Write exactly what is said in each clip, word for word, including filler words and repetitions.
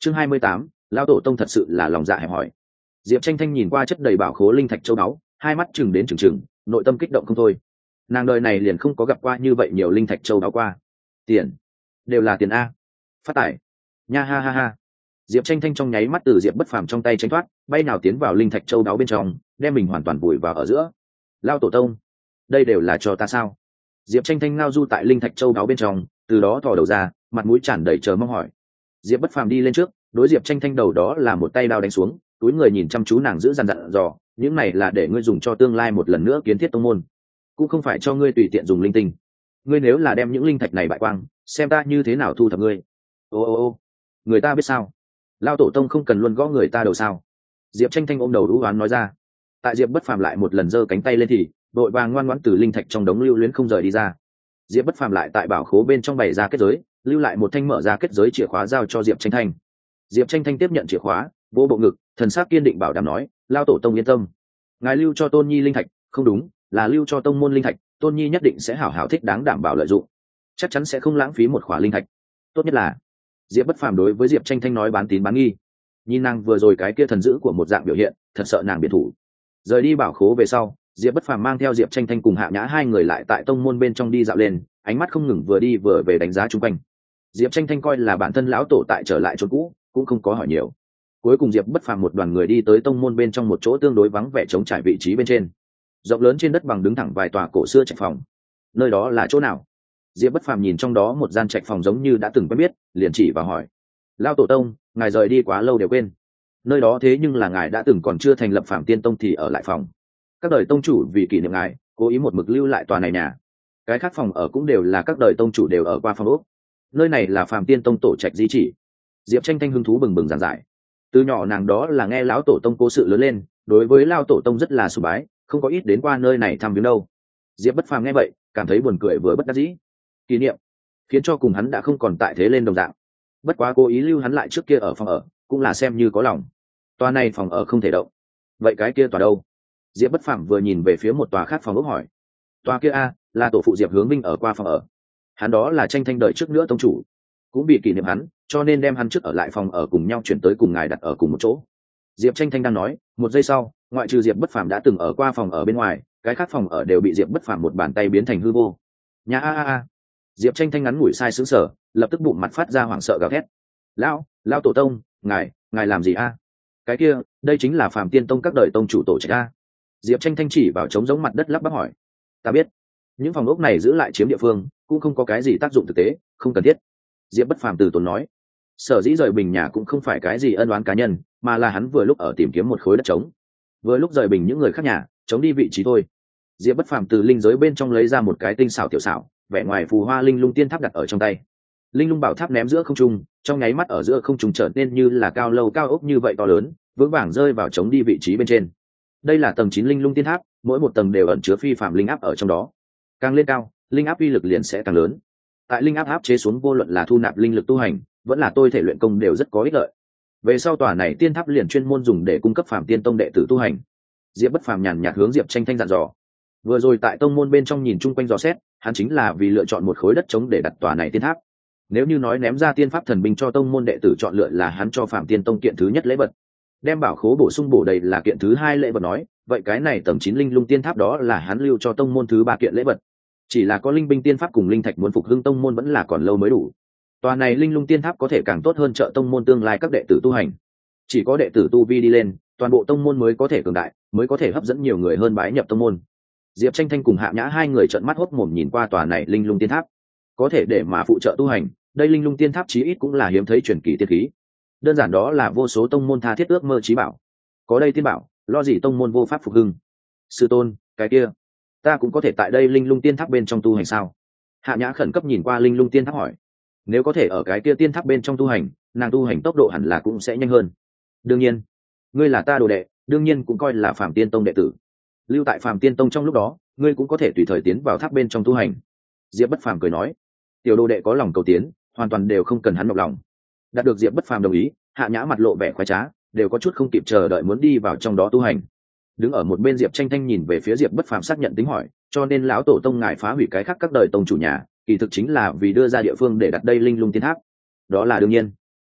chương hai mươi tám, lão tổ tông thật sự là lòng dạ hẹp hòi. Diệp Tranh Thanh nhìn qua chất đầy bảo khố linh thạch châu báu, hai mắt chừng đến chừng chừng, nội tâm kích động không thôi. Nàng đời này liền không có gặp qua như vậy nhiều linh thạch châu báu qua. Tiền, đều là tiền a. Phát tải. Nha ha ha ha. Diệp Tranh Thanh trong nháy mắt từ Diệp Bất Phàm trong tay tránh thoát, bay nào tiến vào linh thạch châu báu bên trong, đem mình hoàn toàn vùi vào ở giữa. Lão tổ tông, đây đều là cho ta sao? Diệp Tranh Thanh ngao du tại linh thạch châu báu bên trong, từ đó thò đầu ra, mặt mũi tràn đầy chờ mong hỏi. Diệp Bất Phàm đi lên trước, đối Diệp Tranh Thanh đầu đó là một tay đao đánh xuống, túi người nhìn chăm chú nàng giữ dằn dặn dò, những này là để ngươi dùng cho tương lai một lần nữa kiến thiết tông môn, cũng không phải cho ngươi tùy tiện dùng linh tinh. Ngươi nếu là đem những linh thạch này bại quang, xem ta như thế nào thu thập ngươi. Ô ô ô, người ta biết sao? Lão tổ tông không cần luôn gõ người ta đầu sao? Diệp Tranh Thanh ôm đầu đú oán nói ra. Tại Diệp Bất Phàm lại một lần giơ cánh tay lên thì đội vàng ngoan ngoãn từ linh thạch trong đống lưu luyến không rời đi ra. Diệp Bất Phàm lại tại bảo khố bên trong bày ra kết giới, lưu lại một thanh mở ra kết giới chìa khóa giao cho Diệp Tranh Thanh. Diệp Tranh Thanh tiếp nhận chìa khóa, vỗ bộ ngực, thần sắc kiên định bảo đảm nói, lão tổ tông yên tâm, ngài lưu cho Tôn Nhi linh thạch, không đúng, là lưu cho tông môn linh thạch, Tôn Nhi nhất định sẽ hảo hảo thích đáng đảm bảo lợi dụng, chắc chắn sẽ không lãng phí một khỏa linh thạch. Tốt nhất là, Diệp Bất Phàm đối với Diệp Tranh Thanh nói bán tín bán nghi. Nhìn nàng vừa rồi cái kia thần dữ của một dạng biểu hiện, thật sợ nàng biệt thủ. Rời đi bảo khố về sau, Diệp Bất Phàm mang theo Diệp Tranh Thanh cùng Hạ Nhã hai người lại tại tông môn bên trong đi dạo lên, ánh mắt không ngừng vừa đi vừa về đánh giá chung quanh. Diệp Tranh Thanh coi là bản thân lão tổ tại trở lại chỗ cũ, cũng không có hỏi nhiều. Cuối cùng Diệp Bất Phàm một đoàn người đi tới tông môn bên trong một chỗ tương đối vắng vẻ trống trải vị trí bên trên. Rộng lớn trên đất bằng đứng thẳng vài tòa cổ xưa trạch phòng. Nơi đó là chỗ nào? Diệp Bất Phàm nhìn trong đó một gian trạch phòng giống như đã từng quen biết, liền chỉ vào hỏi. Lão tổ tông, ngài rời đi quá lâu đều quên. Nơi đó thế nhưng là ngài đã từng còn chưa thành lập Phạm Tiên Tông thì ở lại phòng. Các đời tông chủ vì kỷ niệm ngài, cố ý một mực lưu lại tòa này nhà. Cái khác phòng ở cũng đều là các đời tông chủ đều ở qua phòng ốc. Nơi này là Phạm Tiên Tông tổ trạch di chỉ. Diệp Tranh Thanh hứng thú bừng bừng giảng giải. Từ nhỏ nàng đó là nghe lão tổ tông cố sự lớn lên, đối với lão tổ tông rất là sùng bái, không có ít đến qua nơi này thăm viếng đâu. Diệp Bất Phàm nghe vậy, cảm thấy buồn cười vừa bất đắc dĩ. Kỷ niệm, khiến cho cùng hắn đã không còn tại thế lên đồng dạng. Bất quá cố ý lưu hắn lại trước kia ở phòng ở, cũng là xem như có lòng. Tòa này phòng ở không thể động. Vậy cái kia tòa đâu? Diệp Bất Phàm vừa nhìn về phía một tòa khác phòng ốc hỏi. Tòa kia a, là tổ phụ Diệp Hướng Minh ở qua phòng ở. Hắn đó là Tranh Thanh đợi trước nữa tông chủ, cũng bị kỷ niệm hắn, cho nên đem hắn trước ở lại phòng ở cùng nhau chuyển tới cùng ngài đặt ở cùng một chỗ. Diệp Tranh Thanh đang nói, một giây sau, ngoại trừ Diệp Bất Phàm đã từng ở qua phòng ở bên ngoài, cái khác phòng ở đều bị Diệp Bất Phàm một bàn tay biến thành hư vô. Nhà a a a. Diệp Tranh Thanh ngắn ngủi sai sững sờ, lập tức bụng mặt phát ra hoảng sợ gào thét. Lão, lão tổ tông, ngài, ngài làm gì a? Cái kia, đây chính là Phạm Tiên Tông các đời tông chủ tổ trạch a. Diệp Tranh Thanh chỉ vào trống giống mặt đất lắp bắp hỏi. Ta biết, những phòng ốc này giữ lại chiếm địa phương, cũng không có cái gì tác dụng thực tế, không cần thiết. Diệp Bất Phàm từ tốn nói. Sở dĩ rời bình nhà cũng không phải cái gì ân oán cá nhân, mà là hắn vừa lúc ở tìm kiếm một khối đất trống, vừa lúc rời bình những người khác nhà, chống đi vị trí thôi. Diệp Bất Phàm từ linh giới bên trong lấy ra một cái tinh xảo tiểu xảo, vẻ ngoài phù hoa linh lung tiên tháp đặt ở trong tay. Linh lung bảo tháp ném giữa không trung, trong nháy mắt ở giữa không trung trở nên như là cao lâu cao ốc như vậy to lớn, vững vàng rơi vào chống đi vị trí bên trên. Đây là tầng chín linh lung tiên tháp, mỗi một tầng đều ẩn chứa phi phạm linh áp ở trong đó. Càng lên cao, linh áp uy lực liền sẽ càng lớn. Tại linh áp áp chế xuống, vô luận là thu nạp linh lực tu hành, vẫn là tôi thể luyện công đều rất có ích lợi. Về sau tòa này tiên tháp liền chuyên môn dùng để cung cấp Phạm Tiên Tông đệ tử tu hành. Diệp Bất Phàm nhàn nhạt hướng Diệp Tranh Thanh dặn dò. Vừa rồi tại tông môn bên trong nhìn chung quanh dò xét, hắn chính là vì lựa chọn một khối đất trống để đặt tòa này tiên tháp. Nếu như nói ném ra tiên pháp thần binh cho tông môn đệ tử chọn lựa là hắn cho Phạm Tiên Tông kiện thứ nhất lễ vật, đem bảo khố bổ sung bổ đầy là kiện thứ hai lễ vật nói, vậy cái này tầng chín linh lung tiên tháp đó là hắn lưu cho tông môn thứ ba kiện lễ vật. Chỉ là có linh binh tiên pháp cùng linh thạch muốn phục hưng tông môn vẫn là còn lâu mới đủ. Tòa này linh lung tiên tháp có thể càng tốt hơn trợ tông môn tương lai các đệ tử tu hành. Chỉ có đệ tử tu vi đi lên, toàn bộ tông môn mới có thể cường đại, mới có thể hấp dẫn nhiều người hơn bái nhập tông môn. Diệp Tranh Thanh cùng Hạ Nhã hai người trợn mắt hốt mồm nhìn qua tòa này linh lung tiên tháp. Có thể để mà phụ trợ tu hành, đây linh lung tiên tháp chí ít cũng là hiếm thấy truyền kỳ tiên khí. Đơn giản đó là vô số tông môn tha thiết ước mơ chí bảo. Có đây tiên bảo, lo gì tông môn vô pháp phục hưng. Sư tôn, cái kia, ta cũng có thể tại đây linh lung tiên tháp bên trong tu hành sao? Hạ Nhã khẩn cấp nhìn qua linh lung tiên tháp hỏi. Nếu có thể ở cái kia tiên tháp bên trong tu hành, nàng tu hành tốc độ hẳn là cũng sẽ nhanh hơn. Đương nhiên, ngươi là ta đồ đệ, đương nhiên cũng coi là Phạm Tiên Tông đệ tử. Lưu tại Phạm Tiên Tông trong lúc đó, ngươi cũng có thể tùy thời tiến vào tháp bên trong tu hành. Diệp Bất Phàm cười nói. Tiểu đồ đệ có lòng cầu tiến, hoàn toàn đều không cần hắn nhọc lòng. Đạt được Diệp Bất Phàm đồng ý, Hạ Nhã mặt lộ vẻ khoái trá, đều có chút không kịp chờ đợi muốn đi vào trong đó tu hành. Đứng ở một bên Diệp Tranh Thanh nhìn về phía Diệp Bất Phàm xác nhận tính hỏi, cho nên lão tổ tông ngài phá hủy cái khác các đời tông chủ nhà, kỳ thực chính là vì đưa ra địa phương để đặt đây linh lung tiên tháp. Đó là đương nhiên.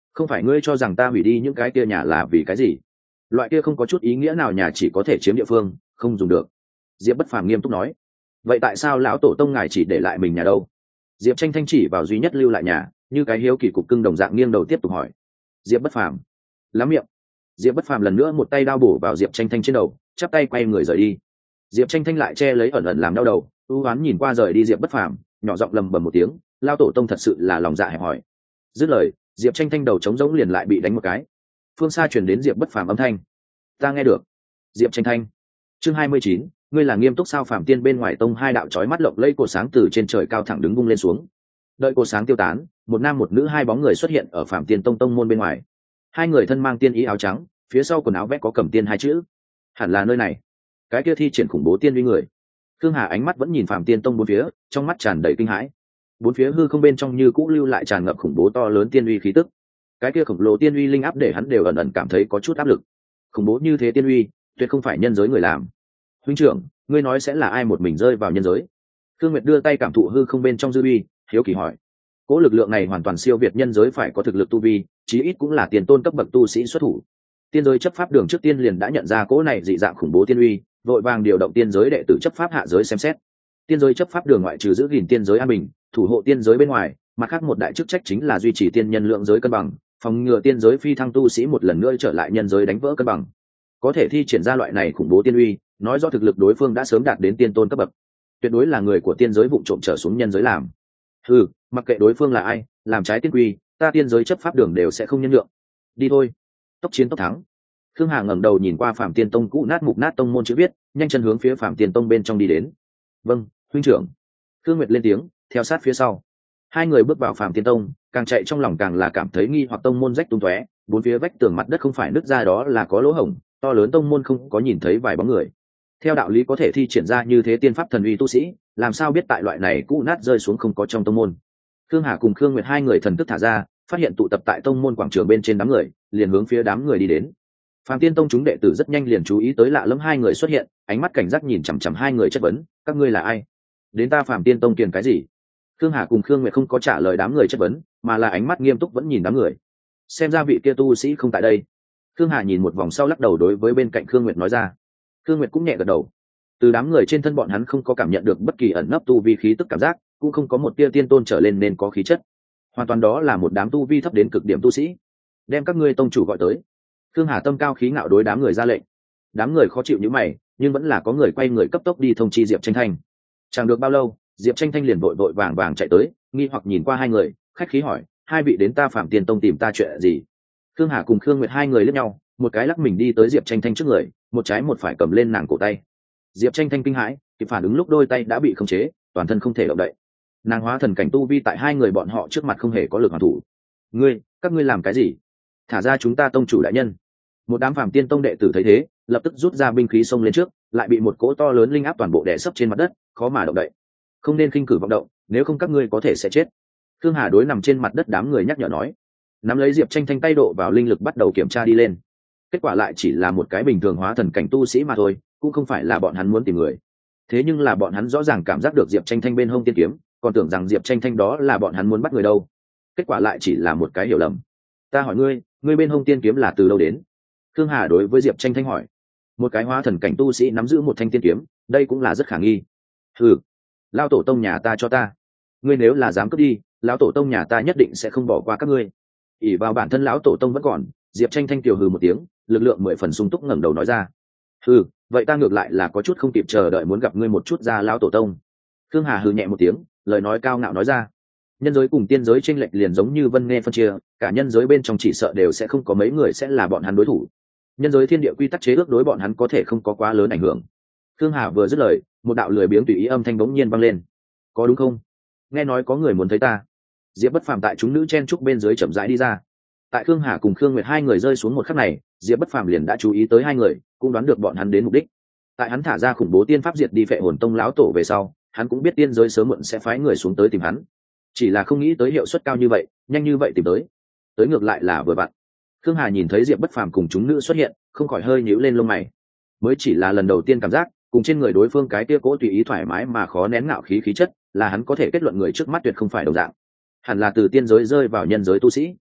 không phải ngươi cho rằng ta hủy đi những cái kia nhà là vì cái gì? Loại kia không có chút ý nghĩa nào nhà chỉ có thể chiếm địa phương, không dùng được. Diệp Bất Phàm nghiêm túc nói. Vậy tại sao lão tổ tông ngài chỉ để lại mình nhà đâu? Diệp Tranh Thanh chỉ vào duy nhất lưu lại nhà, như cái hiếu kỳ cục cưng đồng dạng nghiêng đầu tiếp tục hỏi. Diệp Bất Phàm lắm miệng. Diệp Bất Phàm lần nữa một tay đao bổ vào Diệp Tranh Thanh trên đầu, chắp tay quay người rời đi. Diệp Tranh Thanh lại che lấy ẩn ẩn làm đau đầu, u oán nhìn qua rời đi Diệp Bất Phàm, nhỏ giọng lầm bầm một tiếng, lao tổ tông thật sự là lòng dạ hẹp hòi. Dứt lời, Diệp Tranh Thanh đầu trống rỗng liền lại bị đánh một cái. Phương xa truyền đến Diệp Bất Phàm âm thanh. Ta nghe được. Diệp Tranh Thanh. Chương hai mươi chín, ngươi là nghiêm túc sao? Phạm Tiên bên ngoài tông hai đạo chói mắt lộng lẫy cột sáng từ trên trời cao thẳng đứng vung lên xuống. Đợi cột sáng tiêu tán, một nam một nữ hai bóng người xuất hiện ở Phạm Tiên tông tông môn bên ngoài. Hai người thân mang tiên ý áo trắng, phía sau quần áo vẽ có cầm tiên hai chữ. Hẳn là nơi này. Cái kia thi triển khủng bố tiên uy người. Khương Hà ánh mắt vẫn nhìn Phạm Tiên tông bốn phía, trong mắt tràn đầy kinh hãi. Bốn phía hư không bên trong như cũ lưu lại tràn ngập khủng bố to lớn tiên uy khí tức. Cái kia khổng lồ tiên uy linh áp để hắn đều ẩn ẩn cảm thấy có chút áp lực. Khủng bố như thế tiên uy, tuyệt không phải nhân giới người làm. Huynh trưởng, ngươi nói sẽ là ai một mình rơi vào nhân giới? Khương Nguyệt đưa tay cảm thụ hư không bên trong dư uy, hiếu kỳ hỏi. Cỗ lực lượng này hoàn toàn siêu việt nhân giới, phải có thực lực tu vi, chí ít cũng là tiền tôn cấp bậc tu sĩ xuất thủ. Tiên giới chấp pháp đường trước tiên liền đã nhận ra cỗ này dị dạng khủng bố tiên uy, vội vàng điều động tiên giới đệ tử chấp pháp hạ giới xem xét. Tiên giới chấp pháp đường ngoại trừ giữ gìn tiên giới an bình, thủ hộ tiên giới bên ngoài, mặt khác một đại chức trách chính là duy trì tiên nhân lượng giới cân bằng, phòng ngừa tiên giới phi thăng tu sĩ một lần nữa trở lại nhân giới đánh vỡ cân bằng. Có thể thi triển ra loại này khủng bố tiên uy, nói do thực lực đối phương đã sớm đạt đến tiên tôn cấp bậc, tuyệt đối là người của tiên giới vụng trộm trở xuống nhân giới làm. Ừ, mặc kệ đối phương là ai, làm trái tiên quy, ta tiên giới chấp pháp đường đều sẽ không nhân nhượng. Đi thôi, tốc chiến tốc thắng. Khương Hà ngẩng đầu nhìn qua Phạm Tiên tông cũ nát mục nát tông môn chữ viết, nhanh chân hướng phía Phạm Tiên tông bên trong đi đến. Vâng, huynh trưởng. Khương Nguyệt lên tiếng, theo sát phía sau. Hai người bước vào Phạm Tiên tông, càng chạy trong lòng càng là cảm thấy nghi hoặc. Tông môn rách tung tóe, bốn phía vách tường mặt đất không phải nứt ra đó là có lỗ hổng, to lớn tông môn không có nhìn thấy vài bóng người. Theo đạo lý có thể thi triển ra như thế tiên pháp thần uy tu sĩ, làm sao biết tại loại này cũ nát rơi xuống không có trong tông môn? Khương Hà cùng Khương Nguyệt hai người thần thức thả ra, phát hiện tụ tập tại tông môn quảng trường bên trên đám người, liền hướng phía đám người đi đến. Phạm Tiên tông chúng đệ tử rất nhanh liền chú ý tới lạ lẫm hai người xuất hiện, ánh mắt cảnh giác nhìn chằm chằm hai người chất vấn, các ngươi là ai? Đến ta Phạm Tiên tông kiền cái gì? Khương Hà cùng Khương Nguyệt không có trả lời đám người chất vấn, mà là ánh mắt nghiêm túc vẫn nhìn đám người. Xem ra vị kia tu sĩ không tại đây. Khương Hà nhìn một vòng sau lắc đầu đối với bên cạnh Khương Nguyệt nói ra. Khương Nguyệt cũng nhẹ gật đầu. Từ đám người trên thân bọn hắn không có cảm nhận được bất kỳ ẩn nấp tu vi khí tức cảm giác, cũng không có một tia tiên tôn trở lên nên có khí chất. Hoàn toàn đó là một đám tu vi thấp đến cực điểm tu sĩ. Đem các ngươi tông chủ gọi tới. Khương Hà tâm cao khí ngạo đối đám người ra lệnh. Đám người khó chịu như mày, nhưng vẫn là có người quay người cấp tốc đi thông chi Diệp Tranh Thanh. Chẳng được bao lâu, Diệp Tranh Thanh liền vội vội vàng vàng chạy tới, nghi hoặc nhìn qua hai người, khách khí hỏi, hai vị đến ta Phạm Tiên tông tìm ta chuyện gì? Khương Hà cùng Khương Nguyệt hai người liếc nhau, một cái lắc mình đi tới Diệp Tranh Thanh trước người, một trái một phải cầm lên nàng cổ tay. Diệp Tranh Thanh kinh hãi, kịp phản ứng lúc đôi tay đã bị khống chế, toàn thân không thể động đậy. Nàng hóa thần cảnh tu vi tại hai người bọn họ trước mặt không hề có lực hoàn thủ. Ngươi, các ngươi làm cái gì? Thả ra chúng ta tông chủ đại nhân. Một đám Phạm Tiên tông đệ tử thấy thế, lập tức rút ra binh khí xông lên trước, lại bị một cỗ to lớn linh áp toàn bộ đè sấp trên mặt đất, khó mà động đậy. Không nên khinh cử vọng động, nếu không các ngươi có thể sẽ chết. Khương Hà đối nằm trên mặt đất đám người nhắc nhở nói. Nắm lấy Diệp Tranh Thanh tay độ vào linh lực bắt đầu kiểm tra đi lên. Kết quả lại chỉ là một cái bình thường hóa thần cảnh tu sĩ mà thôi, cũng không phải là bọn hắn muốn tìm người. Thế nhưng là bọn hắn rõ ràng cảm giác được Diệp Tranh Thanh bên hông tiên kiếm, còn tưởng rằng Diệp Tranh Thanh đó là bọn hắn muốn bắt người đâu. Kết quả lại chỉ là một cái hiểu lầm. Ta hỏi ngươi, ngươi bên hông tiên kiếm là từ đâu đến? Khương Hà đối với Diệp Tranh Thanh hỏi. Một cái hóa thần cảnh tu sĩ nắm giữ một thanh tiên kiếm, đây cũng là rất khả nghi. Ừ, lao tổ tông nhà ta cho ta. Ngươi nếu là dám cướp đi, lão tổ tông nhà ta nhất định sẽ không bỏ qua các ngươi. ỷ vào bản thân lão tổ tông vẫn còn, Diệp Tranh Thanh tiểu hừ một tiếng, lực lượng mười phần sung túc ngẩng đầu nói ra. Hừ, vậy ta ngược lại là có chút không kịp chờ đợi muốn gặp ngươi một chút ra lão tổ tông. Khương Hà hừ nhẹ một tiếng, lời nói cao ngạo nói ra. Nhân giới cùng tiên giới chênh lệch liền giống như vân nghe phân chia, cả nhân giới bên trong chỉ sợ đều sẽ không có mấy người sẽ là bọn hắn đối thủ. Nhân giới thiên địa quy tắc chế ước đối bọn hắn có thể không có quá lớn ảnh hưởng. Khương Hà vừa dứt lời, một đạo lười biếng tùy ý âm thanh bỗng nhiên vang lên. Có đúng không? Nghe nói có người muốn thấy ta. Diệp Bất Phàm tại chúng nữ chen trúc bên dưới chậm rãi đi ra. Tại Khương Hà cùng Khương Nguyệt hai người rơi xuống một khắc này, Diệp Bất Phàm liền đã chú ý tới hai người, cũng đoán được bọn hắn đến mục đích. Tại hắn thả ra khủng bố tiên pháp diệt đi Phệ Hồn Tông lão tổ về sau, hắn cũng biết tiên giới sớm muộn sẽ phái người xuống tới tìm hắn. Chỉ là không nghĩ tới hiệu suất cao như vậy, nhanh như vậy tìm tới. Tới ngược lại là vừa vặn. Khương Hà nhìn thấy Diệp Bất Phàm cùng chúng nữ xuất hiện, không khỏi hơi nhíu lên lông mày. Mới chỉ là lần đầu tiên cảm giác, cùng trên người đối phương cái kia cố tùy ý thoải mái mà khó nén ngạo khí khí chất, là hắn có thể kết luận người trước mắt tuyệt không phải đồng dạng. Hẳn là từ tiên giới rơi vào nhân giới tu sĩ.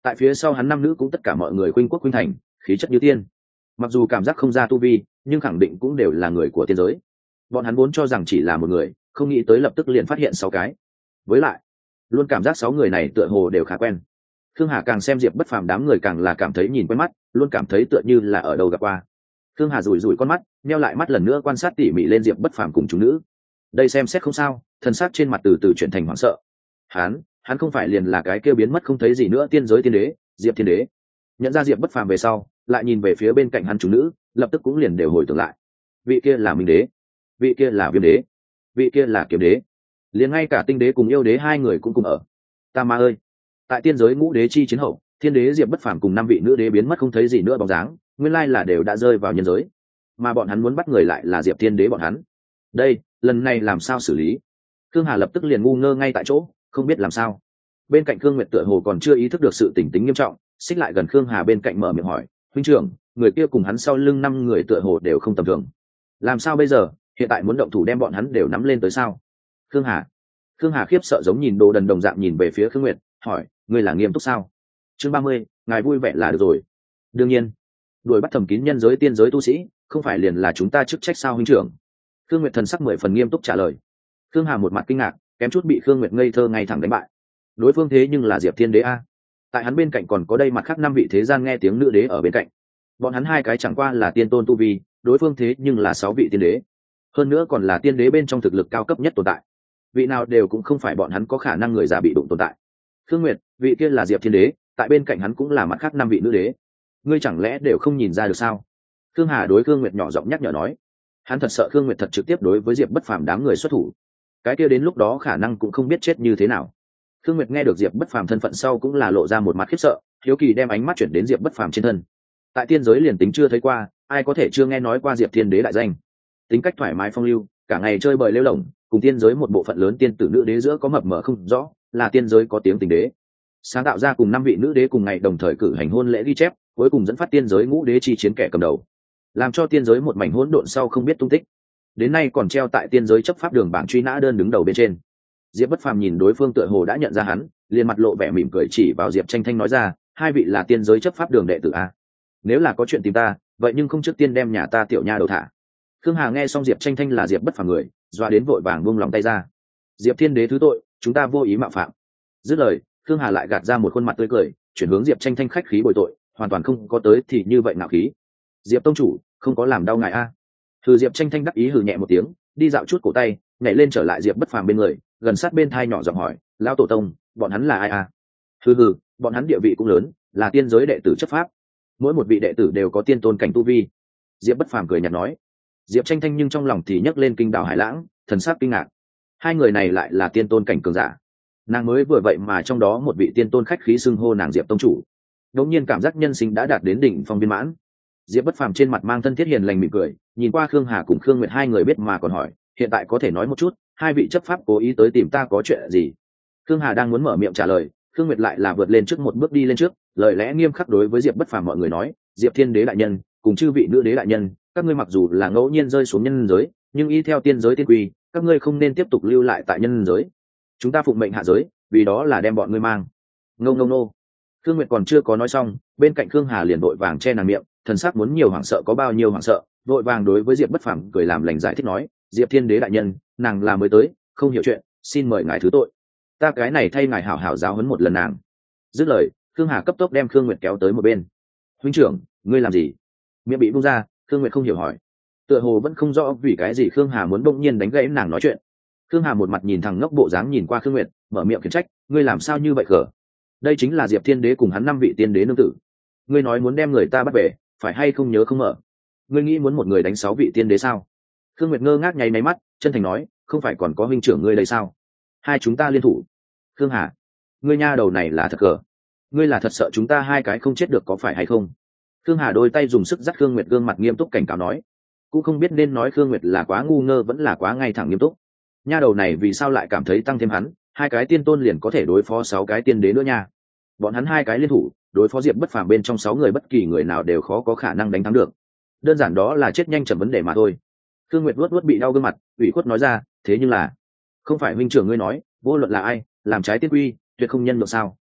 tại phía sau hắn năm nữ cũng tất cả mọi người khuynh quốc khuynh thành, khí chất như tiên. Mặc dù cảm giác không ra tu vi, nhưng khẳng định cũng đều là người của tiên giới. Bọn hắn vốn cho rằng chỉ là một người, không nghĩ tới lập tức liền phát hiện sáu cái. Với lại luôn cảm giác sáu người này tựa hồ đều khá quen. Khương Hà càng xem Diệp Bất Phàm đám người càng là cảm thấy nhìn quen mắt, luôn cảm thấy tựa như là ở đâu gặp qua. Khương Hà rủi rủi con mắt, nheo lại mắt lần nữa quan sát tỉ mỉ lên Diệp Bất Phàm cùng chúng nữ. Đây xem xét không sao, thần sắc trên mặt từ từ chuyển thành hoảng sợ. Hắn, hắn không phải liền là cái kia biến mất không thấy gì nữa tiên giới tiên đế, Diệp Thiên Đế. Nhận ra Diệp Bất Phàm về sau, lại nhìn về phía bên cạnh hắn chúng nữ, lập tức cũng liền đều hồi tưởng lại. Vị kia là Minh Đế, vị kia là Viêm Đế, vị kia là Kiếm Đế, liền ngay cả Tinh Đế cùng Yêu Đế hai người cũng cùng ở. Ta ma ơi! Tại tiên giới ngũ đế chi chiến hậu, Thiên Đế Diệp Bất Phàm cùng năm vị nữ đế biến mất không thấy gì nữa bóng dáng, nguyên lai là đều đã rơi vào nhân giới, mà bọn hắn muốn bắt người lại là Diệp Thiên Đế bọn hắn. Đây, lần này làm sao xử lý? Khương Hà lập tức liền ngu ngơ ngay tại chỗ, không biết làm sao. Bên cạnh Khương Nguyệt tựa hồ còn chưa ý thức được sự tình tính nghiêm trọng, xích lại gần Khương Hà bên cạnh mở miệng hỏi, huynh trưởng, người kia cùng hắn sau lưng năm người tựa hồ đều không tầm thường, làm sao bây giờ? Hiện tại muốn động thủ đem bọn hắn đều nắm lên tới sao? Khương Hà, Khương Hà khiếp sợ giống nhìn đồ đần đồng dạng nhìn về phía Khương Nguyệt, hỏi, ngươi là nghiêm túc sao? Chương ba mươi, ngài vui vẻ là được rồi. Đương nhiên, đuổi bắt thẩm kín nhân giới tiên giới tu sĩ, không phải liền là chúng ta chức trách sao huynh trưởng? Khương Nguyệt thần sắc mười phần nghiêm túc trả lời. Khương Hà một mặt kinh ngạc, kém chút bị Khương Nguyệt ngây thơ ngay thẳng đánh bại. Đối phương thế nhưng là Diệp Thiên Đế a. Tại hắn bên cạnh còn có đây mặt khác năm vị thế gian nghe tiếng nữ đế ở bên cạnh. Bọn hắn hai cái chẳng qua là tiên tôn tu vi, đối phương thế nhưng là sáu vị tiên đế. Hơn nữa còn là tiên đế bên trong thực lực cao cấp nhất tồn tại. Vị nào đều cũng không phải bọn hắn có khả năng người già bị đụng tồn tại. Khương Nguyệt, vị kia là Diệp Thiên Đế, tại bên cạnh hắn cũng là mặt khác năm vị nữ đế. Ngươi chẳng lẽ đều không nhìn ra được sao? Khương Hà đối Khương Nguyệt nhỏ giọng nhắc nhở nói. Hắn thật sợ Khương Nguyệt thật trực tiếp đối với Diệp Bất Phàm đám người xuất thủ. Cái kia đến lúc đó khả năng cũng không biết chết như thế nào. Khương Nguyệt nghe được Diệp Bất Phàm thân phận sau cũng là lộ ra một mặt khiếp sợ, hiếu kỳ đem ánh mắt chuyển đến Diệp Bất Phàm trên thân. Tại tiên giới liền tính chưa thấy qua, ai có thể chưa nghe nói qua Diệp Thiên Đế đại danh. Tính cách thoải mái phong lưu, cả ngày chơi bời lêu lổng, cùng tiên giới một bộ phận lớn tiên tử nữ đế giữa có mập mờ không rõ, là tiên giới có tiếng tình đế. Sáng tạo ra cùng năm vị nữ đế cùng ngày đồng thời cử hành hôn lễ ghi chép, cuối cùng dẫn phát tiên giới ngũ đế chi chiến kẻ cầm đầu, làm cho tiên giới một mảnh hỗn độn sau không biết tung tích. Đến nay còn treo tại tiên giới chấp pháp đường bảng truy nã đơn đứng đầu bên trên. Diệp Bất Phàm nhìn đối phương tựa hồ đã nhận ra hắn, liền mặt lộ vẻ mỉm cười chỉ vào Diệp Tranh Thanh nói ra, hai vị là tiên giới chấp pháp đường đệ tử a. Nếu là có chuyện tìm ta, vậy nhưng không trước tiên đem nhà ta tiểu nha đầu thả. Khương Hà nghe xong Diệp Tranh Thanh là Diệp Bất Phàm người, doa đến vội vàng buông lòng tay ra. Diệp Thiên Đế thứ tội, chúng ta vô ý mạo phạm. Dứt lời, Khương Hà lại gạt ra một khuôn mặt tươi cười, chuyển hướng Diệp Tranh Thanh khách khí bồi tội, hoàn toàn không có tới thì như vậy ngạo khí. Diệp tông chủ, không có làm đau ngài a. Thư Diệp Tranh Thanh đắc ý hừ nhẹ một tiếng, đi dạo chút cổ tay, nhảy lên trở lại Diệp Bất Phàm bên người, gần sát bên thai nhỏ giọng hỏi, lão tổ tông, bọn hắn là ai a? Hừ hừ, bọn hắn địa vị cũng lớn, là tiên giới đệ tử chấp pháp, mỗi một vị đệ tử đều có tiên tôn cảnh tu vi. Diệp Bất Phàm cười nhạt nói. Diệp Tranh Thanh nhưng trong lòng thì nhấc lên kinh đảo hải lãng, thần sắc kinh ngạc. Hai người này lại là tiên tôn cảnh cường giả. Nàng mới vừa vậy mà trong đó một vị tiên tôn khách khí xưng hô nàng Diệp tông chủ, đột nhiên cảm giác nhân sinh đã đạt đến đỉnh phong viên mãn. Diệp Bất Phàm trên mặt mang thân thiết hiền lành mỉm cười, nhìn qua Khương Hà cùng Khương Nguyệt hai người biết mà còn hỏi, hiện tại có thể nói một chút, hai vị chấp pháp cố ý tới tìm ta có chuyện gì? Khương Hà đang muốn mở miệng trả lời, Khương Nguyệt lại là vượt lên trước một bước đi lên trước, lời lẽ nghiêm khắc đối với Diệp Bất Phàm mọi người nói, Diệp Thiên Đế đại nhân cùng chư vị nữ đế đại nhân, các ngươi mặc dù là ngẫu nhiên rơi xuống nhân giới, nhưng y theo tiên giới tiên quy, các ngươi không nên tiếp tục lưu lại tại nhân giới. Chúng ta phụng mệnh hạ giới, vì đó là đem bọn ngươi mang. Ngô ngô nô. Khương Nguyệt còn chưa có nói xong, bên cạnh Khương Hà liền vội vàng che nàng miệng, thần sắc muốn nhiều hoảng sợ có bao nhiêu hoảng sợ, vội vàng đối với Diệp Bất Phàm cười làm lành giải thích nói, Diệp Thiên Đế đại nhân, nàng là mới tới, không hiểu chuyện, xin mời ngài thứ tội. Ta cái này thay ngài hảo hảo giáo huấn một lần nàng. Dứt lời, Khương Hà cấp tốc đem Khương Nguyệt kéo tới một bên. Huynh trưởng, ngươi làm gì? Miệng bị buông ra, Khương Nguyệt không hiểu hỏi. Tựa hồ vẫn không rõ vì cái gì Khương Hà muốn bỗng nhiên đánh gãy nàng nói chuyện. Khương Hà một mặt nhìn thẳng ngốc bộ dáng nhìn qua Khương Nguyệt, mở miệng khiển trách, ngươi làm sao như vậy cờ? Đây chính là Diệp Thiên Đế cùng hắn năm vị tiên đế nương tử. Ngươi nói muốn đem người ta bắt về, phải hay không nhớ không mở? Ngươi nghĩ muốn một người đánh sáu vị tiên đế sao? Khương Nguyệt ngơ ngác nháy máy mắt, chân thành nói, không phải còn có huynh trưởng ngươi đây sao? Hai chúng ta liên thủ. Khương Hà, ngươi nha đầu này là thật cờ. Ngươi là thật sợ chúng ta hai cái không chết được có phải hay không? Khương Hà đôi tay dùng sức dắt Khương Nguyệt gương mặt nghiêm túc cảnh cáo nói, cũng không biết nên nói Khương Nguyệt là quá ngu ngơ vẫn là quá ngay thẳng nghiêm túc. Nha đầu này vì sao lại cảm thấy tăng thêm hắn, hai cái tiên tôn liền có thể đối phó sáu cái tiên đế nữa nha? Bọn hắn hai cái liên thủ, đối phó Diệp Bất Phàm bên trong sáu người bất kỳ người nào đều khó có khả năng đánh thắng được. Đơn giản đó là chết nhanh chậm vấn đề mà thôi. Khương Nguyệt luốt luốt bị đau gương mặt, ủy khuất nói ra, thế nhưng là, không phải huynh trưởng ngươi nói, vô luận là ai, làm trái tiên quy, tuyệt không nhân được sao?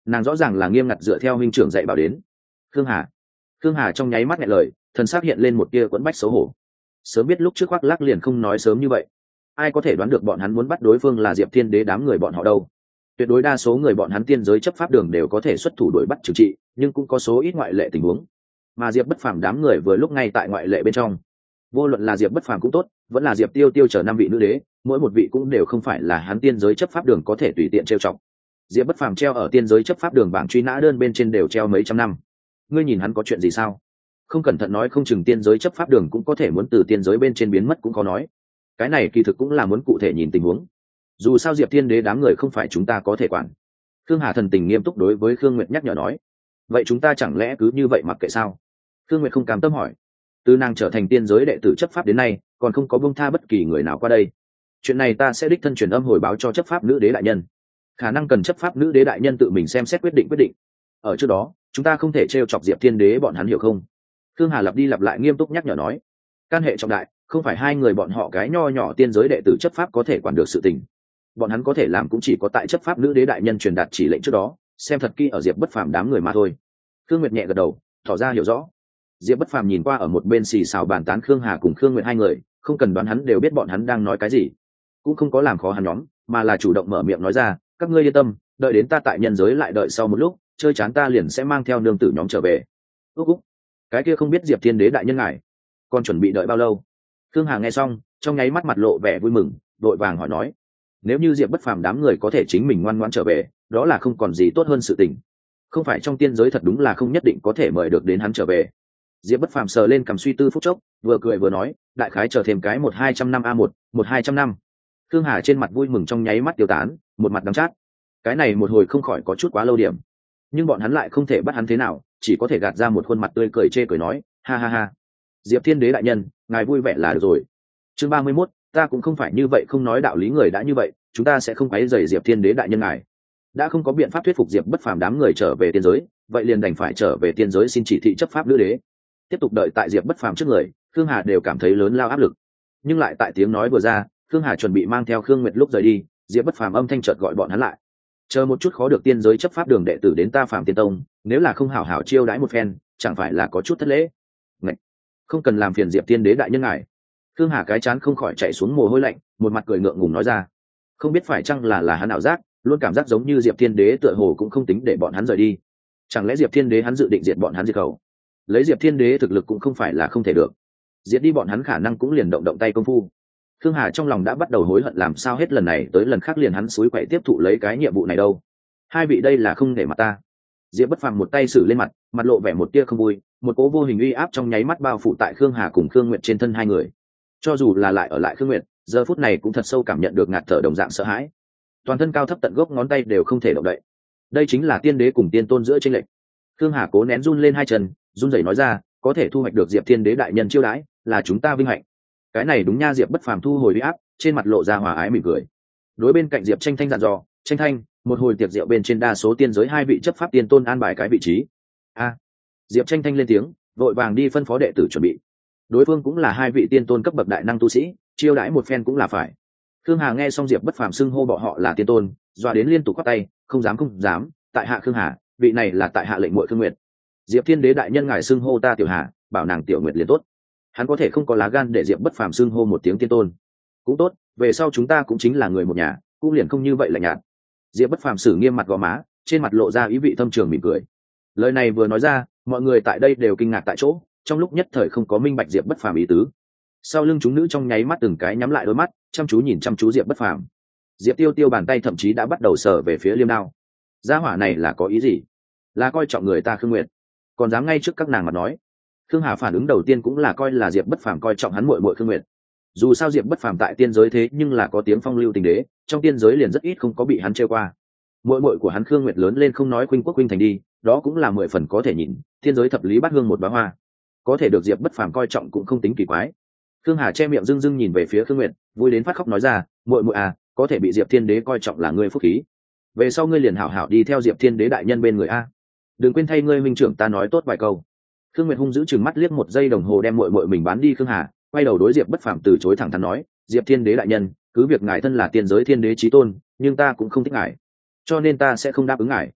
nàng rõ ràng là nghiêm ngặt dựa theo huynh trưởng dạy bảo đến. Khương Hà. Khương Hà trong nháy mắt nghe lời, thần sắc hiện lên một tia quẫn bách xấu hổ. Sớm biết lúc trước khoác lác liền không nói sớm như vậy. Ai có thể đoán được bọn hắn muốn bắt đối phương là Diệp Thiên Đế đám người bọn họ đâu? Tuyệt đối đa số người bọn hắn tiên giới chấp pháp đường đều có thể xuất thủ đuổi bắt trừng trị, nhưng cũng có số ít ngoại lệ tình huống. Mà Diệp Bất Phàm đám người vừa lúc ngay tại ngoại lệ bên trong. Vô luận là Diệp Bất Phàm cũng tốt, vẫn là Diệp Tiêu Tiêu chờ năm vị nữ đế, mỗi một vị cũng đều không phải là hắn tiên giới chấp pháp đường có thể tùy tiện trêu chọc. Diệp Bất Phàm treo ở tiên giới chấp pháp đường bảng truy nã đơn bên trên đều treo mấy trăm năm. Ngươi nhìn hắn có chuyện gì sao? Không cẩn thận nói không chừng tiên giới chấp pháp đường cũng có thể muốn từ tiên giới bên trên biến mất cũng khó nói. Cái này kỳ thực cũng là muốn cụ thể nhìn tình huống. Dù sao Diệp Thiên Đế đám người không phải chúng ta có thể quản. Khương Hà thần tình nghiêm túc đối với Khương Nguyệt nhắc nhở nói. Vậy chúng ta chẳng lẽ cứ như vậy mặc kệ sao? Khương Nguyệt không cam tâm hỏi. Từ nàng trở thành tiên giới đệ tử chấp pháp đến nay, còn không có buông tha bất kỳ người nào qua đây. Chuyện này ta sẽ đích thân truyền âm hồi báo cho chấp pháp nữ đế đại nhân. Khả năng cần chấp pháp nữ đế đại nhân tự mình xem xét quyết định quyết định. Ở trước đó, chúng ta không thể trêu chọc Diệp Thiên Đế bọn hắn, hiểu không? Khương Hà lặp đi lặp lại nghiêm túc nhắc nhở nói. Can hệ trọng đại, không phải hai người bọn họ cái nho nhỏ tiên giới đệ tử chấp pháp có thể quản được sự tình. Bọn hắn có thể làm cũng chỉ có tại chấp pháp nữ đế đại nhân truyền đạt chỉ lệnh trước đó, xem thật kỹ ở Diệp Bất Phàm đám người mà thôi. Khương Nguyệt nhẹ gật đầu, tỏ ra hiểu rõ. Diệp Bất Phàm nhìn qua ở một bên xì xào bàn tán Khương Hà cùng Khương Nguyệt hai người, không cần đoán hắn đều biết bọn hắn đang nói cái gì, cũng không có làm khó hắn nhóm, mà là chủ động mở miệng nói ra, các ngươi yên tâm, đợi đến ta tại nhân giới lại đợi sau một lúc, chơi chán ta liền sẽ mang theo nương tử nhóm trở về. Úc úc, cái kia không biết Diệp Thiên Đế đại nhân ngài còn chuẩn bị đợi bao lâu? Khương Hà nghe xong, trong nháy mắt mặt lộ vẻ vui mừng, đội vàng hỏi nói, nếu như Diệp Bất Phàm đám người có thể chính mình ngoan ngoãn trở về, đó là không còn gì tốt hơn sự tình. Không phải trong tiên giới thật đúng là không nhất định có thể mời được đến hắn trở về. Diệp Bất Phàm sờ lên cầm suy tư phút chốc, vừa cười vừa nói, đại khái chờ thêm cái một hai trăm năm a một, một hai trăm năm. Khương Hà trên mặt vui mừng trong nháy mắt tiêu tán, một mặt đắng chát. Cái này một hồi không khỏi có chút quá lâu điểm, nhưng bọn hắn lại không thể bắt hắn thế nào, chỉ có thể gạt ra một khuôn mặt tươi cười chê cười nói, ha ha ha, Diệp Thiên Đế đại nhân, ngài vui vẻ là được rồi. Chương ba mươi mốt, ta cũng không phải như vậy không nói đạo lý người đã như vậy, chúng ta sẽ không quấy rầy Diệp Thiên Đế đại nhân ngài. Đã không có biện pháp thuyết phục Diệp Bất Phàm đám người trở về tiên giới, vậy liền đành phải trở về tiên giới xin chỉ thị chấp pháp nữ đế. Tiếp tục đợi tại Diệp Bất Phàm trước người, Khương Hà đều cảm thấy lớn lao áp lực. Nhưng lại tại tiếng nói vừa ra, Khương Hà chuẩn bị mang theo Khương Nguyệt lúc rời đi, Diệp Bất Phàm âm thanh chợt gọi bọn hắn lại. Chờ một chút, khó được tiên giới chấp pháp đường đệ tử đến ta Phàm Tiên Tông, nếu là không hảo hảo chiêu đãi một phen, chẳng phải là có chút thất lễ. Ngậy, không cần làm phiền Diệp Thiên Đế đại nhân ngài. Khương Hà cái chán không khỏi chạy xuống mồ hôi lạnh, một mặt cười ngượng ngùng nói ra. Không biết phải chăng là là hắn ảo giác, luôn cảm giác giống như Diệp Thiên Đế tựa hồ cũng không tính để bọn hắn rời đi. Chẳng lẽ Diệp Thiên Đế hắn dự định diệt bọn hắn diệt khẩu? Lấy Diệp Thiên Đế thực lực cũng không phải là không thể được, diệt đi bọn hắn khả năng cũng liền động động tay công phu. Khương Hà trong lòng đã bắt đầu hối hận, làm sao hết lần này tới lần khác liền hắn xúi quậy tiếp thụ lấy cái nhiệm vụ này đâu. Hai vị đây là không để mặt ta. Diệp Bất Phàm một tay xử lên mặt, mặt lộ vẻ một tia không vui, một cỗ vô hình uy áp trong nháy mắt bao phủ tại Khương Hà cùng Khương Nguyệt trên thân hai người. Cho dù là lại ở lại Khương Nguyệt, giờ phút này cũng thật sâu cảm nhận được ngạt thở đồng dạng sợ hãi, toàn thân cao thấp tận gốc ngón tay đều không thể động đậy. Đây chính là tiên đế cùng tiên tôn giữa chênh lệch. Khương Hà cố nén run lên hai chân, run rẩy nói ra, có thể thu hoạch được Diệp Thiên Đế đại nhân chiêu đãi, là chúng ta vinh hạnh. Cái này đúng nha. Diệp Bất Phàm thu hồi uy áp, trên mặt lộ ra hòa ái mỉm cười. Đối bên cạnh Diệp Tranh Thanh dặn dò, Tranh Thanh, một hồi tiệc rượu bên trên đa số tiên giới hai vị chấp pháp tiên tôn an bài cái vị trí. A. Diệp Tranh Thanh lên tiếng, vội vàng đi phân phó đệ tử chuẩn bị. Đối phương cũng là hai vị tiên tôn cấp bậc đại năng tu sĩ, chiêu đãi một phen cũng là phải. Khương Hà nghe xong Diệp Bất Phàm xưng hô bọn họ là tiên tôn, dọa đến liên tục quát tay, không dám không dám, tại hạ Khương Hà, vị này là tại hạ lệnh muội Khương Nguyệt. Diệp Thiên Đế đại nhân ngài xưng hô ta Tiểu Hà, bảo nàng Tiểu Nguyệt liền tốt. Hắn có thể không có lá gan để Diệp Bất Phàm xưng hô một tiếng tiên tôn, cũng tốt, về sau chúng ta cũng chính là người một nhà, cũng liền không như vậy lạnh nhạt. Diệp Bất Phàm xử nghiêm mặt gò má, trên mặt lộ ra ý vị thâm trường mỉm cười. Lời này vừa nói ra, mọi người tại đây đều kinh ngạc tại chỗ, trong lúc nhất thời không có minh bạch Diệp Bất Phàm ý tứ. Sau lưng chúng nữ trong nháy mắt từng cái nhắm lại đôi mắt, chăm chú nhìn chăm chú Diệp Bất Phàm. Diệp Tiêu Tiêu bàn tay thậm chí đã bắt đầu sờ về phía liêm đao. Gia hỏa này là có ý gì? Là coi trọng người ta Khương Nguyệt, còn dám ngay trước các nàng mà nói. Khương Hà phản ứng đầu tiên cũng là coi là Diệp Bất Phàm coi trọng hắn muội muội Khương Nguyệt. Dù sao Diệp Bất Phàm tại tiên giới thế nhưng là có tiếng phong lưu tình đế, trong tiên giới liền rất ít không có bị hắn trêu qua. Muội muội của hắn Khương Nguyệt lớn lên không nói khuynh quốc khuynh thành đi, đó cũng là mười phần có thể nhìn, tiên giới thập lý bát hương một bá hoa, có thể được Diệp Bất Phàm coi trọng cũng không tính kỳ quái. Khương Hà che miệng dưng dưng nhìn về phía Khương Nguyệt, vui đến phát khóc nói ra, muội muội à, có thể bị Diệp Thiên Đế coi trọng là ngươi phúc khí. Về sau ngươi liền hảo hảo đi theo Diệp Thiên Đế đại nhân bên người a. Đừng quên thay ngươi minh trưởng ta nói tốt vài câu. Khương Nguyệt hung dữ chừng mắt liếc một giây đồng hồ đem muội muội mình bán đi Khương Hà, quay đầu đối Diệp Bất Phàm từ chối thẳng thắn nói, Diệp Thiên Đế đại nhân, cứ việc ngài thân là tiên giới thiên đế chí tôn, nhưng ta cũng không thích ngài, cho nên ta sẽ không đáp ứng ngài.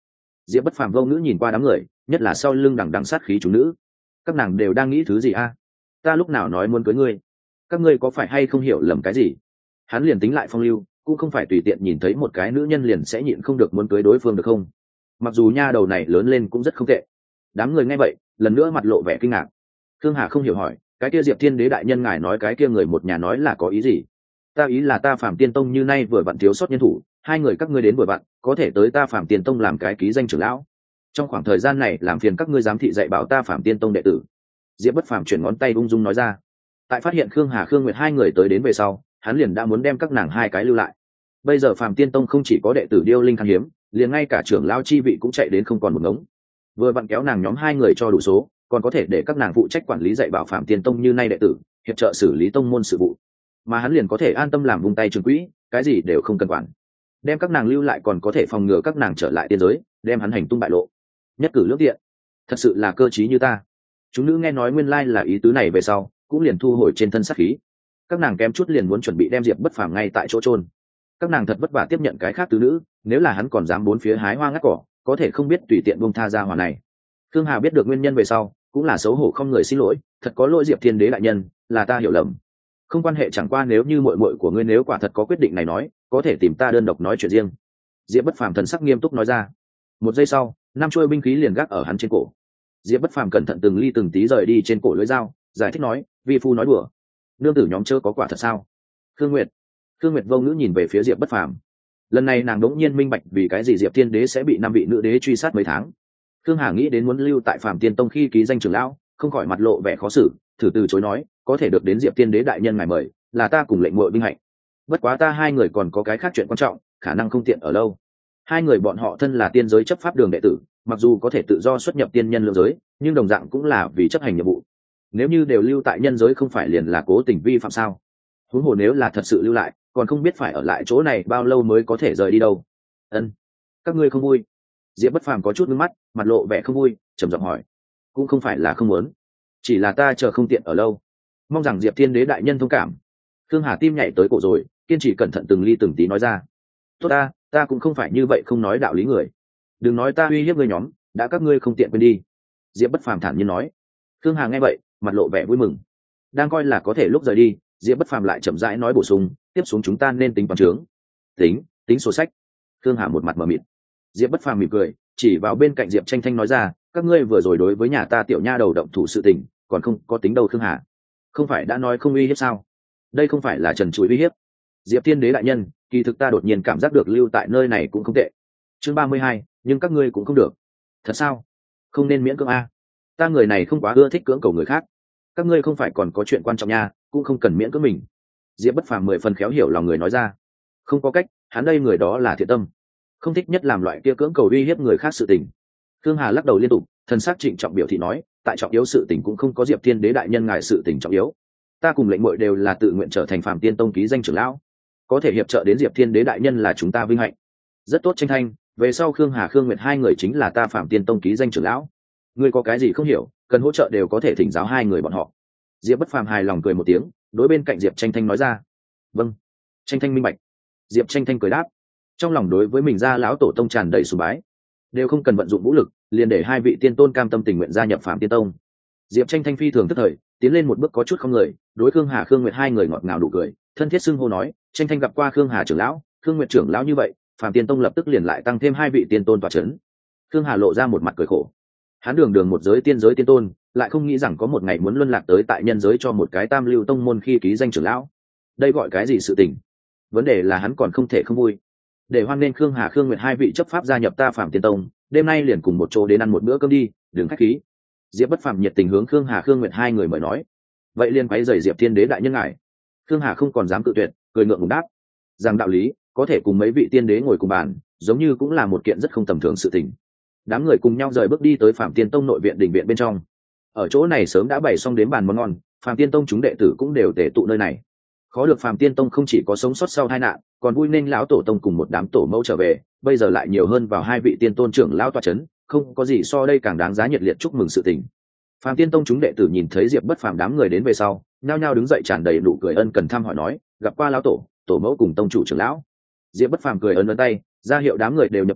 Diệp Bất Phàm vô ngữ nhìn qua đám người, nhất là sau lưng đằng đằng sát khí chúng nữ. Các nàng đều đang nghĩ thứ gì a? Ta lúc nào nói muốn cưới ngươi? Các ngươi có phải hay không hiểu lầm cái gì? Hắn liền tính lại phong lưu, cũng không phải tùy tiện nhìn thấy một cái nữ nhân liền sẽ nhịn không được muốn cưới đối phương được không? Mặc dù nha đầu này lớn lên cũng rất không tệ. Đám người nghe vậy, lần nữa mặt lộ vẻ kinh ngạc. Khương Hà không hiểu hỏi, cái kia Diệp Thiên Đế đại nhân ngài nói cái kia người một nhà nói là có ý gì? Ta ý là ta Phạm Tiên Tông như nay vừa vặn thiếu sót nhân thủ, hai người các ngươi đến vừa vặn, có thể tới ta Phạm Tiên Tông làm cái ký danh trưởng lão. Trong khoảng thời gian này làm phiền các ngươi giám thị dạy bảo ta Phạm Tiên Tông đệ tử. Diệp Bất Phàm chuyển ngón tay ung dung nói ra. Tại phát hiện Khương Hà Khương Nguyệt hai người tới đến về sau, hắn liền đã muốn đem các nàng hai cái lưu lại. Bây giờ Phạm Tiên Tông không chỉ có đệ tử điêu linh khan hiếm, liền ngay cả trưởng lão chi vị cũng chạy đến không còn một ngống. Vừa vặn kéo nàng nhóm hai người cho đủ số, còn có thể để các nàng phụ trách quản lý dạy bảo Phạm Tiên Tông như nay đệ tử, hiệp trợ xử lý tông môn sự vụ. Mà hắn liền có thể an tâm làm vung tay trường quỹ, cái gì đều không cần quản. Đem các nàng lưu lại còn có thể phòng ngừa các nàng trở lại tiên giới, đem hắn hành tung bại lộ. Nhất cử lưỡng tiện, thật sự là cơ trí như ta. Chúng nữ nghe nói nguyên lai là ý tứ này về sau, cũng liền thu hồi trên thân sát khí. Các nàng kém chút liền muốn chuẩn bị đem Diệp Bất Phàm ngay tại chỗ chôn. Các nàng thật vất vả tiếp nhận cái khác tứ nữ, nếu là hắn còn dám bốn phía hái hoa ngắt cỏ, có thể không biết tùy tiện buông tha ra hỏa này. Khương Hà biết được nguyên nhân về sau, cũng là xấu hổ không người xin lỗi, thật có lỗi Diệp Thiên Đế đại nhân, là ta hiểu lầm. Không quan hệ, chẳng qua nếu như muội muội của ngươi nếu quả thật có quyết định này nói, có thể tìm ta đơn độc nói chuyện riêng. Diệp Bất Phàm thần sắc nghiêm túc nói ra. Một giây sau, năm chuôi binh khí liền gác ở hắn trên cổ. Diệp Bất Phàm cẩn thận từng ly từng tí rời đi trên cổ lưỡi dao, giải thích nói, vi phu nói đùa, nương tử nhóm chớ có quả thật sao? Khương Nguyệt, Khương Nguyệt vô ngữ nhìn về phía Diệp Bất Phàm. Lần này nàng đống nhiên minh bạch vì cái gì Diệp Thiên Đế sẽ bị năm vị nữ đế truy sát mấy tháng. Khương Hà nghĩ đến muốn lưu tại Phạm Tiên Tông khi ký danh trưởng lão, không khỏi mặt lộ vẻ khó xử, thử từ chối nói, có thể được đến Diệp Thiên Đế đại nhân ngài mời, là ta cùng lệnh muội vinh hạnh. Bất quá ta hai người còn có cái khác chuyện quan trọng, khả năng không tiện ở lâu. Hai người bọn họ thân là tiên giới chấp pháp đường đệ tử, mặc dù có thể tự do xuất nhập tiên nhân lượng giới, nhưng đồng dạng cũng là vì chấp hành nhiệm vụ. Nếu như đều lưu tại nhân giới không phải liền là cố tình vi phạm sao? Huống hồ nếu là thật sự lưu lại, còn không biết phải ở lại chỗ này bao lâu mới có thể rời đi đâu. Ân, các ngươi không vui? Diệp Bất Phàm có chút nước mắt, mặt lộ vẻ không vui, trầm giọng hỏi. Cũng không phải là không muốn, chỉ là ta chờ không tiện ở lâu, mong rằng Diệp Thiên Đế đại nhân thông cảm. Khương Hà tim nhảy tới cổ rồi, kiên trì cẩn thận từng ly từng tí nói ra. Tốt ta, ta cũng không phải như vậy không nói đạo lý người. Đừng nói ta uy hiếp ngươi nhóm, đã các ngươi không tiện quên đi. Diệp Bất Phàm thản nhiên nói. Khương Hà nghe vậy, mặt lộ vẻ vui mừng. Đang coi là có thể lúc rời đi, Diệp Bất Phàm lại chậm rãi nói bổ sung, tiếp xuống chúng ta nên tính toán trướng. Tính, tính sổ sách. Khương Hà một mặt mờ mịt. Diệp Bất Phàm mỉm cười, chỉ vào bên cạnh Diệp Tranh Thanh nói ra, các ngươi vừa rồi đối với nhà ta tiểu nha đầu động thủ sự tình, còn không có tính đâu. Khương Hà, không phải đã nói không uy hiếp sao? Đây không phải là trần trụi uy hiếp. Diệp Thiên Đế đại nhân, kỳ thực ta đột nhiên cảm giác được lưu tại nơi này cũng không tệ. Chương ba mươi hai, nhưng các ngươi cũng không được. Thật sao? Không nên miễn cưỡng a. Ta người này không quá ưa thích cưỡng cầu người khác. Các ngươi không phải còn có chuyện quan trọng nha, cũng không cần miễn cưỡng mình. Diệp Bất Phàm mười phần khéo hiểu lòng người nói ra. Không có cách, hắn đây người đó là thiện tâm, không thích nhất làm loại kia cưỡng cầu uy hiếp người khác sự tình. Khương Hà lắc đầu liên tục, thần sắc trịnh trọng biểu thị nói, tại trọng yếu sự tình cũng không có Diệp Thiên Đế đại nhân ngài sự tình trọng yếu. Ta cùng lệnh muội đều là tự nguyện trở thành Phạm Tiên Tông ký danh trưởng lão, có thể hiệp trợ đến Diệp Thiên Đế đại nhân là chúng ta vinh hạnh. Rất tốt Tranh Thanh, về sau Khương Hà Khương Nguyệt hai người chính là ta Phạm Tiên Tông ký danh trưởng lão. Ngươi có cái gì không hiểu, cần hỗ trợ đều có thể thỉnh giáo hai người bọn họ. Diệp Bất Phàm hài lòng cười một tiếng, đối bên cạnh Diệp Tranh Thanh nói ra. Vâng. Tranh Thanh minh bạch. Diệp Tranh Thanh cười đáp, trong lòng đối với mình gia lão tổ tông tràn đầy sùng bái, đều không cần vận dụng vũ lực, liền để hai vị tiên tôn cam tâm tình nguyện gia nhập Phạm Tiên Tông. Diệp Tranh Thanh phi thường tức thời, tiến lên một bước có chút không người, đối Khương Hà Khương Nguyệt hai người ngọt ngào đủ cười, thân thiết xưng hô nói, Tranh Thanh gặp qua Khương Hà trưởng lão, Khương Nguyệt trưởng lão như vậy, Phạm Tiên Tông lập tức liền lại tăng thêm hai vị tiên tôn tọa chấn. Khương Hà lộ ra một mặt cười khổ, hắn đường đường một giới tiên giới tiên tôn, lại không nghĩ rằng có một ngày muốn luân lạc tới tại nhân giới cho một cái tam lưu tông môn khi ký danh trưởng lão, đây gọi cái gì sự tình? Vấn đề là hắn còn không thể không vui. Để hoan nên Khương Hà Khương Nguyệt hai vị chấp pháp gia nhập ta Phạm Tiên Tông, đêm nay liền cùng một chỗ đến ăn một bữa cơm đi, đừng khách khí. Diệp Bất Phàm nhiệt tình hướng Khương Hà Khương Nguyệt hai người mời nói. Vậy liền quấy rầy Diệp Thiên Đế đại nhân ngài. Khương Hà không còn dám cự tuyệt, cười ngượng ngùng đáp, rằng đạo lý, có thể cùng mấy vị tiên đế ngồi cùng bàn, giống như cũng là một kiện rất không tầm thường sự tình. Đám người cùng nhau rời bước đi tới Phạm Tiên Tông nội viện đình viện bên trong. Ở chỗ này sớm đã bày xong đến bàn món ngon, Phạm Tiên Tông chúng đệ tử cũng đều tề tụ nơi này. Khó được Phạm Tiên Tông không chỉ có sống sót sau tai nạn, còn vui nên lão tổ tông cùng một đám tổ mẫu trở về, bây giờ lại nhiều hơn vào hai vị tiên tôn trưởng lão tọa chấn, không có gì so đây càng đáng giá nhiệt liệt chúc mừng sự tình. Phạm Tiên Tông chúng đệ tử nhìn thấy Diệp Bất Phàm đám người đến về sau, nhao nhao đứng dậy tràn đầy nụ cười ân cần thăm hỏi nói, gặp qua lão tổ, tổ mẫu cùng tông chủ trưởng lão. Diệp Bất Phàm cười ấn ấn tay, ra hiệu đám người đều nhập tọa,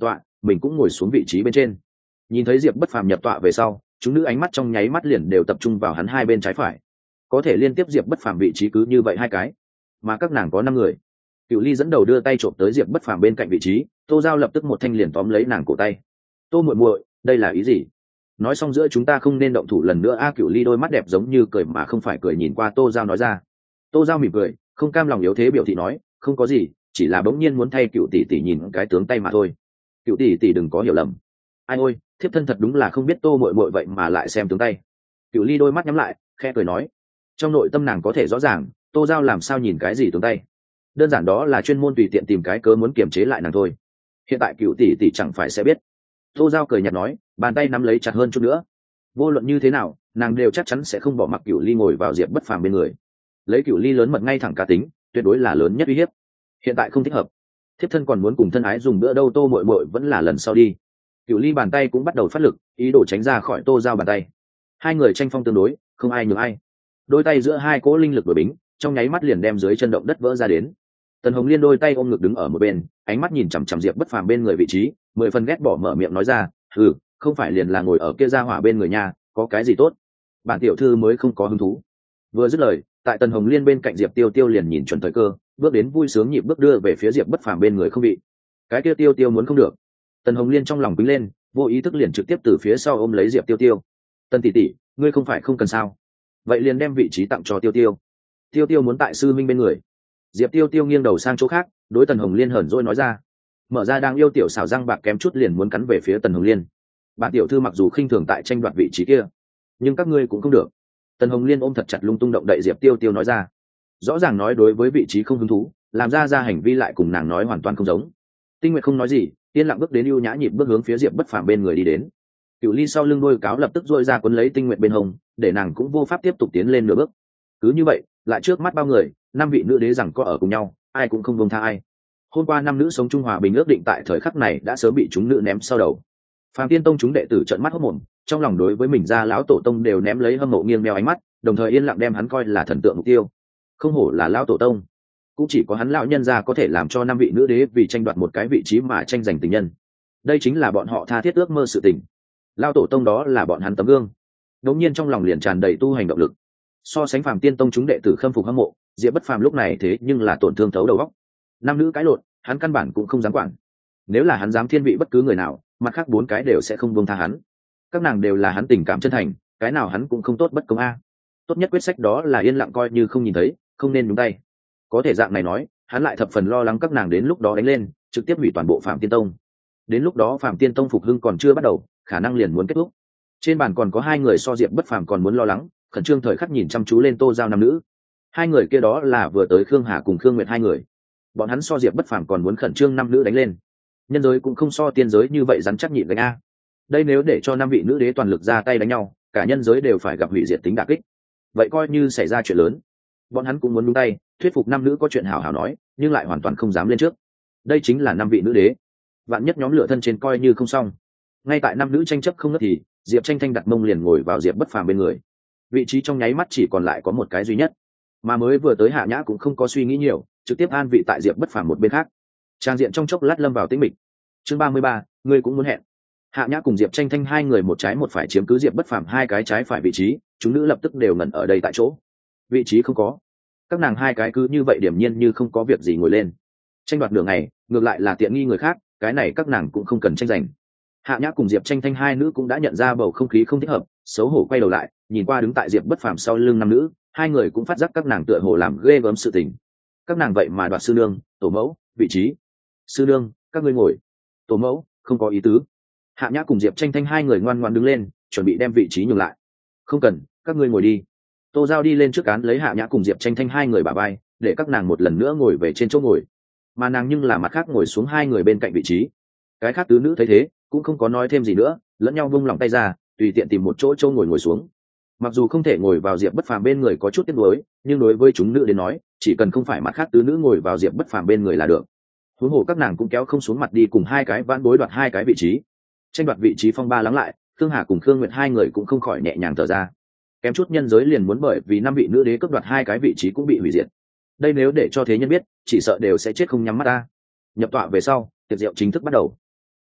mình cũng ngồi xuống vị trí bên trên. Nhìn thấy Diệp Bất Phàm nhập tọa về sau, chúng nữ ánh mắt trong nháy mắt liền đều tập trung vào hắn hai bên trái phải. Có thể liên tiếp Diệp Bất Phàm vị trí cứ như vậy hai cái, mà các nàng có năm người. Cửu Ly dẫn đầu đưa tay trộm tới Diệp Bất Phàm bên cạnh vị trí, Tô Giao lập tức một thanh liền tóm lấy nàng cổ tay. Tô muội muội, đây là ý gì? Nói xong giữa chúng ta không nên động thủ lần nữa a. À, Cửu Ly đôi mắt đẹp giống như cười mà không phải cười nhìn qua Tô Giao nói ra. Tô Giao mỉm cười, không cam lòng yếu thế biểu thị nói, không có gì, chỉ là bỗng nhiên muốn thay Cửu tỷ tỷ nhìn cái tướng tay mà thôi. Cửu tỷ tỷ đừng có hiểu lầm. Ai ôi, thiếp thân thật đúng là không biết Tô muội muội vậy mà lại xem tướng tay. Cửu Ly đôi mắt nhắm lại, khẽ cười nói, trong nội tâm nàng có thể rõ ràng, Tô Giao làm sao nhìn cái gì tướng tay. Đơn giản đó là chuyên môn tùy tiện tìm cái cớ muốn kiềm chế lại nàng thôi. Hiện tại Cửu tỷ tỷ chẳng phải sẽ biết. Tô Giao cười nhạt nói, bàn tay nắm lấy chặt hơn chút nữa. Vô luận như thế nào, nàng đều chắc chắn sẽ không bỏ mặc Cửu Ly ngồi vào Diệp Bất Phàm bên người. Lấy Cửu Ly lớn mật ngay thẳng cá tính, tuyệt đối là lớn nhất uy hiếp. Hiện tại không thích hợp. Thiếp thân còn muốn cùng thân ái dùng bữa đâu, Tô muội muội vẫn là lần sau đi. Cửu Ly bàn tay cũng bắt đầu phát lực, ý đồ tránh ra khỏi Tô Giao bàn tay. Hai người tranh phong tương đối, không ai nhường ai. Đôi tay giữa hai cỗ linh lực đổi bính, trong nháy mắt liền đem dưới chân động đất vỡ ra đến. Tần Hồng Liên đôi tay ôm ngực đứng ở một bên, ánh mắt nhìn chằm chằm Diệp Bất Phàm bên người vị trí, mười phần ghét bỏ mở miệng nói ra, "Ừ, không phải liền là ngồi ở kia gia hỏa bên người nhà, có cái gì tốt? Bản tiểu thư mới không có hứng thú." Vừa dứt lời, tại Tần Hồng Liên bên cạnh Diệp Tiêu Tiêu liền nhìn chuẩn thời cơ, bước đến vui sướng nhịp bước đưa về phía Diệp Bất Phàm bên người không bị. Cái kia Tiêu Tiêu muốn không được. Tần Hồng Liên trong lòng quýnh lên, vô ý thức liền trực tiếp từ phía sau ôm lấy Diệp Tiêu Tiêu. "Tần tỷ tỷ, ngươi không phải không cần sao? Vậy liền đem vị trí tặng cho Tiêu Tiêu." Tiêu Tiêu muốn tại sư minh bên người. Diệp Tiêu Tiêu nghiêng đầu sang chỗ khác, đối Tần Hồng Liên hờn dỗi nói ra. Mở ra đang yêu tiểu xảo răng bạc kém chút liền muốn cắn về phía Tần Hồng Liên. Bản tiểu thư mặc dù khinh thường tại tranh đoạt vị trí kia, nhưng các ngươi cũng không được. Tần Hồng Liên ôm thật chặt lung tung động đậy Diệp Tiêu Tiêu nói ra. Rõ ràng nói đối với vị trí không hứng thú, làm ra ra hành vi lại cùng nàng nói hoàn toàn không giống. Tinh Nguyệt không nói gì, yên lặng bước đến ưu nhã nhịp bước hướng phía Diệp Bất Phàm bên người đi đến. Cửu Ly sau lưng đôi cáo lập tức duỗi ra cuốn lấy Tinh Nguyệt bên hông, để nàng cũng vô pháp tiếp tục tiến lên nửa bước. Cứ như vậy, lại trước mắt bao người, năm vị nữ đế rằng có ở cùng nhau, ai cũng không buông tha ai. Hôm qua năm nữ sống trung hòa bình ước định tại thời khắc này đã sớm bị chúng nữ ném sau đầu. Phàm Tiên Tông chúng đệ tử trợn mắt hốt mồm, trong lòng đối với mình ra lão tổ tông đều ném lấy hâm mộ nghiêng meo ánh mắt, đồng thời yên lặng đem hắn coi là thần tượng mục tiêu. Không hổ là lão tổ tông, cũng chỉ có hắn lão nhân gia có thể làm cho năm vị nữ đế vì tranh đoạt một cái vị trí mà tranh giành tình nhân. Đây chính là bọn họ tha thiết ước mơ sự tình. Lão tổ tông đó là bọn hắn tấm gương. Đột nhiên trong lòng liền tràn đầy tu hành động lực. So sánh Phàm Tiên Tông chúng đệ tử khâm phục hâm mộ, Diệp Bất Phàm lúc này thế nhưng là tổn thương thấu đầu óc. Năm nữ cãi lộn, hắn căn bản cũng không dám quản. Nếu là hắn dám thiên vị bất cứ người nào, mặt khác bốn cái đều sẽ không buông tha hắn. Các nàng đều là hắn tình cảm chân thành, cái nào hắn cũng không tốt bất công a. Tốt nhất quyết sách đó là yên lặng coi như không nhìn thấy, không nên nhúng tay. Có thể dạng này nói, hắn lại thập phần lo lắng các nàng đến lúc đó đánh lên, trực tiếp hủy toàn bộ Phạm Tiên Tông. Đến lúc đó Phạm Tiên Tông phục hưng còn chưa bắt đầu, khả năng liền muốn kết thúc. Trên bàn còn có hai người so Diệp Bất Phàm còn muốn lo lắng, khẩn trương thời khắc nhìn chăm chú lên Tô Giao nam nữ. Hai người kia đó là vừa tới Khương Hà cùng Khương Nguyệt hai người. Bọn hắn so Diệp Bất Phàm còn muốn khẩn trương năm nữ đánh lên. Nhân giới cũng không so tiên giới như vậy rắn chắc nhịn đánh a. Đây nếu để cho năm vị nữ đế toàn lực ra tay đánh nhau, cả nhân giới đều phải gặp hủy diệt tính đả kích. Vậy coi như xảy ra chuyện lớn. Bọn hắn cũng muốn nhúng tay, thuyết phục năm nữ có chuyện hảo hảo nói, nhưng lại hoàn toàn không dám lên trước. Đây chính là năm vị nữ đế. Vạn nhất nhóm lửa thân trên coi như không xong. Ngay tại năm nữ tranh chấp không ngớt thì, Diệp Tranh Thanh đặt mông liền ngồi vào Diệp Bất Phàm bên người. Vị trí trong nháy mắt chỉ còn lại có một cái duy nhất. Mà mới vừa tới Hạ Nhã cũng không có suy nghĩ nhiều, trực tiếp an vị tại Diệp Bất Phàm một bên khác. Trang diện trong chốc lát lâm vào tĩnh mịch. Chương ba mươi ba, ngươi cũng muốn hẹn. Hạ Nhã cùng Diệp Tranh Thanh hai người một trái một phải chiếm cứ Diệp Bất Phàm hai cái trái phải vị trí, chúng nữ lập tức đều ngẩn ở đây tại chỗ. Vị trí không có. Các nàng hai cái cứ như vậy điểm nhiên như không có việc gì ngồi lên. Tranh đoạt đường này, ngược lại là tiện nghi người khác, cái này các nàng cũng không cần tranh giành. Hạ Nhã cùng Diệp Tranh Thanh hai nữ cũng đã nhận ra bầu không khí không thích hợp, xấu hổ quay đầu lại, nhìn qua đứng tại Diệp Bất Phàm sau lưng năm nữ, hai người cũng phát giác các nàng tựa hồ làm ghê gớm sự tình. Các nàng vậy mà đoạt sư nương, tổ mẫu, vị trí. Sư nương, các ngươi ngồi. Tổ mẫu, không có ý tứ. Hạ Nhã cùng Diệp Tranh Thanh hai người ngoan ngoãn đứng lên, chuẩn bị đem vị trí nhường lại. Không cần, các ngươi ngồi đi. Tô Giao đi lên trước án lấy Hạ Nhã cùng Diệp Tranh Thanh hai người bả vai, để các nàng một lần nữa ngồi về trên chỗ ngồi. Mà nàng nhưng là mặt khác ngồi xuống hai người bên cạnh vị trí. Cái khác tứ nữ thấy thế, cũng không có nói thêm gì nữa, lẫn nhau vung lòng tay ra, tùy tiện tìm một chỗ chỗ ngồi ngồi xuống. Mặc dù không thể ngồi vào Diệp Bất Phàm bên người có chút tiếc nuối, nhưng đối với chúng nữ đến nói, chỉ cần không phải mặt khác tứ nữ ngồi vào Diệp Bất Phàm bên người là được. Huống hồ các nàng cũng kéo không xuống mặt đi cùng hai cái vãn bối đoạt hai cái vị trí. Tranh đoạt vị trí phong ba lắng lại, Khương Hà cùng Khương Nguyệt hai người cũng không khỏi nhẹ nhàng thở ra. Kém chút nhân giới liền muốn bởi vì năm vị nữ đế cướp đoạt hai cái vị trí cũng bị hủy diệt. Đây nếu để cho thế nhân biết, chỉ sợ đều sẽ chết không nhắm mắt ta. Nhập tọa về sau, tiệc rượu chính thức bắt đầu.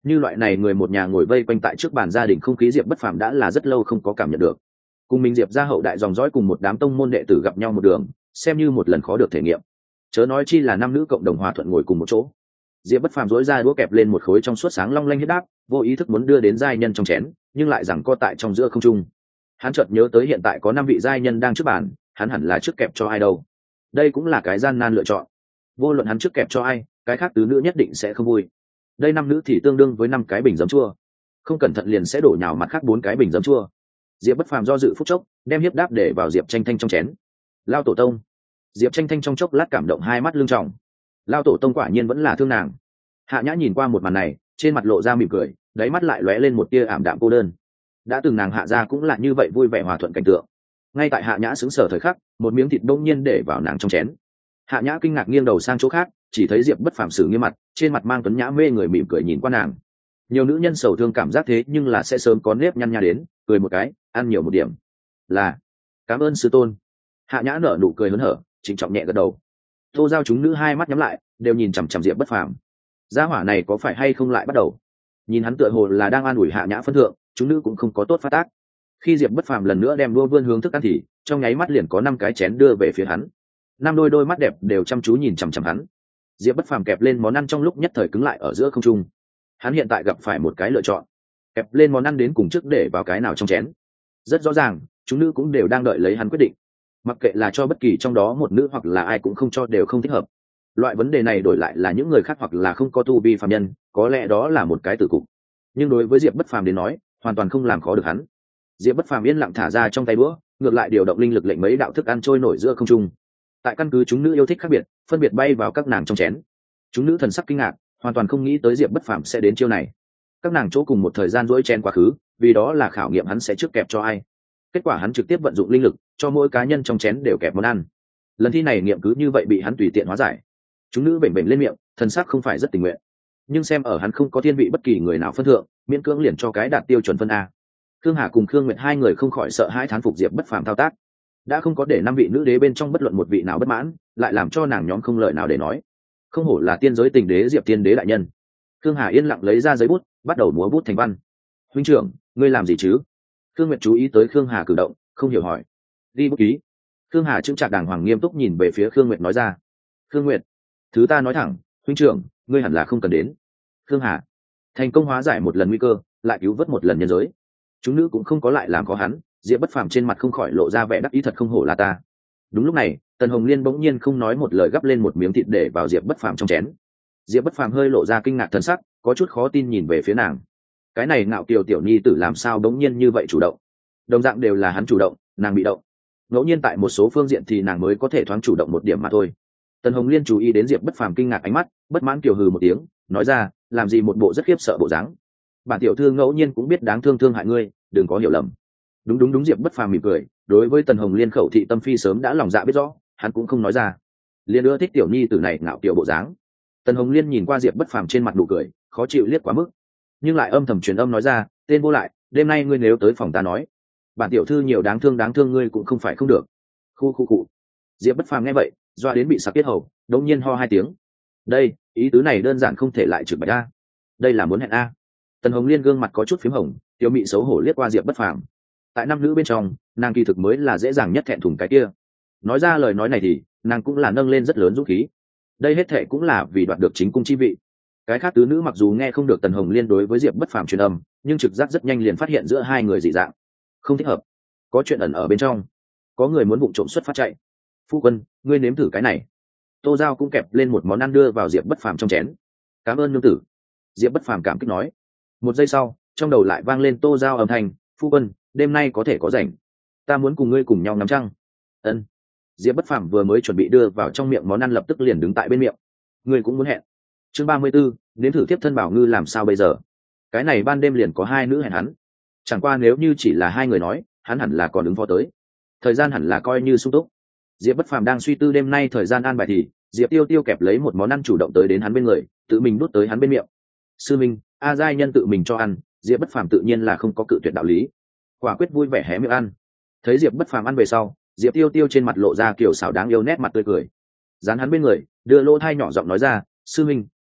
Như loại này người một nhà ngồi vây quanh tại trước bàn gia đình không khí Diệp Bất Phàm đã là rất lâu không có cảm nhận được. Cùng mình Diệp gia hậu đại dòng dõi cùng một đám tông môn đệ tử gặp nhau một đường, xem như một lần khó được thể nghiệm. Chớ nói chi là nam nữ cộng đồng hòa thuận ngồi cùng một chỗ. Diệp Bất Phàm rối ra đũa kẹp lên một khối trong suốt sáng long lanh huyết đáp, vô ý thức muốn đưa đến giai nhân trong chén, nhưng lại rằng co tại trong giữa không trung. Hắn chợt nhớ tới hiện tại có năm vị giai nhân đang trước bàn, hắn hẳn là trước kẹp cho ai đâu. Đây cũng là cái gian nan lựa chọn. Vô luận hắn trước kẹp cho ai, cái khác tứ nữ nhất định sẽ không vui. Đây năm nữ thì tương đương với năm cái bình giấm chua, không cẩn thận liền sẽ đổ nhào mặt khác bốn cái bình giấm chua. Diệp Bất Phàm do dự phút chốc, đem hiếp đáp để vào Diệp Tranh Thanh trong chén. Lao tổ tông. Diệp Tranh Thanh trong chốc lát cảm động hai mắt lưng tròng. Lao tổ tông quả nhiên vẫn là thương nàng. Hạ Nhã nhìn qua một màn này, trên mặt lộ ra mỉm cười, đáy mắt lại lóe lên một tia ảm đạm cô đơn. Đã từng nàng Hạ gia cũng là như vậy vui vẻ hòa thuận cảnh tượng. Ngay tại Hạ Nhã sững sờ thời khắc, một miếng thịt đông nhiên để vào nàng trong chén. Hạ Nhã kinh ngạc nghiêng đầu sang chỗ khác, chỉ thấy Diệp Bất Phàm xử nghiêm mặt, trên mặt mang tuấn nhã mê người mỉm cười nhìn qua nàng. Nhiều nữ nhân sầu thương cảm giác thế nhưng là sẽ sớm có nếp nhăn nha đến, cười một cái, ăn nhiều một điểm. Là, cảm ơn sư tôn. Hạ Nhã nở nụ cười hớn hở, trịnh trọng nhẹ gật đầu. Tô Giao chúng nữ hai mắt nhắm lại, đều nhìn chằm chằm Diệp Bất Phàm. Gia hỏa này có phải hay không lại bắt đầu? Nhìn hắn tựa hồ là đang an ủi Hạ Nhã phân thượng, chúng nữ cũng không có tốt phát tác. Khi Diệp Bất Phàm lần nữa đem đua vươn hướng thức ăn thì, trong nháy mắt liền có năm cái chén đưa về phía hắn. Năm đôi đôi mắt đẹp đều chăm chú nhìn chằm chằm hắn. Diệp Bất Phàm kẹp lên món ăn trong lúc nhất thời cứng lại ở giữa không trung. Hắn hiện tại gặp phải một cái lựa chọn, kẹp lên món ăn đến cùng trước để vào cái nào trong chén. Rất rõ ràng, chúng nữ cũng đều đang đợi lấy hắn quyết định. Mặc kệ là cho bất kỳ trong đó một nữ hoặc là ai cũng không cho đều không thích hợp. Loại vấn đề này đổi lại là những người khác hoặc là không có tu vi phàm nhân, có lẽ đó là một cái tử cục. Nhưng đối với Diệp Bất Phàm đến nói, hoàn toàn không làm khó được hắn. Diệp Bất Phàm yên lặng thả ra trong tay búa, ngược lại điều động linh lực lệnh mấy đạo thức ăn trôi nổi giữa không trung. Tại căn cứ chúng nữ yêu thích khác biệt, phân biệt bay vào các nàng trong chén. Chúng nữ thần sắc kinh ngạc, hoàn toàn không nghĩ tới Diệp Bất Phàm sẽ đến chiêu này. Các nàng chỗ cùng một thời gian dỗi chén quá khứ, vì đó là khảo nghiệm hắn sẽ trước kẹp cho ai. Kết quả hắn trực tiếp vận dụng linh lực, cho mỗi cá nhân trong chén đều kẹp món ăn. Lần thi này nghiệm cứ như vậy bị hắn tùy tiện hóa giải. Chúng nữ bềnh bềnh lên miệng, thần sắc không phải rất tình nguyện. Nhưng xem ở hắn không có thiên vị bất kỳ người nào phân thượng, miễn cưỡng liền cho cái đạt tiêu chuẩn phân A. Khương Hà cùng Khương Nguyệt hai người không khỏi sợ hãi thán phục Diệp Bất Phàm thao tác. Đã không có để năm vị nữ đế bên trong bất luận một vị nào bất mãn, lại làm cho nàng nhóm không lời nào để nói. Không hổ là tiên giới tình đế Diệp tiên đế đại nhân. Khương Hà yên lặng lấy ra giấy bút, bắt đầu múa bút thành văn. Huynh trưởng, ngươi làm gì chứ? Khương Nguyệt chú ý tới Khương Hà cử động, không hiểu hỏi. Đi bút ký. Khương Hà chững chạc đàng hoàng nghiêm túc nhìn về phía Khương Nguyệt nói ra. Khương Nguyệt, thứ ta nói thẳng, huynh trưởng, ngươi hẳn là không cần đến. Khương Hà, thành công hóa giải một lần nguy cơ, lại cứu vớt một lần nhân giới. Chúng nữ cũng không có lại làm khó hắn, Diệp Bất Phàm trên mặt không khỏi lộ ra vẻ đắc ý thật không hổ là ta. Đúng lúc này, Tần Hồng Liên bỗng nhiên không nói một lời gắp lên một miếng thịt để vào Diệp Bất Phàm trong chén. Diệp Bất Phàm hơi lộ ra kinh ngạc thần sắc, có chút khó tin nhìn về phía nàng. Cái này ngạo kiều tiểu nhi tử làm sao bỗng nhiên như vậy chủ động? Đồng dạng đều là hắn chủ động, nàng bị động. Ngẫu nhiên tại một số phương diện thì nàng mới có thể thoáng chủ động một điểm mà thôi. Tần Hồng Liên chú ý đến Diệp Bất Phàm kinh ngạc ánh mắt, bất mãn kiều hừ một tiếng, nói ra, làm gì một bộ rất khiếp sợ bộ dáng. Bản tiểu thư ngẫu nhiên cũng biết đáng thương thương hại ngươi, đừng có hiểu lầm. Đúng đúng đúng Diệp Bất Phàm mỉm cười, đối với Tần Hồng Liên khẩu thị tâm phi sớm đã lòng dạ biết rõ, hắn cũng không nói ra. Liên ưa thích tiểu nhi tử này ngạo kiều bộ dáng. Tần Hồng Liên nhìn qua Diệp Bất Phàm trên mặt nụ cười, khó chịu liếc quá mức, nhưng lại âm thầm truyền âm nói ra, tên vô lại, đêm nay ngươi nếu tới phòng ta nói, bản tiểu thư nhiều đáng thương đáng thương ngươi cũng không phải không được. Khu khu cụ. Diệp Bất Phàm nghe vậy, doa đến bị sặc tiết hầu, đột nhiên ho hai tiếng. Đây, ý tứ này đơn giản không thể lại trực bạch a. Đây là muốn hẹn a. Tần Hồng Liên gương mặt có chút phím hồng, tiểu mị xấu hổ liếc qua Diệp Bất Phàm. Tại năm nữ bên trong, nàng kỳ thực mới là dễ dàng nhất thẹn thùng cái kia. Nói ra lời nói này thì, nàng cũng là nâng lên rất lớn dũng khí. Đây hết thệ cũng là vì đoạt được chính cung chi vị. Cái khác tứ nữ mặc dù nghe không được Tần Hồng Liên đối với Diệp Bất Phàm truyền âm, nhưng trực giác rất nhanh liền phát hiện giữa hai người dị dạng, không thích hợp, có chuyện ẩn ở bên trong, có người muốn vụng trộm xuất phát chạy. Phu quân, ngươi nếm thử cái này. Tô Giao cũng kẹp lên một món ăn đưa vào Diệp Bất Phàm trong chén. Cảm ơn nương tử. Diệp Bất Phàm cảm kích nói. Một giây sau, trong đầu lại vang lên Tô Giao âm thanh, phu quân, đêm nay có thể có rảnh, ta muốn cùng ngươi cùng nhau ngắm trăng. Ân. Diệp Bất Phàm vừa mới chuẩn bị đưa vào trong miệng món ăn lập tức liền đứng tại bên miệng. Ngươi cũng muốn hẹn. Chương ba mươi 34, nếm thử tiếp thân Bảo Ngư làm sao bây giờ? Cái này ban đêm liền có hai nữ hẹn hắn. Chẳng qua nếu như chỉ là hai người nói, hắn hẳn là còn ứng phó tới. Thời gian hẳn là coi như sung túc. Diệp Bất Phàm đang suy tư đêm nay thời gian an bài thì, Diệp Tiêu Tiêu kẹp lấy một món ăn chủ động tới đến hắn bên người, tự mình đút tới hắn bên miệng. Sư minh, a giai nhân tự mình cho ăn, Diệp Bất Phàm tự nhiên là không có cự tuyệt đạo lý. Quả quyết vui vẻ hé miệng ăn. Thấy Diệp Bất Phàm ăn về sau, Diệp Tiêu Tiêu trên mặt lộ ra kiểu xảo đáng yêu nét mặt tươi cười. Dán hắn bên người, đưa lỗ thai nhỏ giọng nói ra, sư minh,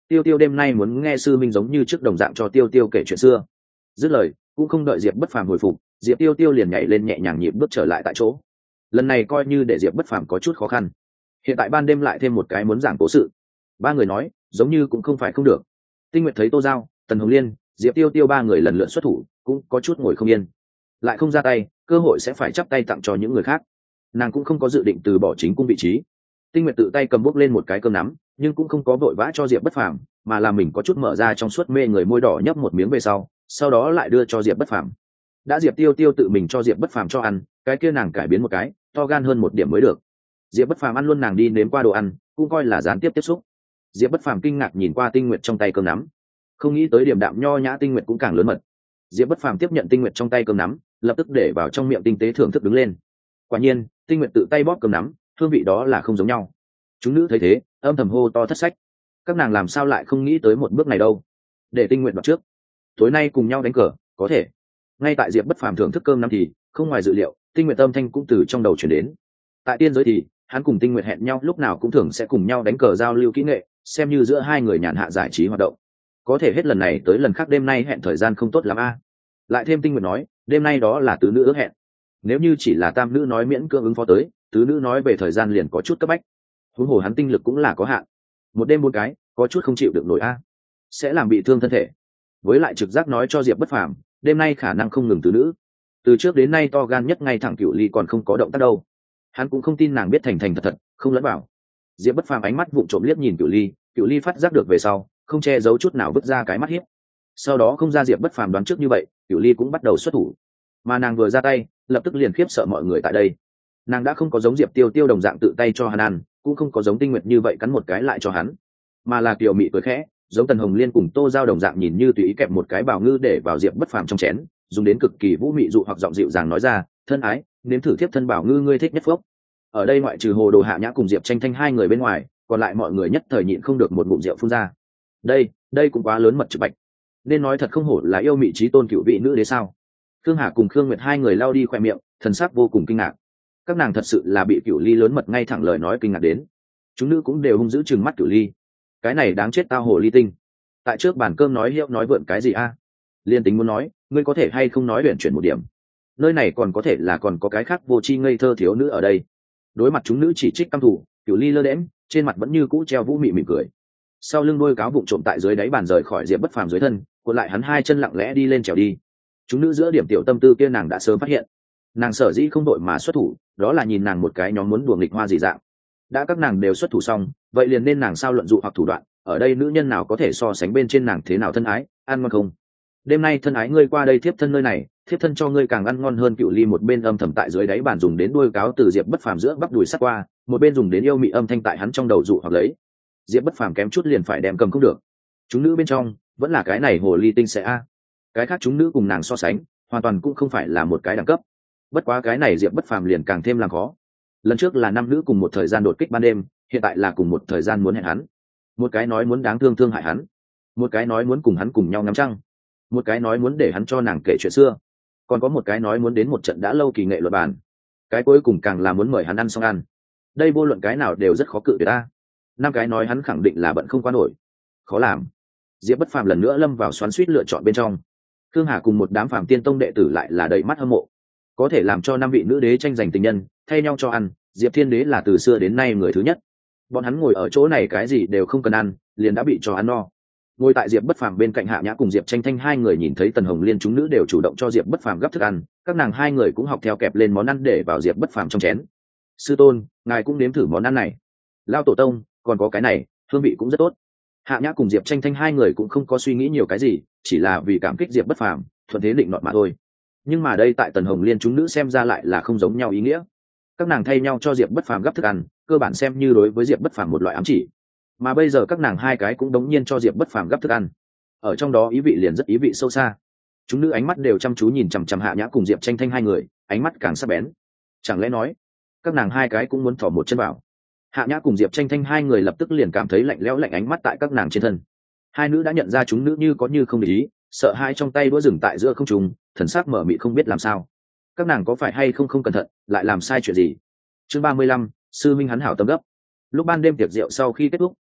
tiêu tiêu đêm nay muốn nghe sư minh giống như trước đồng dạng cho tiêu tiêu kể chuyện xưa. Dứt lời cũng không đợi diệp bất phàm hồi phục, diệp tiêu tiêu liền nhảy lên nhẹ nhàng nhịp bước trở lại tại chỗ. Lần này coi như để diệp bất phàm có chút khó khăn. Hiện tại ban đêm lại thêm một cái muốn giảng cố sự, ba người nói giống như cũng không phải không được. Tinh Nguyệt thấy Tô Giao, Tần Hồng Liên, diệp tiêu tiêu ba người lần lượt xuất thủ, cũng có chút ngồi không yên, lại không ra tay cơ hội sẽ phải chắp tay tặng cho những người khác. Nàng cũng không có dự định từ bỏ chính cung vị trí. Tinh Nguyệt tự tay cầm bốc lên một cái cơm nắm, nhưng cũng không có vội vã cho diệp bất phàm, mà là mình có chút mở ra trong suốt mê người môi đỏ nhấp một miếng về sau, sau đó lại đưa cho diệp bất phàm. Đã diệp tiêu tiêu tự mình cho diệp bất phàm cho ăn, cái kia nàng cải biến một cái to gan hơn một điểm mới được. Diệp bất phàm ăn luôn nàng đi nếm qua đồ ăn, cũng coi là gián tiếp tiếp xúc. Diệp bất phàm kinh ngạc nhìn qua Tinh Nguyệt trong tay cơm nắm, không nghĩ tới điểm đạm nho nhã Tinh Nguyệt cũng càng lớn mật. Diệp bất phàm tiếp nhận Tinh Nguyệt trong tay cơm nắm, lập tức để vào trong miệng tinh tế thưởng thức đứng lên. Quả nhiên Tinh Nguyệt tự tay bóp cơm nắm, hương vị đó là không giống nhau. Chúng nữ thấy thế âm thầm hô to thất sách, các nàng làm sao lại không nghĩ tới một bước này đâu. Để Tinh Nguyệt vào trước, tối nay cùng nhau đánh cờ có thể. Ngay tại Diệp bất phàm thưởng thức cơm nắm thì không ngoài dự liệu, Tinh Nguyệt âm thanh cũng từ trong đầu chuyển đến. Tại tiên giới thì hắn cùng Tinh Nguyệt hẹn nhau lúc nào cũng thường sẽ cùng nhau đánh cờ giao lưu kỹ nghệ, xem như giữa hai người nhàn hạ giải trí hoạt động. Có thể hết lần này tới lần khác đêm nay hẹn thời gian không tốt lắm a. Lại thêm Tinh Nguyệt nói đêm nay đó là tứ nữ ước hẹn, nếu như chỉ là tam nữ nói miễn cưỡng ứng phó tới, tứ nữ nói về thời gian liền có chút cấp bách. Huống hồ hắn tinh lực cũng là có hạn, một đêm bốn cái có chút không chịu được nổi a, sẽ làm bị thương thân thể. Với lại trực giác nói cho Diệp bất phàm đêm nay khả năng không ngừng tứ nữ. Từ trước đến nay to gan nhất ngay thẳng Cửu Ly còn không có động tác đâu, hắn cũng không tin nàng biết thành thành thật thật không lẫn vào. Diệp bất phàm ánh mắt vụng trộm liếc nhìn Cửu Ly, Cửu Ly phát giác được về sau không che giấu chút nào vứt ra cái mắt hiếp. Sau đó không ra Diệp bất phàm đoán trước như vậy, Cửu Ly cũng bắt đầu xuất thủ, mà nàng vừa ra tay lập tức liền khiếp sợ mọi người tại đây. Nàng đã không có giống Diệp tiêu tiêu đồng dạng tự tay cho hắn ăn, cũng không có giống Tinh Nguyệt như vậy cắn một cái lại cho hắn, mà là kiều mị cười khẽ, giống Tần Hồng Liên cùng Tô Giao đồng dạng nhìn như tùy ý kẹp một cái bào ngư để vào Diệp bất phàm trong chén, dùng đến cực kỳ vũ mị dụ hoặc giọng dịu dàng nói ra, thân ái nếm thử thiếp thân bảo ngư ngươi thích nhất phốc. Ở đây ngoại trừ Hồ Đồ Hạ Nhã cùng Diệp Tranh Thanh hai người bên ngoài, còn lại mọi người nhất thời nhịn không được một ngụm rượu phun ra. Đây, đây cũng quá lớn mật trực bạch. Nên nói thật không hổ là yêu mị trí tôn cựu vị nữ đế sao? Khương Hà cùng Khương Nguyệt hai người lao đi khoe miệng, thần sắc vô cùng kinh ngạc. Các nàng thật sự là bị Cửu Ly lớn mật ngay thẳng lời nói kinh ngạc đến. Chúng nữ cũng đều hung dữ trừng mắt Cửu Ly. Cái này đáng chết tao hồ ly tinh. Tại trước bàn cơm nói hiệu nói vượn cái gì a? Liên tính muốn nói, ngươi có thể hay không nói luyện chuyển một điểm. Nơi này còn có thể là còn có cái khác vô tri ngây thơ thiếu nữ ở đây. Đối mặt chúng nữ chỉ trích căm thù, Cửu Ly lơ đễnh, trên mặt vẫn như cũ treo vũ mị mỉm cười. Sau lưng đôi cáo vụng trộm tại dưới đáy bàn rời khỏi Diệp bất phàm dưới thân, cuộn lại hắn hai chân lặng lẽ đi lên trèo đi. Chúng nữ giữa điểm tiểu tâm tư kia nàng đã sớm phát hiện. Nàng sở dĩ không đội mà xuất thủ, đó là nhìn nàng một cái nhóm muốn đùa nghịch hoa gì dạng. Đã các nàng đều xuất thủ xong, vậy liền nên nàng sao luận dụ hoặc thủ đoạn, ở đây nữ nhân nào có thể so sánh bên trên nàng thế nào thân ái, ăn ngon không? Đêm nay thân ái ngươi qua đây thiếp thân nơi này, thiếp thân cho ngươi càng ăn ngon hơn. Cửu Ly một bên âm thầm tại dưới đáy bàn dùng đến đuôi cáo từ Diệp bất phàm giữa bắp đùi sát qua, một bên dùng đến yêu mị âm thanh tại hắn trong đầu dụ hoặc lấy. Diệp bất phàm kém chút liền phải đem cầm không được. Chúng nữ bên trong vẫn là cái này hồ ly tinh sẽ a, cái khác chúng nữ cùng nàng so sánh hoàn toàn cũng không phải là một cái đẳng cấp. Bất quá cái này Diệp bất phàm liền càng thêm làm khó. Lần trước là năm nữ cùng một thời gian đột kích ban đêm, hiện tại là cùng một thời gian muốn hẹn hắn. Một cái nói muốn đáng thương thương hại hắn, một cái nói muốn cùng hắn cùng nhau ngắm trăng, một cái nói muốn để hắn cho nàng kể chuyện xưa, còn có một cái nói muốn đến một trận đã lâu kỳ nghệ luật bản, cái cuối cùng càng là muốn mời hắn ăn xong ăn. Đây vô luận cái nào đều rất khó cự tuyệt ta. Năm cái nói hắn khẳng định là bận không qua nổi, khó làm. Diệp bất phàm lần nữa lâm vào xoắn xuýt lựa chọn bên trong. Khương Hà cùng một đám phàm tiên tông đệ tử lại là đầy mắt hâm mộ, có thể làm cho năm vị nữ đế tranh giành tình nhân thay nhau cho ăn. Diệp thiên đế là từ xưa đến nay người thứ nhất. Bọn hắn ngồi ở chỗ này cái gì đều không cần ăn, liền đã bị cho ăn no. Ngồi tại Diệp bất phàm bên cạnh Hạ Nhã cùng Diệp Tranh Thanh hai người nhìn thấy Tần Hồng Liên chúng nữ đều chủ động cho Diệp bất phàm gấp thức ăn, các nàng hai người cũng học theo kẹp lên món ăn để vào Diệp bất phàm trong chén. Sư tôn, ngài cũng nếm thử món ăn này. Lao tổ tông, còn có cái này, hương vị cũng rất tốt. Hạ Nhã cùng Diệp Tranh Thanh hai người cũng không có suy nghĩ nhiều cái gì, chỉ là vì cảm kích Diệp bất phàm, thuận thế định nọt mà thôi. Nhưng mà đây tại Tần Hồng Liên chúng nữ xem ra lại là không giống nhau ý nghĩa. Các nàng thay nhau cho Diệp bất phàm gấp thức ăn, cơ bản xem như đối với Diệp bất phàm một loại ám chỉ. Mà bây giờ các nàng hai cái cũng đống nhiên cho Diệp bất phàm gấp thức ăn, ở trong đó ý vị liền rất ý vị sâu xa. Chúng nữ ánh mắt đều chăm chú nhìn chằm chằm Hạ Nhã cùng Diệp Tranh Thanh hai người, ánh mắt càng sắc bén. Chẳng lẽ nói các nàng hai cái cũng muốn thò một chân vào? Hạ Nhã cùng Diệp Tranh Thanh hai người lập tức liền cảm thấy lạnh lẽo lạnh ánh mắt tại các nàng trên thân. Hai nữ đã nhận ra chúng nữ như có như không để ý, sợ hai trong tay đũa dừng tại giữa không trung, thần sắc mở mịt không biết làm sao. Các nàng có phải hay không không cẩn thận lại làm sai chuyện gì? Chương ba mươi lăm, sư minh hắn hảo tâm gấp. Lúc ban đêm tiệc rượu sau khi kết thúc,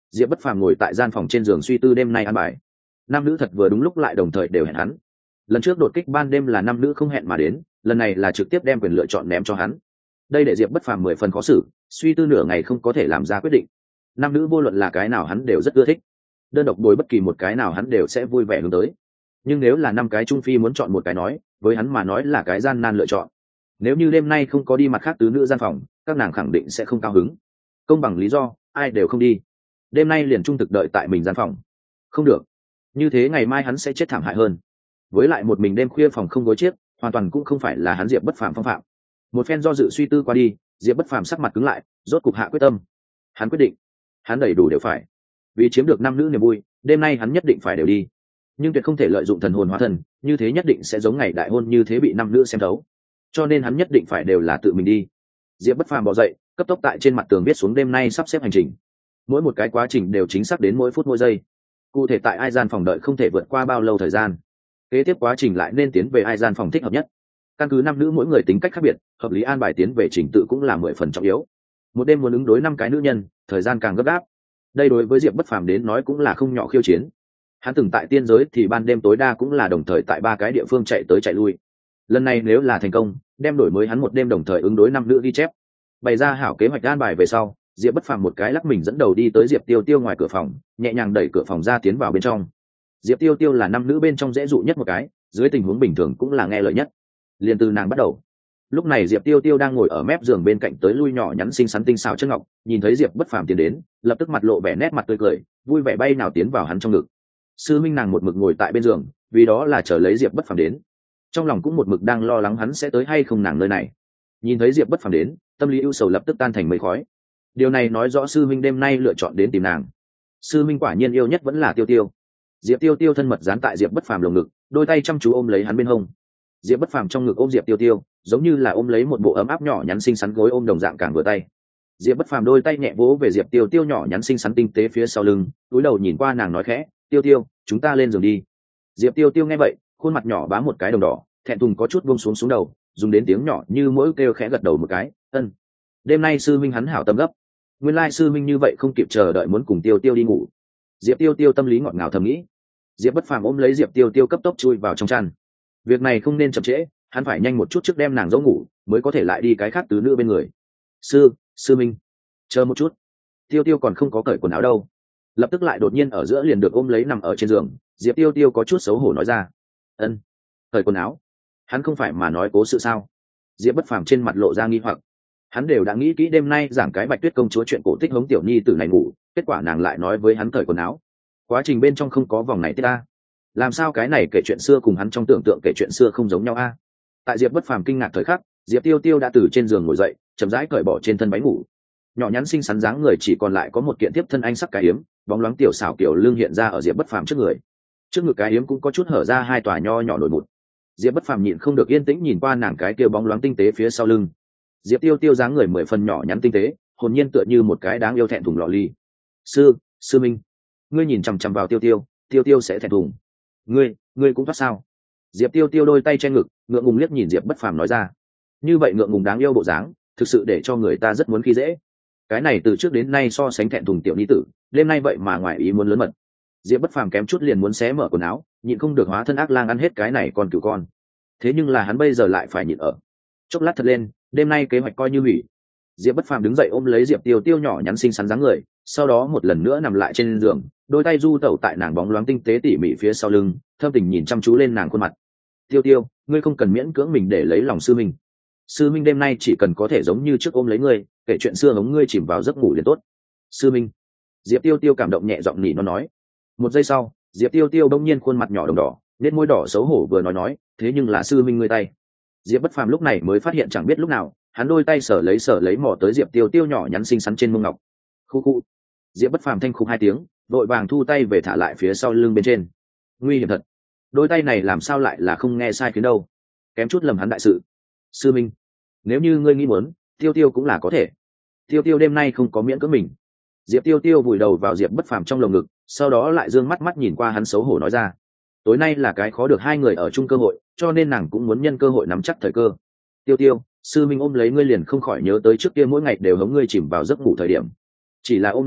Diệp Bất Phàm ngồi tại gian phòng trên giường suy tư đêm nay ăn bài. Nam nữ thật vừa đúng lúc lại đồng thời đều hẹn hắn. Lần trước đột kích ban đêm là nam nữ không hẹn mà đến, lần này là trực tiếp đem quyền lựa chọn ném cho hắn. Đây để Diệp Bất Phàm mười phần khó xử, suy tư nửa ngày không có thể làm ra quyết định. Nam nữ vô luận là cái nào hắn đều rất ưa thích, đơn độc đối bất kỳ một cái nào hắn đều sẽ vui vẻ hướng tới. Nhưng nếu là năm cái trung phi muốn chọn một cái nói, với hắn mà nói là cái gian nan lựa chọn. Nếu như đêm nay không có đi mặt khác tứ nữ gian phòng, các nàng khẳng định sẽ không cao hứng. Công bằng lý do, ai đều không đi. Đêm nay liền trung thực đợi tại mình gian phòng. Không được, như thế ngày mai hắn sẽ chết thảm hại hơn. Với lại một mình đêm khuya phòng không gối chiếc, hoàn toàn cũng không phải là hắn Diệp Bất Phàm phong phạm. Một phen do dự suy tư qua đi, Diệp Bất Phàm sắc mặt cứng lại, rốt cục hạ quyết tâm. Hắn quyết định, hắn đầy đủ đều phải. Vì chiếm được năm nữ niềm vui, đêm nay hắn nhất định phải đều đi. Nhưng tuyệt không thể lợi dụng thần hồn hóa thần, như thế nhất định sẽ giống ngày đại hôn như thế bị năm nữ xem thấu. Cho nên hắn nhất định phải đều là tự mình đi. Diệp Bất Phàm bò dậy, cấp tốc tại trên mặt tường viết xuống đêm nay sắp xếp hành trình. Mỗi một cái quá trình đều chính xác đến mỗi phút mỗi giây. Cụ thể tại ai gian phòng đợi không thể vượt qua bao lâu thời gian. Kế tiếp quá trình lại nên tiến về ai gian phòng thích hợp nhất. Căn cứ năm nữ mỗi người tính cách khác biệt, hợp lý an bài tiến về trình tự cũng là mười phần trọng yếu. Một đêm muốn ứng đối năm cái nữ nhân, thời gian càng gấp gáp. Đây đối với Diệp Bất Phàm đến nói cũng là không nhỏ khiêu chiến. Hắn từng tại tiên giới thì ban đêm tối đa cũng là đồng thời tại ba cái địa phương chạy tới chạy lui. Lần này nếu là thành công, đem đổi mới hắn một đêm đồng thời ứng đối năm nữ ghi chép. Bày ra hảo kế hoạch an bài về sau, Diệp Bất Phàm một cái lắc mình dẫn đầu đi tới Diệp Tiêu Tiêu ngoài cửa phòng, nhẹ nhàng đẩy cửa phòng ra tiến vào bên trong. Diệp Tiêu Tiêu là năm nữ bên trong dễ dụ nhất một cái, dưới tình huống bình thường cũng là nghe lời nhất. Liền từ nàng bắt đầu. Lúc này Diệp Tiêu Tiêu đang ngồi ở mép giường bên cạnh tới lui nhỏ nhắn xinh xắn tinh xảo chân ngọc, nhìn thấy Diệp Bất Phàm tiến đến, lập tức mặt lộ vẻ nét mặt tươi cười, vui vẻ bay nào tiến vào hắn trong ngực. Sư minh nàng một mực ngồi tại bên giường, vì đó là chờ lấy Diệp Bất Phàm đến. Trong lòng cũng một mực đang lo lắng hắn sẽ tới hay không nàng nơi này. Nhìn thấy Diệp Bất Phàm đến, tâm lý ưu sầu lập tức tan thành mây khói. Điều này nói rõ sư minh đêm nay lựa chọn đến tìm nàng. Sư minh quả nhiên yêu nhất vẫn là Tiêu Tiêu. Diệp Tiêu Tiêu thân mật dán tại Diệp Bất Phàm lồng ngực, đôi tay chăm chú ôm lấy hắn bên hông. Diệp Bất Phàm trong ngực ôm Diệp Tiêu Tiêu, giống như là ôm lấy một bộ ấm áp nhỏ nhắn xinh xắn gối ôm đồng dạng càng vừa tay. Diệp Bất Phàm đôi tay nhẹ vỗ về Diệp Tiêu Tiêu nhỏ nhắn xinh xắn tinh tế phía sau lưng, cúi đầu nhìn qua nàng nói khẽ, "Tiêu Tiêu, chúng ta lên giường đi." Diệp Tiêu Tiêu nghe vậy, khuôn mặt nhỏ bám một cái đồng đỏ, thẹn thùng có chút buông xuống xuống đầu, dùng đến tiếng nhỏ như mỗi kêu khẽ gật đầu một cái, "Ân." Đêm nay sư minh hắn hảo tâm gấp. Nguyên lai sư minh như vậy không kịp chờ đợi muốn cùng Tiêu Tiêu đi ngủ. Diệp Tiêu Tiêu tâm lý ngọt ngào thầm nghĩ. Diệp Bất Phàm ôm lấy Diệp Tiêu Tiêu cấp tốc chui vào trong chăn. Việc này không nên chậm trễ, hắn phải nhanh một chút trước đem nàng dỗ ngủ, mới có thể lại đi cái khác tứ nữ bên người. Sư, sư minh, chờ một chút. Tiêu Tiêu còn không có cởi quần áo đâu. Lập tức lại đột nhiên ở giữa liền được ôm lấy nằm ở trên giường. Diệp Tiêu Tiêu có chút xấu hổ nói ra. Ân, cởi quần áo. Hắn không phải mà nói cố sự sao? Diệp Bất Phàm trên mặt lộ ra nghi hoặc. Hắn đều đã nghĩ kỹ đêm nay giảng cái Bạch Tuyết công chúa chuyện cổ tích hống tiểu nhi tử này ngủ, kết quả nàng lại nói với hắn cởi quần áo. Quá trình bên trong không có vòng này tiết ta. Làm sao cái này kể chuyện xưa cùng hắn trong tưởng tượng kể chuyện xưa không giống nhau a? Tại Diệp Bất Phàm kinh ngạc thời khắc, Diệp Tiêu Tiêu đã từ trên giường ngồi dậy, chậm rãi cởi bỏ trên thân váy ngủ. Nhỏ nhắn xinh xắn dáng người chỉ còn lại có một kiện tiếp thân anh sắc cái yếm, bóng loáng tiểu xảo kiểu lưng hiện ra ở Diệp Bất Phàm trước người. Trước ngực cái yếm cũng có chút hở ra hai tòa nho nhỏ nổi bụt. Diệp Bất Phàm nhịn không được yên tĩnh nhìn qua nàng cái kia bóng loáng tinh tế phía sau lưng. Diệp Tiêu Tiêu dáng người mười phần nhỏ nhắn tinh tế, hồn nhiên tựa như một cái đáng yêu thẹn thùng lọ ly. "Sư, sư minh, ngươi nhìn chằm chằm vào Tiêu Tiêu, Tiêu Tiêu sẽ thẹn thùng. Ngươi, ngươi cũng thoát sao?" Diệp Tiêu Tiêu đôi tay che ngực, ngượng ngùng liếc nhìn Diệp Bất Phàm nói ra. Như vậy ngượng ngùng đáng yêu bộ dáng, thực sự để cho người ta rất muốn khi dễ. Cái này từ trước đến nay so sánh thẹn thùng tiểu nhi tử, đêm nay vậy mà ngoài ý muốn lớn mật. Diệp Bất Phàm kém chút liền muốn xé mở quần áo, nhịn không được hóa thân ác lang ăn hết cái này con cừu con. Thế nhưng là hắn bây giờ lại phải nhịn ở. Chốc lát thật lên, đêm nay kế hoạch coi như hủy. Diệp Bất Phàm đứng dậy ôm lấy Diệp Tiêu Tiêu nhỏ nhắn xinh xắn dáng người, sau đó một lần nữa nằm lại trên giường, đôi tay du tẩu tại nàng bóng loáng tinh tế tỉ mỉ phía sau lưng, thâm tình nhìn chăm chú lên nàng khuôn mặt. "Tiêu Tiêu, ngươi không cần miễn cưỡng mình để lấy lòng sư minh. Sư minh đêm nay chỉ cần có thể giống như trước ôm lấy ngươi, kể chuyện xưa hống ngươi chìm vào giấc ngủ liền tốt." "Sư minh." Diệp Tiêu Tiêu cảm động nhẹ giọng nỉ nó nói. Một giây sau, Diệp Tiêu Tiêu bỗng nhiên khuôn mặt nhỏ đồng đỏ, nét môi đỏ xấu hổ vừa nói nói, "Thế nhưng là sư minh ngươi tay." Diệp Bất Phàm lúc này mới phát hiện chẳng biết lúc nào, hắn đôi tay sở lấy sở lấy mò tới Diệp Tiêu Tiêu nhỏ nhắn xinh xắn trên mông ngọc. Khu khu. Diệp Bất Phàm thanh khục hai tiếng, vội vàng thu tay về thả lại phía sau lưng bên trên. Nguy hiểm thật. Đôi tay này làm sao lại là không nghe sai khiến đâu? Kém chút lầm hắn đại sự. Sư minh, nếu như ngươi nghĩ muốn, Tiêu Tiêu cũng là có thể. Tiêu Tiêu đêm nay không có miễn cưỡng mình. Diệp Tiêu Tiêu vùi đầu vào Diệp Bất Phàm trong lồng ngực, sau đó lại dương mắt mắt nhìn qua hắn xấu hổ nói ra. Tối nay là cái khó được hai người ở chung cơ hội, cho nên nàng cũng muốn nhân cơ hội nắm chắc thời cơ. Tiêu Tiêu, sư minh ôm lấy ngươi liền không khỏi nhớ tới trước kia mỗi ngày đều hống ngươi chìm vào giấc ngủ thời điểm. Chỉ là ôm lấy ngươi,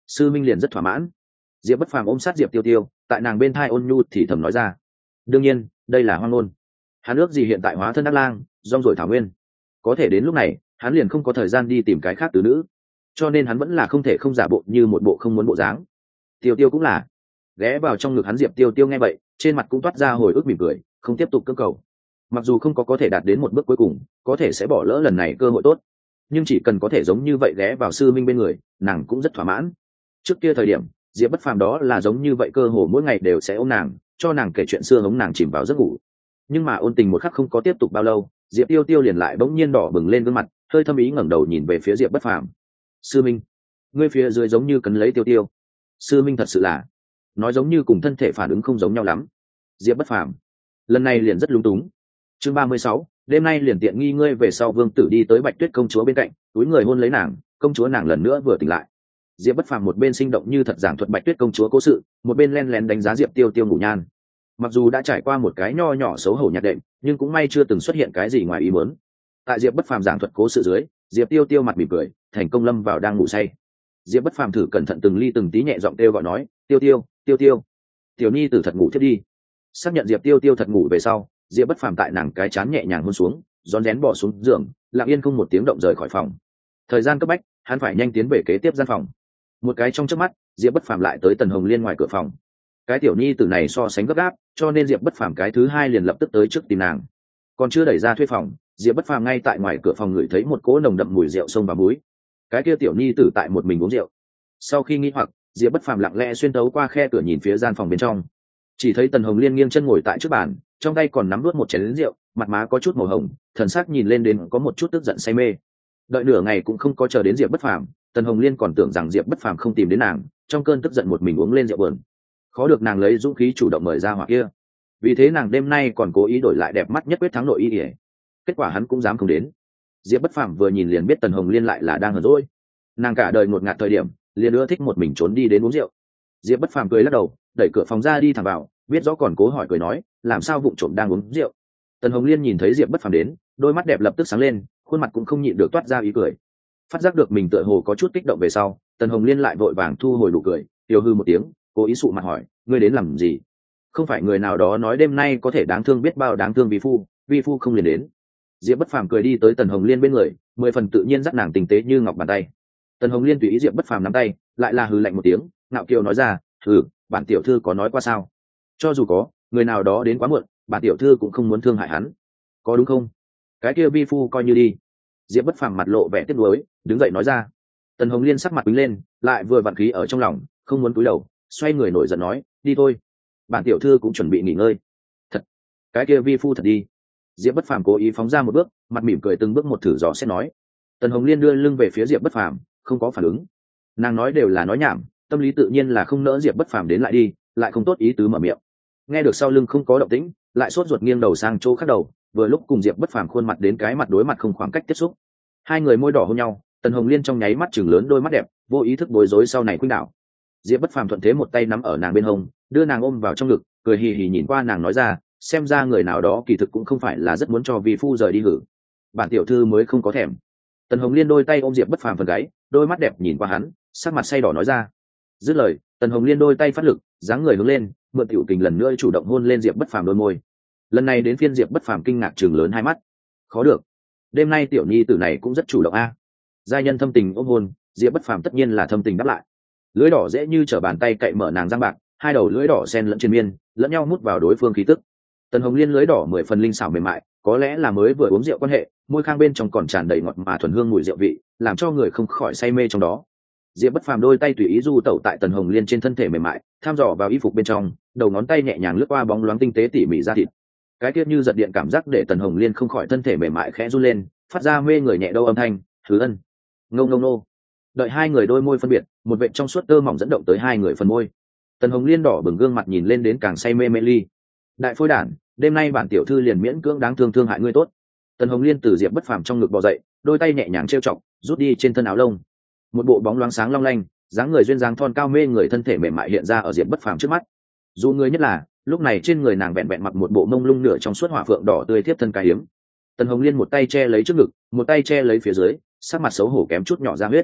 sư minh liền rất thỏa mãn. Diệp Bất Phàm ôm sát Diệp Tiêu Tiêu, tại nàng bên thai ôn nhu thì thầm nói ra. Đương nhiên đây là hoang ngôn. Hắn ước gì hiện tại hóa thân đắc lang rong ruổi thảo nguyên, có thể đến lúc này hắn liền không có thời gian đi tìm cái khác tứ nữ, cho nên hắn vẫn là không thể không giả bộ như một bộ không muốn bộ dáng. Tiêu Tiêu cũng là. Ghé vào trong ngực hắn Diệp Tiêu Tiêu nghe vậy, trên mặt cũng toát ra hồi ức mỉm cười, không tiếp tục cưỡng cầu. Mặc dù không có có thể đạt đến một bước cuối cùng, có thể sẽ bỏ lỡ lần này cơ hội tốt, nhưng chỉ cần có thể giống như vậy ghé vào sư minh bên người, nàng cũng rất thỏa mãn. Trước kia thời điểm Diệp Bất Phàm đó là giống như vậy, cơ hồ mỗi ngày đều sẽ ôm nàng, cho nàng kể chuyện xưa, hống nàng chìm vào giấc ngủ. Nhưng mà ôn tình một khắc không có tiếp tục bao lâu, Diệp Tiêu Tiêu liền lại bỗng nhiên đỏ bừng lên gương mặt, hơi thâm ý ngẩng đầu nhìn về phía Diệp Bất Phàm. Sư minh, ngươi phía dưới giống như cấn lấy Tiêu Tiêu. Sư minh thật sự là, nói giống như cùng thân thể phản ứng không giống nhau lắm. Diệp Bất Phàm lần này liền rất lúng túng. Chương ba mươi sáu, đêm nay liền tiện nghi ngươi. Về sau Vương Tử đi tới Bạch Tuyết công chúa bên cạnh, túi người hôn lấy nàng, công chúa nàng lần nữa vừa tỉnh lại. Diệp Bất Phàm một bên sinh động như thật giảng thuật Bạch Tuyết công chúa cố sự, một bên len lén đánh giá Diệp Tiêu Tiêu ngủ nhan. Mặc dù đã trải qua một cái nho nhỏ xấu hổ nhạt đệm, nhưng cũng may chưa từng xuất hiện cái gì ngoài ý muốn. Tại Diệp Bất Phàm giảng thuật cố sự dưới, Diệp Tiêu Tiêu mặt mỉm cười, thành công lâm vào đang ngủ say. Diệp Bất Phàm thử cẩn thận từng ly từng tí nhẹ giọng kêu gọi nói, Tiêu Tiêu, Tiêu Tiêu, tiểu nhi tử thật ngủ thiết đi. Xác nhận Diệp Tiêu Tiêu thật ngủ về sau, Diệp Bất Phàm tại nàng cái chán nhẹ nhàng hôn xuống, rón rén bỏ xuống giường, lặng yên không một tiếng động rời khỏi phòng. Thời gian cấp bách, hắn phải nhanh tiến về kế tiếp gian phòng. Một cái trong chớp mắt, Diệp Bất Phàm lại tới Tần Hồng Liên ngoài cửa phòng. Cái tiểu nhi tử này so sánh gấp gáp, cho nên Diệp Bất Phàm cái thứ hai liền lập tức tới trước tìm nàng. Còn chưa đẩy ra thuê phòng, Diệp Bất Phàm ngay tại ngoài cửa phòng ngửi thấy một cỗ nồng đậm mùi rượu sông và muối. Cái kia tiểu nhi tử tại một mình uống rượu. Sau khi nghi hoặc, Diệp Bất Phàm lặng lẽ xuyên tấu qua khe cửa nhìn phía gian phòng bên trong. Chỉ thấy Tần Hồng Liên nghiêng chân ngồi tại trước bàn, trong tay còn nắm nuốt một chén rượu, mặt má có chút màu hồng, thần sắc nhìn lên đến có một chút tức giận say mê. Đợi nửa ngày cũng không có chờ đến Diệp Bất Phàm, Tần Hồng Liên còn tưởng rằng Diệp Bất Phàm không tìm đến nàng, trong cơn tức giận một mình uống lên rượu buồn. Khó được nàng lấy dũng khí chủ động mời ra hỏa kia, vì thế nàng đêm nay còn cố ý đổi lại đẹp mắt nhất quyết thắng nội y ỉa. Kết quả hắn cũng dám không đến. Diệp Bất Phàm vừa nhìn liền biết Tần Hồng Liên lại là đang hờn dỗi. Nàng cả đời ngột ngạt thời điểm, liền ưa thích một mình trốn đi đến uống rượu. Diệp Bất Phàm cười lắc đầu, đẩy cửa phòng ra đi thẳng vào, biết rõ còn cố hỏi cười nói, làm sao vụng trộm đang uống rượu. Tần Hồng Liên nhìn thấy Diệp Bất Phàm đến, đôi mắt đẹp lập tức sáng lên, khuôn mặt cũng không nhịn được toát ra ý cười. Phát giác được mình tựa hồ có chút kích động về sau, Tần Hồng Liên lại vội vàng thu hồi nụ cười, tiêu hư một tiếng, cố ý sụ mặt hỏi, ngươi đến làm gì? Không phải người nào đó nói đêm nay có thể đáng thương biết bao đáng thương vi phu, vi phu không liền đến. Diệp Bất Phàm cười đi tới Tần Hồng Liên bên người, mười phần tự nhiên dắt nàng tình tế như ngọc bàn tay. Tần Hồng Liên tùy ý Diệp Bất Phàm nắm tay, lại là hừ lạnh một tiếng, ngạo kiều nói ra, hừ, bản tiểu thư có nói qua sao? Cho dù có, người nào đó đến quá muộn, bản tiểu thư cũng không muốn thương hại hắn, có đúng không? Cái kia vi phu coi như đi. Diệp Bất Phàm mặt lộ vẻ tiếc nuối, đứng dậy nói ra. Tần Hồng Liên sắc mặt quýnh lên, lại vừa vặn khí ở trong lòng, không muốn cúi đầu, xoay người nổi giận nói, đi thôi, bản tiểu thư cũng chuẩn bị nghỉ ngơi. Thật, cái kia vi phu thật đi. Diệp Bất Phàm cố ý phóng ra một bước, mặt mỉm cười từng bước một thử dò xét nói. Tần Hồng Liên đưa lưng về phía Diệp Bất Phàm, không có phản ứng. Nàng nói đều là nói nhảm, tâm lý tự nhiên là không nỡ Diệp Bất Phàm đến lại đi, lại không tốt ý tứ mở miệng. Nghe được sau lưng không có động tĩnh, lại sốt ruột nghiêng đầu sang chỗ khác đầu, vừa lúc cùng Diệp Bất Phàm khuôn mặt đến cái mặt đối mặt không khoảng cách tiếp xúc. Hai người môi đỏ hôn nhau, Tần Hồng Liên trong nháy mắt chừng lớn đôi mắt đẹp, vô ý thức bối rối sau này khuynh đảo. Diệp Bất Phàm thuận thế một tay nắm ở nàng bên hông, đưa nàng ôm vào trong ngực, cười hì hì nhìn qua nàng nói ra, xem ra người nào đó kỳ thực cũng không phải là rất muốn cho vi phu rời đi hử. Bản tiểu thư mới không có thèm. Tần Hồng Liên đôi tay ôm Diệp Bất Phàm phần gáy, đôi mắt đẹp nhìn qua hắn, sắc mặt say đỏ nói ra. Dứt lời, Tần Hồng Liên đôi tay phát lực, dáng người hướng lên, mượn tiểu tình lần nữa chủ động hôn lên Diệp Bất Phàm đôi môi. Lần này đến phiên Diệp Bất Phàm kinh ngạc trừng lớn hai mắt. Khó được, đêm nay tiểu nhi tử này cũng rất chủ động a. Giai nhân thâm tình ôm hôn, Diệp Bất Phàm tất nhiên là thâm tình đáp lại. Lưỡi đỏ dễ như trở bàn tay cậy mở nàng răng bạc, hai đầu lưỡi đỏ xen lẫn trên miên, lẫn nhau mút vào đối phương khí tức. Tần Hồng Liên lưỡi đỏ mười phần linh xảo mềm mại, có lẽ là mới vừa uống rượu quan hệ, môi khang bên trong còn tràn đầy ngọt mà thuần hương mùi rượu vị, làm cho người không khỏi say mê trong đó. Diệp Bất Phàm đôi tay tùy ý du tẩu tại Tần Hồng Liên trên thân thể mềm mại, tham dò vào y phục bên trong, đầu ngón tay nhẹ nhàng lướt qua bóng loáng tinh tế tỉ mỉ da thịt. Cái tiết như giật điện cảm giác để Tần Hồng Liên không khỏi thân thể mềm mại khẽ run lên, phát ra mê người nhẹ đâu âm thanh, "Thứ ân." Ngông ngông nô. Đợi hai người đôi môi phân biệt, một vệt trong suốt tơ mỏng dẫn động tới hai người phần môi. Tần Hồng Liên đỏ bừng gương mặt nhìn lên đến càng say mê mê ly. Đại phôi đản, đêm nay bản tiểu thư liền miễn cưỡng đáng thương thương hại ngươi tốt. Tần Hồng Liên từ Diệp Bất Phàm trong ngực bò dậy, đôi tay nhẹ nhàng trêu chọc, rút đi trên thân áo lông. Một bộ bóng loáng sáng long lanh, dáng người duyên dáng thon cao mê người thân thể mềm mại hiện ra ở Diệp Bất Phàm trước mắt. Dù người nhất là, lúc này trên người nàng vẹn vẹn mặc một bộ mông lung nửa trong suốt hỏa phượng đỏ tươi tiếp thân cái hiếm. Tần Hồng Liên một tay che lấy trước ngực, một tay che lấy phía dưới, sắc mặt xấu hổ kém chút nhỏ ra huyết.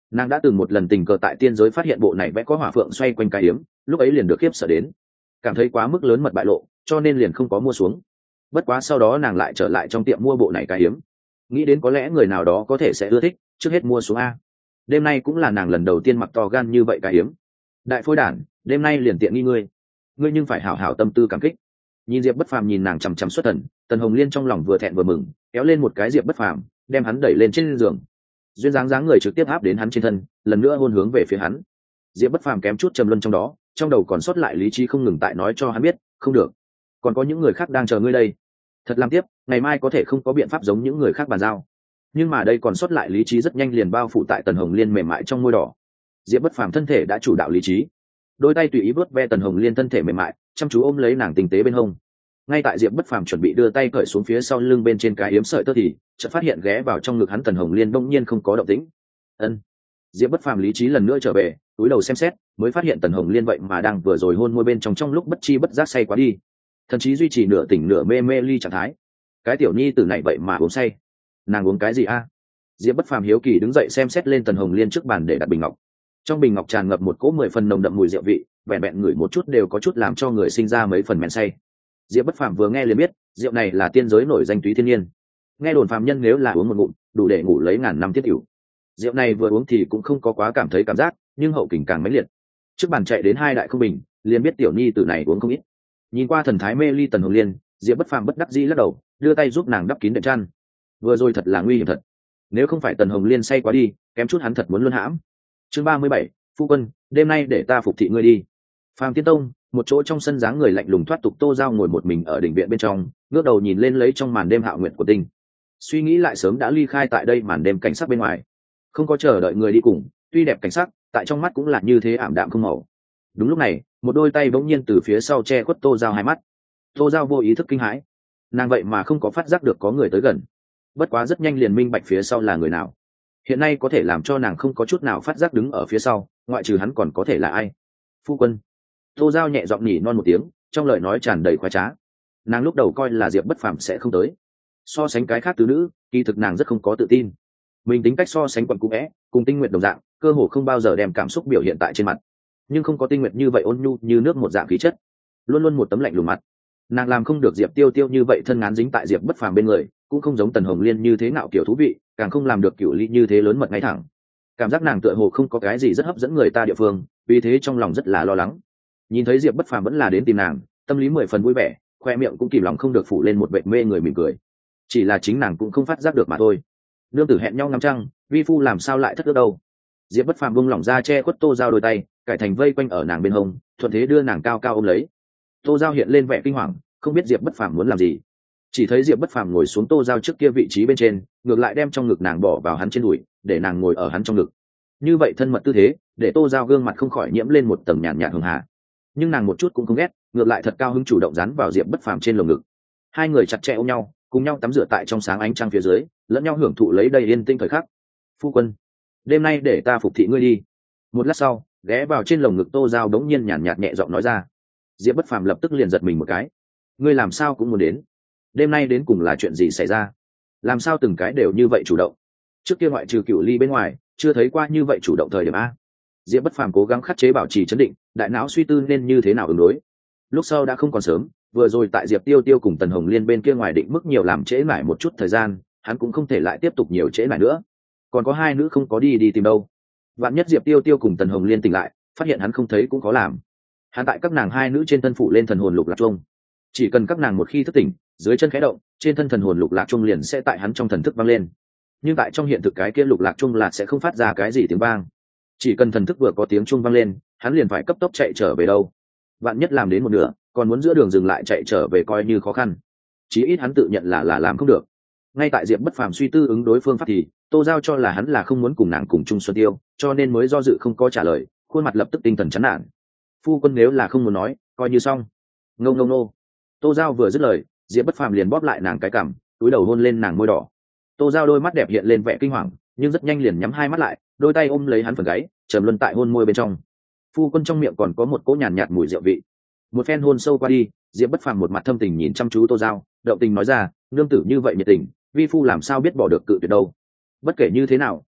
Nàng đã từng một lần tình cờ tại tiên giới phát hiện bộ này vẽ có hỏa phượng xoay quanh cái hiếm, lúc ấy liền được khiếp sợ đến, cảm thấy quá mức lớn mật bại lộ, cho nên liền không có mua xuống. Bất quá sau đó nàng lại trở lại trong tiệm mua bộ này cái hiếm, nghĩ đến có lẽ người nào đó có thể sẽ ưa thích, trước hết mua xuống a. Đêm nay cũng là nàng lần đầu tiên mặc to gan như vậy cái hiếm. Đại phôi đản, đêm nay liền tiện nghi ngươi, ngươi nhưng phải hảo hảo tâm tư cảm kích. Nhìn Diệp Bất Phàm nhìn nàng chằm chằm xuất thần, Tần Hồng Liên trong lòng vừa thẹn vừa mừng, kéo lên một cái Diệp Bất Phàm, đem hắn đẩy lên trên giường. Duyên dáng dáng người trực tiếp áp đến hắn trên thân, lần nữa hôn hướng về phía hắn. Diệp Bất Phàm kém chút trầm luân trong đó, trong đầu còn sót lại lý trí không ngừng tại nói cho hắn biết, không được, còn có những người khác đang chờ ngươi đây. Thật làm tiếp, ngày mai có thể không có biện pháp giống những người khác bàn giao. Nhưng mà đây còn sót lại lý trí rất nhanh liền bao phủ tại Tần Hồng Liên mềm mại trong môi đỏ. Diệp Bất Phàm thân thể đã chủ đạo lý trí, đôi tay tùy ý vớt ve Tần Hồng Liên thân thể mềm mại, chăm chú ôm lấy nàng tinh tế bên hông. Ngay tại Diệp Bất Phàm chuẩn bị đưa tay cởi xuống phía sau lưng bên trên cái yếm sợi tơ thì chợt phát hiện ghé vào trong ngực hắn Tần Hồng Liên đông nhiên không có động tĩnh. Ân. Diệp Bất Phàm lý trí lần nữa trở về, túi đầu xem xét, mới phát hiện Tần Hồng Liên vậy mà đang vừa rồi hôn môi bên trong trong lúc bất chi bất giác say quá đi, thậm chí duy trì nửa tỉnh nửa mê mê ly trạng thái. Cái tiểu nhi tử này vậy mà uống say, nàng uống cái gì a? Diệp Bất Phàm hiếu kỳ đứng dậy xem xét lên Tần Hồng Liên trước bàn để đặt bình ngọc. Trong bình ngọc tràn ngập một cỗ mười phần nồng đậm mùi rượu vị, vẹn vẹn ngửi một chút đều có chút làm cho người sinh ra mấy phần men say. Diệp Bất Phàm vừa nghe liền biết, rượu này là tiên giới nổi danh túy thiên nhiên. Nghe đồn phàm nhân nếu là uống một ngụm, đủ để ngủ lấy ngàn năm tiết hữu. Rượu này vừa uống thì cũng không có quá cảm thấy cảm giác, nhưng hậu kình càng mãnh liệt. Trước bàn chạy đến hai đại không bình, liền biết tiểu nhi tử này uống không ít. Nhìn qua thần thái mê ly Tần Hồng Liên, Diệp Bất Phàm bất đắc dĩ lắc đầu, đưa tay giúp nàng đắp kín đệm chăn. Vừa rồi thật là nguy hiểm thật, nếu không phải Tần Hồng Liên say quá đi, kém chút hắn thật muốn luân hãm. Chương ba mươi bảy, phu quân, đêm nay để ta phục thị ngươi đi. Phàm Tiên Tông, một chỗ trong sân dáng người lạnh lùng thoát tục Tô Giao ngồi một mình ở đỉnh viện bên trong, ngước đầu nhìn lên lấy trong màn đêm hạo nguyệt của tinh. Suy nghĩ lại sớm đã ly khai tại đây màn đêm cảnh sắc bên ngoài, không có chờ đợi người đi cùng, tuy đẹp cảnh sắc, tại trong mắt cũng là như thế ảm đạm không màu. Đúng lúc này, một đôi tay bỗng nhiên từ phía sau che khuất Tô Giao hai mắt. Tô Giao vô ý thức kinh hãi, nàng vậy mà không có phát giác được có người tới gần. Bất quá rất nhanh liền minh bạch phía sau là người nào. Hiện nay có thể làm cho nàng không có chút nào phát giác đứng ở phía sau, ngoại trừ hắn còn có thể là ai? Phu quân. Tô Giao nhẹ giọng nhỉ non một tiếng, trong lời nói tràn đầy khoái trá. Nàng lúc đầu coi là Diệp Bất Phàm sẽ không tới, so sánh cái khác tứ nữ, kỳ thực nàng rất không có tự tin. Mình tính cách so sánh quận cũ vẽ, cùng Tinh Nguyệt đồng dạng, cơ hồ không bao giờ đem cảm xúc biểu hiện tại trên mặt, nhưng không có Tinh Nguyệt như vậy ôn nhu như nước một dạng khí chất, luôn luôn một tấm lạnh lùng mặt. Nàng làm không được Diệp Tiêu Tiêu như vậy thân ngán dính tại Diệp Bất Phàm bên người, cũng không giống Tần Hồng Liên như thế ngạo kiểu thú vị, càng không làm được kiểu ly như thế lớn mật ngay thẳng. Cảm giác nàng tựa hồ không có cái gì rất hấp dẫn người ta địa phương, vì thế trong lòng rất là lo lắng. Nhìn thấy Diệp Bất Phàm vẫn là đến tìm nàng, tâm lý mười phần vui vẻ, khoe miệng cũng kìm lòng không được phủ lên một vệt mê người mỉm cười. Chỉ là chính nàng cũng không phát giác được mà thôi. Nương tử hẹn nhau ngắm trăng, vi phu làm sao lại thất ước đâu. Diệp Bất Phàm buông lỏng ra che khuất Tô Giao đôi tay, cải thành vây quanh ở nàng bên hông, thuận thế đưa nàng cao cao ôm lấy. Tô Giao hiện lên vẻ kinh hoàng, không biết Diệp Bất Phàm muốn làm gì. Chỉ thấy Diệp Bất Phàm ngồi xuống Tô Giao trước kia vị trí bên trên, ngược lại đem trong ngực nàng bỏ vào hắn trên đùi, để nàng ngồi ở hắn trong ngực. Như vậy thân mật tư thế, để Tô Giao gương mặt không khỏi nhiễm lên một tầng nhàn nhạt hường hà. Nhưng nàng một chút cũng không ghét, ngược lại thật cao hứng chủ động dán vào Diệp Bất Phàm trên lồng ngực. Hai người chặt chẽ ôm nhau, cùng nhau tắm rửa tại trong sáng ánh trăng phía dưới, lẫn nhau hưởng thụ lấy đầy yên tinh thời khắc. Phu quân, đêm nay để ta phục thị ngươi đi. Một lát sau, ghé vào trên lồng ngực Tô Giao đống nhiên nhàn nhạt nhẹ giọng nói ra. Diệp Bất Phàm lập tức liền giật mình một cái. Ngươi làm sao cũng muốn đến? Đêm nay đến cùng là chuyện gì xảy ra? Làm sao từng cái đều như vậy chủ động? Trước kia ngoại trừ Cửu Ly bên ngoài, chưa thấy qua như vậy chủ động thời điểm a. Diệp Bất Phàm cố gắng khắc chế bảo trì trấn định, đại não suy tư nên như thế nào ứng đối. Lúc sau đã không còn sớm, vừa rồi tại Diệp Tiêu Tiêu cùng Tần Hồng Liên bên kia ngoài định mức nhiều làm trễ mãi một chút thời gian, hắn cũng không thể lại tiếp tục nhiều trễ mãi nữa. Còn có hai nữ không có đi đi tìm đâu. Vạn nhất Diệp Tiêu Tiêu cùng Tần Hồng Liên tỉnh lại, phát hiện hắn không thấy cũng có làm. Hắn tại các nàng hai nữ trên thân phụ lên thần hồn lục lạc trung, chỉ cần các nàng một khi thức tỉnh, dưới chân khẽ động, trên thân thần hồn lục lạc trung liền sẽ tại hắn trong thần thức vang lên. Nhưng tại trong hiện thực cái kia lục lạc trung là sẽ không phát ra cái gì tiếng vang. Chỉ cần thần thức vừa có tiếng trung vang lên, hắn liền phải cấp tốc chạy trở về đâu. Vạn nhất làm đến một nửa, còn muốn giữa đường dừng lại chạy trở về coi như khó khăn. Chí ít hắn tự nhận là là làm không được. Ngay tại Diệp Bất Phàm suy tư ứng đối phương pháp thì Tô Giao cho là hắn là không muốn cùng nàng cùng chung xuân tiêu, cho nên mới do dự không có trả lời, khuôn mặt lập tức tinh thần chán nản. Phu quân nếu là không muốn nói, coi như xong. Ngô ngô ngô. Tô Giao vừa dứt lời, Diệp Bất Phàm liền bóp lại nàng cái cằm, túi đầu hôn lên nàng môi đỏ. Tô Giao đôi mắt đẹp hiện lên vẻ kinh hoàng, nhưng rất nhanh liền nhắm hai mắt lại, đôi tay ôm lấy hắn phần gáy, trầm luân tại hôn môi bên trong. Phu quân trong miệng còn có một cỗ nhàn nhạt mùi rượu vị. Một phen hôn sâu qua đi, Diệp Bất Phàm một mặt thâm tình nhìn chăm chú Tô Giao, động tình nói ra, nương tử như vậy nhiệt tình, vi phu làm sao biết bỏ được cự tuyệt đâu. Bất kể như thế nào,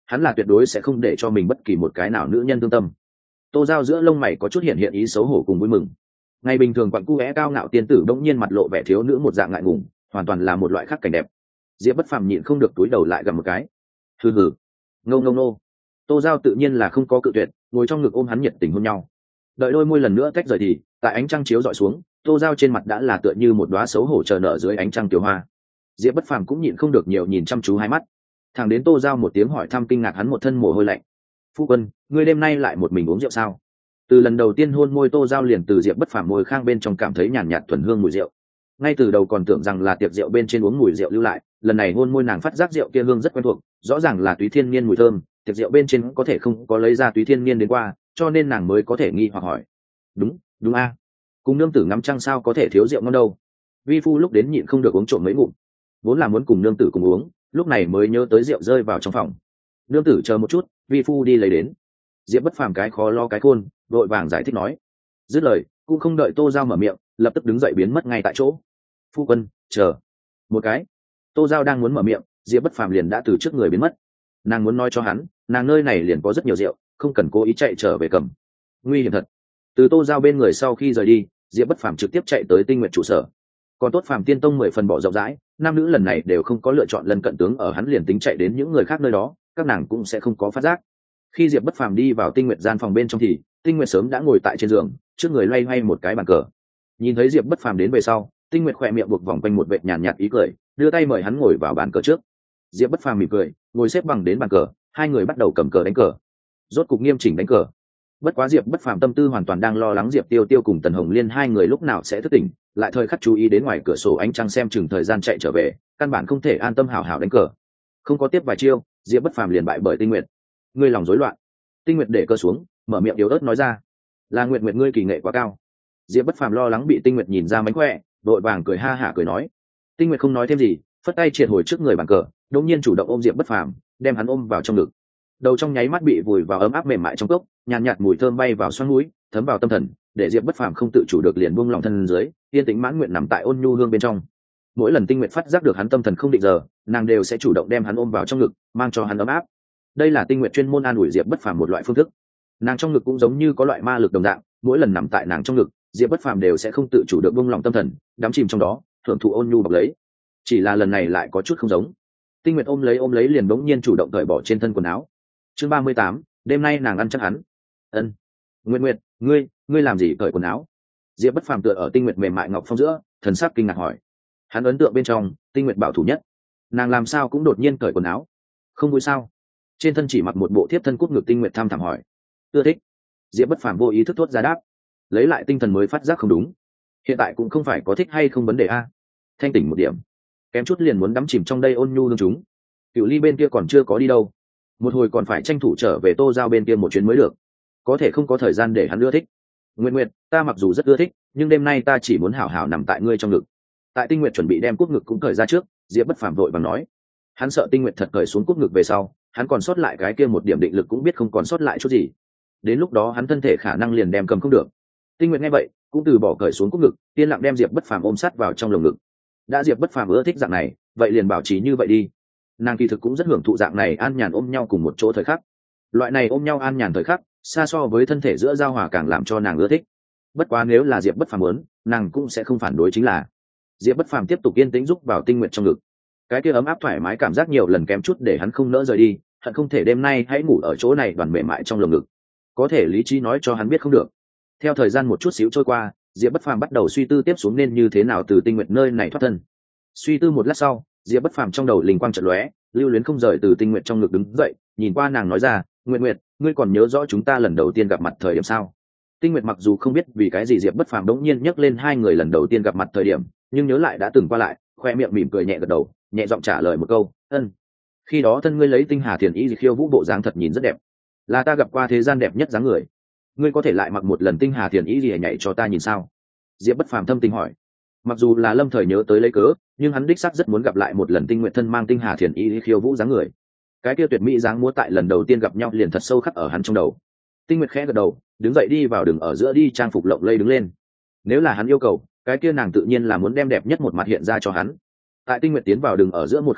hắn là tuyệt đối sẽ không để cho mình bất kỳ một cái nào nữ nhân thương tâm. Tô Giao giữa lông mày có chút hiện hiện ý xấu hổ cùng vui mừng. Ngày bình thường quặng cu é cao ngạo tiên tử đống nhiên mặt lộ vẻ thiếu nữ một dạng ngại ngùng, hoàn toàn là một loại khác cảnh đẹp. Diệp Bất Phàm nhịn không được túi đầu lại gặm một cái. Hừ hừ, ngâu ngâu nô. Tô Giao tự nhiên là không có cự tuyệt, ngồi trong ngực ôm hắn nhiệt tình hôn nhau. Đợi đôi môi lần nữa tách rời thì, tại ánh trăng chiếu dọi xuống, Tô Giao trên mặt đã là tựa như một đóa xấu hổ chờ nở dưới ánh trăng tiểu hoa. Diệp Bất Phàm cũng nhịn không được nhiều nhìn chăm chú hai mắt. Thằng đến Tô Giao một tiếng hỏi thăm kinh ngạc hắn một thân mồ hôi lạnh. Phu quân, ngươi đêm nay lại một mình uống rượu sao? Từ lần đầu tiên hôn môi Tô Giao liền từ Diệp Bất Phàm môi khang bên trong cảm thấy nhàn nhạt thuần hương mùi rượu. Ngay từ đầu còn tưởng rằng là tiệc rượu bên trên uống mùi rượu lưu lại, lần này hôn môi nàng phát giác rượu kia hương rất quen thuộc, rõ ràng là túy thiên niên mùi thơm, tiệc rượu bên trên có thể không có lấy ra túy thiên niên đến qua, cho nên nàng mới có thể nghi hoặc hỏi. Đúng, đúng a. Cùng nương tử ngắm trăng sao có thể thiếu rượu ngon đâu. Vi phu lúc đến nhịn không được uống trộm mấy ngụm, vốn là muốn cùng nương tử cùng uống, lúc này mới nhớ tới rượu rơi vào trong phòng. Nương tử chờ một chút, vi phu đi lấy đến. Diệp Bất Phàm cái khó lo cái khôn, vội vàng giải thích nói. Dứt lời, cũng không đợi Tô Giao mở miệng, lập tức đứng dậy biến mất ngay tại chỗ. Phu quân, chờ một cái. Tô Giao đang muốn mở miệng, Diệp Bất Phàm liền đã từ trước người biến mất. Nàng muốn nói cho hắn, nàng nơi này liền có rất nhiều rượu, không cần cố ý chạy trở về cầm. Nguy hiểm thật. Từ Tô Giao bên người sau khi rời đi, Diệp Bất Phàm trực tiếp chạy tới Tinh Nguyệt trụ sở. Còn tốt Phàm Tiên Tông mười phần bỏ rộng rãi, nam nữ lần này đều không có lựa chọn lần cận tướng ở hắn liền tính chạy đến những người khác nơi đó, các nàng cũng sẽ không có phát giác. Khi Diệp Bất Phàm đi vào Tinh Nguyệt gian phòng bên trong thì, Tinh Nguyệt sớm đã ngồi tại trên giường, trước người loay hoay một cái bàn cờ. Nhìn thấy Diệp Bất Phàm đến về sau, Tinh Nguyệt khỏe miệng buộc vòng quanh một vệt nhàn nhạt ý cười, đưa tay mời hắn ngồi vào bàn cờ trước. Diệp Bất Phàm mỉm cười, ngồi xếp bằng đến bàn cờ, hai người bắt đầu cầm cờ đánh cờ. Rốt cục nghiêm chỉnh đánh cờ. Bất quá Diệp Bất Phàm tâm tư hoàn toàn đang lo lắng Diệp Tiêu Tiêu cùng Tần Hồng Liên hai người lúc nào sẽ thức tỉnh, lại thời khắc chú ý đến ngoài cửa sổ ánh trăng xem chừng thời gian chạy trở về, căn bản không thể an tâm hảo hảo đánh cờ. Không có tiếp vài chiêu, Diệp Bất Phàm liền bại bởi Tinh Nguyệt. Ngươi lòng rối loạn. Tinh Nguyệt để cờ xuống, mở miệng yếu ớt nói ra. Là Nguyệt Nguyệt ngươi kỳ nghệ quá cao. Diệp Bất Phàm lo lắng bị Tinh Nguyệt nhìn ra mánh khỏe, đội vàng cười ha hả cười nói. Tinh Nguyệt không nói thêm gì, phất tay triệt hồi trước người bàn cờ, đột nhiên chủ động ôm Diệp Bất Phàm, đem hắn ôm vào trong ngực. Đầu trong nháy mắt bị vùi vào ấm áp mềm mại trong cốc, nhàn nhạt, nhạt mùi thơm bay vào xoang mũi, thấm vào tâm thần, để Diệp Bất Phàm không tự chủ được liền buông lòng thân dưới, yên tĩnh mãn nguyện nằm tại ôn nhu hương bên trong. Mỗi lần Tinh Nguyệt phát giác được hắn tâm thần không định giờ, nàng đều sẽ chủ động đem hắn ôm vào trong ngực, mang cho hắn ấm áp. Đây là Tinh Nguyệt chuyên môn an ủi Diệp Bất Phàm một loại phương thức. Nàng trong ngực cũng giống như có loại ma lực đồng dạng, mỗi lần nằm tại nàng trong ngực, Diệp Bất Phàm đều sẽ không tự chủ được buông lòng tâm thần, đắm chìm trong đó, thưởng thụ ôn nhu bọc lấy. Chỉ là lần này lại có chút không giống. Tinh Nguyệt ôm lấy ôm lấy liền bỗng nhiên chủ động cởi bỏ trên thân quần áo. Chương ba mươi tám, đêm nay nàng ăn chắc hắn. Ân. Nguyệt Nguyệt, ngươi, ngươi làm gì cởi quần áo? Diệp Bất Phàm tựa ở Tinh Nguyệt mềm mại ngọc phong giữa, thần sắc kinh ngạc hỏi. Hắn ấn tượng bên trong, Tinh Nguyệt bảo thủ nhất, nàng làm sao cũng đột nhiên cởi quần áo? Không vui sao? Trên thân chỉ mặc một bộ thiếp thân cúp ngực. Tinh Nguyệt tham thẳm hỏi. Ưa thích. Diệp Bất Phàm vô ý thức thốt ra đáp. Lấy lại tinh thần mới phát giác không đúng. Hiện tại cũng không phải có thích hay không vấn đề a. Thanh tỉnh một điểm, kém chút liền muốn đắm chìm trong đây ôn nhu hương chúng. Cửu Ly bên kia còn chưa có đi đâu, một hồi còn phải tranh thủ trở về Tô Giao bên kia một chuyến mới được, có thể không có thời gian để hắn ưa thích. Nguyệt Nguyệt, ta mặc dù rất ưa thích, nhưng đêm nay ta chỉ muốn hảo hảo nằm tại ngươi trong ngực. Tại Tinh Nguyệt chuẩn bị đem cúp ngực cũng cởi ra trước, Diệp Bất Phàm vội vàng nói. Hắn sợ Tinh Nguyệt thật cởi xuống cúp ngực về sau, hắn còn sót lại cái kia một điểm định lực cũng biết không còn sót lại chút gì. Đến lúc đó hắn thân thể khả năng liền đem cầm không được. Tinh Nguyệt nghe vậy, cũng từ bỏ cởi xuống cúp ngực, yên lặng đem Diệp Bất Phàm ôm sát vào trong lồng ngực. Đã Diệp Bất Phàm ưa thích dạng này, vậy liền bảo trì như vậy đi. Nàng kỳ thực cũng rất hưởng thụ dạng này an nhàn ôm nhau cùng một chỗ thời khắc. Loại này ôm nhau an nhàn thời khắc, xa so với thân thể giữa giao hòa càng làm cho nàng ưa thích. Bất quá nếu là Diệp Bất Phàm muốn, nàng cũng sẽ không phản đối chính là. Diệp Bất Phàm tiếp tục yên tĩnh giúp vào Tinh Nguyệt trong ngực. Cái kia ấm áp thoải mái cảm giác nhiều lần kém chút để hắn không nỡ rời đi, hận không thể đêm nay hãy ngủ ở chỗ này đoàn mềm mại trong lồng ngực. Có thể lý trí nói cho hắn biết không được. Theo thời gian một chút xíu trôi qua, Diệp Bất Phàm bắt đầu suy tư tiếp xuống nên như thế nào từ Tinh Nguyệt nơi này thoát thân. Suy tư một lát sau, Diệp Bất Phàm trong đầu linh quang chợt lóe, lưu luyến không rời từ Tinh Nguyệt trong ngực đứng dậy, nhìn qua nàng nói ra, "Nguyệt Nguyệt, ngươi còn nhớ rõ chúng ta lần đầu tiên gặp mặt thời điểm sao?" Tinh Nguyệt mặc dù không biết vì cái gì Diệp Bất Phàm đống nhiên nhắc lên hai người lần đầu tiên gặp mặt thời điểm, nhưng nhớ lại đã từng qua lại, khoe miệng mỉm cười nhẹ gật đầu, nhẹ giọng trả lời một câu, "Ân." Khi đó thân ngươi lấy Tinh Hà Thiền Y khiêu vũ bộ dáng thật nhìn rất đẹp, là ta gặp qua thế gian đẹp nhất dáng người. Ngươi có thể lại mặc một lần Tinh Hà Thiền Y gì nhảy cho ta nhìn sao? Diệp Bất Phàm thâm tình hỏi. Mặc dù là lâm thời nhớ tới lấy cớ, nhưng hắn đích xác rất muốn gặp lại một lần Tinh Nguyệt thân mang Tinh Hà Thiền Y khiêu vũ dáng người. Cái kia tuyệt mỹ dáng múa tại lần đầu tiên gặp nhau liền thật sâu khắc ở hắn trong đầu. Tinh Nguyệt khẽ gật đầu, đứng dậy đi vào đường ở giữa đi trang phục lộng lẫy đứng lên. Nếu là hắn yêu cầu, cái kia nàng tự nhiên là muốn đem đẹp nhất một mặt hiện ra cho hắn. Tại Tinh Nguyệt tiến vào đường ở giữa một khắc này,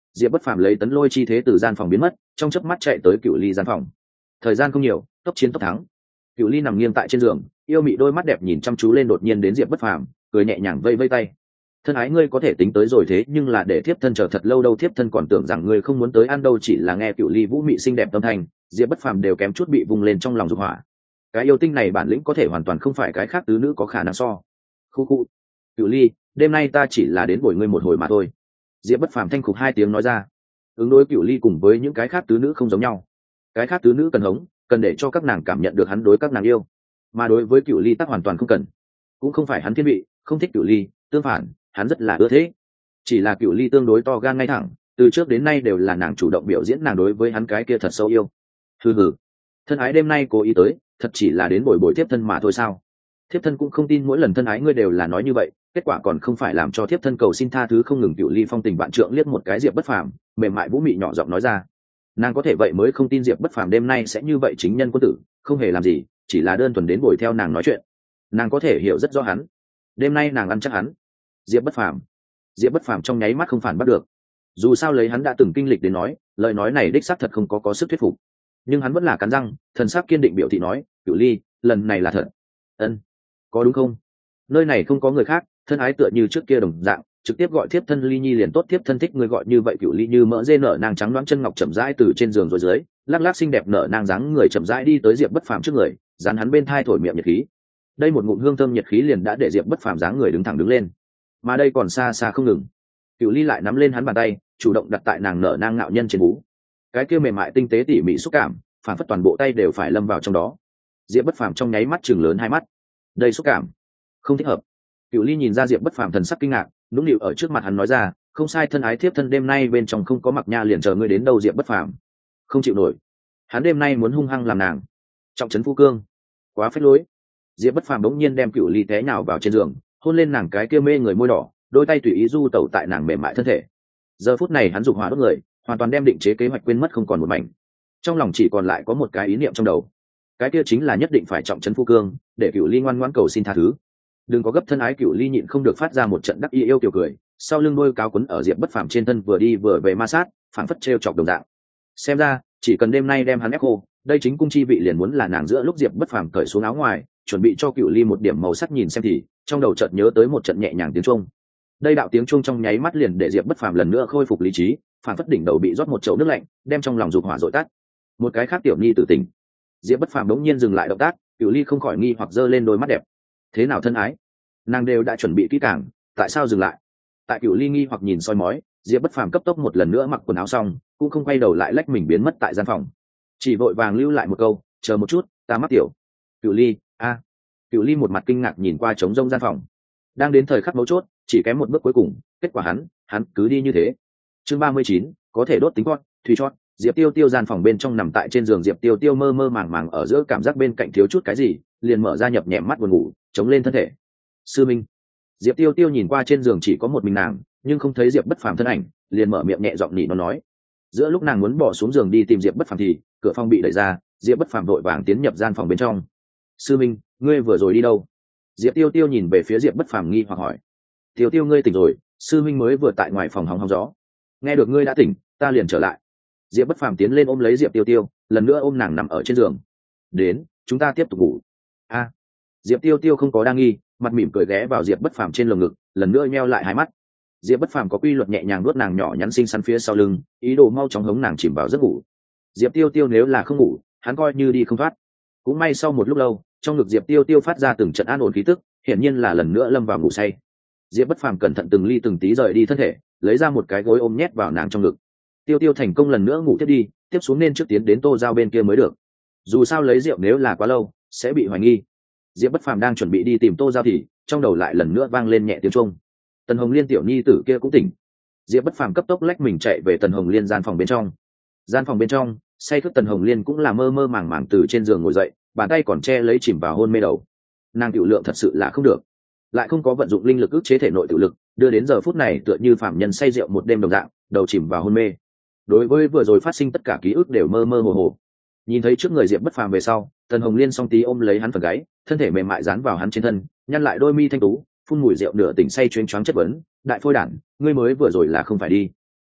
diệp bất phàm lấy tấn lôi chi thế từ gian phòng biến mất, trong chớp mắt chạy tới Cửu Ly gian phòng. Thời gian không nhiều, tốc chiến tốc thắng. Cửu Ly nằm nghiêng tại trên giường, yêu mị đôi mắt đẹp nhìn chăm chú lên đột nhiên đến diệp bất phàm, cười nhẹ nhàng vây vây tay. Thân ái ngươi có thể tính tới rồi, thế nhưng là để thiếp thân chờ thật lâu đâu, thiếp thân còn tưởng rằng ngươi không muốn tới ăn đâu. Chỉ là nghe Cửu Ly vũ mị xinh đẹp tâm thành, diệp bất phàm đều kém chút bị vung lên trong lòng dục hỏa. Cái yêu tinh này bản lĩnh có thể hoàn toàn không phải cái khác tứ nữ có khả năng so. Khu khu. Cửu Ly, đêm nay ta chỉ là đến bồi ngươi một hồi mà thôi. Diệp bất phàm thanh khục hai tiếng nói ra. Ứng đối Cửu Ly cùng với những cái khác tứ nữ không giống nhau. Cái khác tứ nữ cần hống, cần để cho các nàng cảm nhận được hắn đối các nàng yêu, mà đối với Cửu Ly tắc hoàn toàn không cần. Cũng không phải hắn thiên vị không thích Cửu Ly, tương phản hắn rất là ưa thế. Chỉ là Cửu Ly tương đối to gan ngay thẳng, từ trước đến nay đều là nàng chủ động biểu diễn nàng đối với hắn cái kia thật sâu yêu. Hừ hừ, thân ái đêm nay cố ý tới, thật chỉ là đến bồi bồi thiếp thân mà thôi sao? Thiếp thân cũng không tin mỗi lần thân ái ngươi đều là nói như vậy, kết quả còn không phải làm cho thiếp thân cầu xin tha thứ không ngừng. Cửu Ly phong tình vạn trượng liếc một cái diệp bất phàm, mềm mại vũ mị nhỏ giọng nói ra. Nàng có thể vậy mới không tin diệp bất phàm đêm nay sẽ như vậy chính nhân quân tử, không hề làm gì, chỉ là đơn thuần đến bồi theo nàng nói chuyện. Nàng có thể hiểu rất rõ hắn, đêm nay nàng ăn chắc hắn. Diệp bất phàm, diệp bất phàm trong nháy mắt không phản bắt được. Dù sao lấy hắn đã từng kinh lịch đến nói, lời nói này đích xác thật không có có sức thuyết phục, nhưng hắn vẫn là cắn răng, thần sắc kiên định biểu thị nói, Cửu Ly, lần này là thật. Ân, có đúng không? Nơi này không có người khác, thân ái tựa như trước kia đồng dạng, trực tiếp gọi thiếp thân Ly Nhi liền tốt. Thiếp thân thích người gọi như vậy. Cửu Ly như mỡ dê nở nàng trắng đoán chân ngọc chậm rãi từ trên giường rồi dưới, lắc lắc xinh đẹp nở nàng dáng người chậm rãi đi tới diệp bất phàm trước người, dán hắn bên thai thổi miệng nhiệt khí. Đây một ngụm hương thơm nhiệt khí liền đã để diệp bất phàm dáng người đứng thẳng đứng lên, mà đây còn xa xa không ngừng. Cửu Ly lại nắm lên hắn bàn tay, chủ động đặt tại nàng nở nang ngạo nhân trên bú, cái kia mềm mại tinh tế tỉ mỉ xúc cảm, phản phất toàn bộ tay đều phải lâm vào trong đó. Diệp bất phàm trong nháy mắt chừng lớn hai mắt, đây xúc cảm không thích hợp. Cửu Ly nhìn ra diệp bất phàm thần sắc kinh ngạc, nũng nịu ở trước mặt hắn nói ra, không sai thân ái thiếp thân đêm nay bên trong không có mặc nha, liền chờ ngươi đến đâu. Diệp bất phàm không chịu nổi, hắn đêm nay muốn hung hăng làm nàng trọng trấn phu cương, quá phết lối. Diệp bất phàm bỗng nhiên đem Cửu Ly té nhào vào trên giường, hôn lên nàng cái kia mê người môi đỏ, đôi tay tùy ý du tẩu tại nàng mềm mại thân thể. Giờ phút này hắn dục hỏa đốt người, hoàn toàn đem định chế kế hoạch quên mất không còn một mảnh, trong lòng chỉ còn lại có một cái ý niệm trong đầu, cái kia chính là nhất định phải trọng trấn phu cương, để Cửu Ly ngoan ngoãn cầu xin tha thứ. Đừng có gấp thân ái. Cửu Ly nhịn không được phát ra một trận đắc ý yêu kiểu cười, sau lưng đôi cáo quấn ở diệp bất phàm trên thân vừa đi vừa về ma sát, phảng phất trêu chọc đồng dạng. Xem ra chỉ cần đêm nay đem hắn ép khô, đây chính cung chi vị liền muốn là nàng. Giữa lúc diệp bất phàm cởi xuống áo ngoài, chuẩn bị cho Cửu Ly một điểm màu sắc nhìn xem thì trong đầu chợt nhớ tới một trận nhẹ nhàng tiếng chuông. Đây đạo tiếng chuông trong nháy mắt liền để diệp bất phàm lần nữa khôi phục lý trí, phảng phất đỉnh đầu bị rót một chậu nước lạnh, đem trong lòng dục hỏa dội tắt. Một cái khác tiểu nhi tử tỉnh. Diệp bất phàm đống nhiên dừng lại động tác, Cửu Ly không khỏi nghi hoặc giơ lên đôi mắt đẹp. Thế nào thân ái? Nàng đều đã chuẩn bị kỹ càng, tại sao dừng lại? Tại Cửu Ly nghi hoặc nhìn soi mói, Diệp bất phàm cấp tốc một lần nữa mặc quần áo xong, cũng không quay đầu lại lách mình biến mất tại gian phòng, chỉ vội vàng lưu lại một câu, chờ một chút, ta mắc tiểu. Cửu Ly, a. À. Cửu Ly một mặt kinh ngạc nhìn qua trống rông gian phòng, đang đến thời khắc mấu chốt, chỉ kém một bước cuối cùng, kết quả hắn, hắn cứ đi như thế. Chương ba mươi chín, có thể đốt tính con, thủy chót. Diệp Tiêu Tiêu gian phòng bên trong nằm tại trên giường, Diệp Tiêu Tiêu mơ mơ màng màng ở giữa cảm giác bên cạnh thiếu chút cái gì, liền mở ra nhập nhèm mắt buồn ngủ, chống lên thân thể. Sư Minh. Diệp Tiêu Tiêu nhìn qua trên giường chỉ có một mình nàng, nhưng không thấy Diệp bất phàm thân ảnh, liền mở miệng nhẹ giọng nỉ nó nói. Giữa lúc nàng muốn bỏ xuống giường đi tìm Diệp bất phàm thì cửa phòng bị đẩy ra, Diệp bất phàm vội vàng tiến nhập gian phòng bên trong. Sư Minh, ngươi vừa rồi đi đâu? Diệp Tiêu Tiêu nhìn về phía Diệp bất phàm nghi hoặc hỏi. Tiêu Tiêu ngươi tỉnh rồi, sư Minh mới vừa tại ngoài phòng hóng hóng gió, nghe được ngươi đã tỉnh, ta liền trở lại. Diệp bất phàm tiến lên ôm lấy Diệp Tiêu Tiêu, lần nữa ôm nàng nằm ở trên giường. Đến, chúng ta tiếp tục ngủ. A. À. Diệp Tiêu Tiêu không có đa nghi, mặt mỉm cười ghé vào Diệp bất phàm trên lồng ngực, lần nữa nheo lại hai mắt. Diệp bất phàm có quy luật nhẹ nhàng nuốt nàng nhỏ nhắn xinh xắn phía sau lưng, ý đồ mau chóng hống nàng chìm vào giấc ngủ. Diệp Tiêu Tiêu nếu là không ngủ, hắn coi như đi không thoát. Cũng may sau một lúc lâu, trong ngực Diệp Tiêu Tiêu phát ra từng trận an ổn khí tức, hiển nhiên là lần nữa lâm vào ngủ say. Diệp bất phàm cẩn thận từng ly từng tí rời đi thân thể, lấy ra một cái gối ôm nhét vào nàng trong ngực. Tiêu Tiêu thành công lần nữa ngủ tiếp đi, tiếp xuống nên trước tiến đến Tô Giao bên kia mới được. Dù sao lấy rượu nếu là quá lâu sẽ bị hoài nghi. Diệp bất phàm đang chuẩn bị đi tìm Tô Giao thì trong đầu lại lần nữa vang lên nhẹ tiếng chuông. Tần Hồng Liên tiểu nhi tử kia cũng tỉnh. Diệp bất phàm cấp tốc lách mình chạy về Tần Hồng Liên gian phòng bên trong. Gian phòng bên trong, say thức Tần Hồng Liên cũng là mơ mơ màng màng từ trên giường ngồi dậy, bàn tay còn che lấy chìm vào hôn mê đầu. Nàng tiểu lượng thật sự là không được, lại không có vận dụng linh lực ức chế thể nội tiểu lực, đưa đến giờ phút này tựa như phàm nhân say rượu một đêm đồng dạng, đầu chìm vào hôn mê. Đối với vừa rồi phát sinh tất cả ký ức đều mơ mơ hồ hồ. Nhìn thấy trước người Diệp bất phàm về sau, Tần Hồng Liên song tí ôm lấy hắn phần gáy, thân thể mềm mại dán vào hắn trên thân, nhăn lại đôi mi thanh tú, phun mùi rượu nửa tỉnh say chuyến choáng chất vấn, đại phôi đản, ngươi mới vừa rồi là không phải đi?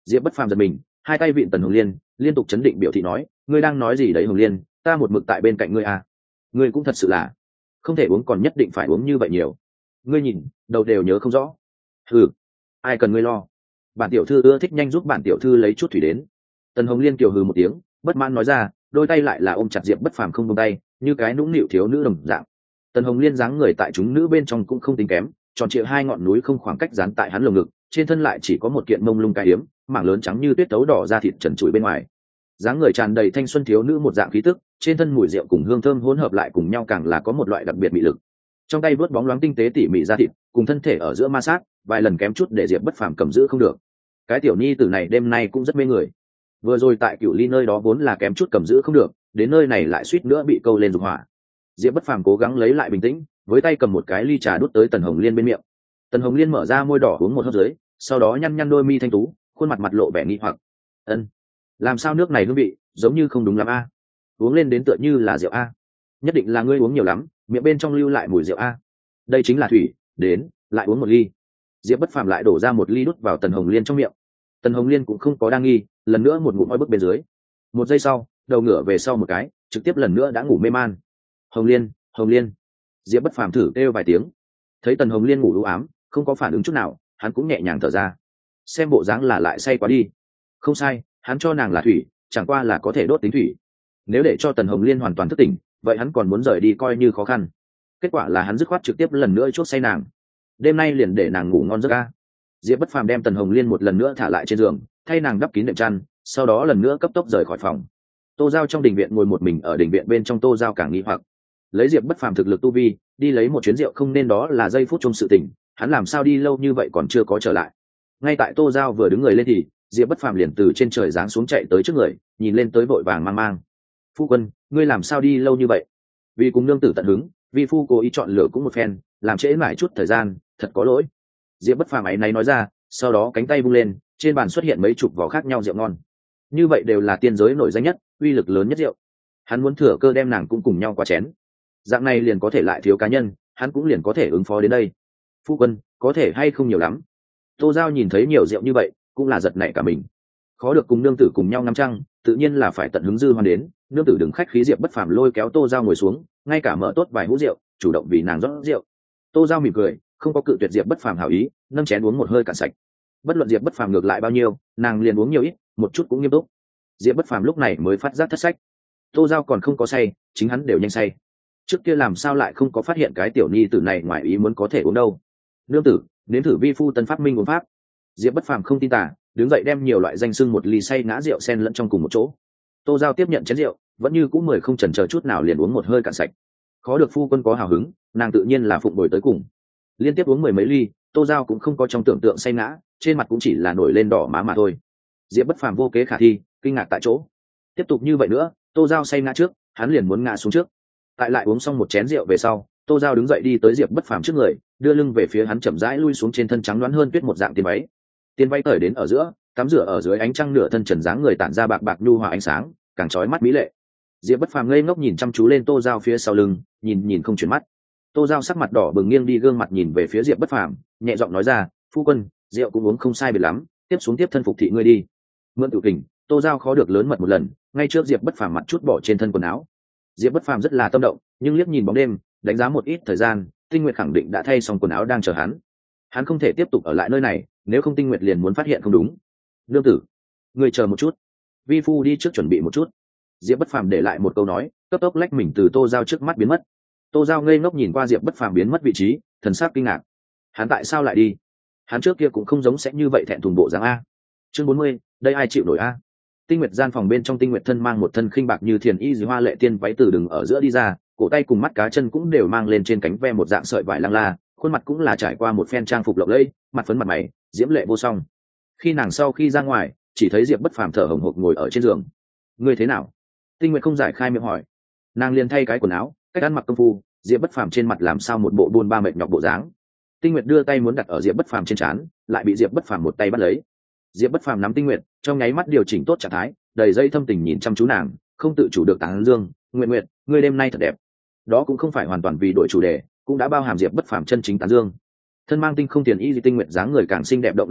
Diệp Bất Phàm giật mình, hai tay vịn Tần Hồng Liên, liên tục chấn định biểu thị nói, ngươi đang nói gì đấy Hồng Liên, ta một mực tại bên cạnh ngươi à. Ngươi cũng thật sự là không thể uống, còn nhất định phải uống như vậy nhiều. Ngươi nhìn, đầu đều nhớ không rõ. Ừ, ai cần ngươi lo. Bản tiểu thư ưa thích, nhanh giúp bản tiểu thư lấy chút thủy đến. Tần Hồng Liên kiều hừ một tiếng, bất mãn nói ra, đôi tay lại là ôm chặt Diệp Bất Phàm không buông tay, như cái nũng nịu thiếu nữ đồng dạng. Tần Hồng Liên dáng người tại chúng nữ bên trong cũng không tính kém, tròn trịa hai ngọn núi không khoảng cách dán tại hắn lồng ngực, trên thân lại chỉ có một kiện mông lung cái hiếm, mảng lớn trắng như tuyết tấu đỏ da thịt trần trụi bên ngoài. Dáng người tràn đầy thanh xuân thiếu nữ một dạng khí tức, trên thân mùi rượu cùng hương thơm hỗn hợp lại cùng nhau càng là có một loại đặc biệt mị lực. Trong tay vớt bóng loáng tinh tế tỉ mỉ da thịt, cùng thân thể ở giữa ma sát, vài lần kém chút để Diệp Bất Phàm cầm giữ không được. Cái tiểu nhi tử này đêm nay cũng rất mê người. Vừa rồi tại Cửu Ly nơi đó vốn là kém chút cầm giữ không được, đến nơi này lại suýt nữa bị câu lên dục hỏa. Diệp Bất Phàm cố gắng lấy lại bình tĩnh, với tay cầm một cái ly trà đút tới Tần Hồng Liên bên miệng. Tần Hồng Liên mở ra môi đỏ uống một hớp dưới, sau đó nhăn nhăn đôi mi thanh tú, khuôn mặt mặt lộ vẻ nghi hoặc. Ân, làm sao nước này hương vị giống như không đúng lắm a? Uống lên đến tựa như là rượu a. Nhất định là ngươi uống nhiều lắm, miệng bên trong lưu lại mùi rượu a. Đây chính là thủy, đến, lại uống một ly. Diệp Bất Phàm lại đổ ra một ly đút vào Tần Hồng Liên trong miệng. Tần Hồng Liên cũng không có đang nghi, lần nữa một ngụm oi bức bên dưới. Một giây sau, đầu ngửa về sau một cái, trực tiếp lần nữa đã ngủ mê man. Hồng Liên, Hồng Liên. Diệp Bất Phàm thử kêu vài tiếng, thấy Tần Hồng Liên ngủ u ám, không có phản ứng chút nào, hắn cũng nhẹ nhàng thở ra. Xem bộ dáng là lại say quá đi. Không sai, hắn cho nàng là thủy, chẳng qua là có thể đốt tính thủy. Nếu để cho Tần Hồng Liên hoàn toàn thức tỉnh, vậy hắn còn muốn rời đi coi như khó khăn. Kết quả là hắn dứt khoát trực tiếp lần nữa chốt say nàng. Đêm nay liền để nàng ngủ ngon giấc a. Diệp Bất Phàm đem Tần Hồng Liên một lần nữa thả lại trên giường, thay nàng đắp kín đệm chăn, sau đó lần nữa cấp tốc rời khỏi phòng. Tô Giao trong đình viện ngồi một mình ở đình viện bên trong, Tô Giao càng nghi hoặc. Lấy Diệp Bất Phàm thực lực tu vi, đi lấy một chuyến rượu không nên đó là giây phút trong sự tình, hắn làm sao đi lâu như vậy còn chưa có trở lại. Ngay tại Tô Giao vừa đứng người lên thì Diệp Bất Phàm liền từ trên trời giáng xuống chạy tới trước người, nhìn lên tới vội vàng mang mang. Phu quân, ngươi làm sao đi lâu như vậy? Vì cùng nương tử tận hứng, vi phu cố ý chọn lựa cũng một phen, làm trễ mãi chút thời gian, thật có lỗi. Diệp Bất Phàm ấy náy nói ra, sau đó cánh tay vung lên, trên bàn xuất hiện mấy chục vỏ khác nhau rượu ngon. Như vậy đều là tiên giới nổi danh nhất, uy lực lớn nhất rượu. Hắn muốn thừa cơ đem nàng cũng cùng nhau qua chén. Dạng này liền có thể lại thiếu cá nhân, hắn cũng liền có thể ứng phó đến đây. Phu quân, có thể hay không nhiều lắm. Tô Giao nhìn thấy nhiều rượu như vậy, cũng là giật nảy cả mình. Khó được cùng nương tử cùng nhau ngắm trăng, tự nhiên là phải tận hứng dư hoan đến. Nương tử đừng khách khí. Diệp Bất Phàm lôi kéo Tô Giao ngồi xuống, ngay cả mở tốt vài hũ rượu, chủ động vì nàng rót rượu. Tô Giao mỉm cười, không có cự tuyệt Diệp Bất Phàm hảo ý, nâng chén uống một hơi cạn sạch. Bất luận Diệp Bất Phàm ngược lại bao nhiêu, nàng liền uống nhiều ít, một chút cũng nghiêm túc. Diệp Bất Phàm lúc này mới phát giác thất sách. Tô Giao còn không có say, chính hắn đều nhanh say. Trước kia làm sao lại không có phát hiện cái tiểu nhi tử này ngoài ý muốn có thể uống đâu. Nương tử, nếm thử vi phu tân phát minh uống pháp. Diệp Bất Phàm không tin tả, đứng dậy đem nhiều loại danh sưng một ly say ngã rượu xen lẫn trong cùng một chỗ. Tô Giao tiếp nhận chén rượu, vẫn như cũ mười không chần chờ chút nào liền uống một hơi cạn sạch. Khó được phu quân có hào hứng, nàng tự nhiên là phụng bồi tới cùng. Liên tiếp uống mười mấy ly, Tô Giao cũng không có trong tưởng tượng say ngã, trên mặt cũng chỉ là nổi lên đỏ má mà thôi. Diệp Bất Phàm vô kế khả thi, kinh ngạc tại chỗ. Tiếp tục như vậy nữa, Tô Giao say ngã trước, hắn liền muốn ngã xuống trước. Tại lại uống xong một chén rượu về sau, Tô Giao đứng dậy đi tới Diệp Bất Phàm trước người, đưa lưng về phía hắn, chậm rãi lui xuống trên thân trắng đoán hơn tuyết một dạng tiền váy. Tiền váy cởi đến ở giữa, tắm rửa ở dưới ánh trăng, nửa thân trần dáng người tản ra bạc bạc nhu hòa ánh sáng, càng chói mắt mỹ lệ. Diệp Bất Phàm ngây ngốc nhìn chăm chú lên Tô Giao phía sau lưng, nhìn nhìn không chuyển mắt. Tô Giao sắc mặt đỏ bừng, nghiêng đi gương mặt nhìn về phía Diệp Bất Phàm, nhẹ giọng nói ra, phu quân, rượu cũng uống không sai biệt lắm, tiếp xuống tiếp thân phục thị ngươi đi. Mượn tự kình, Tô Giao khó được lớn mật một lần, ngay trước Diệp Bất Phàm mặt chút bỏ trên thân quần áo. Diệp Bất Phàm rất là tâm động, nhưng liếc nhìn bóng đêm, đánh giá một ít thời gian, Tinh Nguyệt khẳng định đã thay xong quần áo đang chờ hắn. Hắn không thể tiếp tục ở lại nơi này, nếu không Tinh Nguyệt liền muốn phát hiện không đúng. Nương tử, ngươi chờ một chút, vi phu đi trước chuẩn bị một chút. Diệp Bất Phàm để lại một câu nói, cấp tốc lách mình từ Tô Giao trước mắt biến mất. Tô Giao ngây ngốc nhìn qua Diệp Bất Phàm biến mất vị trí, thần sắc kinh ngạc. Hắn tại sao lại đi? Hắn trước kia cũng không giống sẽ như vậy thẹn thùng bộ dáng a. Chương bốn mươi, đây ai chịu nổi a? Tinh Nguyệt gian phòng bên trong, Tinh Nguyệt thân mang một thân khinh bạc như thiền y dưới hoa lệ tiên váy từ đường ở giữa đi ra, cổ tay cùng mắt cá chân cũng đều mang lên trên cánh ve một dạng sợi vải lăng la, khuôn mặt cũng là trải qua một phen trang phục lộng lẫy, mặt phấn mặt mày, diễm lệ vô song. Khi nàng sau khi ra ngoài, chỉ thấy Diệp Bất Phàm thở hổn hộc ngồi ở trên giường. Ngươi thế nào? Tinh Nguyệt không giải khai miệng hỏi. Nàng liền thay cái quần áo, cách ăn mặc công phu, Diệp Bất Phàm trên mặt làm sao một bộ buồn ba mệt nhọc bộ dáng. Tinh Nguyệt đưa tay muốn đặt ở Diệp Bất Phàm trên trán, lại bị Diệp Bất Phàm một tay bắt lấy. Diệp Bất Phàm nắm Tinh Nguyệt, trong nháy mắt điều chỉnh tốt trạng thái, đầy dây thâm tình nhìn chăm chú nàng, không tự chủ được tán dương, "Nguyệt Nguyệt, ngươi đêm nay thật đẹp." Đó cũng không phải hoàn toàn vì đổi chủ đề, cũng đã bao hàm Diệp Bất Phàm chân chính tán dương. Thân mang tinh không tiền y Tinh Nguyệt dáng người càng xinh đẹp động lòng người,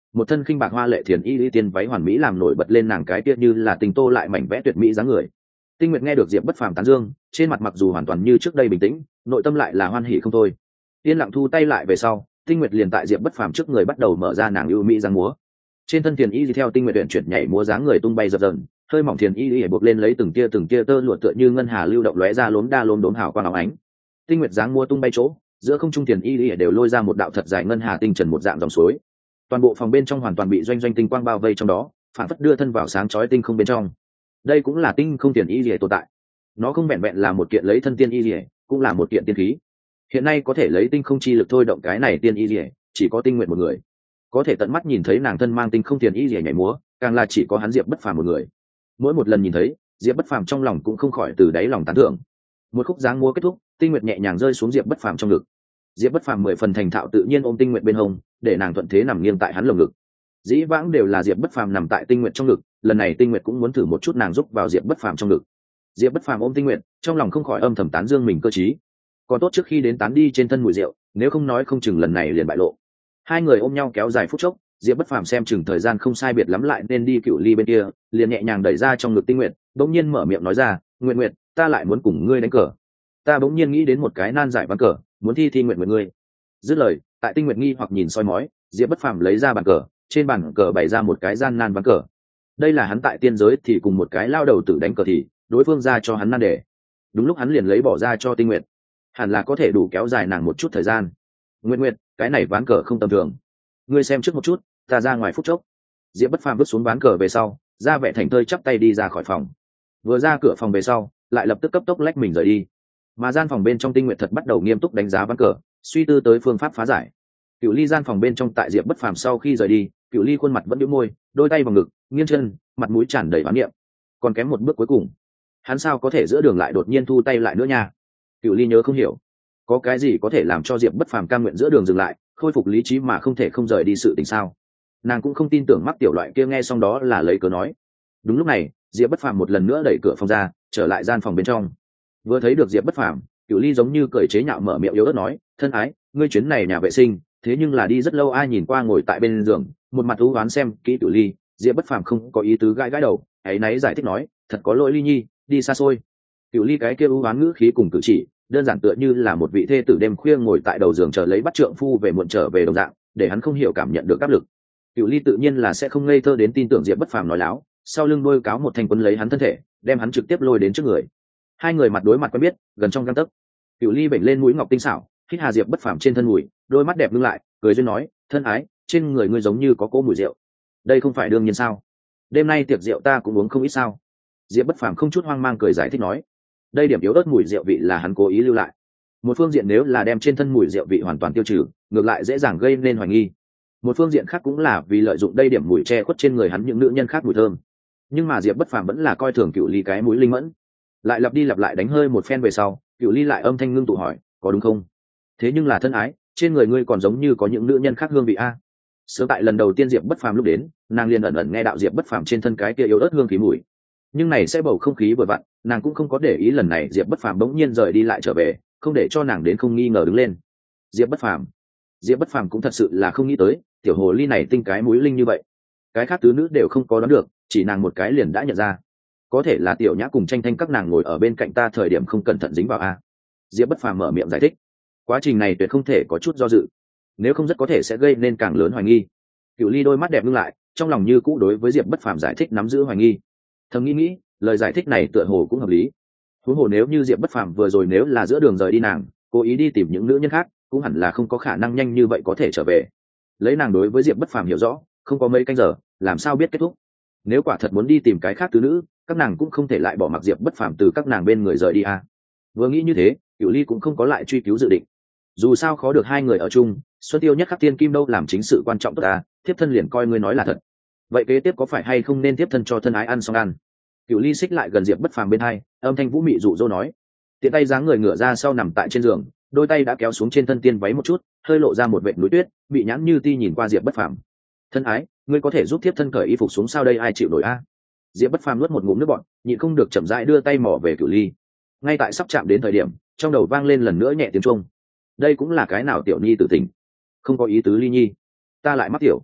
một thân khinh bạc hoa lệ thiền y y tiên váy hoàn mỹ làm nổi bật lên nàng cái tiết như là tình tô lại mảnh vẽ tuyệt mỹ dáng người. Tinh Nguyệt nghe được Diệp Bất Phàm tán dương, trên mặt mặc dù hoàn toàn như trước đây bình tĩnh, nội tâm lại là hoan hỉ không thôi. Yên lặng thu tay lại về sau, Tinh Nguyệt liền tại Diệp Bất Phàm trước người bắt đầu mở ra nàng ưu mỹ dáng múa. Trên thân thiền y y theo Tinh Nguyệt luyện chuyển nhảy múa dáng người tung bay dập dờn, hơi mỏng thiền y y buộc lên lấy từng tia từng tia tơ lụa tựa như ngân hà lưu động lóe ra lốm đa lốm đốm hào quang óng ánh. Tinh Nguyệt dáng múa tung bay chỗ, giữa không trung thiền y y đều lôi ra một đạo thật dài ngân hà tinh trần một dạng dòng suối. Toàn bộ phòng bên trong hoàn toàn bị doanh doanh tinh quang bao vây trong đó, phản phất đưa thân vào sáng chói tinh không bên trong. Đây cũng là tinh không thiền y y tồn tại. Nó không vẹn vẹn là một kiện lấy thân tiên y y, cũng là một kiện tiên khí. Hiện nay có thể lấy tinh không chi lực thôi động cái này tiên y y, chỉ có Tinh Nguyệt một người. Có thể tận mắt nhìn thấy nàng thân mang tinh không thiền y y nhảy múa, càng là chỉ có hắn Diệp Bất Phàm một người. Mỗi một lần nhìn thấy, Diệp Bất Phàm trong lòng cũng không khỏi từ đáy lòng tán thưởng. Một khúc dáng múa kết thúc, Tinh Nguyệt nhẹ nhàng rơi xuống Diệp Bất Phàm trong ngực. Diệp Bất Phàm mười phần thành thạo tự nhiên ôm Tinh Nguyệt bên hông, để nàng thuận thế nằm nghiêng tại hắn lồng ngực. Dĩ vãng đều là Diệp Bất Phàm nằm tại Tinh Nguyệt trong ngực, lần này Tinh Nguyệt cũng muốn thử một chút nàng giúp vào Diệp Bất Phàm trong ngực. Diệp Bất Phàm ôm Tinh Nguyệt, trong lòng không khỏi âm thầm tán dương mình cơ trí. Còn tốt trước khi đến tán đi trên thân mùi rượu, nếu không nói không chừng lần này liền bại lộ. Hai người ôm nhau kéo dài phút chốc, Diệp Bất Phàm xem chừng thời gian không sai biệt lắm lại nên đi Cửu Ly bên kia, liền nhẹ nhàng đẩy ra trong ngực Tinh Nguyệt, bỗng nhiên mở miệng nói ra, "Nguyệt Nguyệt, ta lại muốn cùng ngươi đánh cờ. Ta bỗng nhiên nghĩ đến một cái nan giải ván cờ, muốn thi thi nguyện nguyện ngươi." Dứt lời, tại Tinh Nguyệt nghi hoặc nhìn soi mói, Diệp Bất Phàm lấy ra bàn cờ, trên bàn cờ bày ra một cái gian nan ván cờ. Đây là hắn tại tiên giới thì cùng một cái lao đầu tử đánh cờ thì, đối phương ra cho hắn nan đề. Đúng lúc hắn liền lấy bỏ ra cho Tinh Nguyệt, hẳn là có thể đủ kéo dài nàng một chút thời gian. "Nguyệt Nguyệt, cái này ván cờ không tầm thường. Ngươi xem trước một chút, ta ra ngoài phút chốc." Diệp Bất Phàm vứt xuống ván cờ về sau, ra vẻ thành thơi chắp tay đi ra khỏi phòng. Vừa ra cửa phòng về sau, lại lập tức cấp tốc lách mình rời đi. Mà gian phòng bên trong Tinh Nguyệt thật bắt đầu nghiêm túc đánh giá ván cờ, suy tư tới phương pháp phá giải. Cửu Ly gian phòng bên trong tại Diệp Bất Phàm sau khi rời đi, Cửu Ly khuôn mặt vẫn nhếch môi, đôi tay vào ngực, nghiêng chân, mặt mũi tràn đầy oán niệm. Còn kém một bước cuối cùng, hắn sao có thể giữa đường lại đột nhiên thu tay lại nữa nha? Cửu Ly nhớ không hiểu, có cái gì có thể làm cho Diệp Bất Phàm cam nguyện giữa đường dừng lại, khôi phục lý trí mà không thể không rời đi sự tình sao? Nàng cũng không tin tưởng mắc tiểu loại kia nghe xong đó là lấy cớ nói. Đúng lúc này, Diệp Bất Phàm một lần nữa đẩy cửa phòng ra, trở lại gian phòng bên trong. Vừa thấy được Diệp Bất Phàm, Cửu Ly giống như cười chế nhạo mở miệng yếu ớt nói, "Thân ái, ngươi chuyến này nhà vệ sinh, thế nhưng là đi rất lâu." Ai nhìn qua ngồi tại bên giường, một mặt u uất xem kỹ Cửu Ly, Diệp Bất Phàm không có ý tứ gãi gãi đầu, ấy náy giải thích nói, "Thật có lỗi Ly Nhi, đi xa xôi." Cửu Ly cái kia u uất ngữ khí cùng cử chỉ, đơn giản tựa như là một vị thê tử đêm khuya ngồi tại đầu giường chờ lấy bắt trượng phu về muộn trở về đồng dạng, để hắn không hiểu cảm nhận được áp lực. Cửu Ly tự nhiên là sẽ không ngây thơ đến tin tưởng Diệp Bất Phàm nói láo, sau lưng đôi cáo một thanh quân lấy hắn thân thể, đem hắn trực tiếp lôi đến trước người. Hai người mặt đối mặt quen biết, gần trong gang tấc. Cửu Ly bệnh lên mũi ngọc tinh xảo, hít hà Diệp Bất Phàm trên thân mùi, đôi mắt đẹp ngưng lại, cười duyên nói, "Thân ái, trên người ngươi giống như có cỗ mùi rượu. Đây không phải đương nhiên sao? Đêm nay tiệc rượu ta cũng uống không ít sao?" Diệp Bất Phàm không chút hoang mang cười giải thích nói, đây điểm yếu ớt mùi rượu vị là hắn cố ý lưu lại. Một phương diện nếu là đem trên thân mùi rượu vị hoàn toàn tiêu trừ, ngược lại dễ dàng gây nên hoài nghi. Một phương diện khác cũng là vì lợi dụng đây điểm mùi che khuất trên người hắn những nữ nhân khác mùi thơm. Nhưng mà Diệp Bất Phàm vẫn là coi thường Cửu Ly cái mũi linh mẫn. Lại lặp đi lặp lại đánh hơi một phen về sau, Cửu Ly lại âm thanh ngưng tụ hỏi, "Có đúng không? Thế nhưng là thân ái, trên người ngươi còn giống như có những nữ nhân khác hương vị a." Sớm tại lần đầu tiên Diệp Bất Phàm lúc đến, nàng liền ẩn ẩn nghe đạo Diệp Bất Phàm trên thân cái kia yếu ớt hương khí mùi. Nhưng này sẽ bầu không khí vừa vặn, nàng cũng không có để ý lần này Diệp Bất Phàm bỗng nhiên rời đi lại trở về, không để cho nàng đến không nghi ngờ đứng lên. Diệp Bất Phàm, Diệp Bất Phàm cũng thật sự là không nghĩ tới, tiểu hồ ly này tinh cái mũi linh như vậy. Cái khác tứ nữ đều không có đoán được, chỉ nàng một cái liền đã nhận ra. Có thể là Tiểu Nhã cùng Tranh Thanh các nàng ngồi ở bên cạnh ta thời điểm không cẩn thận dính vào a. Diệp Bất Phàm mở miệng giải thích. Quá trình này tuyệt không thể có chút do dự, nếu không rất có thể sẽ gây nên càng lớn hoài nghi. Cửu Ly đôi mắt đẹp ngưng lại, trong lòng như cũ đối với Diệp Bất Phàm giải thích nắm giữ hoài nghi. Thầm nghĩ nghĩ, lời giải thích này tựa hồ cũng hợp lý. Huống hồ nếu như Diệp Bất Phàm vừa rồi nếu là giữa đường rời đi nàng, cố ý đi tìm những nữ nhân khác, cũng hẳn là không có khả năng nhanh như vậy có thể trở về. Lấy nàng đối với Diệp Bất Phàm hiểu rõ, không có mấy canh giờ, làm sao biết kết thúc. Nếu quả thật muốn đi tìm cái khác tứ nữ, các nàng cũng không thể lại bỏ mặc Diệp Bất Phàm từ các nàng bên người rời đi à. Vừa nghĩ như thế, Cửu Ly cũng không có lại truy cứu dự định. Dù sao khó được hai người ở chung, Xuân Tiêu nhất khắc tiên kim đâu làm chính sự quan trọng tốt à, tiếp thân liền coi ngươi nói là thật. Vậy kế tiếp có phải hay không nên tiếp thân cho thân ái ăn xong ăn? Cửu Ly xích lại gần Diệp Bất Phàm bên hai, âm thanh vũ mị dụ dỗ nói. Tiện tay dáng người ngửa ra sau nằm tại trên giường, đôi tay đã kéo xuống trên thân tiên váy một chút, hơi lộ ra một vệt núi tuyết, bị nhãn như ti nhìn qua Diệp Bất Phàm. Thân ái, ngươi có thể giúp tiếp thân cởi y phục xuống sao đây ai chịu nổi a? Diệp Bất Phàm nuốt một ngụm nước bọt, nhịn không được chậm rãi đưa tay mò về Cửu Ly. Ngay tại sắp chạm đến thời điểm, trong đầu vang lên lần nữa nhẹ tiếng chuông. Đây cũng là cái nào tiểu nhi tử tình? Không có ý tứ Ly nhi, ta lại mắc tiểu.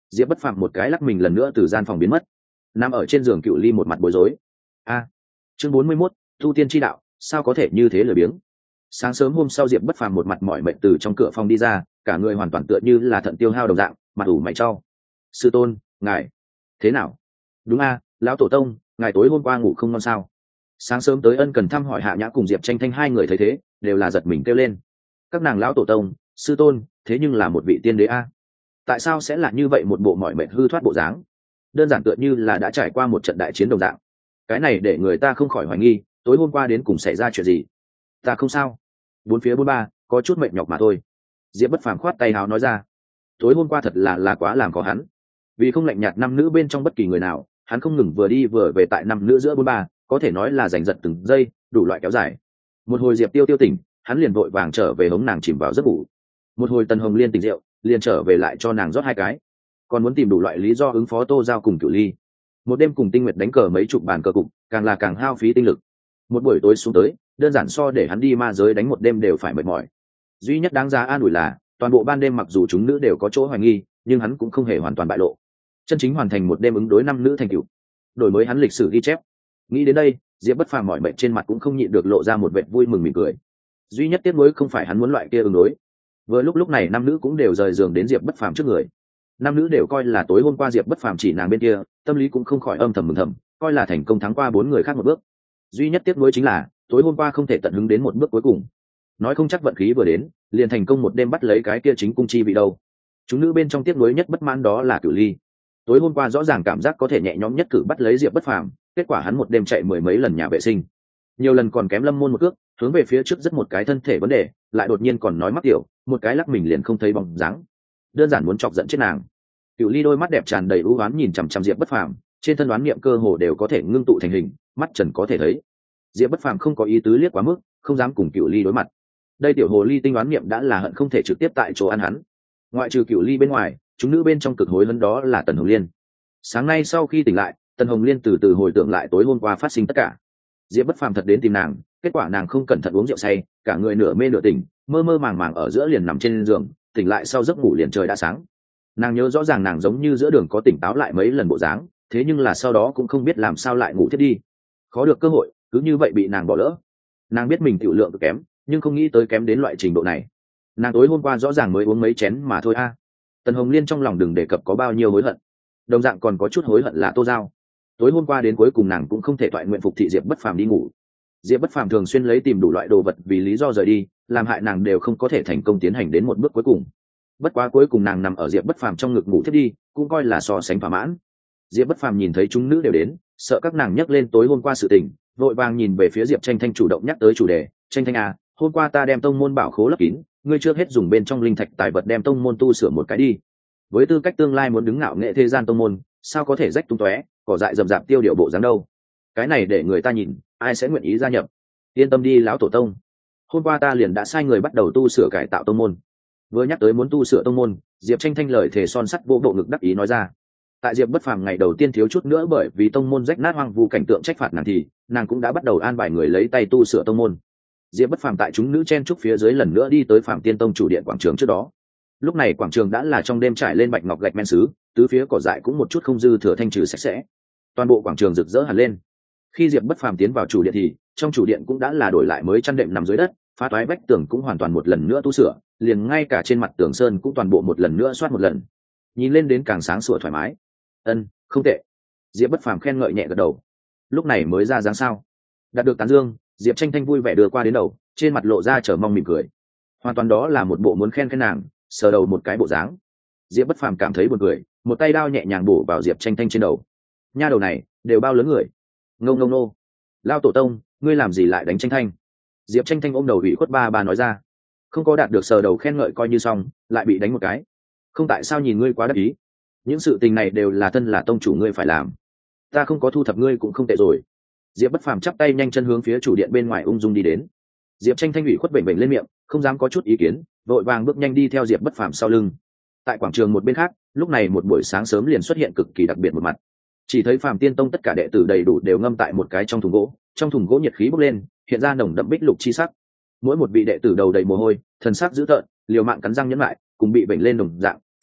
Diệp Bất Phàm một cái lắc mình lần nữa từ gian phòng biến mất. Nằm ở trên giường Cựu Ly một mặt bối rối. A, chương bốn mươi mốt, tu tiên chi đạo, sao có thể như thế lười biếng. Sáng sớm hôm sau Diệp Bất Phàm một mặt mỏi mệt từ trong cửa phòng đi ra, cả người hoàn toàn tựa như là thận tiêu hao đồng dạng, mặt ủ mày trao. Sư tôn, ngài thế nào? Đúng a, lão tổ tông, ngài tối hôm qua ngủ không ngon sao? Sáng sớm tới ân cần thăm hỏi Hạ Nhã cùng Diệp Tranh Thanh hai người thấy thế, đều là giật mình kêu lên. Các nàng lão tổ tông, sư tôn, thế nhưng là một vị tiên đế a. Tại sao sẽ là như vậy một bộ mỏi mệt hư thoát bộ dáng? Đơn giản tựa như là đã trải qua một trận đại chiến đồng dạng. Cái này để người ta không khỏi hoài nghi, tối hôm qua đến cùng xảy ra chuyện gì? Ta không sao. Bốn phía bốn ba, có chút mệt nhọc mà thôi. Diệp Bất Phàm khoát tay hào nói ra. Tối hôm qua thật là là quá làm khó hắn. Vì không lạnh nhạt năm nữ bên trong bất kỳ người nào, hắn không ngừng vừa đi vừa về tại năm nữ giữa bốn ba, có thể nói là giành giật từng giây, đủ loại kéo dài. Một hồi Diệp Tiêu tiêu tỉnh, hắn liền vội vàng trở về hống nàng chìm vào giấc ngủ. Một hồi Tần Hồng Liên tỉnh rượu, liền trở về lại cho nàng rót hai cái. Còn muốn tìm đủ loại lý do ứng phó Tô Giao cùng Cửu Ly. Một đêm cùng Tinh Nguyệt đánh cờ mấy chục bàn cờ cục, càng là càng hao phí tinh lực. Một buổi tối xuống tới, đơn giản so để hắn đi ma giới đánh một đêm đều phải mệt mỏi. Duy nhất đáng giá an ủi là, toàn bộ ban đêm mặc dù chúng nữ đều có chỗ hoài nghi, nhưng hắn cũng không hề hoàn toàn bại lộ. Chân chính hoàn thành một đêm ứng đối năm nữ thành cựu, đổi mới hắn lịch sử ghi chép. Nghĩ đến đây, Diệp Bất Phàm mỏi mệt trên mặt cũng không nhịn được lộ ra một vẻ vui mừng mỉm cười. Duy nhất tiếc nuối không phải hắn muốn loại kia ứng đối. Vừa lúc lúc này năm nữ cũng đều rời giường đến Diệp Bất Phàm trước người. Năm nữ đều coi là tối hôm qua Diệp Bất Phàm chỉ nàng bên kia, tâm lý cũng không khỏi âm thầm mừng thầm, coi là thành công thắng qua bốn người khác một bước. Duy nhất tiếc nuối chính là tối hôm qua không thể tận hứng đến một bước cuối cùng. Nói không chắc vận khí vừa đến, liền thành công một đêm bắt lấy cái kia chính cung chi vị đâu. Chúng nữ bên trong tiếc nuối nhất bất mãn đó là Cửu Ly. Tối hôm qua rõ ràng cảm giác có thể nhẹ nhõm nhất cử bắt lấy Diệp Bất Phàm, kết quả hắn một đêm chạy mười mấy lần nhà vệ sinh, nhiều lần còn kém Lâm Môn một cước, hướng về phía trước rất một cái thân thể vấn đề, lại đột nhiên còn nói mắc tiểu, một cái lắc mình liền không thấy bóng dáng, đơn giản muốn chọc giận chết nàng. Cửu Ly đôi mắt đẹp tràn đầy ưu oán nhìn chằm chằm Diệp Bất Phàm, trên thân đoán niệm cơ hồ đều có thể ngưng tụ thành hình, mắt trần có thể thấy. Diệp Bất Phàm không có ý tứ liếc quá mức, không dám cùng Cửu Ly đối mặt. Đây tiểu hồ ly tinh đoán niệm đã là hận không thể trực tiếp tại chỗ ăn hắn. Ngoại trừ Cửu Ly bên ngoài, chúng nữ bên trong cực hối hấn đó là Tần Hồng Liên. Sáng nay sau khi tỉnh lại, Tần Hồng Liên từ từ hồi tưởng lại tối hôm qua phát sinh tất cả. Diệp Bất Phàm thật đến tìm nàng, kết quả nàng không cẩn thận uống rượu say, cả người nửa mê nửa tỉnh, mơ mơ màng màng ở giữa liền nằm trên giường, tỉnh lại sau giấc ngủ liền trời đã sáng. Nàng nhớ rõ ràng nàng giống như giữa đường có tỉnh táo lại mấy lần bộ dáng, thế nhưng là sau đó cũng không biết làm sao lại ngủ thiếp đi. Khó được cơ hội, cứ như vậy bị nàng bỏ lỡ. Nàng biết mình tiểu lượng cực kém, nhưng không nghĩ tới kém đến loại trình độ này. Nàng tối hôm qua rõ ràng mới uống mấy chén mà thôi a. Tần Hồng Liên trong lòng đừng đề cập có bao nhiêu hối hận. Đồng dạng còn có chút hối hận là Tô Giao. Tối hôm qua đến cuối cùng nàng cũng không thể thoại nguyện phục thị Diệp Bất Phàm đi ngủ. Diệp Bất Phàm thường xuyên lấy tìm đủ loại đồ vật vì lý do rời đi, làm hại nàng đều không có thể thành công tiến hành đến một bước cuối cùng. Bất quá cuối cùng nàng nằm ở Diệp Bất Phàm trong ngực ngủ thiết đi, cũng coi là so sánh thỏa mãn. Diệp Bất Phàm nhìn thấy chúng nữ đều đến, sợ các nàng nhắc lên tối hôm qua sự tình, vội vàng nhìn về phía Diệp Tranh Thanh chủ động nhắc tới chủ đề. Tranh Thanh à, hôm qua ta đem tông môn bảo khố lấp kín, ngươi trước hết dùng bên trong linh thạch tài vật đem tông môn tu sửa một cái đi. Với tư cách tương lai muốn đứng ngạo nghệ thế gian tông môn, sao có thể rách tung tóe, cỏ dại rậm rạp tiêu điệu bộ dáng đâu. Cái này để người ta nhìn, ai sẽ nguyện ý gia nhập. Yên tâm đi lão tổ tông, hôm qua ta liền đã sai người bắt đầu tu sửa cải tạo tông môn. Vừa nhắc tới muốn tu sửa tông môn, Diệp Tranh Thanh lời thề son sắt vô bộ ngực đắc ý nói ra. Tại Diệp Bất Phàm ngày đầu tiên thiếu chút nữa bởi vì tông môn rách nát hoang vu cảnh tượng trách phạt nàng thì nàng cũng đã bắt đầu an bài người lấy tay tu sửa tông môn. Diệp Bất Phàm tại chúng nữ chen trúc phía dưới lần nữa đi tới Phạm Tiên Tông chủ điện quảng trường trước đó. Lúc này quảng trường đã là trong đêm trải lên bạch ngọc gạch men sứ, tứ phía cỏ dại cũng một chút không dư thừa thanh trừ sạch sẽ. Toàn bộ quảng trường rực rỡ hẳn lên. Khi Diệp Bất Phàm tiến vào chủ điện thì trong chủ điện cũng đã là đổi lại mới chăn đệm nằm dưới đất, phá toái vách tường cũng hoàn toàn một lần nữa tu sửa, liền ngay cả trên mặt tường sơn cũng toàn bộ một lần nữa soát một lần. Nhìn lên đến càng sáng sủa thoải mái. Ân, không tệ. Diệp Bất Phàm khen ngợi nhẹ gật đầu. Lúc này mới ra dáng sao? Đạt được tán dương, Diệp Tranh Thanh vui vẻ đưa qua đến đầu, trên mặt lộ ra chờ mong mỉm cười. Hoàn toàn đó là một bộ muốn khen khen nàng, sờ đầu một cái bộ dáng. Diệp Bất Phàm cảm thấy buồn cười, một tay đao nhẹ nhàng bổ vào Diệp Tranh Thanh trên đầu. Nha đầu này, đều bao lớn người. Ngông ngông nô. Lao tổ tông, ngươi làm gì lại đánh Tranh Thanh? Diệp Tranh Thanh ôm đầu ủy khuất ba ba nói ra. Không có đạt được sờ đầu khen ngợi coi như xong, lại bị đánh một cái. Không tại sao nhìn ngươi quá đắc ý. Những sự tình này đều là thân là tông chủ ngươi phải làm. Ta không có thu thập ngươi cũng không tệ rồi. Diệp Bất Phàm chắp tay nhanh chân hướng phía chủ điện bên ngoài ung dung đi đến. Diệp Tranh Thanh ủy khuất bệnh bệnh lên miệng, không dám có chút ý kiến, vội vàng bước nhanh đi theo Diệp Bất Phàm sau lưng. Tại quảng trường một bên khác, lúc này một buổi sáng sớm liền xuất hiện cực kỳ đặc biệt một mặt. Chỉ thấy Phạm Tiên Tông tất cả đệ tử đầy đủ đều ngâm tại một cái trong thùng gỗ, trong thùng gỗ nhiệt khí bốc lên, hiện ra nồng đậm bích lục chi sắc. Mỗi một vị đệ tử đầu đầy mồ hôi, thần sắc dữ tợn, liều mạng cắn răng nhẫn lại, cùng bị bệnh lên đồng dạng,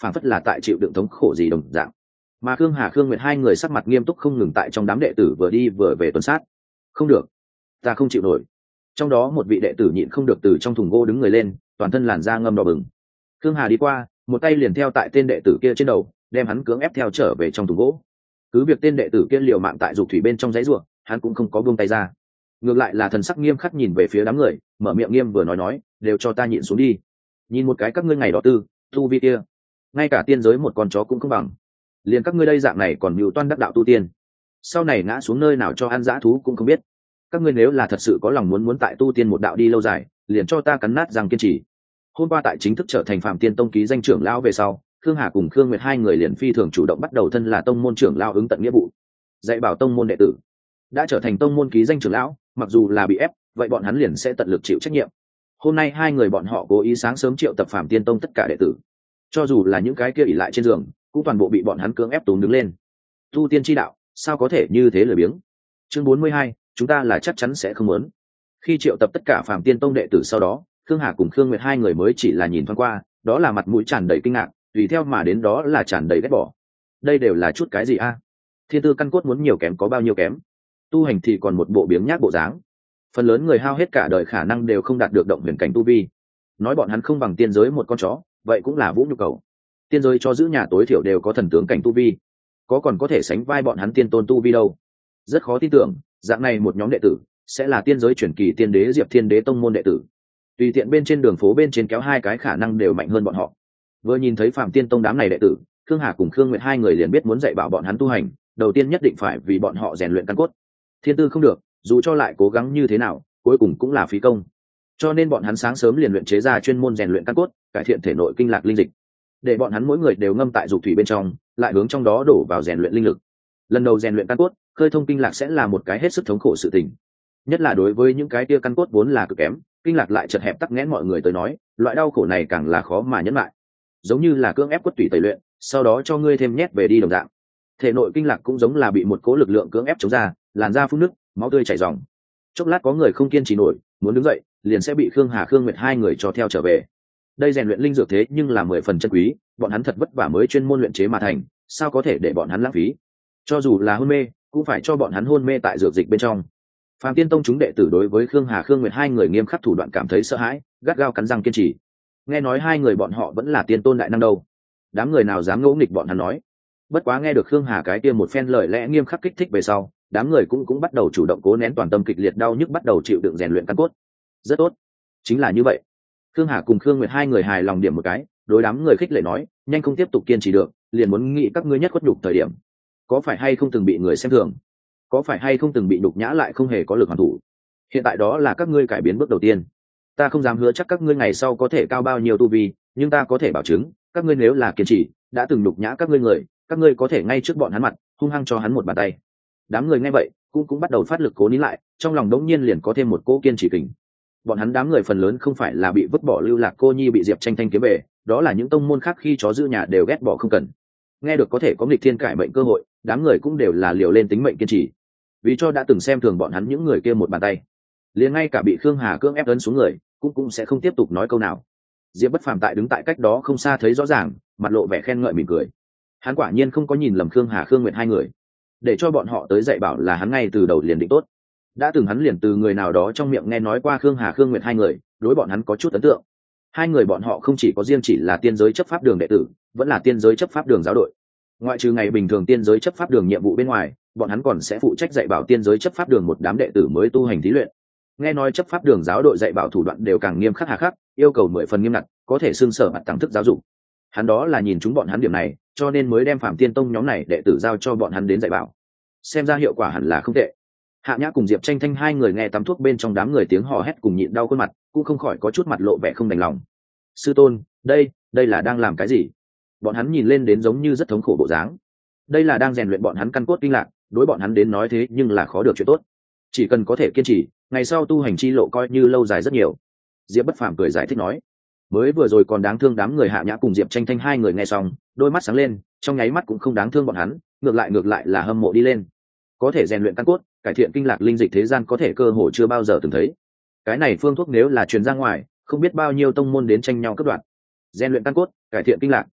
phản phất là tại chịu đựng thống khổ gì đồng dạng. Mà khương hà khương nguyệt hai người sắc mặt nghiêm túc không ngừng tại trong đám đệ tử vừa đi vừa về tuần sát. Không được, ta không chịu nổi. Trong đó một vị đệ tử nhịn không được từ trong thùng gỗ đứng người lên, toàn thân làn da ngâm đỏ bừng. Khương hà đi qua, một tay liền theo tại tên đệ tử kia trên đầu, đem hắn cưỡng ép theo trở về trong thùng gỗ. Cứ việc tên đệ tử kia liều mạng tại dục thủy bên trong giấy ruộng, hắn cũng không có buông tay ra, ngược lại là thần sắc nghiêm khắc nhìn về phía đám người, mở miệng nghiêm vừa nói nói, đều cho ta nhịn xuống đi. Nhìn một cái các ngươi ngày đó tư tu vi kia, ngay cả tiên giới một con chó cũng không bằng, liền các ngươi đây dạng này còn mưu toan đắc đạo tu tiên, sau này ngã xuống nơi nào cho ăn dã thú cũng không biết. Các ngươi nếu là thật sự có lòng muốn muốn tại tu tiên một đạo đi lâu dài, liền cho ta cắn nát răng kiên trì. Hôm qua tại chính thức trở thành Phạm Tiên Tông ký danh trưởng lão về sau, Khương Hà cùng Khương Nguyệt hai người liền phi thường chủ động bắt đầu thân là tông môn trưởng lão ứng tận nghĩa vụ, dạy bảo tông môn đệ tử. Đã trở thành tông môn ký danh trưởng lão, mặc dù là bị ép, vậy bọn hắn liền sẽ tận lực chịu trách nhiệm. Hôm nay hai người bọn họ cố ý sáng sớm triệu tập Phạm Tiên Tông tất cả đệ tử, cho dù là những cái kia ỉ lại trên giường, cũng toàn bộ bị bọn hắn cưỡng ép túm đứng lên. Tu tiên chi đạo, sao có thể như thế lười biếng. Chương bốn mươi hai, chúng ta là chắc chắn sẽ không muốn. Khi triệu tập tất cả Phạm Tiên Tông đệ tử sau đó, Khương Hà cùng Khương Nguyệt hai người mới chỉ là nhìn thoáng qua, đó là mặt mũi tràn đầy kinh ngạc, tùy theo mà đến đó là tràn đầy ghét bỏ. Đây đều là chút cái gì a? Thiên tư căn cốt muốn nhiều kém có bao nhiêu kém, tu hành thì còn một bộ biếng nhác bộ dáng. Phần lớn người hao hết cả đời khả năng đều không đạt được động huyền cảnh tu vi. Nói bọn hắn không bằng tiên giới một con chó, vậy cũng là vũ nhu cầu. Tiên giới cho giữ nhà tối thiểu đều có thần tướng cảnh tu vi, có còn có thể sánh vai bọn hắn tiên tôn tu vi đâu. Rất khó tin tưởng, dạng này một nhóm đệ tử sẽ là tiên giới truyền kỳ tiên đế Diệp Thiên Đế tông môn đệ tử. Tùy tiện bên trên đường phố bên trên kéo hai cái khả năng đều mạnh hơn bọn họ. Vừa nhìn thấy Phạm Tiên Tông đám này đệ tử, Khương Hà cùng Khương Nguyệt hai người liền biết muốn dạy bảo bọn hắn tu hành, đầu tiên nhất định phải vì bọn họ rèn luyện căn cốt. Thiên tư không được, dù cho lại cố gắng như thế nào, cuối cùng cũng là phí công. Cho nên bọn hắn sáng sớm liền luyện chế ra chuyên môn rèn luyện căn cốt, cải thiện thể nội kinh lạc linh dịch, để bọn hắn mỗi người đều ngâm tại dục thủy bên trong, lại hướng trong đó đổ vào rèn luyện linh lực. Lần đầu rèn luyện căn cốt, khơi thông kinh lạc sẽ là một cái hết sức thống khổ sự tình. Nhất là đối với những cái kia căn cốt vốn là cực kém, kinh lạc lại chật hẹp tắc nghẽn mọi người tới nói, loại đau khổ này càng là khó mà nhẫn lại. Giống như là cưỡng ép quất tủy tẩy luyện, sau đó cho ngươi thêm nhét về đi đồng dạng. Thể nội kinh lạc cũng giống là bị một cố lực lượng cưỡng ép chống ra, làn da phun nước, máu tươi chảy ròng. Chốc lát có người không kiên trì nổi, muốn đứng dậy, liền sẽ bị Khương Hà Khương Nguyệt hai người cho theo trở về. Đây rèn luyện linh dược thế nhưng là mười phần chân quý, bọn hắn thật vất vả mới chuyên môn luyện chế mà thành, sao có thể để bọn hắn lãng phí. Cho dù là hôn mê, cũng phải cho bọn hắn hôn mê tại dược dịch bên trong. Phạm Tiên Tông chúng đệ tử đối với Khương Hà Khương Nguyệt hai người nghiêm khắc thủ đoạn cảm thấy sợ hãi, gắt gao cắn răng kiên trì. Nghe nói hai người bọn họ vẫn là tiên tôn đại năng đâu, đám người nào dám ngỗ nghịch bọn hắn nói. Bất quá nghe được Khương Hà cái kia một phen lời lẽ nghiêm khắc kích thích về sau, đám người cũng cũng bắt đầu chủ động cố nén toàn tâm kịch liệt đau nhức, bắt đầu chịu đựng rèn luyện căn cốt. Rất tốt, chính là như vậy. Khương Hà cùng Khương Nguyệt hai người hài lòng điểm một cái, đối đám người khích lệ nói, nhanh không tiếp tục kiên trì được, liền muốn nghĩ các ngươi nhất khuất nhục thời điểm. Có phải hay không từng bị người xem thường? Có phải hay không từng bị nhục nhã lại không hề có lực hoàn thủ? Hiện tại đó là các ngươi cải biến bước đầu tiên. Ta không dám hứa chắc các ngươi ngày sau có thể cao bao nhiêu tu vi, nhưng ta có thể bảo chứng, các ngươi nếu là kiên trì, đã từng nhục nhã các ngươi người, các ngươi có thể ngay trước bọn hắn mặt, hung hăng cho hắn một bàn tay. Đám người nghe vậy, cũng cũng bắt đầu phát lực cố nín lại, trong lòng đống nhiên liền có thêm một cỗ kiên trì kình. Bọn hắn đám người phần lớn không phải là bị vứt bỏ lưu lạc cô nhi bị Diệp Tranh Thanh kiếm về, đó là những tông môn khác khi chó giữ nhà đều ghét bỏ không cần. Nghe được có thể có nghịch thiên cải mệnh cơ hội, đám người cũng đều là liều lên tính mệnh kiên trì. Vì cho đã từng xem thường bọn hắn những người kia một bàn tay, liền ngay cả bị Khương Hà cưỡng ép ấn xuống người, cũng cũng sẽ không tiếp tục nói câu nào. Diệp Bất Phàm tại đứng tại cách đó không xa thấy rõ ràng, mặt lộ vẻ khen ngợi mỉm cười. Hắn quả nhiên không có nhìn lầm Khương Hà Khương Nguyệt hai người, để cho bọn họ tới dạy bảo là hắn ngay từ đầu liền định tốt. Đã từng hắn liền từ người nào đó trong miệng nghe nói qua Khương Hà Khương Nguyệt hai người, đối bọn hắn có chút ấn tượng. Hai người bọn họ không chỉ có riêng chỉ là tiên giới chấp pháp đường đệ tử, vẫn là tiên giới chấp pháp đường giáo đội. Ngoại trừ ngày bình thường tiên giới chấp pháp đường nhiệm vụ bên ngoài, bọn hắn còn sẽ phụ trách dạy bảo tiên giới chấp pháp đường một đám đệ tử mới tu hành thí luyện. Nghe nói chấp pháp đường giáo đội dạy bảo thủ đoạn đều càng nghiêm khắc hà khắc, yêu cầu mười phần nghiêm ngặt, có thể xưng sở mặt tăng thức giáo dục. Hắn đó là nhìn chúng bọn hắn điểm này, cho nên mới đem Phạm Tiên Tông nhóm này đệ tử giao cho bọn hắn đến dạy bảo. Xem ra hiệu quả hẳn là không tệ. Hạ Nhã cùng Diệp Tranh Thanh hai người nghe tắm thuốc bên trong đám người tiếng hò hét cùng nhịn đau khuôn mặt, cũng không khỏi có chút mặt lộ vẻ không đành lòng. Sư tôn, đây, đây là đang làm cái gì? Bọn hắn nhìn lên đến giống như rất thống khổ bộ dáng. Đây là đang rèn luyện bọn hắn căn cốt kinh lạc, đối bọn hắn đến nói thế nhưng là khó được chuyện tốt. Chỉ cần có thể kiên trì, ngày sau tu hành chi lộ coi như lâu dài rất nhiều. Diệp Bất Phàm cười giải thích nói. Mới vừa rồi còn đáng thương đám người Hạ Nhã cùng Diệp Tranh Thanh hai người nghe xong, đôi mắt sáng lên, trong nháy mắt cũng không đáng thương bọn hắn, ngược lại ngược lại là hâm mộ đi lên. Có thể rèn luyện căn cốt, cải thiện kinh lạc linh dịch thế gian có thể cơ hội chưa bao giờ từng thấy. Cái này phương thuốc nếu là truyền ra ngoài, không biết bao nhiêu tông môn đến tranh nhau cướp đoạt. Rèn luyện căn cốt, cải thiện kinh lạc,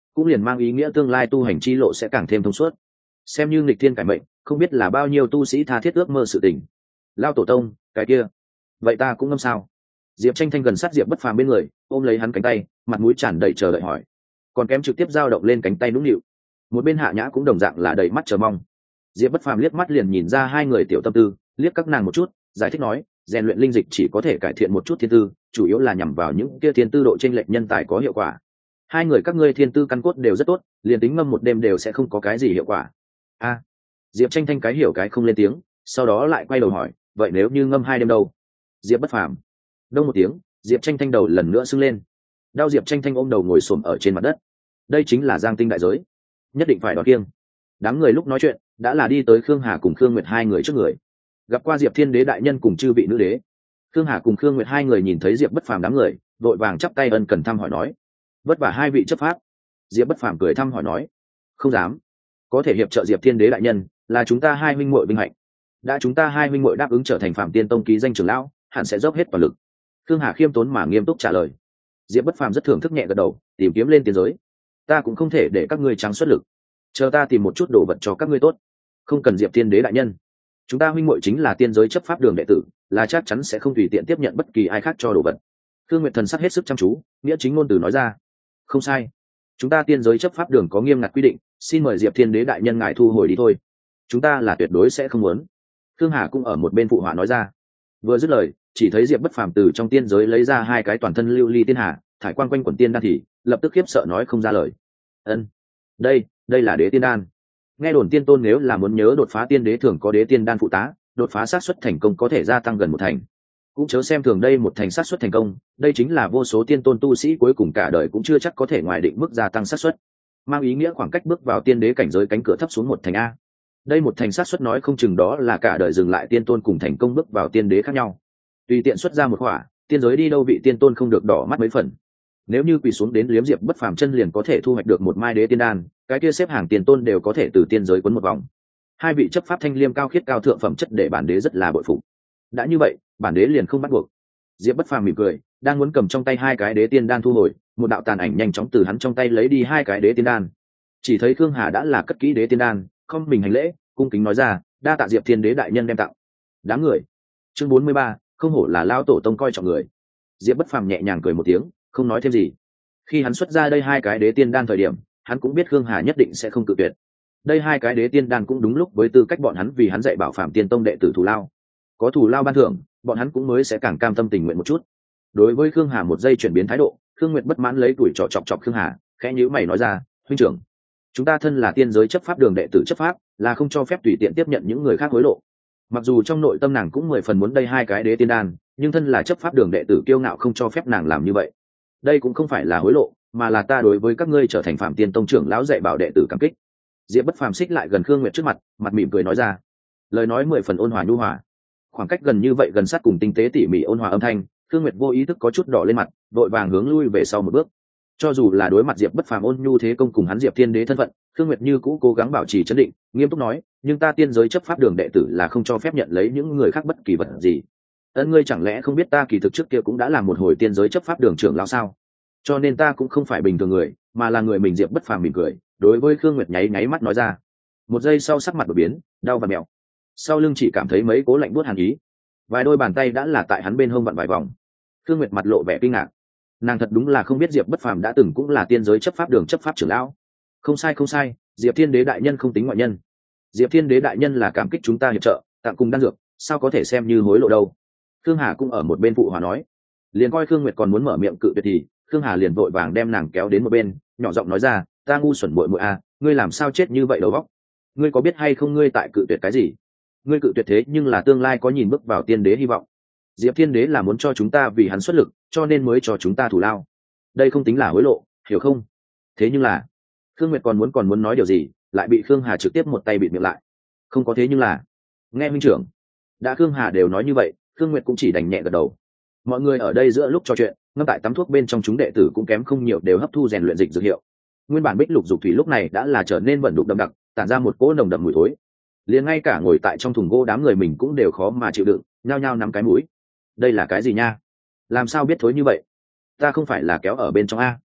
cũng liền mang ý nghĩa tương lai tu hành chi lộ sẽ càng thêm thông suốt. Xem như nghịch thiên cải mệnh, không biết là bao nhiêu tu sĩ tha thiết ước mơ sự tình. Lao tổ tông, cái kia, vậy ta cũng ngâm sao? Diệp Tranh Thanh gần sát Diệp Bất Phàm bên người, ôm lấy hắn cánh tay, mặt mũi tràn đầy chờ đợi hỏi, còn kém trực tiếp dao động lên cánh tay nũng nịu. Một bên Hạ Nhã cũng đồng dạng là đầy mắt chờ mong. Diệp Bất Phàm liếc mắt liền nhìn ra hai người tiểu tâm tư, liếc các nàng một chút, giải thích nói, rèn luyện linh dịch chỉ có thể cải thiện một chút thiên tư, chủ yếu là nhằm vào những kia thiên tư độ chênh lệch nhân tài có hiệu quả. Hai người các ngươi thiên tư căn cốt đều rất tốt, liền tính ngâm một đêm đều sẽ không có cái gì hiệu quả. A. Diệp Tranh Thanh cái hiểu cái không lên tiếng, sau đó lại quay đầu hỏi, vậy nếu như ngâm hai đêm đâu? Diệp Bất Phàm. Đông một tiếng, Diệp Tranh Thanh đầu lần nữa sưng lên. Đau Diệp Tranh Thanh ôm đầu ngồi xổm ở trên mặt đất. Đây chính là giang tinh đại giới, nhất định phải đoạt kiêng. Đám người lúc nói chuyện đã là đi tới Khương Hà cùng Khương Nguyệt hai người trước người, gặp qua Diệp Thiên Đế đại nhân cùng chư vị nữ đế. Khương Hà cùng Khương Nguyệt hai người nhìn thấy Diệp Bất Phàm đám người, vội vàng chắp tay ân cần thăm hỏi nói, vất vả hai vị chấp pháp. Diệp Bất Phàm cười thăm hỏi nói, không dám, có thể hiệp trợ Diệp Thiên Đế đại nhân là chúng ta hai huynh muội vinh hạnh. Đã chúng ta hai huynh muội đáp ứng trở thành Phạm Tiên Tông ký danh trưởng lão, hẳn sẽ dốc hết toàn lực. Khương Hà khiêm tốn mà nghiêm túc trả lời. Diệp Bất Phàm rất thưởng thức nhẹ gật đầu, tìm kiếm lên tiến giới. Ta cũng không thể để các ngươi trắng xuất lực, chờ ta tìm một chút đồ vật cho các ngươi tốt. Không cần Diệp Thiên Đế đại nhân, chúng ta huynh muội chính là tiên giới chấp pháp đường đệ tử, là chắc chắn sẽ không tùy tiện tiếp nhận bất kỳ ai khác cho đồ vật. Khương Nguyệt thần sắc hết sức chăm chú, nghĩa chính ngôn từ nói ra, không sai, chúng ta tiên giới chấp pháp đường có nghiêm ngặt quy định, xin mời Diệp Thiên Đế đại nhân ngài thu hồi đi thôi, chúng ta là tuyệt đối sẽ không muốn. Khương Hà cũng ở một bên phụ họa nói ra. Vừa dứt lời, chỉ thấy Diệp Bất Phàm từ trong tiên giới lấy ra hai cái toàn thân lưu ly tiên hà, thải quang quanh quẩn tiên đan thì lập tức khiếp sợ nói không ra lời. Ân, đây, đây là đế tiên đan. Nghe đồn tiên tôn nếu là muốn nhớ đột phá tiên đế thường có đế tiên đan phụ tá, đột phá xác suất thành công có thể gia tăng gần một thành. Cũng chớ xem thường đây một thành xác suất thành công, đây chính là vô số tiên tôn tu sĩ cuối cùng cả đời cũng chưa chắc có thể ngoài định mức gia tăng xác suất, mang ý nghĩa khoảng cách bước vào tiên đế cảnh giới cánh cửa thấp xuống một thành a. Đây một thành xác suất nói không chừng đó là cả đời dừng lại tiên tôn cùng thành công bước vào tiên đế khác nhau. Tùy tiện xuất ra một khỏa, tiên giới đi đâu vị tiên tôn không được đỏ mắt mấy phần. Nếu như quỳ xuống đến liếm Diệp Bất Phàm chân liền có thể thu hoạch được một mai đế tiên đan, cái kia xếp hàng tiền tôn đều có thể từ tiên giới quấn một vòng. Hai vị chấp pháp thanh liêm cao khiết cao thượng phẩm chất để bản đế rất là bội phục. Đã như vậy, bản đế liền không bắt buộc. Diệp Bất Phàm mỉm cười, đang muốn cầm trong tay hai cái đế tiên đan thu hồi, một đạo tàn ảnh nhanh chóng từ hắn trong tay lấy đi hai cái đế tiên đan. Chỉ thấy Khương Hà đã là cất kỹ đế tiên đan, không mình hành lễ, cung kính nói ra, đa tạ Diệp Thiên Đế đại nhân đem tặng. Đám người. Chương bốn mươi ba, không hổ là lão tổ tông coi trọng người. Diệp Bất Phàm nhẹ nhàng cười một tiếng, không nói thêm gì. Khi hắn xuất ra đây hai cái đế tiên đan thời điểm, hắn cũng biết Khương Hà nhất định sẽ không cự tuyệt. Đây hai cái đế tiên đan cũng đúng lúc với tư cách bọn hắn vì hắn dạy bảo Phạm Tiên Tông đệ tử thù lao. Có thù lao ban thưởng, bọn hắn cũng mới sẽ càng cam tâm tình nguyện một chút. Đối với Khương Hà một giây chuyển biến thái độ, Khương Nguyệt bất mãn lấy tuổi trò chọc chọc Khương Hà, khẽ nhíu mày nói ra, huynh trưởng, chúng ta thân là tiên giới chấp pháp đường đệ tử chấp pháp, là không cho phép tùy tiện tiếp nhận những người khác hối lộ. Mặc dù trong nội tâm nàng cũng mười phần muốn đây hai cái đế tiên đan, nhưng thân là chấp pháp đường đệ tử kiêu ngạo không cho phép nàng làm như vậy. Đây cũng không phải là hối lộ, mà là ta đối với các ngươi trở thành Phạm Tiên Tông trưởng lão dạy bảo đệ tử cảm kích. Diệp Bất Phàm xích lại gần Khương Nguyệt trước mặt, mặt mỉm cười nói ra, lời nói mười phần ôn hòa nhu hòa. Khoảng cách gần như vậy, gần sát cùng tinh tế tỉ mỉ ôn hòa âm thanh, Khương Nguyệt vô ý thức có chút đỏ lên mặt, vội vàng hướng lui về sau một bước. Cho dù là đối mặt Diệp Bất Phàm ôn nhu thế công cùng hắn Diệp Thiên Đế thân phận, Khương Nguyệt như cũ cố gắng bảo trì trấn định, nghiêm túc nói, nhưng ta tiên giới chấp pháp đường đệ tử là không cho phép nhận lấy những người khác bất kỳ vật gì. Ân, ngươi chẳng lẽ không biết ta kỳ thực trước kia cũng đã làm một hồi tiên giới chấp pháp đường trưởng lão sao? Cho nên ta cũng không phải bình thường người, mà là người mình. Diệp Bất Phàm mỉm cười, đối với Khương Nguyệt nháy nháy mắt nói ra. Một giây sau sắc mặt đổi biến, đau và mèo. Sau lưng chỉ cảm thấy mấy cố lạnh buốt hàn ý, vài đôi bàn tay đã là tại hắn bên hông vặn vài vòng. Khương Nguyệt mặt lộ vẻ kinh ngạc, nàng thật đúng là không biết Diệp Bất Phàm đã từng cũng là tiên giới chấp pháp đường chấp pháp trưởng lão. Không sai không sai, Diệp Thiên Đế đại nhân không tính ngoại nhân. Diệp Thiên Đế đại nhân là cảm kích chúng ta hiệp trợ, tặng cùng đan dược, sao có thể xem như hối lộ đâu. Khương Hà cũng ở một bên phụ hòa nói. Liền coi Khương Nguyệt còn muốn mở miệng cự tuyệt thì Khương Hà liền vội vàng đem nàng kéo đến một bên, nhỏ giọng nói ra, ta ngu xuẩn muội muội a, ngươi làm sao chết như vậy đầu óc? Ngươi có biết hay không ngươi tại cự tuyệt cái gì? Ngươi cự tuyệt thế nhưng là tương lai có nhìn bước vào tiên đế hy vọng. Diệp Thiên Đế là muốn cho chúng ta vì hắn xuất lực, cho nên mới cho chúng ta thủ lao. Đây không tính là hối lộ, hiểu không? Thế nhưng là, Khương Nguyệt còn muốn còn muốn nói điều gì, lại bị Khương Hà trực tiếp một tay bịt miệng lại. Không có thế nhưng là, nghe huynh trưởng, đã Khương Hà đều nói như vậy, Khương Nguyệt cũng chỉ đành nhẹ gật đầu. Mọi người ở đây giữa lúc trò chuyện, ngâm tại tắm thuốc bên trong chúng đệ tử cũng kém không nhiều đều hấp thu rèn luyện dịch dược hiệu. Nguyên bản bích lục dục thủy lúc này đã là trở nên vẩn đục đậm đặc, tản ra một cỗ nồng đậm mùi thối. Liền ngay cả ngồi tại trong thùng gỗ đám người mình cũng đều khó mà chịu đựng, nhao nhao nắm cái mũi. Đây là cái gì nha? Làm sao biết thối như vậy? Ta không phải là kéo ở bên trong a?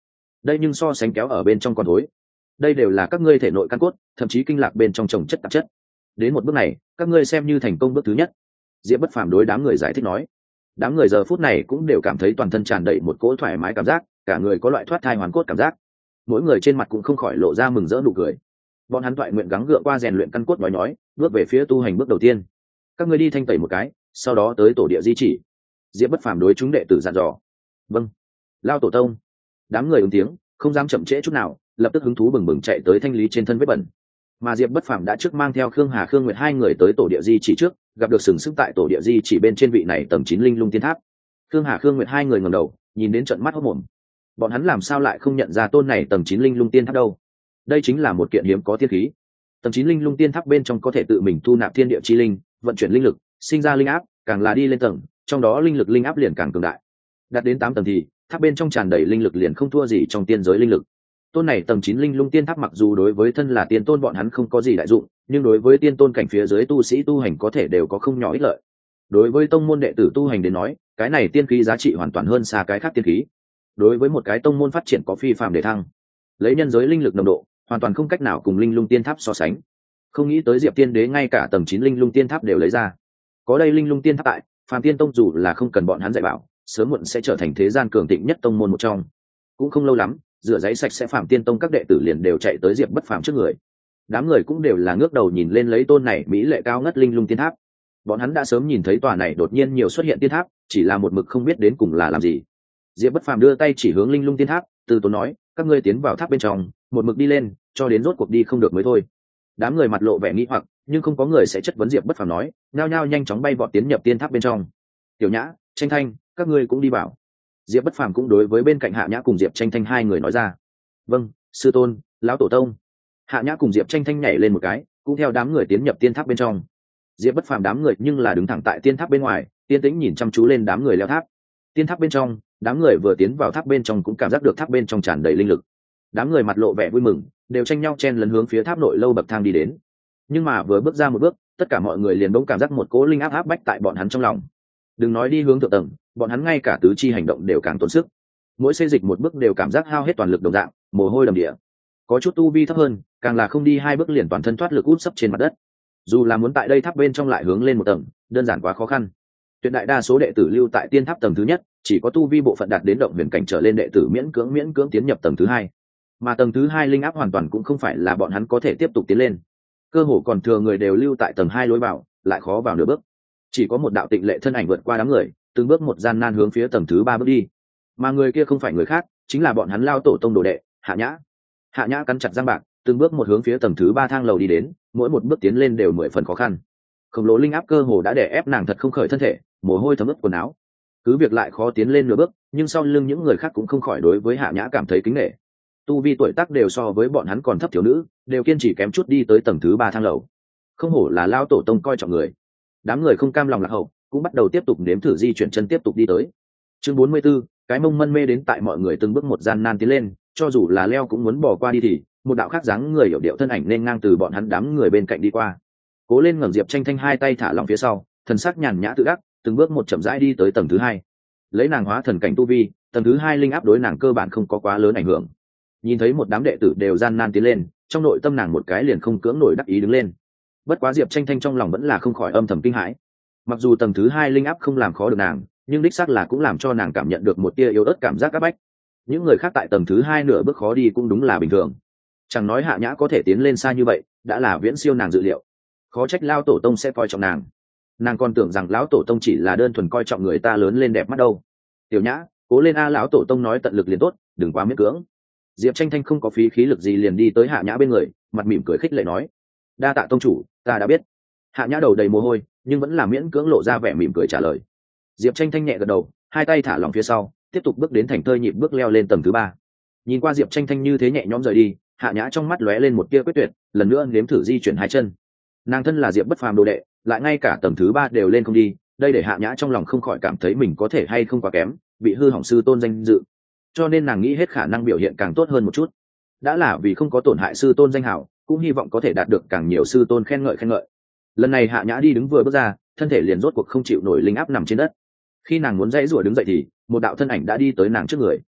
đây nhưng so sánh kéo ở bên trong còn thối. Đây đều là các ngươi thể nội căn cốt, thậm chí kinh lạc bên trong trồng chất tạp chất. Đến một bước này các ngươi xem như thành công bước thứ nhất. Diệp Bất Phàm đối đám người giải thích nói. Đám người giờ phút này cũng đều cảm thấy toàn thân tràn đầy một cỗ thoải mái cảm giác, cả người có loại thoát thai hoàn cốt cảm giác. Mỗi người trên mặt cũng không khỏi lộ ra mừng rỡ nụ cười. Bọn hắn toại nguyện gắng gượng qua rèn luyện căn cốt nói nói, bước về phía tu hành bước đầu tiên. Các ngươi đi thanh tẩy một cái, sau đó tới tổ địa di chỉ. Diệp Bất Phàm đối chúng đệ tử dặn dò. Vâng. Lao tổ tông. Đám người ứng tiếng, không dám chậm trễ chút nào, lập tức hứng thú bừng bừng chạy tới thanh lý trên thân vết bẩn. Mà Diệp Bất Phàm đã trước mang theo Khương Hà Khương Nguyệt hai người tới tổ địa di chỉ trước, gặp được sừng sững tại tổ địa di chỉ bên trên vị này tầng chín linh lung tiên tháp. Khương Hà Khương Nguyệt hai người ngẩng đầu, nhìn đến trận mắt hốt mồm. Bọn hắn làm sao lại không nhận ra tôn này tầng chín linh lung tiên tháp đâu? Đây chính là một kiện hiếm có tiên khí. Tầng chín linh lung tiên tháp bên trong có thể tự mình thu nạp thiên địa chi linh, vận chuyển linh lực, sinh ra linh áp, càng là đi lên tầng, trong đó linh lực linh áp liền càng cường đại. Đạt đến tám tầng thì, tháp bên trong tràn đầy linh lực liền không thua gì trong tiên giới linh lực. Tôn này tầng chín linh lung tiên tháp mặc dù đối với thân là tiên tôn bọn hắn không có gì đại dụng, nhưng đối với tiên tôn cảnh phía dưới tu sĩ tu hành có thể đều có không nhỏ ích lợi. Đối với tông môn đệ tử tu hành đến nói, cái này tiên khí giá trị hoàn toàn hơn xa cái khác tiên khí. Đối với một cái tông môn phát triển có phi phàm để thăng, lấy nhân giới linh lực nồng độ, hoàn toàn không cách nào cùng linh lung tiên tháp so sánh. Không nghĩ tới Diệp Tiên Đế ngay cả tầng chín linh lung tiên tháp đều lấy ra. Có đây linh lung tiên tháp tại, phàm tiên tông dù là không cần bọn hắn dạy bảo, sớm muộn sẽ trở thành thế gian cường thịnh nhất tông môn một trong. Cũng không lâu lắm, rửa giấy sạch sẽ phàm tiên tông các đệ tử liền đều chạy tới Diệp Bất Phàm trước người. Đám người cũng đều là ngước đầu nhìn lên lấy tôn này mỹ lệ cao ngất linh lung tiên tháp. Bọn hắn đã sớm nhìn thấy tòa này đột nhiên nhiều xuất hiện tiên tháp, chỉ là một mực không biết đến cùng là làm gì. Diệp Bất Phàm đưa tay chỉ hướng linh lung tiên tháp, từ tốn nói, các ngươi tiến vào tháp bên trong, một mực đi lên, cho đến rốt cuộc đi không được mới thôi. Đám người mặt lộ vẻ nghi hoặc, nhưng không có người sẽ chất vấn Diệp Bất Phàm nói, nhao nhao nhanh chóng bay vọt tiến nhập tiên tháp bên trong. Tiểu Nhã, Tranh Thanh, các ngươi cũng đi vào. Diệp Bất Phàm cũng đối với bên cạnh Hạ Nhã cùng Diệp Tranh Thanh hai người nói ra. Vâng, sư tôn, lão tổ tông. Hạ Nhã cùng Diệp Tranh Thanh nhảy lên một cái, cũng theo đám người tiến nhập tiên tháp bên trong. Diệp Bất Phàm đám người nhưng là đứng thẳng tại tiên tháp bên ngoài, tiên tĩnh nhìn chăm chú lên đám người leo tháp. Tiên tháp bên trong, đám người vừa tiến vào tháp bên trong cũng cảm giác được tháp bên trong tràn đầy linh lực. Đám người mặt lộ vẻ vui mừng, đều tranh nhau chen lấn hướng phía tháp nội lâu bậc thang đi đến. Nhưng mà vừa bước ra một bước, tất cả mọi người liền bỗng cảm giác một cỗ linh áp áp bách tại bọn hắn trong lòng. Đừng nói đi hướng thượng tầng, bọn hắn ngay cả tứ chi hành động đều càng tốn sức. Mỗi xây dịch một bước đều cảm giác hao hết toàn lực đồng dạng, mồ hôi đầm địa. Có chút tu vi thấp hơn, càng là không đi hai bước liền toàn thân thoát lực út sấp trên mặt đất. Dù là muốn tại đây tháp bên trong lại hướng lên một tầng, đơn giản quá khó khăn. Tuyệt đại đa số đệ tử lưu tại tiên tháp tầng thứ nhất, chỉ có tu vi bộ phận đạt đến động huyền cảnh trở lên đệ tử miễn cưỡng miễn cưỡng tiến nhập tầng thứ hai. Mà tầng thứ hai linh áp hoàn toàn cũng không phải là bọn hắn có thể tiếp tục tiến lên. Cơ hồ còn thừa người đều lưu tại tầng hai lối vào, lại khó vào nửa bước. Chỉ có một đạo tịnh lệ thân ảnh vượt qua đám người, từng bước một gian nan hướng phía tầng thứ ba bước đi. Mà người kia không phải người khác, chính là bọn hắn Lao tổ tông đồ đệ, Hạ Nhã. Hạ Nhã cắn chặt răng bạc, từng bước một hướng phía tầng thứ ba thang lầu đi đến, mỗi một bước tiến lên đều mười phần khó khăn. Khổng lồ linh áp cơ hồ đã đè ép nàng thật không khởi thân thể, mồ hôi thấm ướt quần áo. Cứ việc lại khó tiến lên nửa bước, nhưng sau lưng những người khác cũng không khỏi đối với Hạ Nhã cảm thấy kính nể. Tu vi tuổi tác đều so với bọn hắn còn thấp thiếu nữ, đều kiên trì kém chút đi tới tầng thứ ba thang lầu. Không hổ là Lao tổ tông coi trọng người. Đám người không cam lòng lạc hậu, cũng bắt đầu tiếp tục nếm thử di chuyển chân tiếp tục đi tới. Chương bốn mươi 44, cái mông mân mê đến tại mọi người từng bước một gian nan tiến lên, cho dù là leo cũng muốn bỏ qua đi thì, một đạo khác dáng người hiểu điệu thân ảnh nên ngang từ bọn hắn đám người bên cạnh đi qua. Cố lên ngẩng Diệp Tranh Thanh hai tay thả lỏng phía sau, thần sắc nhàn nhã tự đắc, từng bước một chậm rãi đi tới tầng thứ hai. Lấy nàng hóa thần cảnh tu vi, tầng thứ hai linh áp đối nàng cơ bản không có quá lớn ảnh hưởng. Nhìn thấy một đám đệ tử đều gian nan tiến lên, trong nội tâm nàng một cái liền không cưỡng nổi đắc ý đứng lên. Bất quá Diệp Tranh Thanh trong lòng vẫn là không khỏi âm thầm kinh hãi. Mặc dù tầng thứ hai linh áp không làm khó được nàng, nhưng đích xác là cũng làm cho nàng cảm nhận được một tia yếu ớt cảm giác áp bách. Những người khác tại tầng thứ hai nửa bước khó đi cũng đúng là bình thường. Chẳng nói Hạ Nhã có thể tiến lên xa như vậy, đã là viễn siêu nàng dự liệu. Khó trách Lao tổ tông sẽ coi trọng nàng. Nàng còn tưởng rằng lão tổ tông chỉ là đơn thuần coi trọng người ta lớn lên đẹp mắt đâu. Tiểu Nhã, cố lên a, lão tổ tông nói tận lực liền tốt, đừng quá miễn cưỡng. Diệp Tranh Thanh không có phí khí lực gì liền đi tới Hạ Nhã bên người, mặt mỉm cười khích lệ nói: đa tạ tông chủ, ta đã biết. Hạ Nhã đầu đầy mồ hôi, nhưng vẫn là miễn cưỡng lộ ra vẻ mỉm cười trả lời. Diệp Tranh Thanh nhẹ gật đầu, hai tay thả lỏng phía sau, tiếp tục bước đến thành thơi nhịp bước leo lên tầng thứ ba. Nhìn qua Diệp Tranh Thanh như thế nhẹ nhõm rời đi, Hạ Nhã trong mắt lóe lên một tia quyết tuyệt, lần nữa nếm thử di chuyển hai chân. Nàng thân là Diệp Bất Phàm đồ đệ, lại ngay cả tầng thứ ba đều lên không đi, đây để Hạ Nhã trong lòng không khỏi cảm thấy mình có thể hay không quá kém, bị hư hỏng sư tôn danh dự. Cho nên nàng nghĩ hết khả năng biểu hiện càng tốt hơn một chút. Đã là vì không có tổn hại sư tôn danh hào, cũng hy vọng có thể đạt được càng nhiều sư tôn khen ngợi khen ngợi. Lần này Hạ Nhã đi đứng vừa bước ra, thân thể liền rốt cuộc không chịu nổi linh áp nằm trên đất. Khi nàng muốn dãy rủa đứng dậy thì một đạo thân ảnh đã đi tới nàng trước người.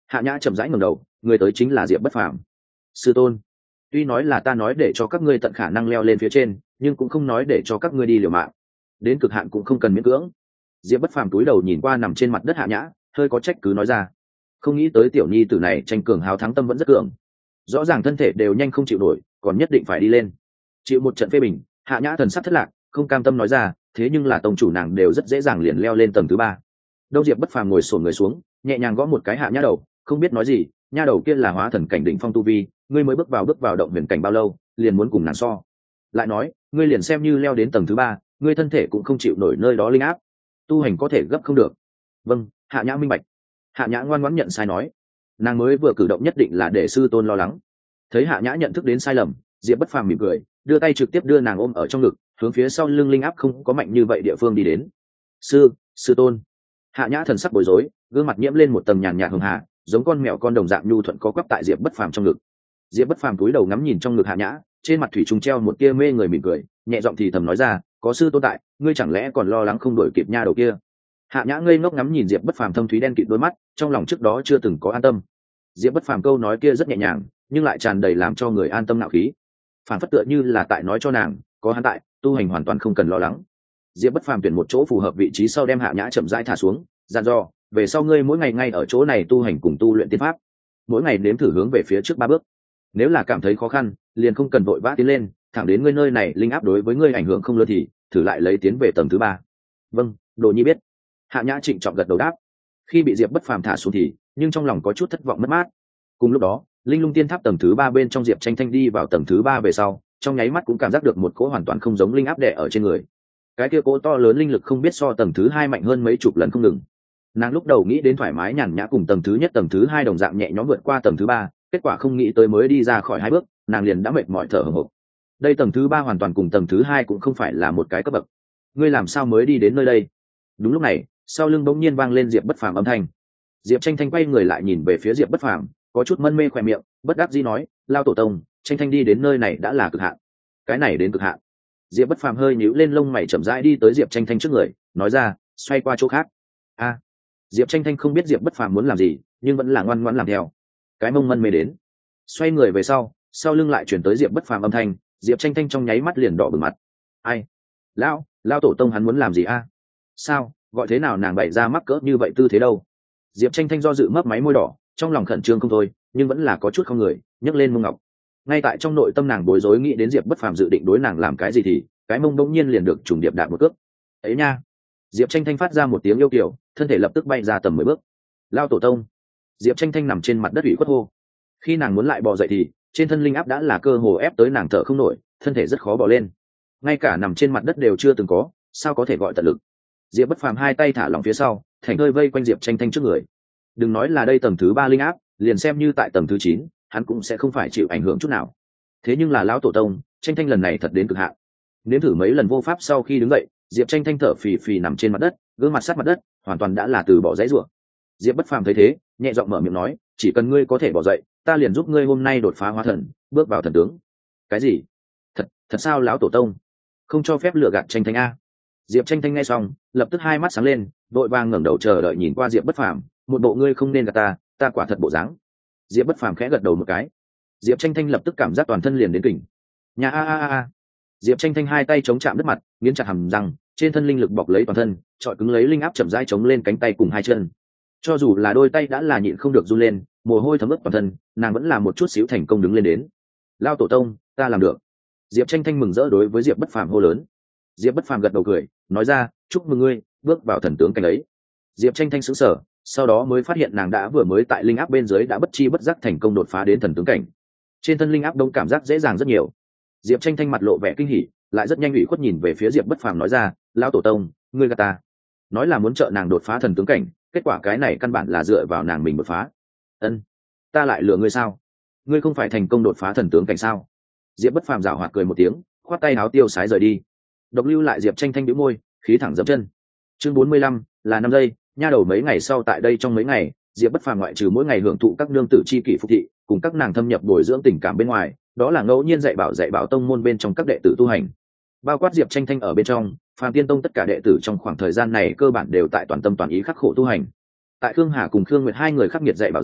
Hạ nhã chậm rãi ngẩng đầu, người tới chính là Diệp Bất Phàm. Sư tôn, tuy nói là ta nói để cho các ngươi tận khả năng leo lên phía trên, nhưng cũng không nói để cho các ngươi đi liều mạng, đến cực hạn cũng không cần miễn cưỡng. Diệp Bất Phàm cúi đầu nhìn qua nằm trên mặt đất Hạ nhã, hơi có trách cứ nói ra. Không nghĩ tới tiểu nhi tử này tranh cường hào thắng tâm vẫn rất cường, rõ ràng thân thể đều nhanh không chịu nổi, còn nhất định phải đi lên. Chịu một trận phê bình, Hạ nhã thần sắc thất lạc, không cam tâm nói ra, thế nhưng là tông chủ nàng đều rất dễ dàng liền leo lên tầng thứ ba. Đông Diệp Bất Phàm ngồi xổm người xuống, nhẹ nhàng gõ một cái Hạ nhã đầu, không biết nói gì. Nha đầu kia là hóa thần cảnh đỉnh phong tu vi, ngươi mới bước vào bước vào động huyền cảnh bao lâu, liền muốn cùng nàng so? Lại nói, ngươi liền xem như leo đến tầng thứ ba, ngươi thân thể cũng không chịu nổi nơi đó linh áp, tu hành có thể gấp không được. Vâng, Hạ nhã minh bạch. Hạ nhã ngoan ngoãn nhận sai nói, nàng mới vừa cử động nhất định là để sư tôn lo lắng. Thấy Hạ nhã nhận thức đến sai lầm, Diệp Bất Phàm mỉm cười, đưa tay trực tiếp đưa nàng ôm ở trong ngực, hướng phía sau lưng linh áp không có mạnh như vậy địa phương đi đến. Sư, sư tôn. Hạ nhã thần sắc bối rối, gương mặt nhiễm lên một tầng nhàn nhạt hường hạ, giống con mèo con đồng dạng nhu thuận có quắp tại Diệp Bất Phàm trong ngực. Diệp Bất Phàm cúi đầu ngắm nhìn trong ngực Hạ nhã, trên mặt thủy trùng treo một tia mê người mỉm cười, nhẹ giọng thì thầm nói ra, có sư tôn tại, ngươi chẳng lẽ còn lo lắng không đổi kịp nha đầu kia? Hạ nhã ngây ngốc ngắm nhìn Diệp Bất Phàm thâm thúy đen kịt đôi mắt, trong lòng trước đó chưa từng có an tâm. Diệp Bất Phàm câu nói kia rất nhẹ nhàng, nhưng lại tràn đầy làm cho người an tâm nạo khí, phản phất tựa như là tại nói cho nàng, có hắn tại, tu hành hoàn toàn không cần lo lắng. Diệp Bất Phàm tuyển một chỗ phù hợp vị trí sau đem Hạ nhã chậm rãi thả xuống, dặn dò, về sau ngươi mỗi ngày ngay ở chỗ này tu hành cùng tu luyện tiên pháp, mỗi ngày nếm thử hướng về phía trước ba bước, nếu là cảm thấy khó khăn liền không cần vội vã tiến lên, thẳng đến ngươi nơi này linh áp đối với ngươi ảnh hưởng không lớn thì thử lại lấy tiến về tầng thứ ba. Vâng, đồ nhi biết. Hạ nhã trịnh trọng gật đầu đáp. Khi bị Diệp Bất Phàm thả xuống thì nhưng trong lòng có chút thất vọng mất mát. Cùng lúc đó, linh lung tiên tháp tầng thứ ba bên trong Diệp Tranh Thanh đi vào tầng thứ ba về sau, trong nháy mắt cũng cảm giác được một cỗ hoàn toàn không giống linh áp đè ở trên người. Cái kia cỗ to lớn linh lực không biết so tầng thứ hai mạnh hơn mấy chục lần không ngừng. Nàng lúc đầu nghĩ đến thoải mái nhàn nhã cùng tầng thứ nhất tầng thứ hai đồng dạng nhẹ nhõm vượt qua tầng thứ ba, kết quả không nghĩ tới mới đi ra khỏi hai bước, nàng liền đã mệt mỏi thở hổn hển. Đây tầng thứ ba hoàn toàn cùng tầng thứ hai cũng không phải là một cái cấp bậc. Ngươi làm sao mới đi đến nơi đây? Đúng lúc này, sau lưng bỗng nhiên vang lên Diệp Bất Phàm âm thanh. Diệp Tranh Thanh quay người lại nhìn về phía Diệp Bất Phàm, có chút mân mê khỏe miệng, bất đắc dĩ nói, lao tổ tông, Tranh Thanh đi đến nơi này đã là cực hạn. Cái này đến cực hạn. Diệp Bất Phàm hơi nhíu lên lông mày chậm rãi đi tới Diệp Tranh Thanh trước người, nói ra, xoay qua chỗ khác. A. Diệp Tranh Thanh không biết Diệp Bất Phàm muốn làm gì, nhưng vẫn là ngoan ngoãn làm theo. Cái mông mân mê đến, xoay người về sau, sau lưng lại chuyển tới Diệp Bất Phàm âm thanh, Diệp Tranh Thanh trong nháy mắt liền đỏ bừng mặt. Ai? Lão, lão tổ tông hắn muốn làm gì a? Sao, gọi thế nào nàng bày ra mắc cỡ như vậy tư thế đâu? Diệp Tranh Thanh do dự mấp máy môi đỏ, trong lòng khẩn trương không thôi, nhưng vẫn là có chút không người, nhấc lên mông ngọc. Ngay tại trong nội tâm nàng bối rối nghĩ đến Diệp Bất Phàm dự định đối nàng làm cái gì thì, cái mông đống nhiên liền được trùng điệp đạp một cước. Ấy nha. Diệp Tranh Thanh phát ra một tiếng yêu kiều, thân thể lập tức bay ra tầm mười bước. Lao tổ tông. Diệp Tranh Thanh nằm trên mặt đất ủy khuất hô. Khi nàng muốn lại bò dậy thì trên thân linh áp đã là cơ hồ ép tới nàng thở không nổi, thân thể rất khó bò lên, ngay cả nằm trên mặt đất đều chưa từng có, sao có thể gọi tận lực. Diệp Bất Phàm hai tay thả lỏng phía sau, thành hơi vây quanh Diệp Tranh Thanh trước người. Đừng nói là đây tầng thứ ba linh áp, liền xem như tại tầng thứ chín, hắn cũng sẽ không phải chịu ảnh hưởng chút nào. Thế nhưng là lão tổ tông, Tranh Thanh lần này thật đến cực hạn. Nếm thử mấy lần vô pháp sau khi đứng dậy, Diệp Tranh Thanh thở phì phì nằm trên mặt đất, gương mặt sát mặt đất, hoàn toàn đã là từ bỏ dãy rủa. Diệp Bất Phàm thấy thế, nhẹ giọng mở miệng nói, chỉ cần ngươi có thể bỏ dậy, ta liền giúp ngươi hôm nay đột phá hóa thần, bước vào thần tướng. Cái gì? Thật, thật sao lão tổ tông? Không cho phép lừa gạt Tranh Thanh a. Diệp Tranh Thanh nghe xong, lập tức hai mắt sáng lên, vội vàng ngẩng đầu chờ đợi nhìn qua Diệp Bất Phàm, một bộ ngươi không nên gạt ta, ta quả thật bộ dáng. Diệp Bất Phàm khẽ gật đầu một cái. Diệp Tranh Thanh lập tức cảm giác toàn thân liền đến kình. Nhà a a a a. Diệp Tranh Thanh hai tay chống chạm đất mặt, nghiến chặt hàm răng, trên thân linh lực bọc lấy toàn thân, trọi cứng lấy linh áp chậm rãi chống lên cánh tay cùng hai chân. Cho dù là đôi tay đã là nhịn không được run lên, mồ hôi thấm ướt toàn thân, nàng vẫn là một chút xíu thành công đứng lên đến. Lao tổ tông, ta làm được. Diệp Tranh Thanh mừng rỡ đối với Diệp Bất Phàm hô lớn. Diệp Bất Phàm gật đầu cười, nói ra, chúc mừng ngươi, bước vào thần tướng cảnh ấy. Diệp Tranh Thanh sững sờ, sau đó mới phát hiện nàng đã vừa mới tại linh áp bên dưới đã bất chi bất giác thành công đột phá đến thần tướng cảnh. Trên thân linh áp đông cảm giác dễ dàng rất nhiều. Diệp Tranh Thanh mặt lộ vẻ kinh hỉ, lại rất nhanh ủy khuất nhìn về phía Diệp Bất Phàm nói ra, lão tổ tông, ngươi gạt ta. Nói là muốn trợ nàng đột phá thần tướng cảnh, kết quả cái này căn bản là dựa vào nàng mình đột phá. Ân, ta lại lừa ngươi sao? Ngươi không phải thành công đột phá thần tướng cảnh sao? Diệp Bất Phàm giảo hoạt cười một tiếng, khoát tay áo tiêu sái rời đi. Độc lưu lại Diệp Tranh Thanh bĩu môi, khí thẳng dậm chân. Chương bốn mươi lăm là năm giây, nha đầu mấy ngày sau tại đây trong mấy ngày, Diệp Bất Phàm ngoại trừ mỗi ngày hưởng thụ các nương tử chi kỷ phục thị, cùng các nàng thâm nhập bồi dưỡng tình cảm bên ngoài, đó là ngẫu nhiên dạy bảo dạy bảo tông môn bên trong các đệ tử tu hành. Bao quát Diệp Tranh Thanh ở bên trong, Phàm Tiên Tông tất cả đệ tử trong khoảng thời gian này cơ bản đều tại toàn tâm toàn ý khắc khổ tu hành. Tại Khương Hà cùng Khương Nguyệt hai người khắc nghiệt dạy bảo dưới,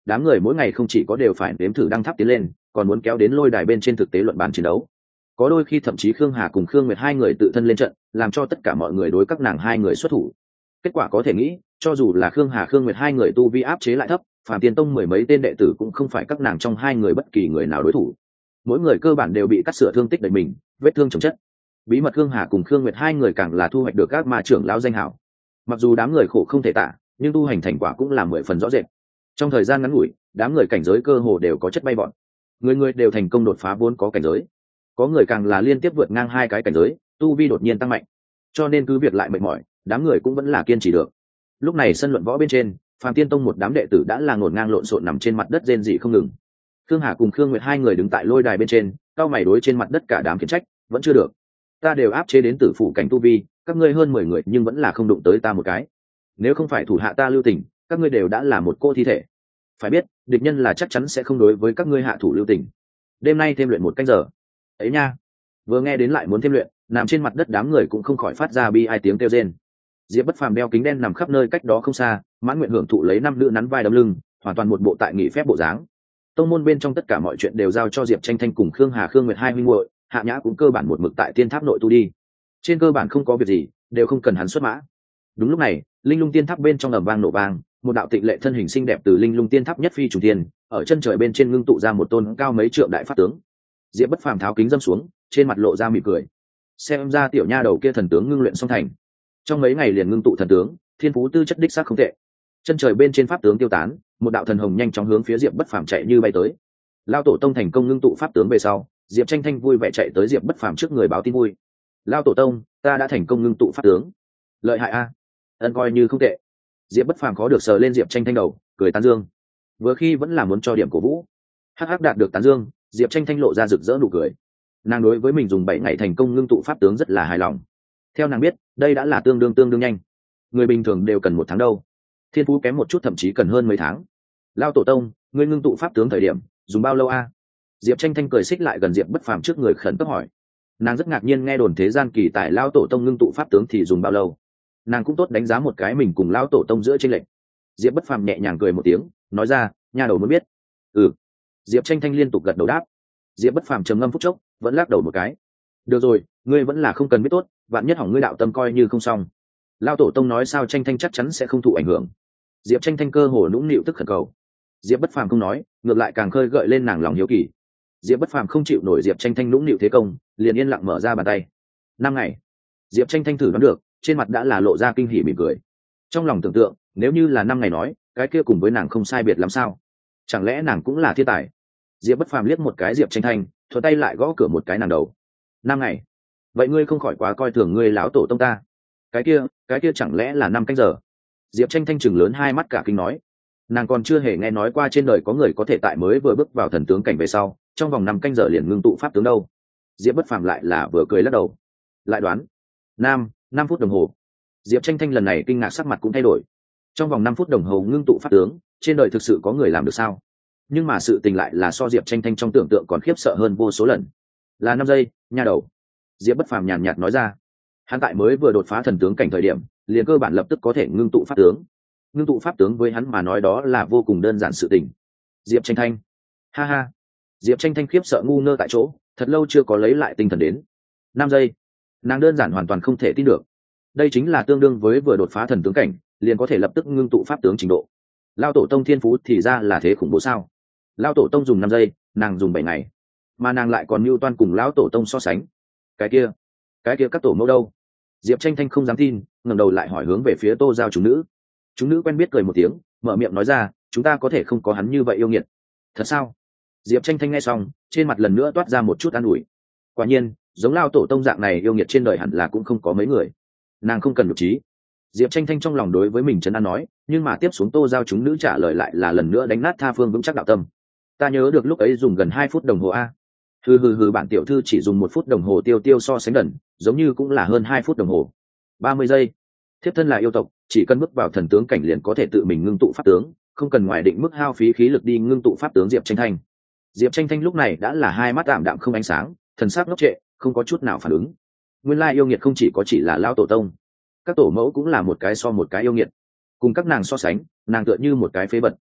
đám người mỗi ngày không chỉ có đều phải đếm thử đăng tháp tiến lên, còn muốn kéo đến lôi đài bên trên thực tế luận bàn chiến đấu. Có đôi khi thậm chí Khương Hà cùng Khương Nguyệt hai người tự thân lên trận, làm cho tất cả mọi người đối các nàng hai người xuất thủ. Kết quả có thể nghĩ, cho dù là Khương Hà Khương Nguyệt hai người tu vi áp chế lại thấp, Phạm Tiên Tông mười mấy tên đệ tử cũng không phải các nàng trong hai người bất kỳ người nào đối thủ. Mỗi người cơ bản đều bị cắt sửa thương tích đầy mình, vết thương chồng chất. Bí mật Khương Hà cùng Khương Nguyệt hai người càng là thu hoạch được các ma trưởng lão danh hảo. Mặc dù đám người khổ không thể tả, nhưng tu hành thành quả cũng là mười phần rõ rệt. Trong thời gian ngắn ngủi, đám người cảnh giới cơ hồ đều có chất bay bọn. Người người đều thành công đột phá vốn có cảnh giới. Có người càng là liên tiếp vượt ngang hai cái cảnh giới, tu vi đột nhiên tăng mạnh. Cho nên cứ việc lại mệt mỏi, đám người cũng vẫn là kiên trì được. Lúc này sân luận võ bên trên, Phạm Tiên Tông một đám đệ tử đã là ngổn ngang lộn xộn nằm trên mặt đất rên rỉ không ngừng. Khương Hà cùng Khương Nguyệt hai người đứng tại lôi đài bên trên, cao mày đối trên mặt đất cả đám khiển trách, vẫn chưa được. Ta đều áp chế đến tử phủ cảnh tu vi, các ngươi hơn mười người nhưng vẫn là không đụng tới ta một cái. Nếu không phải thủ hạ ta lưu tình, các ngươi đều đã là một cô thi thể. Phải biết, địch nhân là chắc chắn sẽ không đối với các ngươi hạ thủ lưu tình. Đêm nay thêm luyện một canh giờ. Ấy nha. Vừa nghe đến lại muốn thêm luyện, nằm trên mặt đất đám người cũng không khỏi phát ra bi ai tiếng kêu rên. Diệp Bất Phàm đeo kính đen nằm khắp nơi cách đó không xa, mãn nguyện hưởng thụ lấy năm nữ nắn vai đấm lưng, hoàn toàn một bộ tại nghỉ phép bộ dáng. Tông môn bên trong tất cả mọi chuyện đều giao cho Diệp Tranh Thanh cùng Khương Hà Khương Nguyệt hai huynh muội, Hạ Nhã cũng cơ bản một mực tại tiên tháp nội tu đi. Trên cơ bản không có việc gì, đều không cần hắn xuất mã. Đúng lúc này, linh lung tiên tháp bên trong ầm vang nổ vang, một đạo tịnh lệ thân hình xinh đẹp từ linh lung tiên tháp nhất phi trùng thiên, ở chân trời bên trên ngưng tụ ra một tôn cao mấy trượng đại pháp tướng. Diệp Bất Phàm tháo kính dâm xuống, trên mặt lộ ra mỉm cười. Xem ra tiểu nha đầu kia thần tướng ngưng luyện xong thành, trong mấy ngày liền ngưng tụ thần tướng, thiên phú tư chất đích xác không tệ. Chân trời bên trên pháp tướng tiêu tán, một đạo thần hồng nhanh chóng hướng phía Diệp Bất Phàm chạy như bay tới. Lao tổ tông thành công ngưng tụ pháp tướng về sau, Diệp Tranh Thanh vui vẻ chạy tới Diệp Bất Phàm trước người báo tin vui. Lao tổ tông, ta đã thành công ngưng tụ pháp tướng. Lợi hại a, ân coi như không tệ. Diệp Bất Phàm khó được sờ lên Diệp Tranh Thanh đầu, cười tán dương. Vừa khi vẫn là muốn cho điểm cổ vũ. Hắc hắc đạt được tán dương, Diệp Tranh Thanh lộ ra rực rỡ nụ cười. Nàng đối với mình dùng bảy ngày thành công ngưng tụ pháp tướng rất là hài lòng. Theo nàng biết, đây đã là tương đương tương đương nhanh. Người bình thường đều cần một tháng đâu, thiên phú kém một chút thậm chí cần hơn mấy tháng. Lao tổ tông, ngươi ngưng tụ pháp tướng thời điểm dùng bao lâu a? Diệp Tranh Thanh cười xích lại gần Diệp Bất Phàm trước người khẩn cấp hỏi. Nàng rất ngạc nhiên nghe đồn thế gian kỳ tại Lao tổ tông ngưng tụ pháp tướng thì dùng bao lâu. Nàng cũng tốt đánh giá một cái mình cùng Lao tổ tông giữa chênh lệch. Diệp Bất Phàm nhẹ nhàng cười một tiếng, nói ra, nhà đầu muốn biết. Ừ. Diệp Tranh Thanh liên tục gật đầu đáp. Diệp Bất Phàm trầm ngâm phút chốc, vẫn lắc đầu một cái. Được rồi, ngươi vẫn là không cần biết tốt, vạn nhất hỏng ngươi đạo tâm coi như không xong. Lao tổ tông nói sao Tranh Thanh chắc chắn sẽ không thụ ảnh hưởng. Diệp Tranh Thanh cơ hồ nũng nịu tức khẩn cầu. Diệp Bất Phàm không nói, ngược lại càng khơi gợi lên nàng lòng hiếu kỳ. Diệp Bất Phàm không chịu nổi Diệp Tranh Thanh nũng nịu thế công, liền yên lặng mở ra bàn tay. Năm ngày. Diệp Tranh Thanh thử đoán được, trên mặt đã là lộ ra kinh hỉ mỉm cười. Trong lòng tưởng tượng, nếu như là năm ngày nói, cái kia cùng với nàng không sai biệt làm sao? Chẳng lẽ nàng cũng là thiên tài? Diệp Bất Phàm liếc một cái Diệp Tranh Thanh, thuận tay lại gõ cửa một cái nàng đầu. Năm ngày. Vậy ngươi không khỏi quá coi thường ngươi lão tổ tông ta. Cái kia, cái kia chẳng lẽ là năm canh giờ? Diệp Tranh Thanh chừng lớn hai mắt cả kinh nói. Nàng còn chưa hề nghe nói qua trên đời có người có thể tại mới vừa bước vào thần tướng cảnh về sau, trong vòng năm canh giờ liền ngưng tụ pháp tướng đâu. Diệp Bất Phàm lại là vừa cười lắc đầu. Lại đoán. Nam, năm phút đồng hồ. Diệp Tranh Thanh lần này kinh ngạc sắc mặt cũng thay đổi. Trong vòng năm phút đồng hồ ngưng tụ pháp tướng, trên đời thực sự có người làm được sao? Nhưng mà sự tình lại là so Diệp Tranh Thanh trong tưởng tượng còn khiếp sợ hơn vô số lần. Là năm giây, nha đầu. Diệp Bất Phàm nhàn nhạt nói ra. Hắn tại mới vừa đột phá thần tướng cảnh thời điểm, liền cơ bản lập tức có thể ngưng tụ pháp tướng. Ngưng tụ pháp tướng với hắn mà nói đó là vô cùng đơn giản sự tình. Diệp Tranh Thanh. Ha ha. Diệp Tranh Thanh khiếp sợ ngu ngơ tại chỗ, thật lâu chưa có lấy lại tinh thần đến. Năm giây. Nàng đơn giản hoàn toàn không thể tin được. Đây chính là tương đương với vừa đột phá thần tướng cảnh, liền có thể lập tức ngưng tụ pháp tướng trình độ. Lao tổ tông thiên phú thì ra là thế khủng bố sao? Lao tổ tông dùng năm giây, nàng dùng bảy ngày, mà nàng lại còn mưu toan cùng lão tổ tông so sánh. Cái kia, cái kia các tổ mẫu đâu? Diệp Tranh Thanh không dám tin, ngẩng đầu lại hỏi hướng về phía Tô Giao chúng nữ. Chúng nữ quen biết cười một tiếng, mở miệng nói ra, chúng ta có thể không có hắn như vậy yêu nghiệt. Thật sao? Diệp Tranh Thanh nghe xong, trên mặt lần nữa toát ra một chút an ủi. Quả nhiên, giống Lao tổ tông dạng này yêu nghiệt trên đời hẳn là cũng không có mấy người. Nàng không cần nhục trí. Diệp Tranh Thanh trong lòng đối với mình trấn an nói, nhưng mà tiếp xuống Tô Giao chúng nữ trả lời lại là lần nữa đánh nát tha phương vững chắc đạo tâm. Ta nhớ được lúc ấy dùng gần hai phút đồng hồ a. Hừ hừ hừ, bản tiểu thư chỉ dùng một phút đồng hồ tiêu tiêu so sánh đần, giống như cũng là hơn hai phút đồng hồ. Ba mươi giây. Thiếp thân là yêu tộc, chỉ cần bước vào thần tướng cảnh liền có thể tự mình ngưng tụ pháp tướng, không cần ngoài định mức hao phí khí lực đi ngưng tụ pháp tướng. Diệp Tranh Thanh. Diệp Tranh Thanh lúc này đã là hai mắt tạm đạm không ánh sáng, thần sắc ngốc trệ, không có chút nào phản ứng. Nguyên lai yêu nghiệt không chỉ có chỉ là lão tổ tông, các tổ mẫu cũng là một cái so một cái yêu nghiệt. Cùng các nàng so sánh, nàng tựa như một cái phế vật.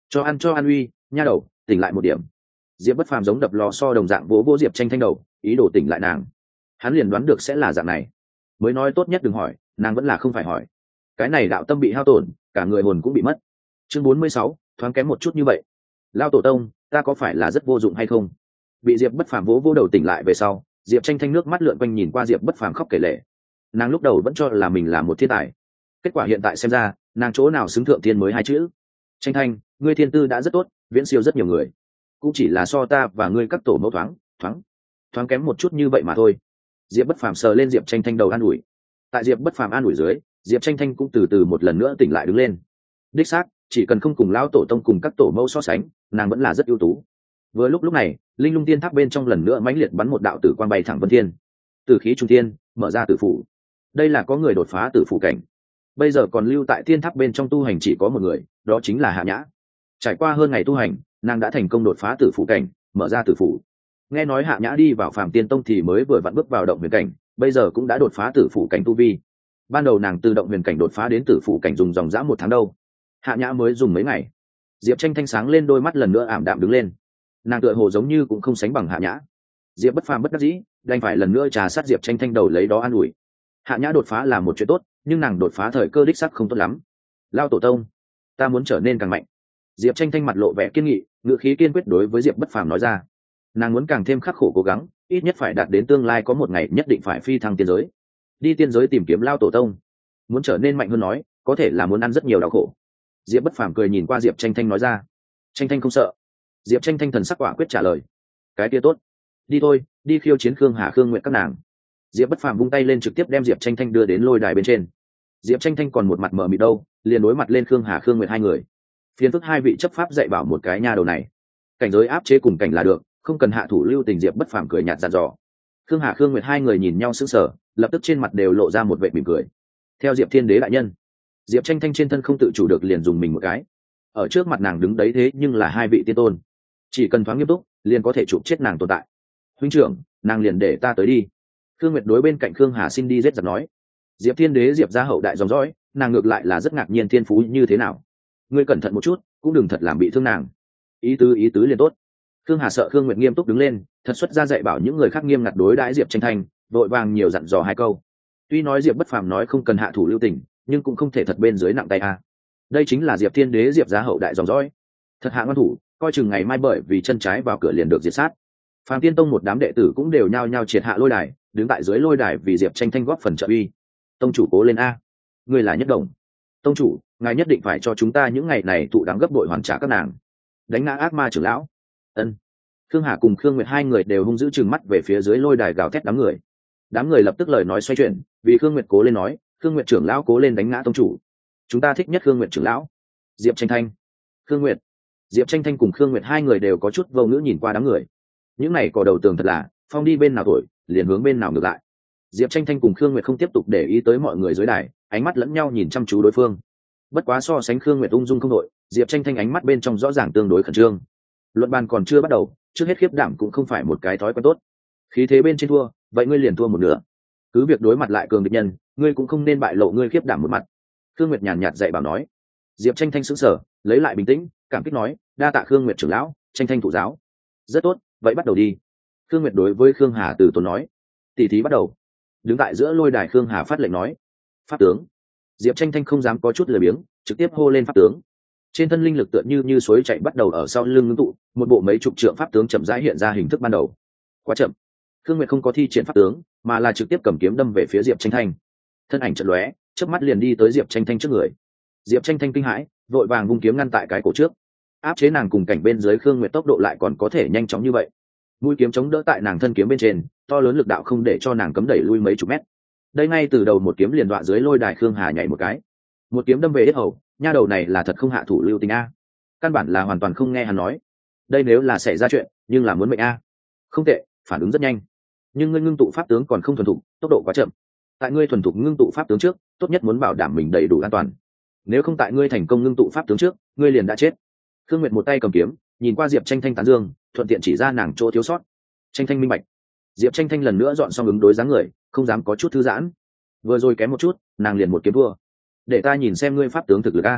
cho ăn cho ăn uy nha đầu, tỉnh lại một điểm. Diệp Bất Phàm giống đập lò xo đồng dạng vỗ vỗ Diệp Tranh Thanh đầu, ý đồ tỉnh lại nàng. Hắn liền đoán được sẽ là dạng này, mới nói tốt nhất đừng hỏi, nàng vẫn là không phải hỏi. Cái này đạo tâm bị hao tổn, cả người hồn cũng bị mất. Chương bốn mươi sáu, thoáng kém một chút như vậy. Lao tổ tông, ta có phải là rất vô dụng hay không? Bị Diệp Bất Phàm vỗ vỗ đầu tỉnh lại về sau, Diệp Tranh Thanh nước mắt lượn quanh nhìn qua Diệp Bất Phàm khóc kể lể. Nàng lúc đầu vẫn cho là mình là một thiên tài, kết quả hiện tại xem ra, nàng chỗ nào xứng thượng thiên mới hai chữ. Tranh Thanh, ngươi thiên tư đã rất tốt, viễn siêu rất nhiều người, cũng chỉ là so ta và ngươi các tổ mẫu thoáng thoáng thoáng kém một chút như vậy mà thôi. Diệp Bất Phàm sờ lên Diệp Tranh Thanh đầu an ủi. Tại Diệp Bất Phàm an ủi dưới, Diệp Tranh Thanh cũng từ từ một lần nữa tỉnh lại đứng lên. Đích xác, chỉ cần không cùng lão tổ tông cùng các tổ mẫu so sánh, nàng vẫn là rất ưu tú. Vừa lúc lúc này, linh lung tiên tháp bên trong lần nữa mãnh liệt bắn một đạo tử quang bay thẳng vân thiên. Tử khí trung thiên, mở ra tử phủ. Đây là có người đột phá tử phủ cảnh. Bây giờ còn lưu tại tiên tháp bên trong tu hành chỉ có một người, đó chính là Hạ Nhã. Trải qua hơn ngày tu hành, nàng đã thành công đột phá tử phủ cảnh, mở ra tử phủ. Nghe nói Hạ Nhã đi vào Phàm Tiên Tông thì mới vừa vặn bước vào động huyền cảnh, bây giờ cũng đã đột phá tử phủ cảnh tu vi. Ban đầu nàng từ động huyền cảnh đột phá đến tử phủ cảnh dùng dòng dã một tháng đâu, Hạ Nhã mới dùng mấy ngày. Diệp Tranh Thanh sáng lên đôi mắt lần nữa ảm đạm đứng lên. Nàng tựa hồ giống như cũng không sánh bằng Hạ Nhã. Diệp Bất Phàm bất đắc dĩ, đành phải lần nữa trà sát Diệp Tranh Thanh đầu lấy đó an ủi. Hạ Nhã đột phá là một chuyện tốt, nhưng nàng đột phá thời cơ đích sắc không tốt lắm. Lao tổ tông, ta muốn trở nên càng mạnh. Diệp Tranh Thanh mặt lộ vẻ kiên nghị, ngữ khí kiên quyết đối với Diệp Bất Phàm nói ra. Nàng muốn càng thêm khắc khổ cố gắng, ít nhất phải đạt đến tương lai có một ngày nhất định phải phi thăng tiên giới, đi tiên giới tìm kiếm Lao tổ tông. Muốn trở nên mạnh hơn nói, có thể là muốn ăn rất nhiều đau khổ. Diệp Bất Phàm cười nhìn qua Diệp Tranh Thanh nói ra. Tranh Thanh không sợ. Diệp Tranh Thanh thần sắc quả quyết trả lời. Cái kia tốt, đi thôi, đi khiêu chiến Khương Hà Khương Nguyệt các nàng. Diệp Bất Phàm vung tay lên trực tiếp đem Diệp Tranh Thanh đưa đến lôi đài bên trên. Diệp Tranh Thanh còn một mặt mờ mịt đâu, liền đối mặt lên Khương Hà Khương Nguyệt hai người. Phiền phức hai vị chấp pháp dạy bảo một cái nha đầu này, cảnh giới áp chế cùng cảnh là được, không cần hạ thủ lưu tình. Diệp Bất Phàm cười nhạt dặn dò. Khương Hà Khương Nguyệt hai người nhìn nhau sững sờ, lập tức trên mặt đều lộ ra một vẻ mỉm cười. Theo Diệp Thiên Đế đại nhân. Diệp Tranh Thanh trên thân không tự chủ được liền dùng mình một cái. Ở trước mặt nàng đứng đấy thế nhưng là hai vị tiên tôn, chỉ cần thoáng nghiêm túc liền có thể chụp chết nàng tồn tại. Huynh trưởng, nàng liền để ta tới đi. Khương Nguyệt đối bên cạnh Khương Hà xin đi giết giặc nói. Diệp Thiên Đế Diệp gia hậu đại dòng dõi, nàng ngược lại là rất ngạc nhiên thiên phú như thế nào. Ngươi cẩn thận một chút, cũng đừng thật làm bị thương nàng. Ý tứ ý tứ liền tốt. Khương Hà sợ Khương Nguyệt nghiêm túc đứng lên, thật xuất ra dạy bảo những người khác nghiêm ngặt đối đãi Diệp Tranh Thanh, vội vàng nhiều dặn dò hai câu. Tuy nói Diệp Bất Phàm nói không cần hạ thủ lưu tình, nhưng cũng không thể thật bên dưới nặng tay a. Đây chính là Diệp Thiên Đế Diệp gia hậu đại dòng dõi, thật hạ ngoan thủ, coi chừng ngày mai bởi vì chân trái vào cửa liền được diệt sát. Phàm Tiên Tông một đám đệ tử cũng đều nhao nhao triệt hạ lôi đài, đứng tại dưới lôi đài vì Diệp Tranh Thanh góp phần trợ uy. Tông chủ cố lên a, ngươi là nhất đồng. Tông chủ, ngài nhất định phải cho chúng ta những ngày này thụ đáng gấp bội hoàn trả các nàng. Đánh ngã ác ma trưởng lão. Ân. Khương Hà cùng Khương Nguyệt hai người đều hung dữ trừng mắt về phía dưới lôi đài gào thét đám người. Đám người lập tức lời nói xoay chuyển, vì Khương Nguyệt cố lên nói, Khương Nguyệt trưởng lão cố lên đánh ngã tông chủ. Chúng ta thích nhất Khương Nguyệt trưởng lão. Diệp Tranh Thanh, Khương Nguyệt. Diệp Tranh Thanh cùng Khương Nguyệt hai người đều có chút vô ngữ nhìn qua đám người. Những này cò đầu tường thật là, phong đi bên nào thổi, liền hướng bên nào ngược lại. Diệp Tranh Thanh cùng Khương Nguyệt không tiếp tục để ý tới mọi người dưới đài, ánh mắt lẫn nhau nhìn chăm chú đối phương. Bất quá so sánh Khương Nguyệt ung dung không đội, Diệp Tranh Thanh ánh mắt bên trong rõ ràng tương đối khẩn trương. Luận bàn còn chưa bắt đầu, trước hết khiếp đảm cũng không phải một cái thói quen tốt. Khí thế bên trên thua, vậy ngươi liền thua một nửa. Cứ việc đối mặt lại cường địch nhân, ngươi cũng không nên bại lộ ngươi khiếp đảm một mặt. Khương Nguyệt nhàn nhạt dạy bảo nói. Diệp Tranh Thanh sững sờ, lấy lại bình tĩnh, cảm kích nói, đa tạ Khương Nguyệt trưởng lão, Tranh Thanh thụ giáo. Rất tốt, vậy bắt đầu đi. Khương Nguyệt đối với Khương Hà từ tốn nói. Tỷ thí bắt đầu. Đứng tại giữa lôi đài Khương Hà phát lệnh nói. Pháp tướng. Diệp Tranh Thanh không dám có chút lười biếng, trực tiếp hô lên pháp tướng. Trên thân linh lực tựa như như suối chảy bắt đầu ở sau lưng ngưng tụ, một bộ mấy chục trượng pháp tướng chậm rãi hiện ra hình thức ban đầu. Quá chậm. Khương Nguyệt không có thi triển pháp tướng, mà là trực tiếp cầm kiếm đâm về phía Diệp Tranh Thanh. Thân ảnh chợt lóe, chớp mắt liền đi tới Diệp Tranh Thanh trước người. Diệp Tranh Thanh kinh hãi, vội vàng vung kiếm ngăn tại cái cổ trước, áp chế nàng cùng cảnh bên dưới. Khương Nguyệt tốc độ lại còn có thể nhanh chóng như vậy. Mũi kiếm chống đỡ tại nàng thân kiếm bên trên, to lớn lực đạo không để cho nàng cấm đẩy lui mấy chục mét. Đây ngay từ đầu một kiếm liền đọa dưới lôi đài Khương Hà nhảy một cái, một kiếm đâm về yết hầu. Nha đầu này là thật không hạ thủ lưu tình a, căn bản là hoàn toàn không nghe hắn nói. Đây nếu là xảy ra chuyện, nhưng là muốn mệnh a. Không tệ, phản ứng rất nhanh, nhưng ngươi ngưng tụ pháp tướng còn không thuần thục, tốc độ quá chậm. Tại ngươi thuần thục ngưng tụ pháp tướng trước, tốt nhất muốn bảo đảm mình đầy đủ an toàn. Nếu không tại ngươi thành công ngưng tụ pháp tướng trước, ngươi liền đã chết. Khương Nguyệt một tay cầm kiếm, nhìn qua Diệp Tranh Thanh tán dương, thuận tiện chỉ ra nàng chỗ thiếu sót. Tranh Thanh minh bạch. Diệp Tranh Thanh lần nữa dọn xong ứng đối dáng người, không dám có chút thư giãn. Vừa rồi kém một chút, nàng liền một kiếm thua. Để ta nhìn xem ngươi pháp tướng thực lực a.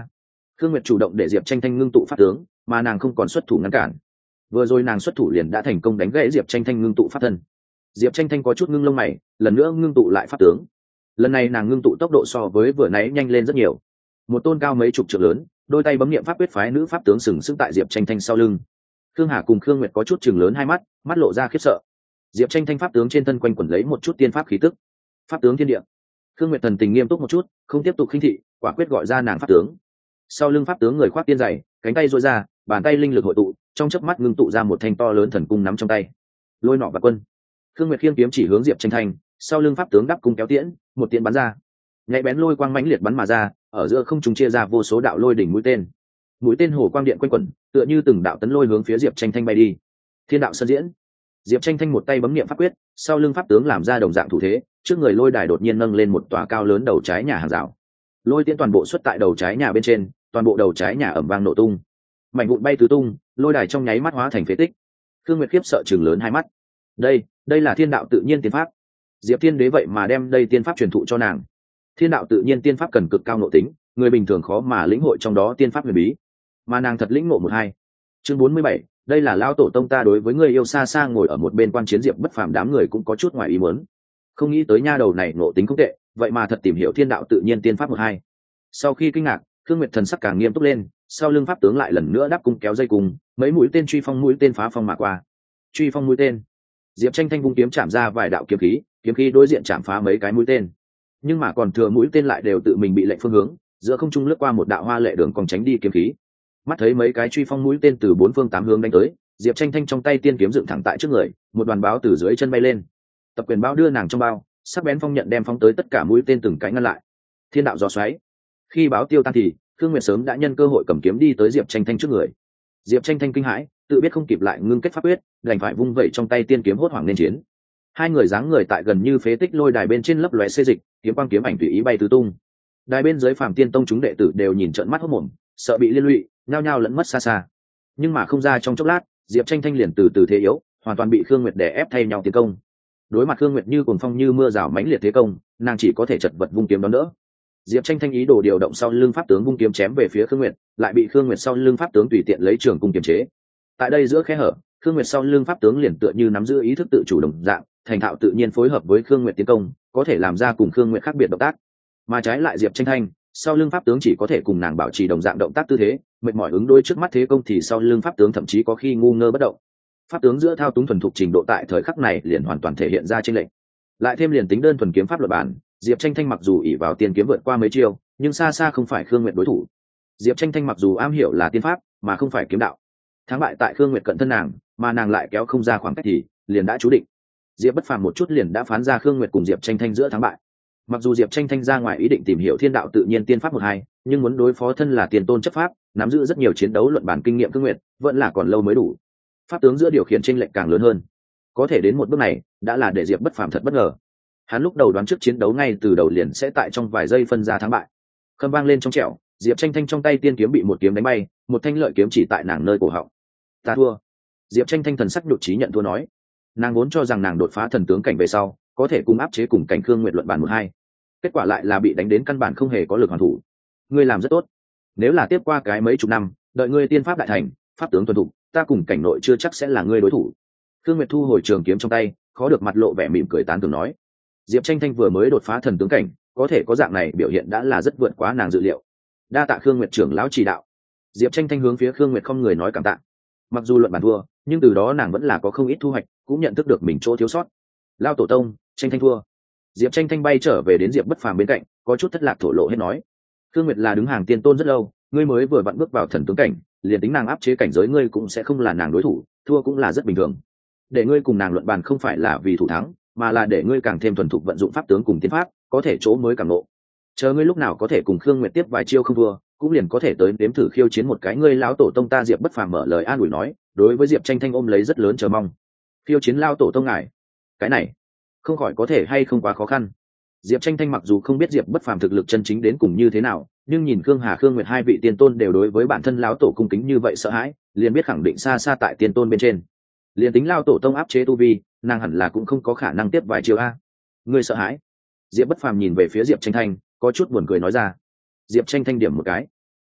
Khương Nguyệt chủ động để Diệp Tranh Thanh ngưng tụ pháp tướng, mà nàng không còn xuất thủ ngăn cản. Vừa rồi nàng xuất thủ liền đã thành công đánh gãy Diệp Tranh Thanh ngưng tụ pháp thân. Diệp Tranh Thanh có chút ngưng lông mày, lần nữa ngưng tụ lại pháp tướng. Lần này nàng ngưng tụ tốc độ so với vừa nãy nhanh lên rất nhiều. Một tôn cao mấy chục trượng lớn, đôi tay bấm niệm pháp quyết phái nữ pháp tướng sừng sững tại Diệp Tranh Thanh sau lưng. Khương Hà cùng Khương Nguyệt có chút chừng lớn hai mắt, mắt lộ ra khiếp sợ. Diệp Tranh Thanh pháp tướng trên thân quanh quẩn lấy một chút tiên pháp khí tức. Pháp tướng thiên địa. Khương Nguyệt thần tình nghiêm túc một chút, không tiếp tục khinh thị, quả quyết gọi ra nàng pháp tướng. Sau lưng pháp tướng người khoác tiên dày, cánh tay duỗi ra, bàn tay linh lực hội tụ, trong chớp mắt ngưng tụ ra một thanh to lớn thần cung nắm trong tay. Lôi nọ và quân. Khương Nguyệt khiêng kiếm chỉ hướng Diệp Tranh Thanh, sau lưng pháp tướng đắp cung kéo tiễn, một tiễn bắn ra. Nhạy bén lôi quang mãnh liệt bắn mà ra, ở giữa không trung chia ra vô số đạo lôi đỉnh mũi tên. Mũi tên hồ quang điện quanh quẩn, tựa như từng đạo tấn lôi hướng phía Diệp Tranh Thanh bay đi. Thiên đạo sơn diễn. Diệp Tranh Thanh một tay bấm niệm pháp quyết, sau lưng pháp tướng làm ra đồng dạng thủ thế, trước người lôi đài đột nhiên nâng lên một tòa cao lớn đầu trái nhà hàng rào. Lôi tiễn toàn bộ xuất tại đầu trái nhà bên trên, toàn bộ đầu trái nhà ầm vang nổ tung. Mảnh vụn bay tứ tung, lôi đài trong nháy mắt hóa thành phế tích. Khương Nguyệt khiếp sợ trừng lớn hai mắt. Đây, đây là thiên đạo tự nhiên tiên pháp. Diệp Thiên Đế vậy mà đem đây tiên pháp truyền thụ cho nàng. Thiên đạo tự nhiên tiên pháp cần cực cao nội tính, người bình thường khó mà lĩnh hội trong đó tiên pháp huyền bí, mà nàng thật lĩnh ngộ một hai. Chương bốn mươi bảy, đây là lão tổ tông ta đối với người yêu xa xa ngồi ở một bên quan chiến Diệp Bất Phàm đám người cũng có chút ngoài ý muốn. Không nghĩ tới nha đầu này nội tính không tệ, vậy mà thật tìm hiểu thiên đạo tự nhiên tiên pháp một hai. Sau khi kinh ngạc, Khương Nguyệt thần sắc càng nghiêm túc lên, sau lưng pháp tướng lại lần nữa đáp cung kéo dây cùng, mấy mũi tên truy phong mũi tên phá phong mà qua. Truy phong mũi tên. Diệp Tranh Thanh vung kiếm chạm ra vài đạo kiếm khí, kiếm khí đối diện chạm phá mấy cái mũi tên. Nhưng mà còn thừa mũi tên lại đều tự mình bị lệnh phương hướng, giữa không trung lướt qua một đạo hoa lệ đường còn tránh đi kiếm khí. Mắt thấy mấy cái truy phong mũi tên từ bốn phương tám hướng đánh tới, Diệp Tranh Thanh trong tay tiên kiếm dựng thẳng tại trước người, một đoàn báo từ dưới chân bay lên. Tập quyền báo đưa nàng trong bao, sắc bén phong nhận đem phóng tới tất cả mũi tên từng cái ngăn lại. Thiên đạo gió xoáy. Khi báo tiêu tan thì Khương Nguyệt sớm đã nhân cơ hội cầm kiếm đi tới Diệp Tranh Thanh trước người. Diệp Tranh Thanh kinh hãi, tự biết không kịp lại ngưng kết pháp quyết, đành phải vung vẩy trong tay tiên kiếm hốt hoảng nên chiến. Hai người dáng người tại gần như phế tích lôi đài bên trên lấp lóe xê dịch, kiếm quang kiếm ảnh tùy ý bay tứ tung. Đài bên dưới Phàm Tiên Tông chúng đệ tử đều nhìn trợn mắt hốt mồm, sợ bị liên lụy, nhao nhao lẫn mất xa xa. Nhưng mà không ra trong chốc lát, Diệp Tranh Thanh liền từ từ thế yếu, hoàn toàn bị Khương Nguyệt đè ép thay nhau tiến công. Đối mặt Khương Nguyệt như cuồng phong như mưa rào mãnh liệt thế công, nàng chỉ có thể chật vật vung kiếm đón đỡ. Diệp Tranh Thanh ý đồ điều động sau lưng pháp tướng vung kiếm chém về phía Khương Nguyệt, lại bị Khương Nguyệt sau lưng pháp tướng tùy tiện lấy trường cung kiềm chế. Tại đây giữa khe hở, Khương Nguyệt sau lưng pháp tướng liền tựa như nắm giữ ý thức tự chủ động dạng, thành thạo tự nhiên phối hợp với Khương Nguyệt tiến công, có thể làm ra cùng Khương Nguyệt khác biệt động tác. Mà trái lại Diệp Tranh Thanh, sau lưng pháp tướng chỉ có thể cùng nàng bảo trì đồng dạng động tác tư thế, mệt mỏi ứng đối trước mắt thế công thì sau lưng pháp tướng thậm chí có khi ngu ngơ bất động. Pháp tướng giữa thao túng thuần thục trình độ tại thời khắc này liền hoàn toàn thể hiện ra trên lệnh. Lại thêm liền tính đơn thuần kiếm pháp luật bản, Diệp Tranh Thanh mặc dù ỷ vào tiên kiếm vượt qua mấy chiêu, nhưng xa xa không phải Khương Nguyệt đối thủ. Diệp Tranh Thanh mặc dù am hiểu là tiên pháp, mà không phải kiếm đạo. Thắng bại tại Khương Nguyệt cận thân nàng, mà nàng lại kéo không ra khoảng cách thì liền đã chú định. Diệp Bất Phàm một chút liền đã phán ra Khương Nguyệt cùng Diệp Tranh Thanh giữa thắng bại. Mặc dù Diệp Tranh Thanh ra ngoài ý định tìm hiểu thiên đạo tự nhiên tiên pháp một hai, nhưng muốn đối phó thân là tiền tôn chấp pháp, nắm giữ rất nhiều chiến đấu luận bản kinh nghiệm Khương Nguyệt, vẫn là còn lâu mới đủ. Pháp tướng giữa điều khiển chênh lệch càng lớn hơn. Có thể đến một bước này, đã là để Diệp Bất Phàm thật bất ngờ. Hắn lúc đầu đoán trước chiến đấu ngay từ đầu liền sẽ tại trong vài giây phân ra thắng bại. Khâm vang lên trong trẻo, Diệp Tranh Thanh trong tay tiên kiếm bị một kiếm đánh bay, một thanh lợi kiếm chỉ tại nàng nơi cổ họng. Ta thua. Diệp Tranh Thanh thần sắc nhụt chí nhận thua nói. Nàng vốn cho rằng nàng đột phá thần tướng cảnh về sau, có thể cùng áp chế cùng cảnh Khương Nguyệt luận bàn một hai. Kết quả lại là bị đánh đến căn bản không hề có lực hoàn thủ. Ngươi làm rất tốt. Nếu là tiếp qua cái mấy chục năm, đợi ngươi tiên pháp đại thành, pháp tướng thuần thục, ta cùng cảnh nội chưa chắc sẽ là ngươi đối thủ. Khương Nguyệt thu hồi trường kiếm trong tay, khó được mặt lộ vẻ mỉm cười tán thưởng nói. Diệp Tranh Thanh vừa mới đột phá thần tướng cảnh, có thể có dạng này biểu hiện đã là rất vượt quá nàng dự liệu. Đa tạ Khương Nguyệt trưởng lão chỉ đạo. Diệp Tranh Thanh hướng phía Khương Nguyệt không người nói cảm tạ. Mặc dù luận bàn thua, nhưng từ đó nàng vẫn là có không ít thu hoạch, cũng nhận thức được mình chỗ thiếu sót. Lao tổ tông, Tranh Thanh thua. Diệp Tranh Thanh bay trở về đến Diệp Bất Phàm bên cạnh, có chút thất lạc thổ lộ hết nói. Khương Nguyệt là đứng hàng tiên tôn rất lâu, ngươi mới vừa vặn bước vào thần tướng cảnh, liền tính nàng áp chế cảnh giới ngươi cũng sẽ không là nàng đối thủ, thua cũng là rất bình thường. Để ngươi cùng nàng luận bàn không phải là vì thủ thắng, mà là để ngươi càng thêm thuần thục vận dụng pháp tướng cùng tiên pháp, có thể chỗ mới càng nộ. Chờ ngươi lúc nào có thể cùng Khương Nguyệt tiếp vài chiêu không thua, cũng liền có thể tới nếm thử khiêu chiến một cái. Ngươi lão tổ tông ta Diệp Bất Phàm mở lời an ủi nói, đối với Diệp Tranh Thanh ôm lấy rất lớn chờ mong. Khiêu chiến lao tổ tông ngài, cái này không khỏi có thể hay không quá khó khăn. Diệp Tranh Thanh mặc dù không biết Diệp Bất Phàm thực lực chân chính đến cùng như thế nào, nhưng nhìn Khương Hà Khương Nguyệt hai vị tiên tôn đều đối với bản thân lão tổ cung kính như vậy sợ hãi, liền biết khẳng định xa xa tại tiên tôn bên trên. Liền tính lao tổ tông áp chế tu vi, nàng hẳn là cũng không có khả năng tiếp vài chiêu a. Ngươi sợ hãi? Diệp Bất Phàm nhìn về phía Diệp Tranh Thanh, có chút buồn cười nói ra. Diệp Tranh Thanh điểm một cái.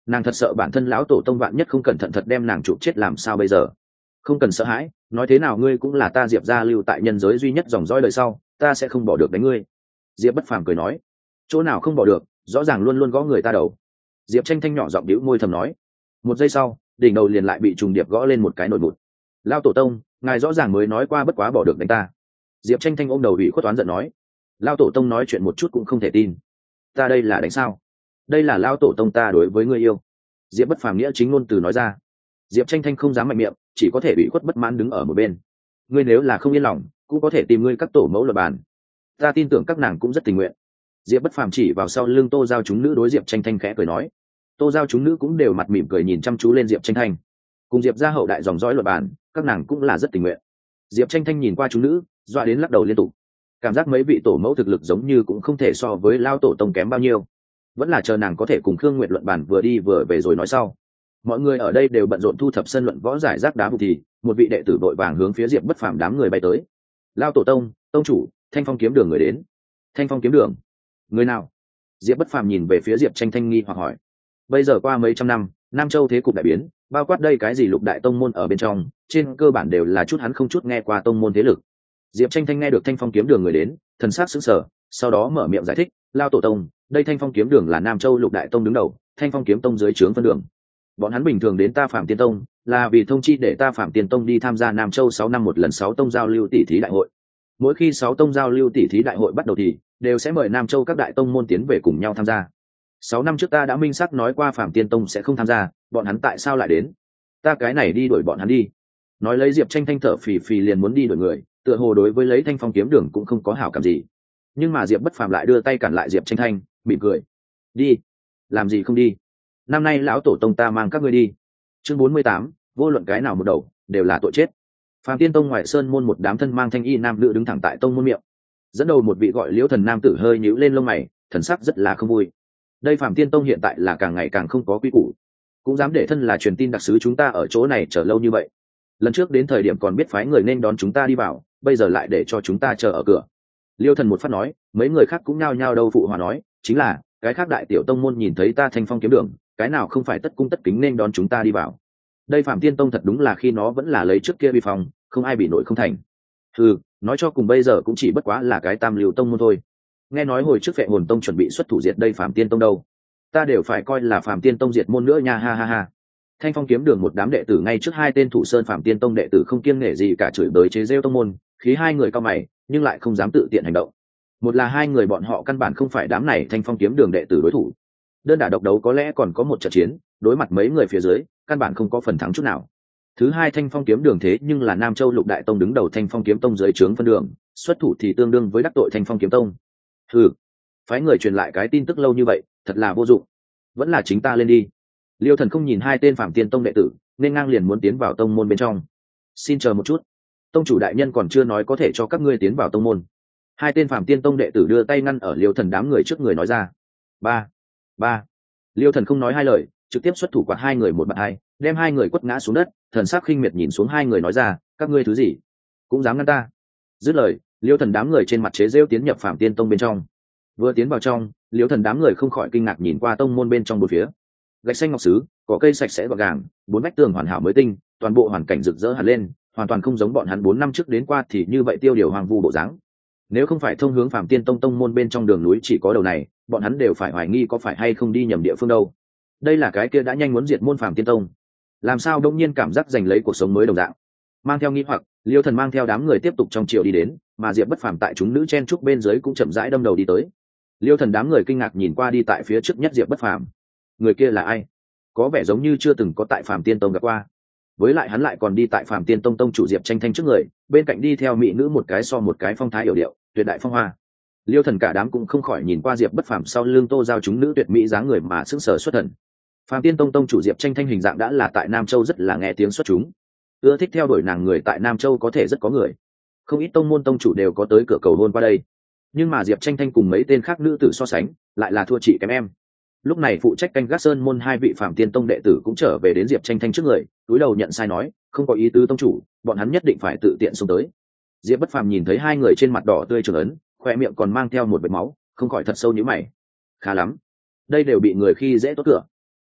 nàng thật sợ bản thân lão tổ tông vạn nhất không cẩn thận thật đem nàng chụp chết làm sao bây giờ. Không cần sợ hãi, nói thế nào ngươi cũng là ta Diệp gia lưu tại nhân giới duy nhất dòng dõi đời sau, ta sẽ không bỏ được đánh ngươi. Diệp Bất Phàm cười nói. Chỗ nào không bỏ được, rõ ràng luôn luôn gõ người ta đầu. Diệp Tranh Thanh nhỏ giọng đĩu môi thầm nói. Một giây sau, đỉnh đầu liền lại bị trùng điệp gõ lên một cái nồi bụt. Lao tổ tông, ngài rõ ràng mới nói qua bất quá bỏ được đánh ta. Diệp Tranh Thanh ôm đầu ủy khuất toán giận nói. Lao tổ tông nói chuyện một chút cũng không thể tin. Ta đây là đánh sao? Đây là Lao tổ tông ta đối với ngươi yêu. Diệp Bất Phàm nghĩa chính ngôn từ nói ra. Diệp Tranh Thanh không dám mạnh miệng, chỉ có thể ủy khuất bất mãn đứng ở một bên. Ngươi nếu là không yên lòng, cũng có thể tìm ngươi các tổ mẫu luật bàn. Ta tin tưởng các nàng cũng rất tình nguyện. Diệp Bất Phàm chỉ vào sau lưng Tô Giao chúng nữ đối Diệp Tranh Thanh khẽ cười nói. Tô Giao chúng nữ cũng đều mặt mỉm cười nhìn chăm chú lên Diệp Tranh Thanh. Cùng Diệp gia hậu đại dòng dõi luật bàn, các nàng cũng là rất tình nguyện. Diệp Tranh Thanh nhìn qua chúng nữ, dọa đến lắc đầu liên tục. Cảm giác mấy vị tổ mẫu thực lực giống như cũng không thể so với Lao tổ tông kém bao nhiêu. Vẫn là chờ nàng có thể cùng Khương Nguyệt luận bàn vừa đi vừa về rồi nói sau. Mọi người ở đây đều bận rộn thu thập sân luận võ giải rác đá vụ thì một vị đệ tử vội vàng hướng phía Diệp Bất Phàm đám người bay tới. Lao tổ tông, tông chủ, Thanh Phong kiếm đường người đến. Thanh Phong kiếm đường? Người nào? Diệp Bất Phàm nhìn về phía Diệp Tranh Thanh nghi hoặc hỏi. Bây giờ qua mấy trăm năm, Nam Châu thế cục đại biến, bao quát đây cái gì lục đại tông môn ở bên trong, trên cơ bản đều là chút hắn không chút nghe qua tông môn thế lực. Diệp Tranh Thanh nghe được Thanh Phong kiếm đường người đến, thần sắc sững sờ, sau đó mở miệng giải thích, Lao tổ tông, đây Thanh Phong kiếm đường là Nam Châu lục đại tông đứng đầu, Thanh Phong kiếm tông dưới trướng phân đường. Bọn hắn bình thường đến ta Phạm Tiên Tông, là vì thông chi để ta Phạm Tiên Tông đi tham gia Nam Châu sáu năm một lần sáu tông giao lưu tỷ thí đại hội. Mỗi khi sáu tông giao lưu tỷ thí đại hội bắt đầu thì đều sẽ mời Nam Châu các đại tông môn tiến về cùng nhau tham gia. Sáu năm trước ta đã minh xác nói qua Phạm Tiên Tông sẽ không tham gia, bọn hắn tại sao lại đến? Ta cái này đi đuổi bọn hắn đi. Nói lấy Diệp Tranh Thanh thở phì phì liền muốn đi đuổi người, tựa hồ đối với lấy Thanh Phong kiếm đường cũng không có hảo cảm gì. Nhưng mà Diệp Bất Phàm lại đưa tay cản lại Diệp Tranh Thanh, mỉm cười. Đi? Làm gì không đi? Năm nay lão tổ tông ta mang các ngươi đi. Chương bốn mươi tám, vô luận cái nào một đầu, đều là tội chết. Phạm Tiên Tông ngoại sơn môn một đám thân mang thanh y nam nữ đứng thẳng tại tông môn miệng. Dẫn đầu một vị gọi Liễu Thần nam tử hơi nhíu lên lông mày, thần sắc rất là không vui. Đây Phạm Tiên Tông hiện tại là càng ngày càng không có quy củ, cũng dám để thân là truyền tin đặc sứ chúng ta ở chỗ này chờ lâu như vậy. Lần trước đến thời điểm còn biết phái người nên đón chúng ta đi vào, bây giờ lại để cho chúng ta chờ ở cửa. Liêu Thần một phát nói, mấy người khác cũng nhao nhao đâu phụ hòa nói, chính là cái khác đại tiểu tông môn nhìn thấy ta Thanh Phong kiếm đường, cái nào không phải tất cung tất kính nên đón chúng ta đi vào. Đây Phạm Tiên Tông thật đúng là khi nó vẫn là lấy trước kia vi phong, không ai bị nổi không thành. Ừ, nói cho cùng bây giờ cũng chỉ bất quá là cái tam lưu tông môn thôi. Nghe nói hồi trước Phệ Hồn Tông chuẩn bị xuất thủ diệt đây Phạm Tiên Tông đâu, ta đều phải coi là Phạm Tiên Tông diệt môn nữa nha, ha ha ha. Thanh Phong kiếm đường một đám đệ tử ngay trước hai tên thủ sơn Phạm Tiên Tông đệ tử không kiêng nể gì cả chửi bới chế rêu tông môn, khí hai người cao mày nhưng lại không dám tự tiện hành động. Một là hai người bọn họ căn bản không phải đám này Thanh Phong kiếm đường đệ tử đối thủ, đơn đả độc đấu có lẽ còn có một trận chiến, đối mặt mấy người phía dưới căn bản không có phần thắng chút nào. Thứ hai, Thanh Phong kiếm đường thế nhưng là Nam Châu lục đại tông đứng đầu Thanh Phong kiếm tông dưới trướng phân đường, xuất thủ thì tương đương với đắc tội Thanh Phong kiếm tông. Ừ, phái người truyền lại cái tin tức lâu như vậy thật là vô dụng, vẫn là chính ta lên đi. Liêu Thần không nhìn hai tên Phạm Tiên Tông đệ tử nên ngang liền muốn tiến vào tông môn bên trong. Xin chờ một chút, tông chủ đại nhân còn chưa nói có thể cho các ngươi tiến vào tông môn. Hai tên Phạm Tiên Tông đệ tử đưa tay ngăn ở Liêu Thần đám người trước người nói ra. Ba, ba. Liêu Thần không nói hai lời, trực tiếp xuất thủ quạt hai người một bạt hai, đem hai người quất ngã xuống đất, thần sắc khinh miệt nhìn xuống hai người nói ra, các ngươi thứ gì cũng dám ngăn ta. Dứt lời, Liêu Thần đám người trên mặt chế rêu tiến nhập Phạm Tiên Tông bên trong. Vừa tiến vào trong, Liêu Thần đám người không khỏi kinh ngạc nhìn qua tông môn bên trong bốn phía. Gạch xanh ngọc sứ, có cây sạch sẽ gọn gàng, bốn vách tường hoàn hảo mới tinh, toàn bộ hoàn cảnh rực rỡ hẳn lên, hoàn toàn không giống bọn hắn bốn năm trước đến qua thì như vậy tiêu điều hoang vu bộ dáng. Nếu không phải thông hướng Phạm Tiên Tông tông môn bên trong đường núi chỉ có đầu này, bọn hắn đều phải hoài nghi có phải hay không đi nhầm địa phương đâu. Đây là cái kia đã nhanh muốn diệt môn Phạm Tiên Tông, làm sao đông nhiên cảm giác giành lấy cuộc sống mới đồng dạng. Mang theo nghi hoặc, Liêu Thần mang theo đám người tiếp tục trong chiều đi đến, mà Diệp Bất Phàm tại chúng nữ chen trúc bên dưới cũng chậm rãi đâm đầu đi tới. Liêu Thần đám người kinh ngạc nhìn qua đi tại phía trước nhất Diệp Bất Phàm. Người kia là ai? Có vẻ giống như chưa từng có tại Phạm Tiên Tông gặp qua. Với lại hắn lại còn đi tại Phạm Tiên Tông tông chủ Diệp Tranh Thanh trước người, bên cạnh đi theo mỹ nữ một cái so một cái phong thái yểu điệu, tuyệt đại phong hoa. Liêu Thần cả đám cũng không khỏi nhìn qua Diệp Bất Phàm sau lưng Tô Giao chúng nữ tuyệt mỹ dáng người mà sững sờ xuất thần. Phạm Tiên Tông tông chủ Diệp Tranh Thanh hình dạng đã là tại Nam Châu rất là nghe tiếng xuất chúng. Ưa thích theo đuổi nàng người tại Nam Châu có thể rất có người. Không ít tông môn tông chủ đều có tới cửa cầu hôn qua đây. Nhưng mà Diệp Tranh Thanh cùng mấy tên khác nữ tử so sánh, lại là thua chị kém em. Lúc này phụ trách canh gác sơn môn hai vị Phạm Tiên Tông đệ tử cũng trở về đến Diệp Tranh Thanh trước người, cúi đầu nhận sai nói, không có ý tứ tông chủ, bọn hắn nhất định phải tự tiện xông tới. Diệp Bất Phàm nhìn thấy hai người trên mặt đỏ tươi trường ấn, khoe miệng còn mang theo một vệt máu, không khỏi thật sâu nhíu mày. Khá lắm, đây đều bị người khi dễ tốt cửa.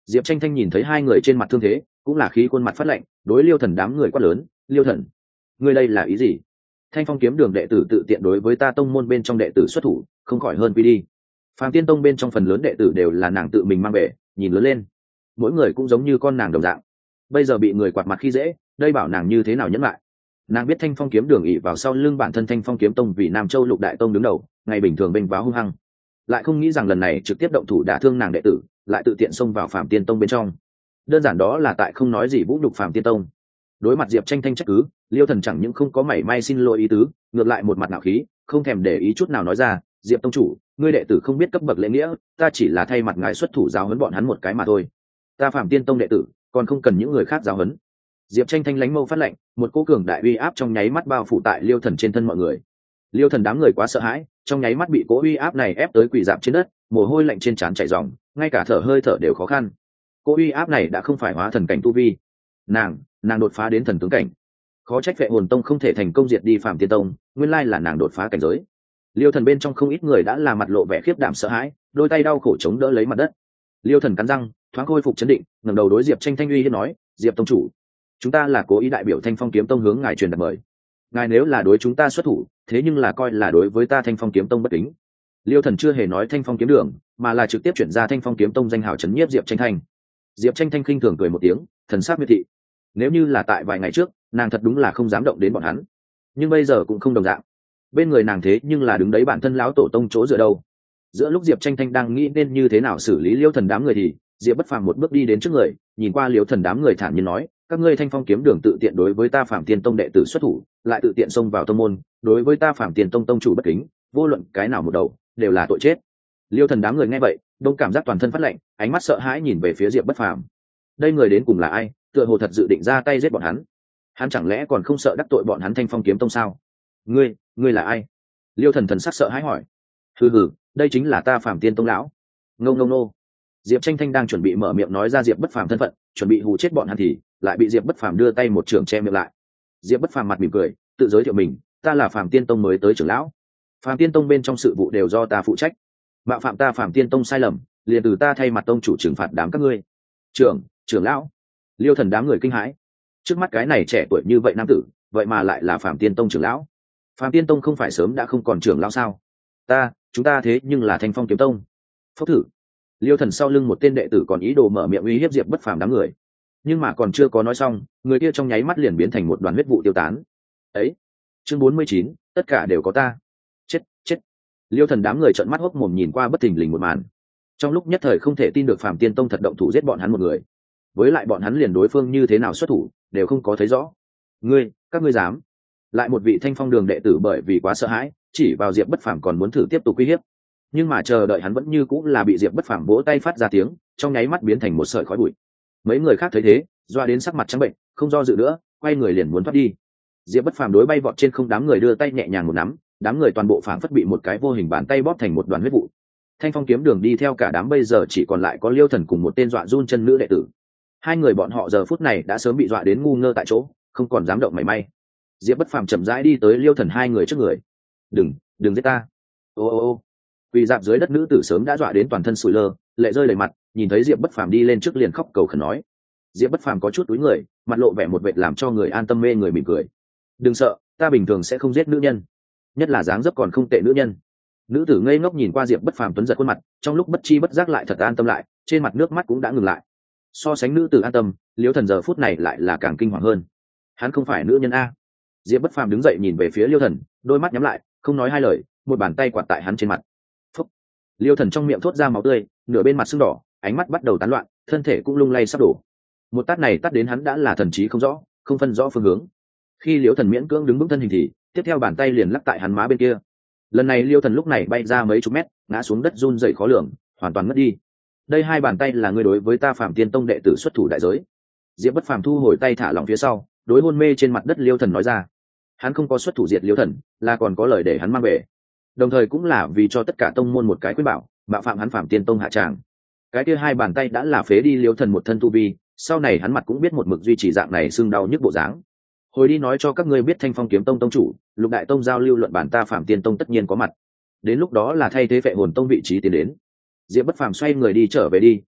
Diệp Tranh Thanh nhìn thấy hai người trên mặt thương thế, cũng là khí khuôn mặt phát lạnh, đối Liêu Thần đám người quát lớn: Liêu Thần, ngươi đây là ý gì? Thanh Phong kiếm đường đệ tử tự tiện đối với ta tông môn bên trong đệ tử xuất thủ, không khỏi hơn quy đi. Phàm Tiên Tông bên trong phần lớn đệ tử đều là nàng tự mình mang về, nhìn lớn lên, mỗi người cũng giống như con nàng đồng dạng. Bây giờ bị người quạt mặt khi dễ, đây bảo nàng như thế nào nhẫn lại? Nàng biết Thanh Phong kiếm đường ỷ vào sau lưng bản thân Thanh Phong kiếm tông vì Nam Châu Lục Đại Tông đứng đầu, ngày bình thường bênh váo hung hăng, lại không nghĩ rằng lần này trực tiếp động thủ đả thương nàng đệ tử, lại tự tiện xông vào Phàm Tiên Tông bên trong. Đơn giản đó là tại không nói gì vũ nhục Phàm Tiên Tông. Đối mặt Diệp Tranh Thanh trách cứ, Liêu Thần chẳng những không có mảy may xin lỗi ý tứ, ngược lại một mặt ngạo khí, không thèm để ý chút nào nói ra: Diệp tông chủ, ngươi đệ tử không biết cấp bậc lễ nghĩa, ta chỉ là thay mặt ngài xuất thủ giáo huấn bọn hắn một cái mà thôi. Ta Phàm Tiên Tông đệ tử, còn không cần những người khác giáo huấn. Diệp Tranh Thanh lánh mâu phát lệnh, một cỗ cường đại uy áp trong nháy mắt bao phủ tại Liêu Thần trên thân mọi người. Liêu Thần đám người quá sợ hãi, trong nháy mắt bị cỗ uy áp này ép tới quỳ rạp trên đất, mồ hôi lạnh trên trán chảy ròng, ngay cả thở hơi thở đều khó khăn. Cỗ uy áp này đã không phải hóa thần cảnh tu vi, nàng, nàng đột phá đến thần tướng cảnh. Khó trách Vệ Hồn Tông không thể thành công diệt đi Phàm Tiên Tông, nguyên lai là nàng đột phá cảnh giới. Liêu Thần bên trong không ít người đã là mặt lộ vẻ khiếp đảm sợ hãi, đôi tay đau khổ chống đỡ lấy mặt đất. Liêu Thần cắn răng, thoáng khôi phục chấn định, ngẩng đầu đối Diệp Tranh Thanh uy hiếp nói: Diệp tông chủ, chúng ta là cố ý đại biểu Thanh Phong kiếm tông hướng ngài truyền đạt mời. Ngài nếu là đối chúng ta xuất thủ, thế nhưng là coi là đối với ta Thanh Phong kiếm tông bất kính. Liêu Thần chưa hề nói Thanh Phong kiếm đường, mà là trực tiếp chuyển ra Thanh Phong kiếm tông danh hào trấn nhiếp Diệp Tranh Thanh. Diệp Tranh Thanh khinh thường cười một tiếng, thần sắc miệt thị. Nếu như là tại vài ngày trước, nàng thật đúng là không dám động đến bọn hắn, nhưng bây giờ cũng không đồng dạng. Bên người nàng thế nhưng là đứng đấy bản thân lão tổ tông chỗ dựa đâu. Giữa lúc Diệp Tranh Thanh đang nghĩ nên như thế nào xử lý Liêu Thần đám người thì Diệp Bất Phàm một bước đi đến trước người, nhìn qua Liêu Thần đám người thản nhiên nói: các ngươi Thanh Phong kiếm đường tự tiện đối với ta Phàm Tiên Tông đệ tử xuất thủ, lại tự tiện xông vào tông môn, đối với ta Phàm Tiên Tông tông chủ bất kính, vô luận cái nào một đầu, đều là tội chết. Liêu Thần đám người nghe vậy, đông cảm giác toàn thân phát lạnh, ánh mắt sợ hãi nhìn về phía Diệp Bất Phàm. Đây người đến cùng là ai? Tựa hồ thật dự định ra tay giết bọn hắn. Hắn chẳng lẽ còn không sợ đắc tội bọn hắn Thanh Phong kiếm tông sao? Ngươi, ngươi là ai? Liêu Thần thần sắc sợ hãi hỏi. Hừ hừ, đây chính là ta Phàm Tiên Tông lão. Ngô ngô nô. Diệp Tranh Thanh đang chuẩn bị mở miệng nói ra Diệp Bất Phàm thân phận, chuẩn bị hù chết bọn hắn thì lại bị Diệp Bất Phàm đưa tay một trường che miệng lại. Diệp Bất Phàm mặt mỉm cười, tự giới thiệu mình: ta là Phàm Tiên Tông mới tới trưởng lão. Phàm Tiên Tông bên trong sự vụ đều do ta phụ trách. Mạo phạm ta Phàm Tiên Tông sai lầm, liền từ ta thay mặt tông chủ trừng phạt đám các ngươi. Trưởng, trưởng lão. Liêu Thần đám người kinh hãi. Trước mắt cái này trẻ tuổi như vậy nam tử, vậy mà lại là Phàm Tiên Tông trưởng lão. Phàm Tiên Tông không phải sớm đã không còn trưởng lão sao? Ta, chúng ta thế nhưng là Thanh Phong kiếm tông. Phốc thử. Liêu Thần sau lưng một tên đệ tử còn ý đồ mở miệng uy hiếp Diệp Bất Phàm đám người, nhưng mà còn chưa có nói xong, người kia trong nháy mắt liền biến thành một đoàn huyết vụ tiêu tán. Ấy, chương bốn mươi chín, tất cả đều có ta. Chết, chết. Liêu Thần đám người trợn mắt hốc mồm nhìn qua bất thình lình một màn. Trong lúc nhất thời không thể tin được Phàm Tiên Tông thật động thủ giết bọn hắn một người, với lại bọn hắn liền đối phương như thế nào xuất thủ đều không có thấy rõ. Ngươi, các ngươi dám? Lại một vị Thanh Phong đường đệ tử bởi vì quá sợ hãi, chỉ vào Diệp Bất Phàm còn muốn thử tiếp tục uy hiếp, nhưng mà chờ đợi hắn vẫn như cũng là bị Diệp Bất Phàm vỗ tay phát ra tiếng, trong nháy mắt biến thành một sợi khói bụi. Mấy người khác thấy thế, doa đến sắc mặt trắng bệnh, không do dự nữa, quay người liền muốn thoát đi. Diệp Bất Phàm đối bay vọt trên không đám người đưa tay nhẹ nhàng một nắm, đám người toàn bộ phảng phất bị một cái vô hình bàn tay bóp thành một đoàn huyết vụ. Thanh Phong kiếm đường đi theo cả đám bây giờ chỉ còn lại có Liêu Thần cùng một tên dọa run chân nữ đệ tử. Hai người bọn họ giờ phút này đã sớm bị dọa đến ngu ngơ tại chỗ, không còn dám động mảy may. Diệp Bất Phàm chậm rãi đi tới Liêu Thần hai người trước người. "Đừng, đừng giết ta." Ô ô ô. Quỳ dạp dưới đất nữ tử sớm đã dọa đến toàn thân sùi lơ, lệ rơi đầy mặt, nhìn thấy Diệp Bất Phàm đi lên trước liền khóc cầu khẩn nói. Diệp Bất Phàm có chút túi người, mặt lộ vẻ một vệt làm cho người an tâm mê người mỉm cười. "Đừng sợ, ta bình thường sẽ không giết nữ nhân, nhất là dáng dấp còn không tệ nữ nhân." Nữ tử ngây ngốc nhìn qua Diệp Bất Phàm tuấn giật khuôn mặt, trong lúc bất chi bất giác lại thật an tâm lại, trên mặt nước mắt cũng đã ngừng lại. So sánh nữ tử an tâm, Liêu Thần giờ phút này lại là càng kinh hoàng hơn. Hắn không phải nữ nhân a? Diệp Bất Phàm đứng dậy nhìn về phía Liêu Thần, đôi mắt nhắm lại, không nói hai lời, một bàn tay quạt tại hắn trên mặt. Phúc! Liêu Thần trong miệng thốt ra máu tươi, nửa bên mặt sưng đỏ, ánh mắt bắt đầu tán loạn, thân thể cũng lung lay sắp đổ. Một tát này tát đến hắn đã là thần trí không rõ, không phân rõ phương hướng. Khi Liêu Thần miễn cưỡng đứng vững thân hình thì, tiếp theo bàn tay liền lắc tại hắn má bên kia. Lần này Liêu Thần lúc này bay ra mấy chục mét, ngã xuống đất run rẩy khó lường, hoàn toàn mất đi. Đây hai bàn tay là ngươi đối với ta Phàm Tiên Tông đệ tử xuất thủ đại giới. Diệp Bất Phàm thu hồi tay thả lỏng phía sau, đối hôn mê trên mặt đất Liêu Thần nói ra. Hắn không có xuất thủ diệt Liêu Thần, là còn có lời để hắn mang về, đồng thời cũng là vì cho tất cả tông môn một cái khuyên bảo, bạo phạm hắn Phàm Tiên Tông hạ tràng. Cái kia hai bàn tay đã là phế đi Liêu Thần một thân tu vi, sau này hắn mặt cũng biết một mực duy trì dạng này sưng đau nhức bộ dáng. Hồi đi nói cho các ngươi biết Thanh Phong kiếm tông tông chủ, Lục Đại Tông giao lưu luận bản ta Phàm Tiên Tông tất nhiên có mặt. Đến lúc đó là thay thế Vệ Hồn Tông vị trí tiến đến. Diệp Bất Phàm xoay người đi trở về đi,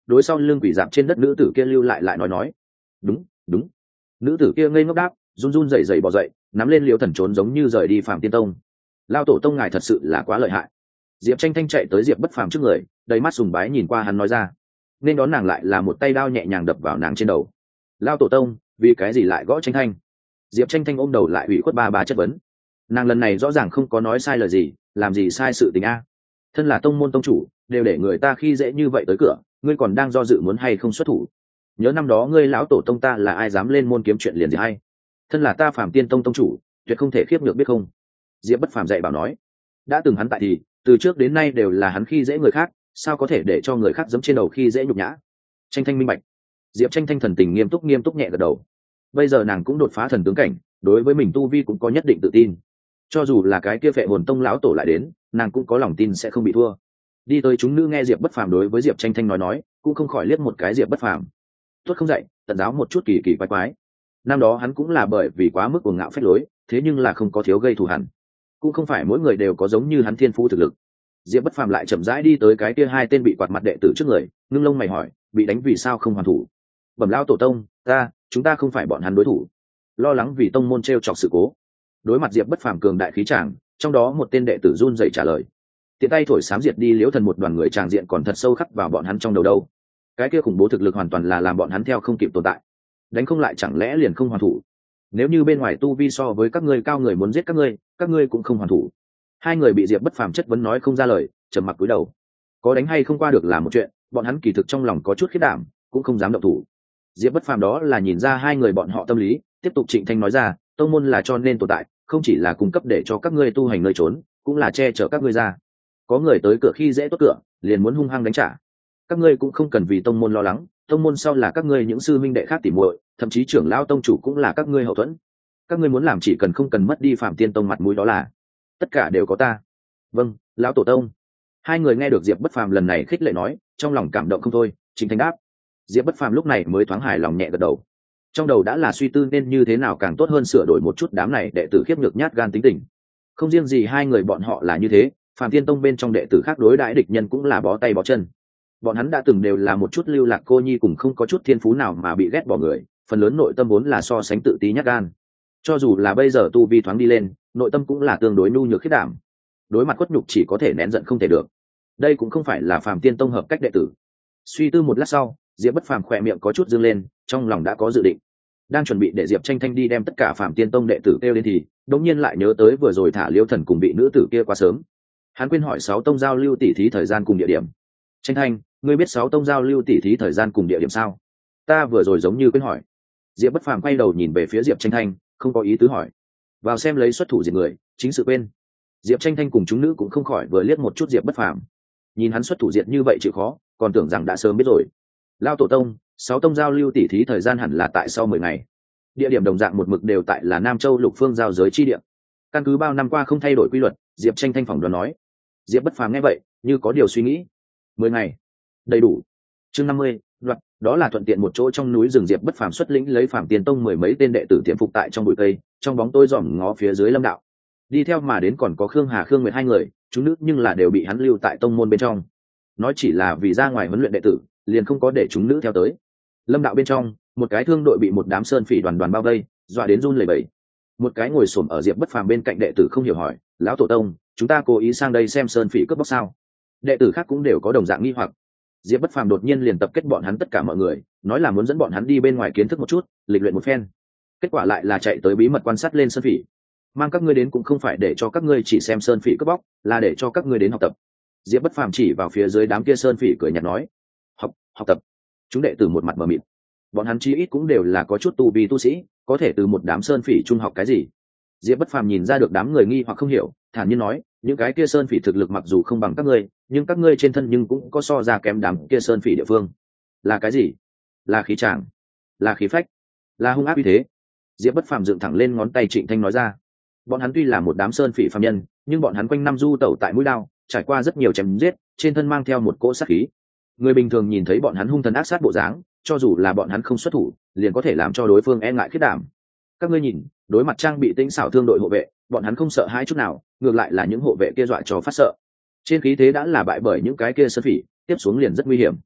đối sau lưng quỷ dạp trên đất nữ tử kia lưu lại lại nói nói. Đúng, đúng. Nữ tử kia ngây ngốc đáp, run run rẩy rẩy bò dậy, nắm lên liêu thần trốn giống như rời đi Phạm Tiên Tông. Lao tổ tông ngài thật sự là quá lợi hại. Diệp Tranh Thanh chạy tới Diệp Bất Phàm trước người, đầy mắt sùng bái nhìn qua hắn nói ra. Nên đón nàng lại là một tay đao nhẹ nhàng đập vào nàng trên đầu. Lao tổ tông, vì cái gì lại gõ Tranh Thanh? Diệp Tranh Thanh ôm đầu lại ủy khuất ba ba chất vấn. Nàng lần này rõ ràng không có nói sai lời gì, làm gì sai sự tình a? Thân là tông môn tông chủ, đều để người ta khi dễ như vậy tới cửa, ngươi còn đang do dự muốn hay không xuất thủ? Nhớ năm đó ngươi lão tổ tông ta là ai dám lên môn kiếm chuyện liền gì hay? Thân là ta Phạm Tiên Tông tông chủ, tuyệt không thể khiếp nhược biết không? Diệp Bất Phàm dạy bảo nói. Đã từng hắn tại thì, từ trước đến nay đều là hắn khi dễ người khác, sao có thể để cho người khác giẫm trên đầu khi dễ nhục nhã? Tranh Thanh minh bạch. Diệp Tranh Thanh thần tình nghiêm túc nghiêm túc nhẹ gật đầu. Bây giờ nàng cũng đột phá thần tướng cảnh, đối với mình tu vi cũng có nhất định tự tin. Cho dù là cái kia Phệ Hồn Tông lão tổ lại đến, nàng cũng có lòng tin sẽ không bị thua. Đi tới chúng nữ nghe Diệp Bất Phàm đối với Diệp Tranh Thanh nói nói, cũng không khỏi liếc một cái Diệp Bất Phàm. Tốt không dạy, tận giáo một chút kỳ kỳ quái quái. Năm đó hắn cũng là bởi vì quá mức cuồng ngạo phách lối, thế nhưng là không có thiếu gây thù hằn. Cũng không phải mỗi người đều có giống như hắn thiên phú thực lực. Diệp Bất Phàm lại chậm rãi đi tới cái kia hai tên bị quạt mặt đệ tử trước người, ngưng lông mày hỏi, bị đánh vì sao không hoàn thủ? Bẩm lão tổ tông, ta, chúng ta không phải bọn hắn đối thủ. Lo lắng vì tông môn trêu chọc sự cố. Đối mặt Diệp Bất Phàm cường đại khí tràng, trong đó một tên đệ tử run rẩy trả lời. Tiện tay thổi xám diệt đi Liễu Thần một đoàn người tràng diện còn thật sâu khắc vào bọn hắn trong đầu đâu. Cái kia khủng bố thực lực hoàn toàn là làm bọn hắn theo không kịp tồn tại. Đánh không lại chẳng lẽ liền không hoàn thủ? Nếu như bên ngoài tu vi so với các ngươi cao người muốn giết các ngươi, các ngươi cũng không hoàn thủ. Hai người bị Diệp Bất Phàm chất vấn nói không ra lời, trầm mặc cúi đầu. Có đánh hay không qua được là một chuyện, bọn hắn kỳ thực trong lòng có chút khiếp đảm, cũng không dám động thủ. Diệp Bất Phàm đó là nhìn ra hai người bọn họ tâm lý, tiếp tục Trịnh Thanh nói ra, tông môn là cho nên tồn tại, không chỉ là cung cấp để cho các ngươi tu hành nơi trốn, cũng là che chở các ngươi ra. Có người tới cửa khi dễ tốt cửa, liền muốn hung hăng đánh trả. Các ngươi cũng không cần vì tông môn lo lắng, tông môn sau là các ngươi những sư minh đệ khác tỉ muội, thậm chí trưởng lão tông chủ cũng là các ngươi hậu thuẫn. Các ngươi muốn làm chỉ cần không cần mất đi Phạm Tiên Tông mặt mũi đó là, tất cả đều có ta. Vâng, lão tổ tông. Hai người nghe được Diệp Bất Phàm lần này khích lệ nói, trong lòng cảm động không thôi. Trình Thanh đáp. Diệp Bất Phàm lúc này mới thoáng hài lòng nhẹ gật đầu. Trong đầu đã là suy tư nên như thế nào càng tốt hơn sửa đổi một chút đám này đệ tử khiếp nhược nhát gan tính tình. Không riêng gì hai người bọn họ là như thế, Phạm Tiên Tông bên trong đệ tử khác đối đãi địch nhân cũng là bó tay bó chân. Bọn hắn đã từng đều là một chút lưu lạc cô nhi cùng không có chút thiên phú nào mà bị ghét bỏ người, phần lớn nội tâm vốn là so sánh tự ti nhát gan. Cho dù là bây giờ tu vi thoáng đi lên, nội tâm cũng là tương đối nhu nhược khiết đảm. Đối mặt khuất nhục chỉ có thể nén giận không thể được. Đây cũng không phải là Phạm Tiên Tông hợp cách đệ tử. Suy tư một lát sau, Diệp Bất Phàm khỏe miệng có chút dương lên, trong lòng đã có dự định. Đang chuẩn bị để Diệp Tranh Thanh đi đem tất cả Phạm Tiên Tông đệ tử kêu lên thì, đột nhiên lại nhớ tới vừa rồi thả Liêu Thần cùng bị nữ tử kia quá sớm. Hắn quên hỏi sáu tông giao lưu tỉ thí thời gian cùng địa điểm. Tranh Thanh, ngươi biết sáu tông giao lưu tỉ thí thời gian cùng địa điểm sao? Ta vừa rồi giống như quên hỏi. Diệp Bất Phàm quay đầu nhìn về phía Diệp Tranh Thanh, không có ý tứ hỏi. Vào xem lấy xuất thủ diệt người, chính sự quên. Diệp Tranh Thanh cùng chúng nữ cũng không khỏi vừa liếc một chút Diệp Bất Phàm. Nhìn hắn xuất thủ diệt như vậy chịu khó, còn tưởng rằng đã sớm biết rồi. Lao tổ tông, sáu tông giao lưu tỉ thí thời gian hẳn là tại sau mười ngày. Địa điểm đồng dạng một mực đều tại là Nam Châu Lục Phương giao giới chi địa. Căn cứ bao năm qua không thay đổi quy luật, Diệp Tranh Thanh phỏng đoán nói. Diệp Bất Phàm nghe vậy, như có điều suy nghĩ. Mười ngày, đầy đủ. Chương năm mươi, loạt, đó là thuận tiện một chỗ trong núi rừng. Diệp Bất Phàm xuất lĩnh lấy Phạm Tiên Tông mười mấy tên đệ tử tiềm phục tại trong bụi cây, trong bóng tối dòm ngó phía dưới lâm đạo. Đi theo mà đến còn có Khương Hà Khương Nguyệt hai người, chúng nữ nhưng là đều bị hắn lưu tại tông môn bên trong. Nói chỉ là vì ra ngoài huấn luyện đệ tử, liền không có để chúng nữ theo tới. Lâm đạo bên trong, một cái thương đội bị một đám sơn phỉ đoàn đoàn bao vây, dọa đến run lẩy bẩy. Một cái ngồi xổm ở Diệp Bất Phàm bên cạnh đệ tử không hiểu hỏi, lão tổ tông, chúng ta cố ý sang đây xem sơn phỉ cướp bóc sao? Đệ tử khác cũng đều có đồng dạng nghi hoặc. Diệp Bất Phàm đột nhiên liền tập kết bọn hắn tất cả mọi người, nói là muốn dẫn bọn hắn đi bên ngoài kiến thức một chút, lịch luyện một phen. Kết quả lại là chạy tới bí mật quan sát lên sơn phỉ. Mang các ngươi đến cũng không phải để cho các ngươi chỉ xem sơn phỉ cướp bóc, là để cho các ngươi đến học tập. Diệp Bất Phàm chỉ vào phía dưới đám kia sơn phỉ cười nhạt nói, học học tập. Chúng đệ tử một mặt mờ mịt. Bọn hắn chí ít cũng đều là có chút tu vi tu sĩ, có thể từ một đám sơn phỉ trung học cái gì? Diệp Bất Phàm nhìn ra được đám người nghi hoặc không hiểu, thản nhiên nói, những cái kia sơn phỉ thực lực mặc dù không bằng các ngươi, nhưng các ngươi trên thân nhưng cũng có so ra kém đám kia sơn phỉ địa phương. Là cái gì? Là khí tràng, là khí phách, là hung ác uy thế. Diệp Bất Phàm dựng thẳng lên ngón tay Trịnh Thanh nói ra. Bọn hắn tuy là một đám sơn phỉ phàm nhân, nhưng bọn hắn quanh năm du tẩu tại mũi đao, trải qua rất nhiều chém giết, trên thân mang theo một cỗ sát khí. Người bình thường nhìn thấy bọn hắn hung thần ác sát bộ dáng, cho dù là bọn hắn không xuất thủ, liền có thể làm cho đối phương e ngại khiết đảm. Các ngươi nhìn, đối mặt trang bị tinh xảo thương đội hộ vệ, bọn hắn không sợ hãi chút nào, ngược lại là những hộ vệ kia dọa cho phát sợ. Trên khí thế đã là bại bởi những cái kia sơn phỉ, tiếp xuống liền rất nguy hiểm.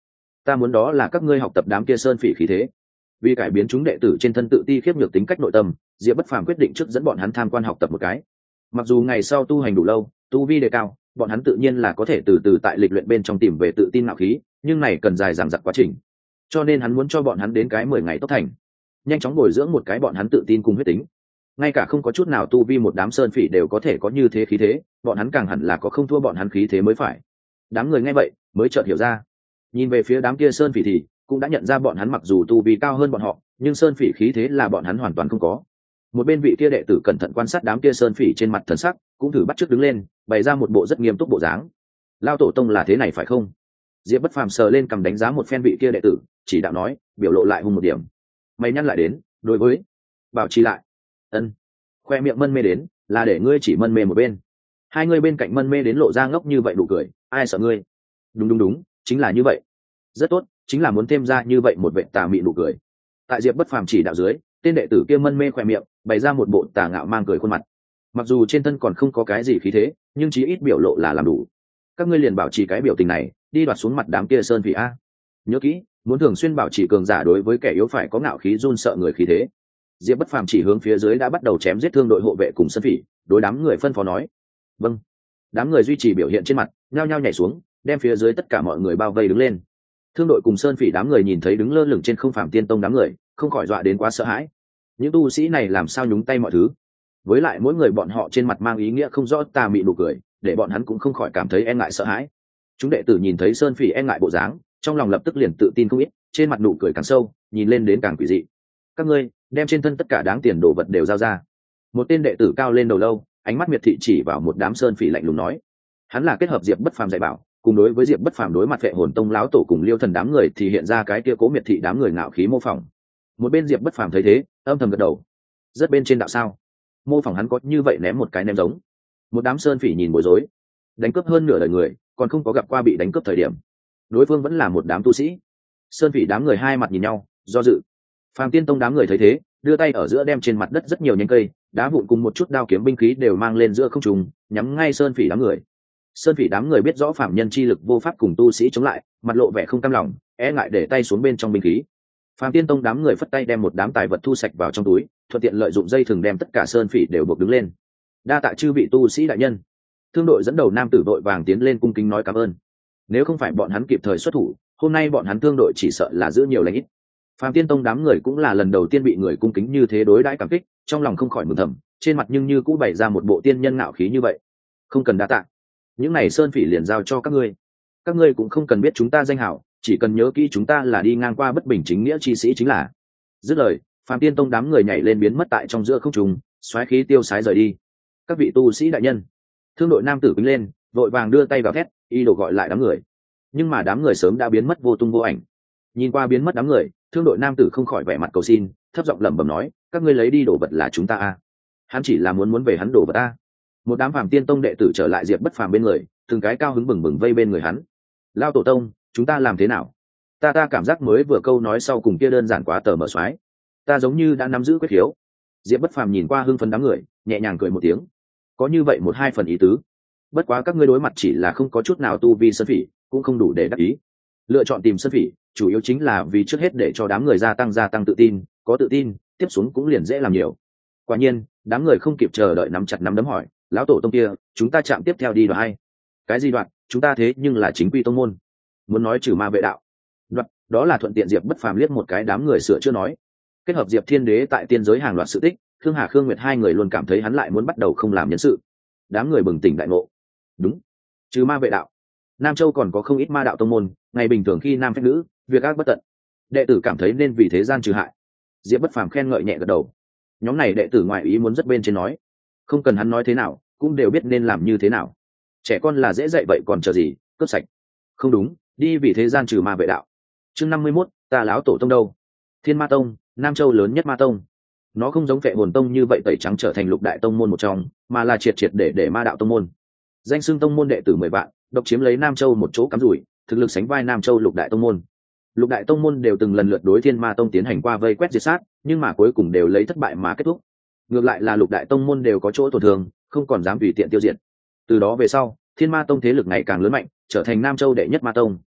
ta muốn đó là các ngươi học tập đám kia sơn phỉ khí thế. Vì cải biến chúng đệ tử trên thân tự ti khiếp nhược tính cách nội tâm, Diệp Bất Phàm quyết định trước dẫn bọn hắn tham quan học tập một cái. Mặc dù ngày sau tu hành đủ lâu, tu vi đề cao, bọn hắn tự nhiên là có thể từ từ tại lịch luyện bên trong tìm về tự tin ngạo khí, nhưng này cần dài dằng dặc quá trình. Cho nên hắn muốn cho bọn hắn đến cái mười ngày tốc thành, nhanh chóng bồi dưỡng một cái bọn hắn tự tin cùng huyết tính. Ngay cả không có chút nào tu vi một đám sơn phỉ đều có thể có như thế khí thế, bọn hắn càng hẳn là có không thua bọn hắn khí thế mới phải. Đám người nghe vậy mới chợt hiểu ra, nhìn về phía đám kia sơn phỉ thì cũng đã nhận ra bọn hắn mặc dù tu vi cao hơn bọn họ, nhưng sơn phỉ khí thế là bọn hắn hoàn toàn không có. Một bên vị kia đệ tử cẩn thận quan sát đám kia sơn phỉ trên mặt thần sắc, cũng thử bắt chước đứng lên, bày ra một bộ rất nghiêm túc bộ dáng. Lao tổ tông là thế này phải không? Diệp Bất Phàm sờ lên cầm đánh giá một phen vị kia đệ tử, chỉ đạo nói, biểu lộ lại hung một điểm. Mày nhăn lại đến, đối với bảo trì lại. Ân. Khoe miệng mân mê đến, là để ngươi chỉ mân mê một bên. Hai người bên cạnh mân mê đến lộ ra ngốc như vậy nụ cười, ai sợ ngươi? Đúng đúng đúng, chính là như vậy. Rất tốt, chính là muốn thêm ra như vậy một vệ tà mị nụ cười. Tại Diệp Bất Phàm chỉ đạo dưới, tên đệ tử kia mân mê khoe miệng, bày ra một bộ tà ngạo mang cười khuôn mặt. Mặc dù trên thân còn không có cái gì khí thế, nhưng chí ít biểu lộ là làm đủ. Các ngươi liền bảo trì cái biểu tình này, đi đoạt xuống mặt đám kia sơn phỉ a. Nhớ kỹ, muốn thường xuyên bảo trì cường giả đối với kẻ yếu phải có ngạo khí run sợ người khí thế. Diệp Bất Phàm chỉ hướng phía dưới đã bắt đầu chém giết thương đội hộ vệ cùng sơn phỉ, đối đám người phân phó nói. Vâng. Đám người duy trì biểu hiện trên mặt, nhao nhao nhảy xuống, đem phía dưới tất cả mọi người bao vây đứng lên. Thương đội cùng sơn phỉ đám người nhìn thấy đứng lơ lửng trên không Phàm Tiên Tông đám người, không khỏi dọa đến quá sợ hãi. Những tu sĩ này làm sao nhúng tay mọi thứ? Với lại mỗi người bọn họ trên mặt mang ý nghĩa không rõ tà mị nụ cười, để bọn hắn cũng không khỏi cảm thấy e ngại sợ hãi. Chúng đệ tử nhìn thấy sơn phỉ e ngại bộ dáng, trong lòng lập tức liền tự tin không ít, trên mặt nụ cười càng sâu, nhìn lên đến càng quỷ dị. Các ngươi đem trên thân tất cả đáng tiền đồ vật đều giao ra. Một tên đệ tử cao lên đầu lâu, ánh mắt miệt thị chỉ vào một đám sơn phỉ lạnh lùng nói. Hắn là kết hợp Diệp Bất Phàm dạy bảo, cùng đối với Diệp Bất Phàm đối mặt Phệ Hồn Tông lão tổ cùng Liêu Thần đám người thì hiện ra cái kia cố miệt thị đám người ngạo khí mô phỏng. Một bên Diệp Bất Phàm thấy thế, âm thầm gật đầu. Rất bên trên đạo sao? Mô phỏng hắn có như vậy ném một cái ném giống. Một đám sơn phỉ nhìn bối rối, đánh cướp hơn nửa đời người, còn không có gặp qua bị đánh cướp thời điểm. Đối phương vẫn là một đám tu sĩ. Sơn phỉ đám người hai mặt nhìn nhau, do dự. Phàm Tiên Tông đám người thấy thế, đưa tay ở giữa đem trên mặt đất rất nhiều nhánh cây, đá vụn cùng một chút đao kiếm binh khí đều mang lên giữa không trung, nhắm ngay sơn phỉ đám người. Sơn phỉ đám người biết rõ phạm nhân chi lực vô pháp cùng tu sĩ chống lại, mặt lộ vẻ không cam lòng, e ngại để tay xuống bên trong binh khí. Phàm Tiên Tông đám người phất tay đem một đám tài vật thu sạch vào trong túi, thuận tiện lợi dụng dây thừng đem tất cả sơn phỉ đều buộc đứng lên. Đa tạ chư vị tu sĩ đại nhân. Thương đội dẫn đầu nam tử vội vàng tiến lên cung kính nói cảm ơn. Nếu không phải bọn hắn kịp thời xuất thủ, hôm nay bọn hắn thương đội chỉ sợ là giữ nhiều lãnh ít. Phàm Tiên Tông đám người cũng là lần đầu tiên bị người cung kính như thế đối đãi cảm kích, trong lòng không khỏi mừng thầm, trên mặt nhưng như cũng bày ra một bộ tiên nhân ngạo khí như vậy. Không cần đa tạ, những này sơn phỉ liền giao cho các ngươi. Các ngươi cũng không cần biết chúng ta danh hảo, chỉ cần nhớ kỹ chúng ta là đi ngang qua bất bình chính nghĩa chi sĩ chính là. Dứt lời, Phàm Tiên Tông đám người nhảy lên biến mất tại trong giữa không trung, xoáy khí tiêu sái rời đi. Các vị tu sĩ đại nhân. Thương đội nam tử quýnh lên, vội vàng đưa tay vào thét, y đồ gọi lại đám người. Nhưng mà đám người sớm đã biến mất vô tung vô ảnh. Nhìn qua biến mất đám người, thương đội nam tử không khỏi vẻ mặt cầu xin, thấp giọng lẩm bẩm nói, các ngươi lấy đi đồ vật là chúng ta a. Hắn chỉ là muốn muốn về hắn đồ vật a. Một đám Phàm Tiên Tông đệ tử trở lại Diệp Bất Phàm bên người, từng cái cao hứng bừng bừng vây bên người hắn. Lao tổ tông, chúng ta làm thế nào? Ta ta cảm giác mới vừa câu nói sau cùng kia đơn giản quá tờ mở xoái. Ta giống như đã nắm giữ quyết khiếu. Diệp Bất Phàm nhìn qua hưng phấn đám người, nhẹ nhàng cười một tiếng. Có như vậy một hai phần ý tứ. Bất quá các ngươi đối mặt chỉ là không có chút nào tu vi sơn phỉ, cũng không đủ để đắc ý. Lựa chọn tìm sơn phỉ, chủ yếu chính là vì trước hết để cho đám người gia tăng gia tăng tự tin, có tự tin, tiếp xuống cũng liền dễ làm nhiều. Quả nhiên, đám người không kịp chờ đợi nắm chặt nắm đấm hỏi, lão tổ tông kia, chúng ta chạm tiếp theo đi đoạn hay? Cái gì đoạn? Chúng ta thế nhưng là chính quy tông môn. Muốn nói trừ ma vệ đạo. Đoạn, đó là thuận tiện Diệp Bất Phàm liếc một cái đám người sửa chưa nói. Kết hợp Diệp Thiên Đế tại tiên giới hàng loạt sự tích, Khương Hà Khương Nguyệt hai người luôn cảm thấy hắn lại muốn bắt đầu không làm nhân sự. Đám người bừng tỉnh đại ngộ. Đúng, trừ ma vệ đạo. Nam Châu còn có không ít ma đạo tông môn, ngày bình thường khi nam phách nữ, việc ác bất tận. Đệ tử cảm thấy nên vì thế gian trừ hại. Diệp Bất Phàm khen ngợi nhẹ gật đầu. Nhóm này đệ tử ngoại ý muốn rất bên trên nói, không cần hắn nói thế nào, cũng đều biết nên làm như thế nào. Trẻ con là dễ dạy vậy còn chờ gì, cướp sạch. Không đúng, đi vì thế gian trừ ma vệ đạo. Chương năm mươi mốt, ta láo tổ tông đâu? Thiên Ma Tông, Nam Châu lớn nhất ma tông. Nó không giống Phệ Hồn Tông như vậy tẩy trắng trở thành lục đại tông môn một trong, mà là triệt triệt để để ma đạo tông môn. Danh xưng tông môn đệ tử mười vạn, độc chiếm lấy Nam Châu một chỗ cắm rủi, thực lực sánh vai Nam Châu lục đại tông môn. Lục đại tông môn đều từng lần lượt đối Thiên Ma Tông tiến hành qua vây quét diệt sát, nhưng mà cuối cùng đều lấy thất bại mà kết thúc. Ngược lại là lục đại tông môn đều có chỗ tổn thương, không còn dám tùy tiện tiêu diệt. Từ đó về sau, Thiên Ma Tông thế lực ngày càng lớn mạnh, trở thành Nam Châu đệ nhất ma tông.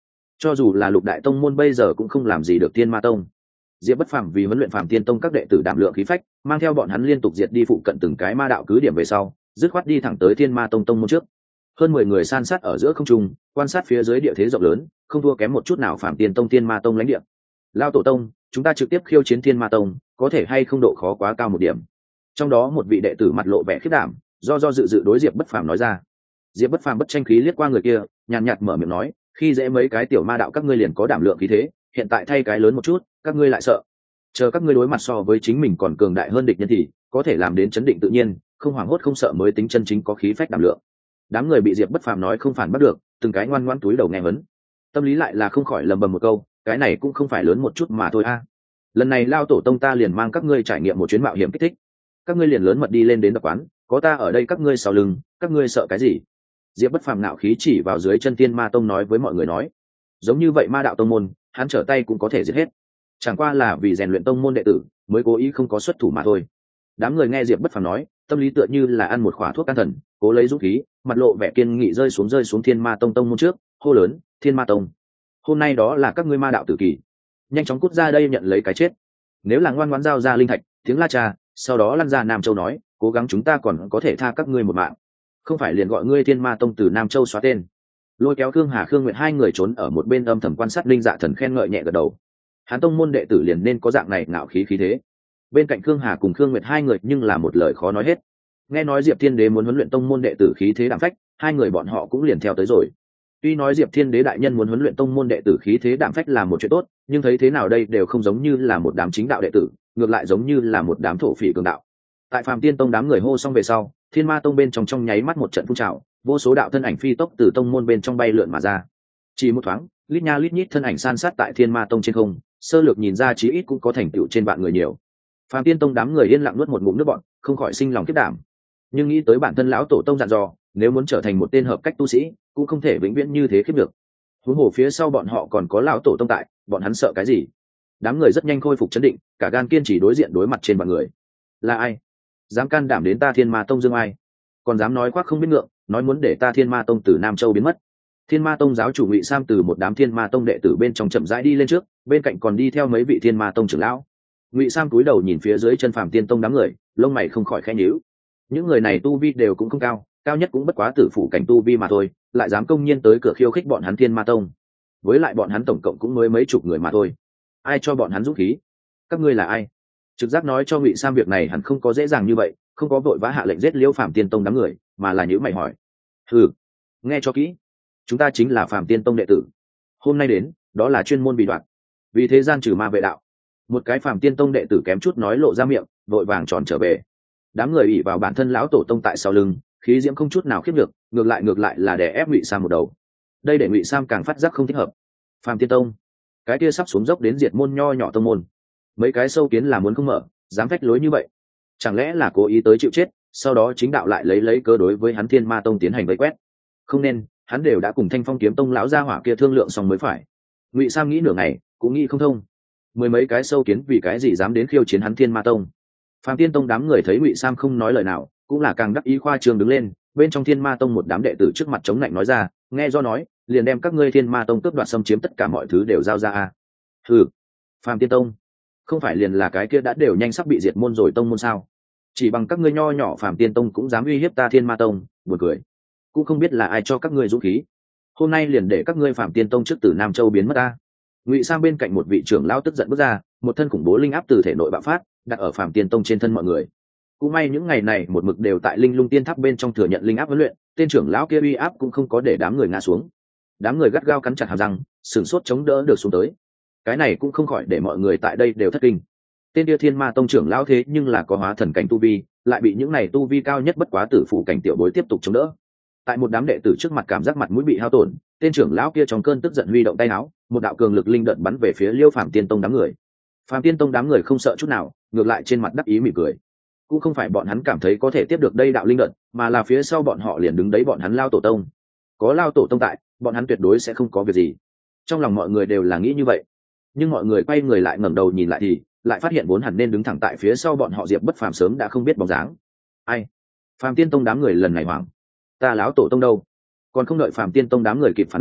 cho dù là lục đại tông môn bây giờ cũng không làm gì được Thiên Ma Tông. Diệp Bất Phàm vì huấn luyện Phàm Tiên Tông các đệ tử đảm lượng khí phách, mang theo bọn hắn liên tục diệt đi phụ cận từng cái ma đạo cứ điểm về sau, dứt khoát đi thẳng tới Thiên Ma Tông tông môn trước. Hơn mười người san sát ở giữa không trung, quan sát phía dưới địa thế rộng lớn, không thua kém một chút nào Phàm Tiên Tông Thiên Ma Tông lãnh địa. Lao tổ tông, chúng ta trực tiếp khiêu chiến Thiên Ma Tông, có thể hay không độ khó quá cao một điểm. Trong đó một vị đệ tử mặt lộ vẻ khiếp đảm, do do dự dự đối Diệp Bất Phàm nói ra. Diệp Bất Phàm bất tranh khí liếc qua người kia, nhàn nhạt mở miệng nói, khi dễ mấy cái tiểu ma đạo các ngươi liền có đảm lượng khí thế, hiện tại thay cái lớn một chút, các ngươi lại sợ. Chờ các ngươi đối mặt so với chính mình còn cường đại hơn địch nhân thì có thể làm đến chấn định tự nhiên, không hoảng hốt không sợ mới tính chân chính có khí phách đảm lượng. Đám người bị Diệp Bất Phàm nói không phản bắt được, từng cái ngoan ngoãn túi đầu nghe vấn. Tâm lý lại là không khỏi lầm bầm một câu, cái này cũng không phải lớn một chút mà thôi a. Lần này Lao tổ tông ta liền mang các ngươi trải nghiệm một chuyến mạo hiểm kích thích. Các ngươi liền lớn mật đi lên đến tập quán, có ta ở đây các ngươi sau lưng, các ngươi sợ cái gì? Diệp Bất Phàm nạo khí chỉ vào dưới chân Thiên Ma Tông nói với mọi người nói, giống như vậy ma đạo tông môn, hắn trở tay cũng có thể giết hết. Chẳng qua là vì rèn luyện tông môn đệ tử, mới cố ý không có xuất thủ mà thôi. Đám người nghe Diệp Bất Phàm nói, tâm lý tựa như là ăn một khỏa thuốc can thần, cố lấy dũng khí, mặt lộ vẻ kiên nghị rơi xuống rơi xuống Thiên Ma Tông tông môn trước, hô lớn, Thiên Ma Tông, hôm nay đó là các ngươi ma đạo tử kỳ, nhanh chóng cút ra đây nhận lấy cái chết. Nếu là ngoan ngoãn giao ra linh thạch, tiếng la cha, sau đó lăn ra Nam Châu nói, cố gắng chúng ta còn có thể tha các ngươi một mạng, không phải liền gọi ngươi Thiên Ma Tông từ Nam Châu xóa tên. Lôi kéo Khương Hà Khương Nguyệt hai người trốn ở một bên âm thầm quan sát linh dạ thần khen ngợi nhẹ gật đầu. Hán tông môn đệ tử liền nên có dạng này ngạo khí khí thế. Bên cạnh Khương Hà cùng Khương Nguyệt hai người nhưng là một lời khó nói hết. Nghe nói Diệp Thiên Đế muốn huấn luyện tông môn đệ tử khí thế đạm phách, hai người bọn họ cũng liền theo tới rồi. Tuy nói Diệp Thiên Đế đại nhân muốn huấn luyện tông môn đệ tử khí thế đạm phách là một chuyện tốt, nhưng thấy thế nào đây đều không giống như là một đám chính đạo đệ tử, ngược lại giống như là một đám thổ phỉ cường đạo. Tại Phàm Tiên Tông đám người hô xong về sau, Thiên Ma Tông bên trong trong nháy mắt một trận phun trào, vô số đạo thân ảnh phi tốc từ tông môn bên trong bay lượn mà ra. Chỉ một thoáng, lít nha lít nhít thân ảnh san sát tại Thiên Ma Tông trên không, sơ lược nhìn ra chí ít cũng có thành tựu trên vạn người nhiều. Phàm Tiên Tông đám người yên lặng nuốt một ngụm nước bọt, không khỏi sinh lòng kiếp đảm. Nhưng nghĩ tới bản thân lão tổ tông dặn dò, nếu muốn trở thành một tên hợp cách tu sĩ, cũng không thể vĩnh viễn như thế khiếp được. Huống hồ phía sau bọn họ còn có lão tổ tông tại, bọn hắn sợ cái gì? Đám người rất nhanh khôi phục chấn định, cả gan kiên trì đối diện đối mặt trên vạn người. Là ai? Dám can đảm đến ta Thiên Ma Tông dương ai? Còn dám nói khoác không biết ngượng, nói muốn để ta Thiên Ma Tông từ Nam Châu biến mất. Thiên Ma Tông giáo chủ Ngụy Sam từ một đám Thiên Ma Tông đệ tử bên trong chậm rãi đi lên trước, bên cạnh còn đi theo mấy vị Thiên Ma Tông trưởng lão. Ngụy Sam cúi đầu nhìn phía dưới chân Phàm Tiên Tông đám người, lông mày không khỏi khẽ nhíu. Những người này tu vi đều cũng không cao, cao nhất cũng bất quá tử phủ cảnh tu vi mà thôi, lại dám công nhiên tới cửa khiêu khích bọn hắn Thiên Ma Tông. Với lại bọn hắn tổng cộng cũng mới mấy chục người mà thôi, ai cho bọn hắn dũng khí? Các ngươi là ai? Trực giác nói cho Ngụy Sam việc này hẳn không có dễ dàng như vậy, không có vội vã hạ lệnh giết Liễu Phàm Tiên Tông đám người, mà là nhíu mày hỏi. Hừ, nghe cho kỹ, chúng ta chính là Phàm Tiên Tông đệ tử, hôm nay đến, đó là chuyên môn bị đoạt, vì thế gian trừ ma vệ đạo. Một cái Phàm Tiên Tông đệ tử kém chút nói lộ ra miệng, vội vàng tròn trở về. Đám người ỷ vào bản thân lão tổ tông tại sau lưng, khí diễm không chút nào khiếp được, ngược lại ngược lại là đè ép Ngụy Sam một đầu. Đây để Ngụy Sam càng phát giác không thích hợp. Phàm Tiên Tông, cái kia sắp xuống dốc đến diệt môn nho nhỏ tông môn, mấy cái sâu kiến là muốn không mở, dám phách lối như vậy, chẳng lẽ là cố ý tới chịu chết, sau đó chính đạo lại lấy lấy cơ đối với hắn Thiên Ma Tông tiến hành vây quét? Không nên, hắn đều đã cùng Thanh Phong Kiếm Tông lão gia hỏa kia thương lượng xong mới phải. Ngụy Sam nghĩ nửa ngày cũng nghĩ không thông, mười mấy cái sâu kiến vì cái gì dám đến khiêu chiến hắn Thiên Ma Tông? Phàm Tiên Tông đám người thấy Ngụy Sam không nói lời nào, cũng là càng đắc ý khoa trương đứng lên, bên trong Thiên Ma Tông một đám đệ tử trước mặt chống lạnh nói ra, nghe do nói, liền đem các ngươi Thiên Ma Tông cướp đoạt xâm chiếm tất cả mọi thứ đều giao ra a. Hừ, Phàm Tiên Tông, không phải liền là cái kia đã đều nhanh sắp bị diệt môn rồi tông môn sao? Chỉ bằng các ngươi nho nhỏ Phàm Tiên Tông cũng dám uy hiếp ta Thiên Ma Tông, buồn cười. Cũng không biết là ai cho các ngươi dũng khí, hôm nay liền để các ngươi Phàm Tiên Tông trước từ Nam Châu biến mất ta. Ngụy Sam bên cạnh một vị trưởng lão tức giận bước ra, một thân khủng bố linh áp từ thể nội bạo phát, đặt ở Phàm Tiên Tông trên thân mọi người. Cũng may những ngày này một mực đều tại Linh Lung Tiên Tháp bên trong thừa nhận linh áp huấn luyện, tên trưởng lão kia uy áp cũng không có để đám người ngã xuống. Đám người gắt gao cắn chặt hàm răng, sửng sốt chống đỡ được xuống tới. Cái này cũng không khỏi để mọi người tại đây đều thất kinh. Tên kia Thiên Ma Tông trưởng lão thế nhưng là có hóa thần cảnh tu vi, lại bị những này tu vi cao nhất bất quá tử phụ cảnh tiểu bối tiếp tục chống đỡ. Tại một đám đệ tử trước mặt cảm giác mặt mũi bị hao tổn, tên trưởng lão kia trong cơn tức giận huy động tay áo, một đạo cường lực linh đợt bắn về phía Liêu Phàm Tiên Tông đám người. Phàm Tiên Tông đám người không sợ chút nào, ngược lại trên mặt đắc ý mỉm cười. Cũng không phải bọn hắn cảm thấy có thể tiếp được đây đạo linh đợt, mà là phía sau bọn họ liền đứng đấy bọn hắn Lao tổ tông. Có Lao tổ tông tại, bọn hắn tuyệt đối sẽ không có việc gì. Trong lòng mọi người đều là nghĩ như vậy. Nhưng mọi người quay người lại ngẩng đầu nhìn lại thì lại phát hiện vốn hẳn nên đứng thẳng tại phía sau bọn họ Diệp Bất Phàm sớm đã không biết bóng dáng. Ai? Phàm Tiên Tông đám người lần này hoảng. Ta lão tổ tông đâu? Còn không đợi Phàm Tiên Tông đám người kịp phản ứng,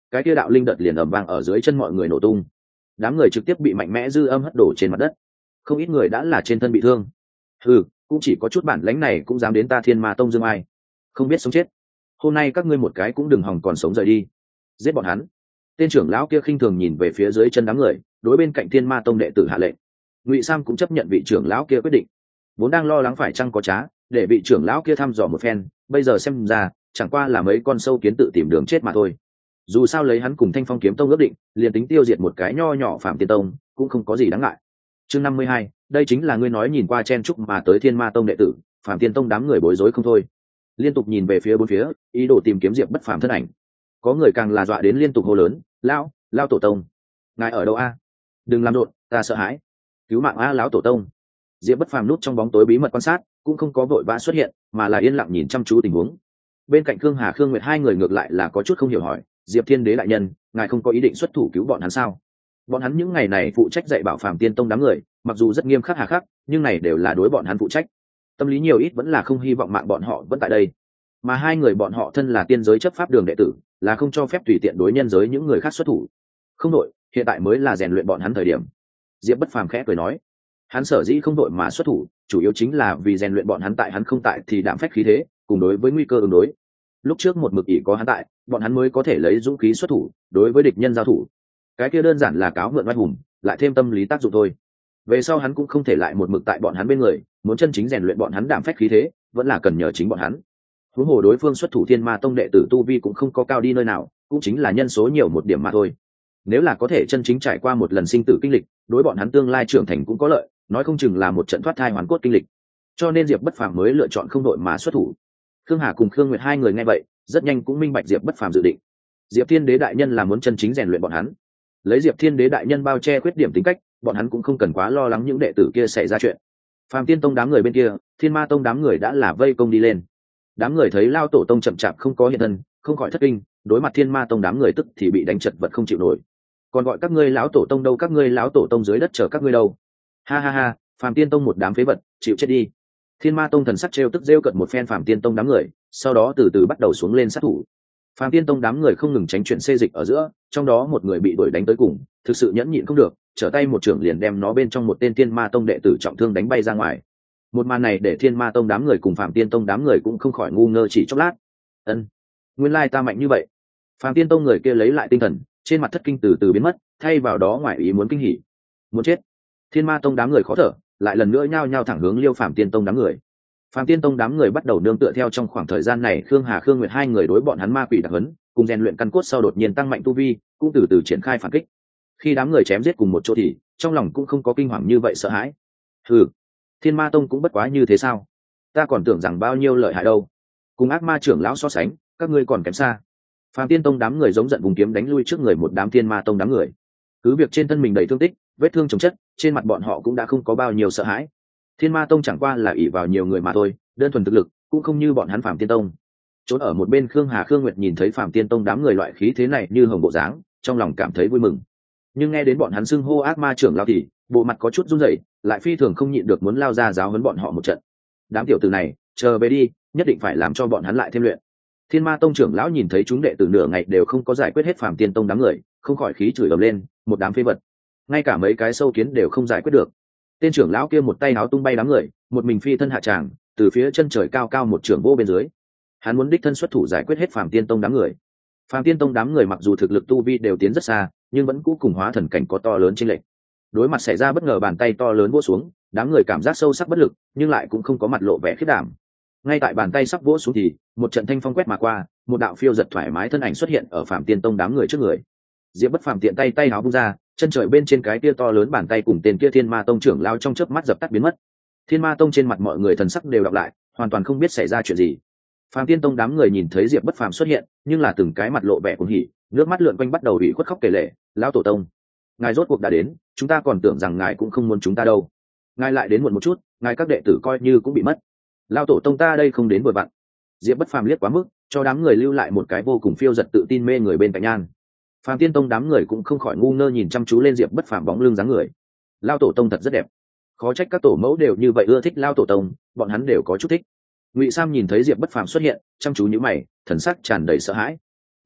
cái kia đạo linh đợt liền ầm vang ở dưới chân mọi người nổ tung, đám người trực tiếp bị mạnh mẽ dư âm hất đổ trên mặt đất, không ít người đã là trên thân bị thương. Ừ, cũng chỉ có chút bản lãnh này cũng dám đến ta Thiên Ma Tông dương ai, không biết sống chết. Hôm nay các ngươi một cái cũng đừng hòng còn sống rời đi, giết bọn hắn. Tên trưởng lão kia khinh thường nhìn về phía dưới chân đám người, đối bên cạnh Thiên Ma Tông đệ tử hạ lệnh. Ngụy Sam cũng chấp nhận vị trưởng lão kia quyết định, vốn đang lo lắng phải chăng có trá để vị trưởng lão kia thăm dò một phen, bây giờ xem ra chẳng qua là mấy con sâu kiến tự tìm đường chết mà thôi. Dù sao lấy hắn cùng Thanh Phong Kiếm Tông ước định, liền tính tiêu diệt một cái nho nhỏ Phạm Tiên Tông cũng không có gì đáng ngại. Chương năm mươi hai, đây chính là ngươi nói nhìn qua chen chúc mà tới Thiên Ma Tông đệ tử, Phạm Tiên Tông đám người bối rối không thôi, liên tục nhìn về phía bốn phía, ý đồ tìm kiếm Diệp Bất Phàm thân ảnh. Có người càng là dọa đến liên tục hô lớn, lão lão tổ tông, ngài ở đâu a? Đừng làm rộn, ta sợ hãi, cứu mạng a lão tổ tông. Diệp Bất Phàm núp trong bóng tối bí mật quan sát, cũng không có vội vã xuất hiện, mà là yên lặng nhìn chăm chú tình huống. Bên cạnh Khương Hà, Khương Nguyệt hai người ngược lại là có chút không hiểu hỏi, Diệp Thiên Đế đại nhân, ngài không có ý định xuất thủ cứu bọn hắn sao? Bọn hắn những ngày này phụ trách dạy bảo Phàm Tiên Tông đám người, mặc dù rất nghiêm khắc hà khắc, nhưng này đều là đối bọn hắn phụ trách. Tâm lý nhiều ít vẫn là không hy vọng mạng bọn họ vẫn tại đây. Mà hai người bọn họ thân là tiên giới chấp pháp đường đệ tử, là không cho phép tùy tiện đối nhân giới những người khác xuất thủ. Không đội, hiện tại mới là rèn luyện bọn hắn thời điểm. Diệp Bất Phàm khẽ cười nói, hắn sở dĩ không đội mà xuất thủ, chủ yếu chính là vì rèn luyện bọn hắn tại hắn không tại thì đạm phách khí thế, cùng đối với nguy cơ ứng đối. Lúc trước một mực ỷ có hắn tại, bọn hắn mới có thể lấy dũng khí xuất thủ, đối với địch nhân giao thủ. Cái kia đơn giản là cáo mượn oai hùng, lại thêm tâm lý tác dụng thôi. Về sau hắn cũng không thể lại một mực tại bọn hắn bên người, muốn chân chính rèn luyện bọn hắn đạm phách khí thế, vẫn là cần nhờ chính bọn hắn. Huống hồ đối phương xuất thủ Thiên Ma Tông đệ tử tu vi cũng không có cao đi nơi nào, cũng chính là nhân số nhiều một điểm mà thôi. Nếu là có thể chân chính trải qua một lần sinh tử kinh lịch, đối bọn hắn tương lai trưởng thành cũng có lợi, nói không chừng là một trận thoát thai hoàn cốt kinh lịch. Cho nên Diệp Bất Phàm mới lựa chọn không đội mà xuất thủ. Khương Hà cùng Khương Nguyệt hai người nghe vậy, rất nhanh cũng minh bạch Diệp Bất Phàm dự định. Diệp Thiên Đế đại nhân là muốn chân chính rèn luyện bọn hắn. Lấy Diệp Thiên Đế đại nhân bao che khuyết điểm tính cách, bọn hắn cũng không cần quá lo lắng những đệ tử kia xảy ra chuyện. Phàm Tiên Tông đám người bên kia, Thiên Ma Tông đám người đã là vây công đi lên. Đám người thấy Lao tổ tông chậm chạp không có hiện thân, không khỏi thất kinh, đối mặt Thiên Ma Tông đám người tức thì bị đánh chật vật không chịu nổi. Còn gọi các ngươi lão tổ tông đâu, các ngươi lão tổ tông dưới đất chờ các ngươi đâu? Ha ha ha, Phàm Tiên Tông một đám phế vật, chịu chết đi. Thiên Ma Tông thần sắc trêu tức rêu cợt một phen Phàm Tiên Tông đám người, sau đó từ từ bắt đầu xuống lên sát thủ. Phàm Tiên Tông đám người không ngừng tránh chuyện xê dịch ở giữa, trong đó một người bị đuổi đánh tới cùng, thực sự nhẫn nhịn không được, trở tay một trưởng liền đem nó bên trong một tên Thiên Ma Tông đệ tử trọng thương đánh bay ra ngoài. Một màn này để Thiên Ma Tông đám người cùng Phàm Tiên Tông đám người cũng không khỏi ngu ngơ chỉ chốc lát. Ân, nguyên lai ta mạnh như vậy. Phàm Tiên Tông người kia lấy lại tinh thần, trên mặt thất kinh từ từ biến mất, thay vào đó ngoài ý muốn kinh hỉ. Muốn chết. Thiên Ma Tông đám người khó thở, lại lần nữa nhao nhao thẳng hướng Liêu Phàm Tiên Tông đám người. Phàm Tiên Tông đám người bắt đầu nương tựa theo trong khoảng thời gian này Khương Hà, Khương Nguyệt hai người đối bọn hắn ma quỷ đặc hấn, cùng rèn luyện căn cốt sau đột nhiên tăng mạnh tu vi, cũng từ từ triển khai phản kích. Khi đám người chém giết cùng một chỗ thì trong lòng cũng không có kinh hoàng như vậy sợ hãi. Ừ, Thiên Ma Tông cũng bất quá như thế sao? Ta còn tưởng rằng bao nhiêu lợi hại đâu. Cùng ác ma trưởng lão so sánh, các ngươi còn kém xa. Phàm Tiên Tông đám người giống giận vùng kiếm đánh lui trước người một đám Thiên Ma Tông đám người. Cứ việc trên thân mình đầy thương tích, vết thương chồng chất, trên mặt bọn họ cũng đã không có bao nhiêu sợ hãi. Thiên Ma Tông chẳng qua là ỷ vào nhiều người mà thôi, đơn thuần thực lực cũng không như bọn hắn Phàm Tiên Tông. Trốn ở một bên Khương Hà, Khương Nguyệt nhìn thấy Phàm Tiên Tông đám người loại khí thế này như hồng bộ dáng, trong lòng cảm thấy vui mừng. Nhưng nghe đến bọn hắn xưng hô ác ma trưởng lão thì bộ mặt có chút run rẩy, lại phi thường không nhịn được muốn lao ra giáo huấn bọn họ một trận. Đám tiểu tử này, chờ về đi, nhất định phải làm cho bọn hắn lại thêm luyện. Thiên Ma Tông trưởng lão nhìn thấy chúng đệ tử nửa ngày đều không có giải quyết hết Phàm Tiên Tông đám người, không khỏi khí chửi ầm lên, một đám phế vật, ngay cả mấy cái sâu kiến đều không giải quyết được. Tên trưởng lão kia một tay áo tung bay đám người, một mình phi thân hạ tràng, từ phía chân trời cao cao một trưởng vô bên dưới. Hắn muốn đích thân xuất thủ giải quyết hết Phàm Tiên Tông đám người. Phàm Tiên Tông đám người mặc dù thực lực tu vi đều tiến rất xa, nhưng vẫn cũ cùng hóa thần cảnh có to lớn chênh lệch. Đối mặt xảy ra bất ngờ bàn tay to lớn vỗ xuống, đám người cảm giác sâu sắc bất lực, nhưng lại cũng không có mặt lộ vẻ khiếp đảm. Ngay tại bàn tay sắp vỗ xuống thì một trận thanh phong quét mà qua, một đạo phiêu giật thoải mái thân ảnh xuất hiện ở Phàm Tiên Tông đám người trước người. Diệp Bất Phàm tiện tay tay áo vung ra, chân trời bên trên cái kia to lớn bàn tay cùng tên kia Thiên Ma Tông trưởng lao trong chớp mắt dập tắt biến mất. Thiên Ma Tông trên mặt mọi người thần sắc đều đọc lại, hoàn toàn không biết xảy ra chuyện gì. Phàm Tiên Tông đám người nhìn thấy Diệp Bất Phàm xuất hiện, nhưng là từng cái mặt lộ vẻ cuồng hỉ, nước mắt lượn quanh bắt đầu ủy khuất khóc kể lể, "Lão tổ tông, ngài rốt cuộc đã đến, chúng ta còn tưởng rằng ngài cũng không muốn chúng ta đâu. Ngài lại đến muộn một chút, ngài các đệ tử coi như cũng bị mất. Lão tổ tông ta đây không đến vội vặn." Diệp Bất Phàm liếc quá mức, cho đám người lưu lại một cái vô cùng phiêu giật tự tin mê người bên cạnh nhan. Phàm Tiên Tông đám người cũng không khỏi ngu ngơ nhìn chăm chú lên Diệp Bất Phàm bóng lưng dáng người. Lão tổ tông thật rất đẹp, khó trách các tổ mẫu đều như vậy ưa thích Lão tổ tông, bọn hắn đều có chút thích. Ngụy Sam nhìn thấy Diệp Bất Phàm xuất hiện, chăm chú nhíu mày, thần sắc tràn đầy sợ hãi.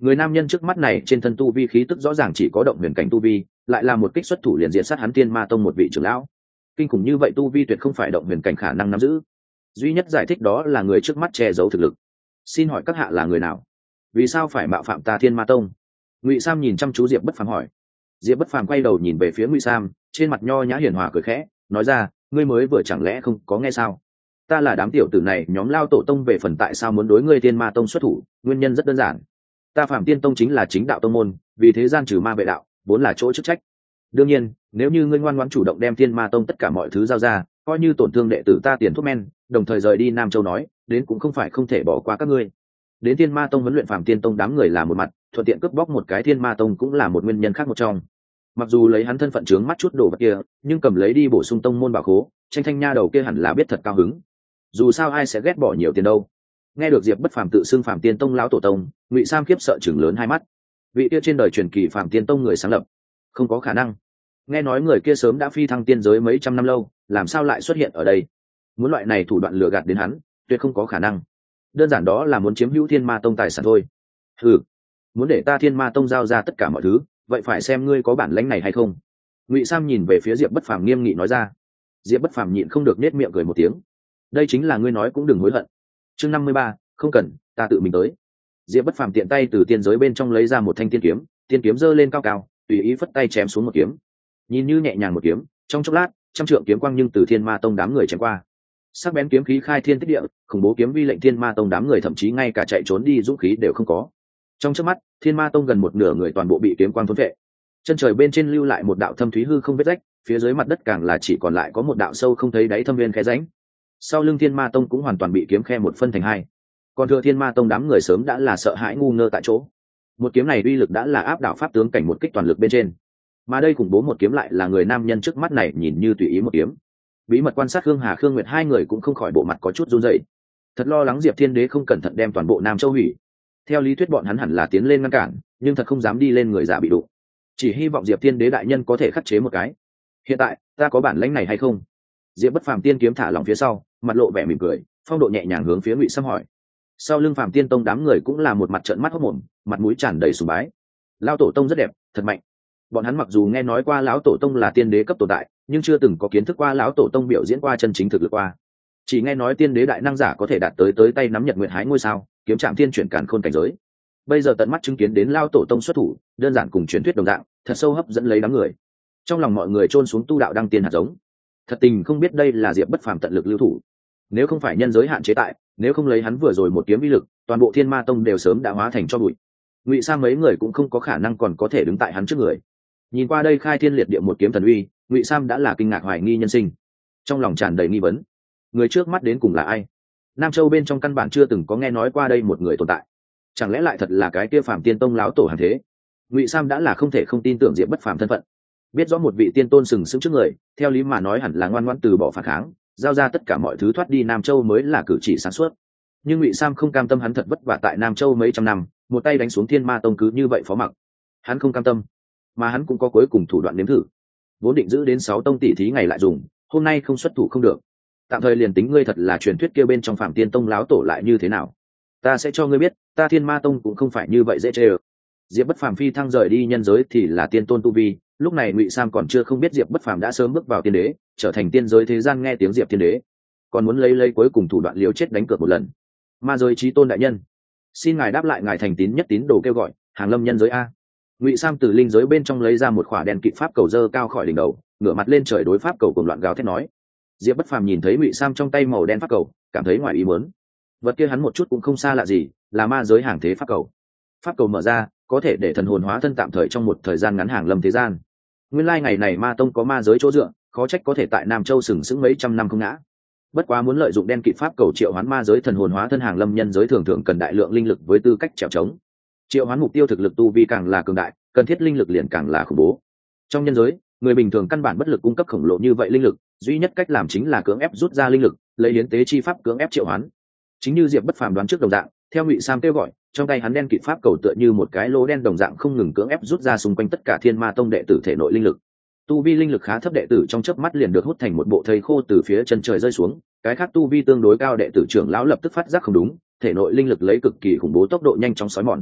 Người nam nhân trước mắt này trên thân tu vi khí tức rõ ràng chỉ có động huyền cảnh tu vi, lại là một kích xuất thủ liền diện sát hắn Thiên Ma tông một vị trưởng lão. Kinh khủng như vậy tu vi tuyệt không phải động huyền cảnh khả năng nắm giữ. Duy nhất giải thích đó là người trước mắt che giấu thực lực. Xin hỏi các hạ là người nào? Vì sao phải mạo phạm ta Thiên Ma tông? Ngụy Sam nhìn chăm chú Diệp Bất Phàm hỏi. Diệp Bất Phàm quay đầu nhìn về phía Ngụy Sam, trên mặt nho nhã hiền hòa cười khẽ, nói ra, ngươi mới vừa chẳng lẽ không có nghe sao? Ta là đám tiểu tử này nhóm lao tổ tông về phần tại sao muốn đối ngươi Thiên Ma tông xuất thủ, nguyên nhân rất đơn giản. Ta Phạm Tiên tông chính là chính đạo tông môn, vì thế gian trừ ma vệ đạo, vốn là chỗ chức trách. Đương nhiên, nếu như ngươi ngoan ngoãn chủ động đem Thiên Ma tông tất cả mọi thứ giao ra, coi như tổn thương đệ tử ta tiền thuốc men, đồng thời rời đi Nam Châu nói, đến cũng không phải không thể bỏ qua các ngươi. Đến Thiên Ma tông huấn luyện Phạm Tiên tông đám người là một mặt, thuận tiện cướp bóc một cái Thiên Ma tông cũng là một nguyên nhân khác một trong. Mặc dù lấy hắn thân phận trướng mắt chút đồ vật kia, nhưng cầm lấy đi bổ sung tông môn bảo khố, Tranh Thanh nha đầu kia hẳn là biết thật cao hứng. Dù sao ai sẽ ghét bỏ nhiều tiền đâu. Nghe được Diệp Bất Phàm tự xưng Phạm Tiên tông lão tổ tông, Ngụy Sam khiếp sợ chừng lớn hai mắt. Vị kia trên đời truyền kỳ Phạm Tiên tông người sáng lập, không có khả năng. Nghe nói người kia sớm đã phi thăng tiên giới mấy trăm năm lâu, làm sao lại xuất hiện ở đây? Muốn loại này thủ đoạn lừa gạt đến hắn, tuyệt không có khả năng. Đơn giản đó là muốn chiếm hữu Thiên Ma tông tài sản thôi. Ừ, muốn để ta Thiên Ma tông giao ra tất cả mọi thứ, vậy phải xem ngươi có bản lĩnh này hay không. Ngụy Sam nhìn về phía Diệp Bất Phàm nghiêm nghị nói ra. Diệp Bất Phàm nhịn không được nết miệng cười một tiếng. Đây chính là ngươi nói cũng đừng hối hận. Chương năm mươi ba, không cần, ta tự mình tới. Diệp Bất Phàm tiện tay từ tiên giới bên trong lấy ra một thanh tiên kiếm, tiên kiếm giơ lên cao cao, tùy ý phất tay chém xuống một kiếm. Nhìn như nhẹ nhàng một kiếm, trong chốc lát, trăm trượng kiếm quang nhưng từ Thiên Ma tông đám người chém qua. Sắc bén kiếm khí khai thiên tích địa, khủng bố kiếm vi lệnh Thiên Ma tông đám người thậm chí ngay cả chạy trốn đi dũng khí đều không có. Trong chớp mắt, Thiên Ma tông gần một nửa người toàn bộ bị kiếm quang thôn phệ. Chân trời bên trên lưu lại một đạo thâm thúy hư không vết rách, phía dưới mặt đất càng là chỉ còn lại có một đạo sâu không thấy đáy thâm viên khe rãnh. Sau lưng Thiên Ma tông cũng hoàn toàn bị kiếm khe một phân thành hai. Còn thừa Thiên Ma tông đám người sớm đã là sợ hãi ngu ngơ tại chỗ. Một kiếm này uy lực đã là áp đảo pháp tướng cảnh một kích toàn lực bên trên. Mà đây khủng bố một kiếm lại là người nam nhân trước mắt này nhìn như tùy ý một kiếm. Bí mật quan sát Khương Hà Khương Nguyệt hai người cũng không khỏi bộ mặt có chút run rẩy. Thật lo lắng Diệp Thiên Đế không cẩn thận đem toàn bộ Nam Châu hủy. Theo lý thuyết bọn hắn hẳn là tiến lên ngăn cản, nhưng thật không dám đi lên người giả bị đụng. Chỉ hy vọng Diệp Thiên Đế đại nhân có thể khắc chế một cái. Hiện tại, ta có bản lĩnh này hay không? Diệp Bất Phàm tiên kiếm thả lỏng phía sau, mặt lộ vẻ mỉm cười, phong độ nhẹ nhàng hướng phía Ngụy Sam hỏi. Sau lưng Phạm Tiên tông đám người cũng là một mặt trợn mắt hốt mồm, mặt mũi tràn đầy sùng bái. Lão tổ tông rất đẹp, thật mạnh. Bọn hắn mặc dù nghe nói qua lão tổ tông là tiên đế cấp tồn tại, nhưng chưa từng có kiến thức qua lão tổ tông biểu diễn qua chân chính thực lực qua. Chỉ nghe nói tiên đế đại năng giả có thể đạt tới tới tay nắm nhật nguyệt hái ngôi sao, kiếm trạm thiên chuyển càn khôn cảnh giới. Bây giờ tận mắt chứng kiến đến lão tổ tông xuất thủ, đơn giản cùng truyền thuyết đồng dạng, thật sâu hấp dẫn lấy đám người. Trong lòng mọi người chôn xuống tu đạo đăng tiên hạt giống. Thật tình không biết đây là Diệp Bất Phàm tận lực lưu thủ. Nếu không phải nhân giới hạn chế tại, nếu không lấy hắn vừa rồi một kiếm uy lực, toàn bộ Thiên Ma tông đều sớm đã hóa thành tro bụi. Ngụy Sam mấy người cũng không có khả năng còn có thể đứng tại hắn trước người. Nhìn qua đây khai thiên liệt địa một kiếm thần uy, Ngụy Sam đã là kinh ngạc hoài nghi nhân sinh, trong lòng tràn đầy nghi vấn. Người trước mắt đến cùng là ai? Nam Châu bên trong căn bản chưa từng có nghe nói qua đây một người tồn tại. Chẳng lẽ lại thật là cái kia Phạm Tiên tông lão tổ hàng thế? Ngụy Sam đã là không thể không tin tưởng Diệp Bất Phàm thân phận. Biết rõ một vị tiên tôn sừng sững trước người, theo lý mà nói hẳn là ngoan ngoãn từ bỏ phản kháng, giao ra tất cả mọi thứ thoát đi Nam Châu mới là cử chỉ sáng suốt. Nhưng Ngụy Sam không cam tâm hắn thật vất vả tại Nam Châu mấy trăm năm, một tay đánh xuống Thiên Ma tông cứ như vậy phó mặc. Hắn không cam tâm, mà hắn cũng có cuối cùng thủ đoạn nếm thử. Vốn định giữ đến sáu tông tỷ thí ngày lại dùng, hôm nay không xuất thủ không được. Tạm thời liền tính ngươi thật là truyền thuyết kia bên trong Phạm Tiên tông láo tổ lại như thế nào, ta sẽ cho ngươi biết, ta Thiên Ma tông cũng không phải như vậy dễ chơi. Diệp Bất Phàm phi thăng rời đi nhân giới thì là tiên tôn tu vi, lúc này Ngụy Sam còn chưa không biết Diệp Bất Phàm đã sớm bước vào tiên đế, trở thành tiên giới thế gian nghe tiếng Diệp Thiên Đế, còn muốn lấy lấy cuối cùng thủ đoạn liều chết đánh cược một lần. Ma giới chí tôn đại nhân, xin ngài đáp lại ngài thành tín nhất tín đồ kêu gọi, hàng lâm nhân giới a. Ngụy Sam từ linh giới bên trong lấy ra một khỏa đèn kịt pháp cầu dơ cao khỏi đỉnh đầu, ngửa mặt lên trời đối pháp cầu cùng loạn gào thét nói. Diệp Bất Phàm nhìn thấy Ngụy Sam trong tay màu đen pháp cầu, cảm thấy ngoài ý muốn. Vật kia hắn một chút cũng không xa lạ gì, là ma giới hàng thế pháp cầu. Pháp cầu mở ra, có thể để thần hồn hóa thân tạm thời trong một thời gian ngắn hàng lâm thế gian. Nguyên lai ngày này ma tông có ma giới chỗ dựa, khó trách có thể tại Nam Châu sừng sững mấy trăm năm không ngã. Bất quá muốn lợi dụng đen kịt pháp cầu triệu hoán ma giới thần hồn hóa thân hàng lâm nhân giới thường thường cần đại lượng linh lực với tư cách trèo trống. Triệu hoán mục tiêu thực lực tu vi càng là cường đại, cần thiết linh lực liền càng là khủng bố. Trong nhân giới, người bình thường căn bản bất lực cung cấp khổng lồ như vậy linh lực, duy nhất cách làm chính là cưỡng ép rút ra linh lực, lấy hiến tế chi pháp cưỡng ép triệu hoán. Chính như Diệp Bất Phàm đoán trước đồng dạng, theo Ngụy Sam kêu gọi, trong tay hắn đen kịt pháp cầu tựa như một cái lỗ đen đồng dạng không ngừng cưỡng ép rút ra xung quanh tất cả Thiên Ma tông đệ tử thể nội linh lực. Tu vi linh lực khá thấp đệ tử trong chớp mắt liền được hút thành một bộ thây khô từ phía chân trời rơi xuống, cái khác tu vi tương đối cao đệ tử trưởng lão lập tức phát giác không đúng, thể nội linh lực lấy cực kỳ khủng bố tốc độ nhanh chóng xói mòn.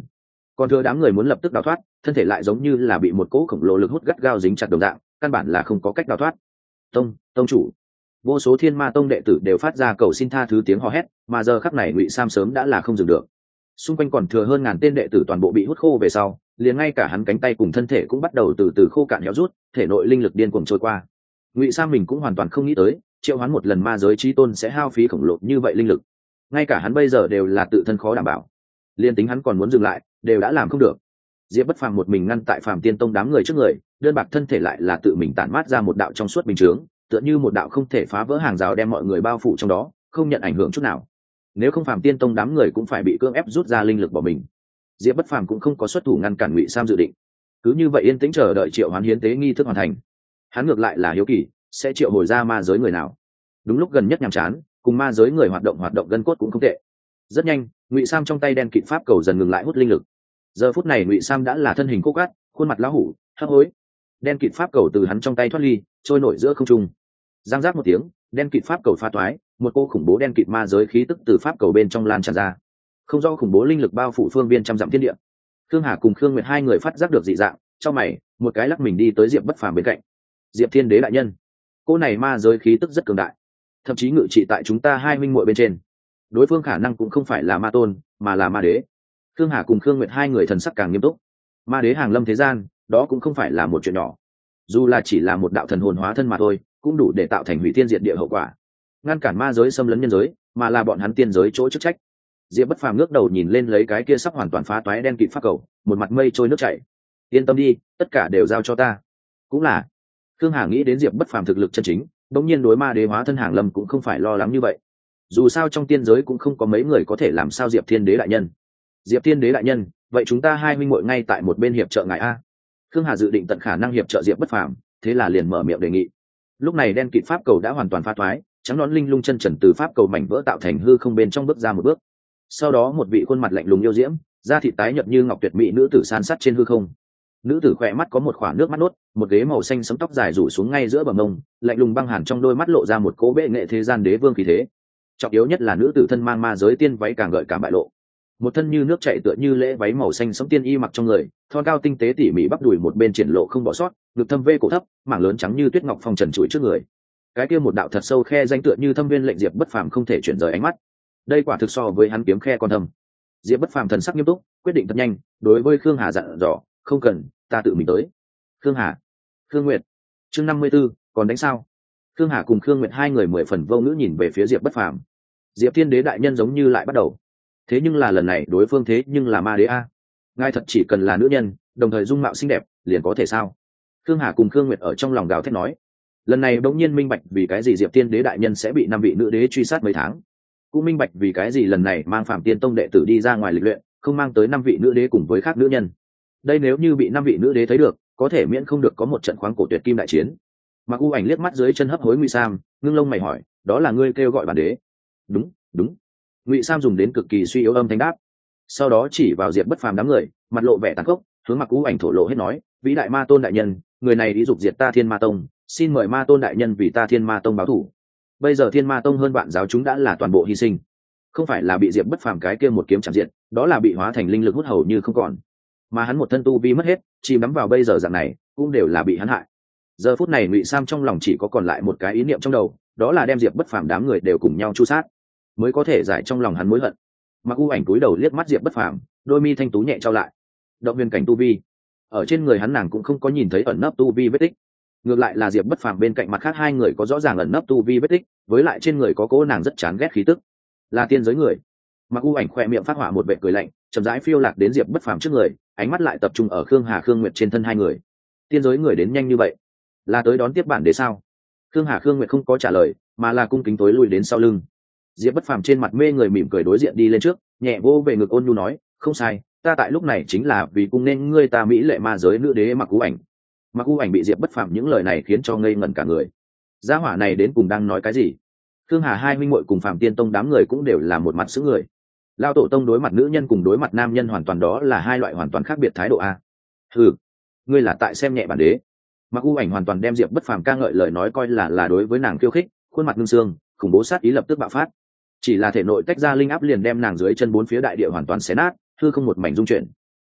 còn thừa đám người muốn lập tức đào thoát, thân thể lại giống như là bị một cỗ khổng lồ lực hút gắt gao dính chặt đồng dạng, căn bản là không có cách đào thoát. Tông, tông chủ. Vô số Thiên Ma Tông đệ tử đều phát ra cầu xin tha thứ tiếng hò hét, mà giờ khắc này Ngụy Sam sớm đã là không dừng được. Xung quanh còn thừa hơn ngàn tên đệ tử toàn bộ bị hút khô về sau, liền ngay cả hắn cánh tay cùng thân thể cũng bắt đầu từ từ khô cạn héo rút, thể nội linh lực điên cuồng trôi qua. Ngụy Sam mình cũng hoàn toàn không nghĩ tới, triệu hoán một lần ma giới chí tôn sẽ hao phí khổng lồ như vậy linh lực. Ngay cả hắn bây giờ đều là tự thân khó đảm bảo, liên tính hắn còn muốn dừng lại, đều đã làm không được. Diệp Bất Phàm một mình ngăn tại Phàm Tiên Tông đám người trước người, đơn bạc thân thể lại là tự mình tản mát ra một đạo trong suốt bình chướng, tựa như một đạo không thể phá vỡ hàng rào đem mọi người bao phủ trong đó, không nhận ảnh hưởng chút nào. Nếu không Phàm Tiên Tông đám người cũng phải bị cưỡng ép rút ra linh lực bỏ mình. Diệp Bất Phàm cũng không có xuất thủ ngăn cản Ngụy Sam dự định, cứ như vậy yên tĩnh chờ đợi triệu hoán hiến tế nghi thức hoàn thành. Hắn ngược lại là hiếu kỳ, sẽ triệu hồi ra ma giới người nào. Đúng lúc gần nhất nhàm chán, cùng ma giới người hoạt động hoạt động gân cốt cũng không tệ. Rất nhanh, Ngụy Sam trong tay đen kịt pháp cầu dần ngừng lại hút linh lực. Giờ phút này Ngụy Sam đã là thân hình khô cát, khuôn mặt lão hủ, hấp hối. Đen kịt pháp cầu từ hắn trong tay thoát ly, trôi nổi giữa không trung. Giang giác một tiếng, đen kịt pháp cầu pha toái, một cô khủng bố đen kịt ma giới khí tức từ pháp cầu bên trong lan tràn ra. Không rõ khủng bố linh lực bao phủ phương viên trăm dặm thiên địa. Khương Hà cùng Khương Nguyệt hai người phát giác được dị dạng, trong mày, một cái lắc mình đi tới Diệp Bất Phàm bên cạnh. Diệp Thiên Đế đại nhân, cô này ma giới khí tức rất cường đại, thậm chí ngự trị tại chúng ta hai minh muội bên trên. Đối phương khả năng cũng không phải là ma tôn, mà là ma đế. Khương Hà cùng Khương Nguyệt hai người thần sắc càng nghiêm túc. Ma đế hàng lâm thế gian, đó cũng không phải là một chuyện nhỏ. Dù là chỉ là một đạo thần hồn hóa thân mà thôi, cũng đủ để tạo thành hủy thiên diệt địa hậu quả. Ngăn cản ma giới xâm lấn nhân giới, mà là bọn hắn tiên giới chỗ chức trách. Diệp Bất Phàm ngước đầu nhìn lên lấy cái kia sắp hoàn toàn phá toái đen kịt pháp cầu, một mặt mây trôi nước chảy. Yên tâm đi, tất cả đều giao cho ta. Cũng là. Khương Hà nghĩ đến Diệp Bất Phàm thực lực chân chính, đống nhiên đối ma đế hóa thân hàng lâm cũng không phải lo lắng như vậy. Dù sao trong tiên giới cũng không có mấy người có thể làm sao Diệp Thiên Đế đại nhân. Diệp Thiên Đế đại nhân, vậy chúng ta hai minh muội ngay tại một bên hiệp trợ ngài a. Khương Hà dự định tận khả năng hiệp trợ Diệp Bất Phàm, thế là liền mở miệng đề nghị. Lúc này đen kịt pháp cầu đã hoàn toàn phá toái, trắng nón linh lung chân trần từ pháp cầu mảnh vỡ tạo thành hư không bên trong bước ra một bước. Sau đó một vị khuôn mặt lạnh lùng yêu diễm, da thịt tái nhợt như ngọc tuyệt mỹ nữ tử san sát trên hư không. Nữ tử khỏe mắt có một khoảng nước mắt nốt, một ghế màu xanh sẫm tóc dài rủ xuống ngay giữa bờ mông, lạnh lùng băng hàn trong đôi mắt lộ ra một cỗ bệ nghệ thế gian đế vương khí thế. Trọng yếu nhất là nữ tử thân mang ma giới tiên váy càng gợi cảm bại lộ. Một thân như nước chảy tựa như lễ váy màu xanh sẫm tiên y mặc trong người, thon cao tinh tế tỉ mỉ bắp đùi một bên triển lộ không bỏ sót, ngực thâm vê cổ thấp, mảng lớn trắng như tuyết ngọc phong trần trụi trước người. Cái kia một đạo thật sâu khe danh tựa như thâm viên lệnh Diệp Bất Phàm không thể chuyển rời ánh mắt. Đây quả thực so với hắn kiếm khe còn thâm. Diệp Bất Phàm thần sắc nghiêm túc, quyết định thật nhanh, đối với Khương Hà dặn dò, không cần, ta tự mình tới. Khương Hà, Khương Nguyệt, chương năm mươi b ố còn đánh sao? Khương Hà cùng Khương Nguyệt hai người mười phần vô ngữ nhìn về phía Diệp Bất Phàm. Diệp Thiên Đế đại nhân giống như lại bắt đầu. Thế nhưng là lần này đối phương thế nhưng là ma đế a. Ngài thật chỉ cần là nữ nhân, đồng thời dung mạo xinh đẹp, liền có thể sao? Khương Hà cùng Khương Nguyệt ở trong lòng gào thét nói. Lần này bỗng nhiên minh bạch vì cái gì Diệp Thiên Đế đại nhân sẽ bị năm vị nữ đế truy sát mấy tháng. Cũng minh bạch vì cái gì lần này mang Phạm Tiên Tông đệ tử đi ra ngoài lịch luyện, không mang tới năm vị nữ đế cùng với khác nữ nhân. Đây nếu như bị năm vị nữ đế thấy được, có thể miễn không được có một trận khoáng cổ tuyệt kim đại chiến. Mặc U Ảnh liếc mắt dưới chân hấp hối Ngụy Sam, ngưng lông mày hỏi, đó là ngươi kêu gọi bản đế? Đúng, đúng. Ngụy Sam dùng đến cực kỳ suy yếu âm thanh đáp. Sau đó chỉ vào Diệp Bất Phàm đám người, mặt lộ vẻ tàn khốc, hướng Mặc U Ảnh thổ lộ hết nói, vĩ đại ma tôn đại nhân, người này đi dục diệt ta Thiên Ma Tông, xin mời ma tôn đại nhân vì ta Thiên Ma Tông báo thù. Bây giờ Thiên Ma Tông hơn bạn giáo chúng đã là toàn bộ hy sinh, không phải là bị Diệp Bất Phàm cái kia một kiếm chạm diện, đó là bị hóa thành linh lực hút hầu như không còn. Mà hắn một thân tu vi mất hết, chìm đắm vào bây giờ dạng này, cũng đều là bị hắn hại. Giờ phút này Ngụy Sam trong lòng chỉ có còn lại một cái ý niệm trong đầu, đó là đem Diệp Bất Phàm đám người đều cùng nhau chu sát, mới có thể giải trong lòng hắn mối hận. Mặc U Ảnh cúi đầu liếc mắt Diệp Bất Phàm, đôi mi thanh tú nhẹ trao lại. Động viên cảnh tu vi, ở trên người hắn nàng cũng không có nhìn thấy ẩn nấp tu vi vết tích. Ngược lại là Diệp Bất Phàm bên cạnh mặt khác hai người có rõ ràng ẩn nấp tu vi vết tích, với lại trên người có cố nàng rất chán ghét khí tức, là tiên giới người. Mặc U Ảnh khỏe miệng phát hỏa một vệt cười lạnh, chậm rãi phiêu lạc đến Diệp Bất Phàm trước người, ánh mắt lại tập trung ở Khương Hà Khương Nguyệt trên thân hai người. Tiên giới người đến nhanh như vậy, là tới đón tiếp bản đế sao? Khương Hà Khương Nguyệt không có trả lời, mà là cung kính tối lui đến sau lưng. Diệp Bất Phàm trên mặt mê người mỉm cười đối diện đi lên trước, nhẹ vô về ngực ôn nhu nói, không sai, ta tại lúc này chính là vì cung nên ngươi ta mỹ lệ ma giới nữ đế Mặc U Ảnh. Mặc U Ảnh bị Diệp Bất Phàm những lời này khiến cho ngây ngẩn cả người. Gia hỏa này đến cùng đang nói cái gì? Khương Hà hai minh muội cùng Phạm Tiên Tông đám người cũng đều là một mặt sững người. Lao tổ tông đối mặt nữ nhân cùng đối mặt nam nhân hoàn toàn đó là hai loại hoàn toàn khác biệt thái độ a. Ừ, ngươi là tại xem nhẹ bản đế. Mặc U Ảnh hoàn toàn đem Diệp Bất Phàm ca ngợi lời nói coi là là đối với nàng khiêu khích, khuôn mặt ngưng xương, khủng bố sát ý lập tức bạo phát. Chỉ là thể nội tách ra linh áp liền đem nàng dưới chân bốn phía đại địa hoàn toàn xé nát, hư không một mảnh rung chuyển.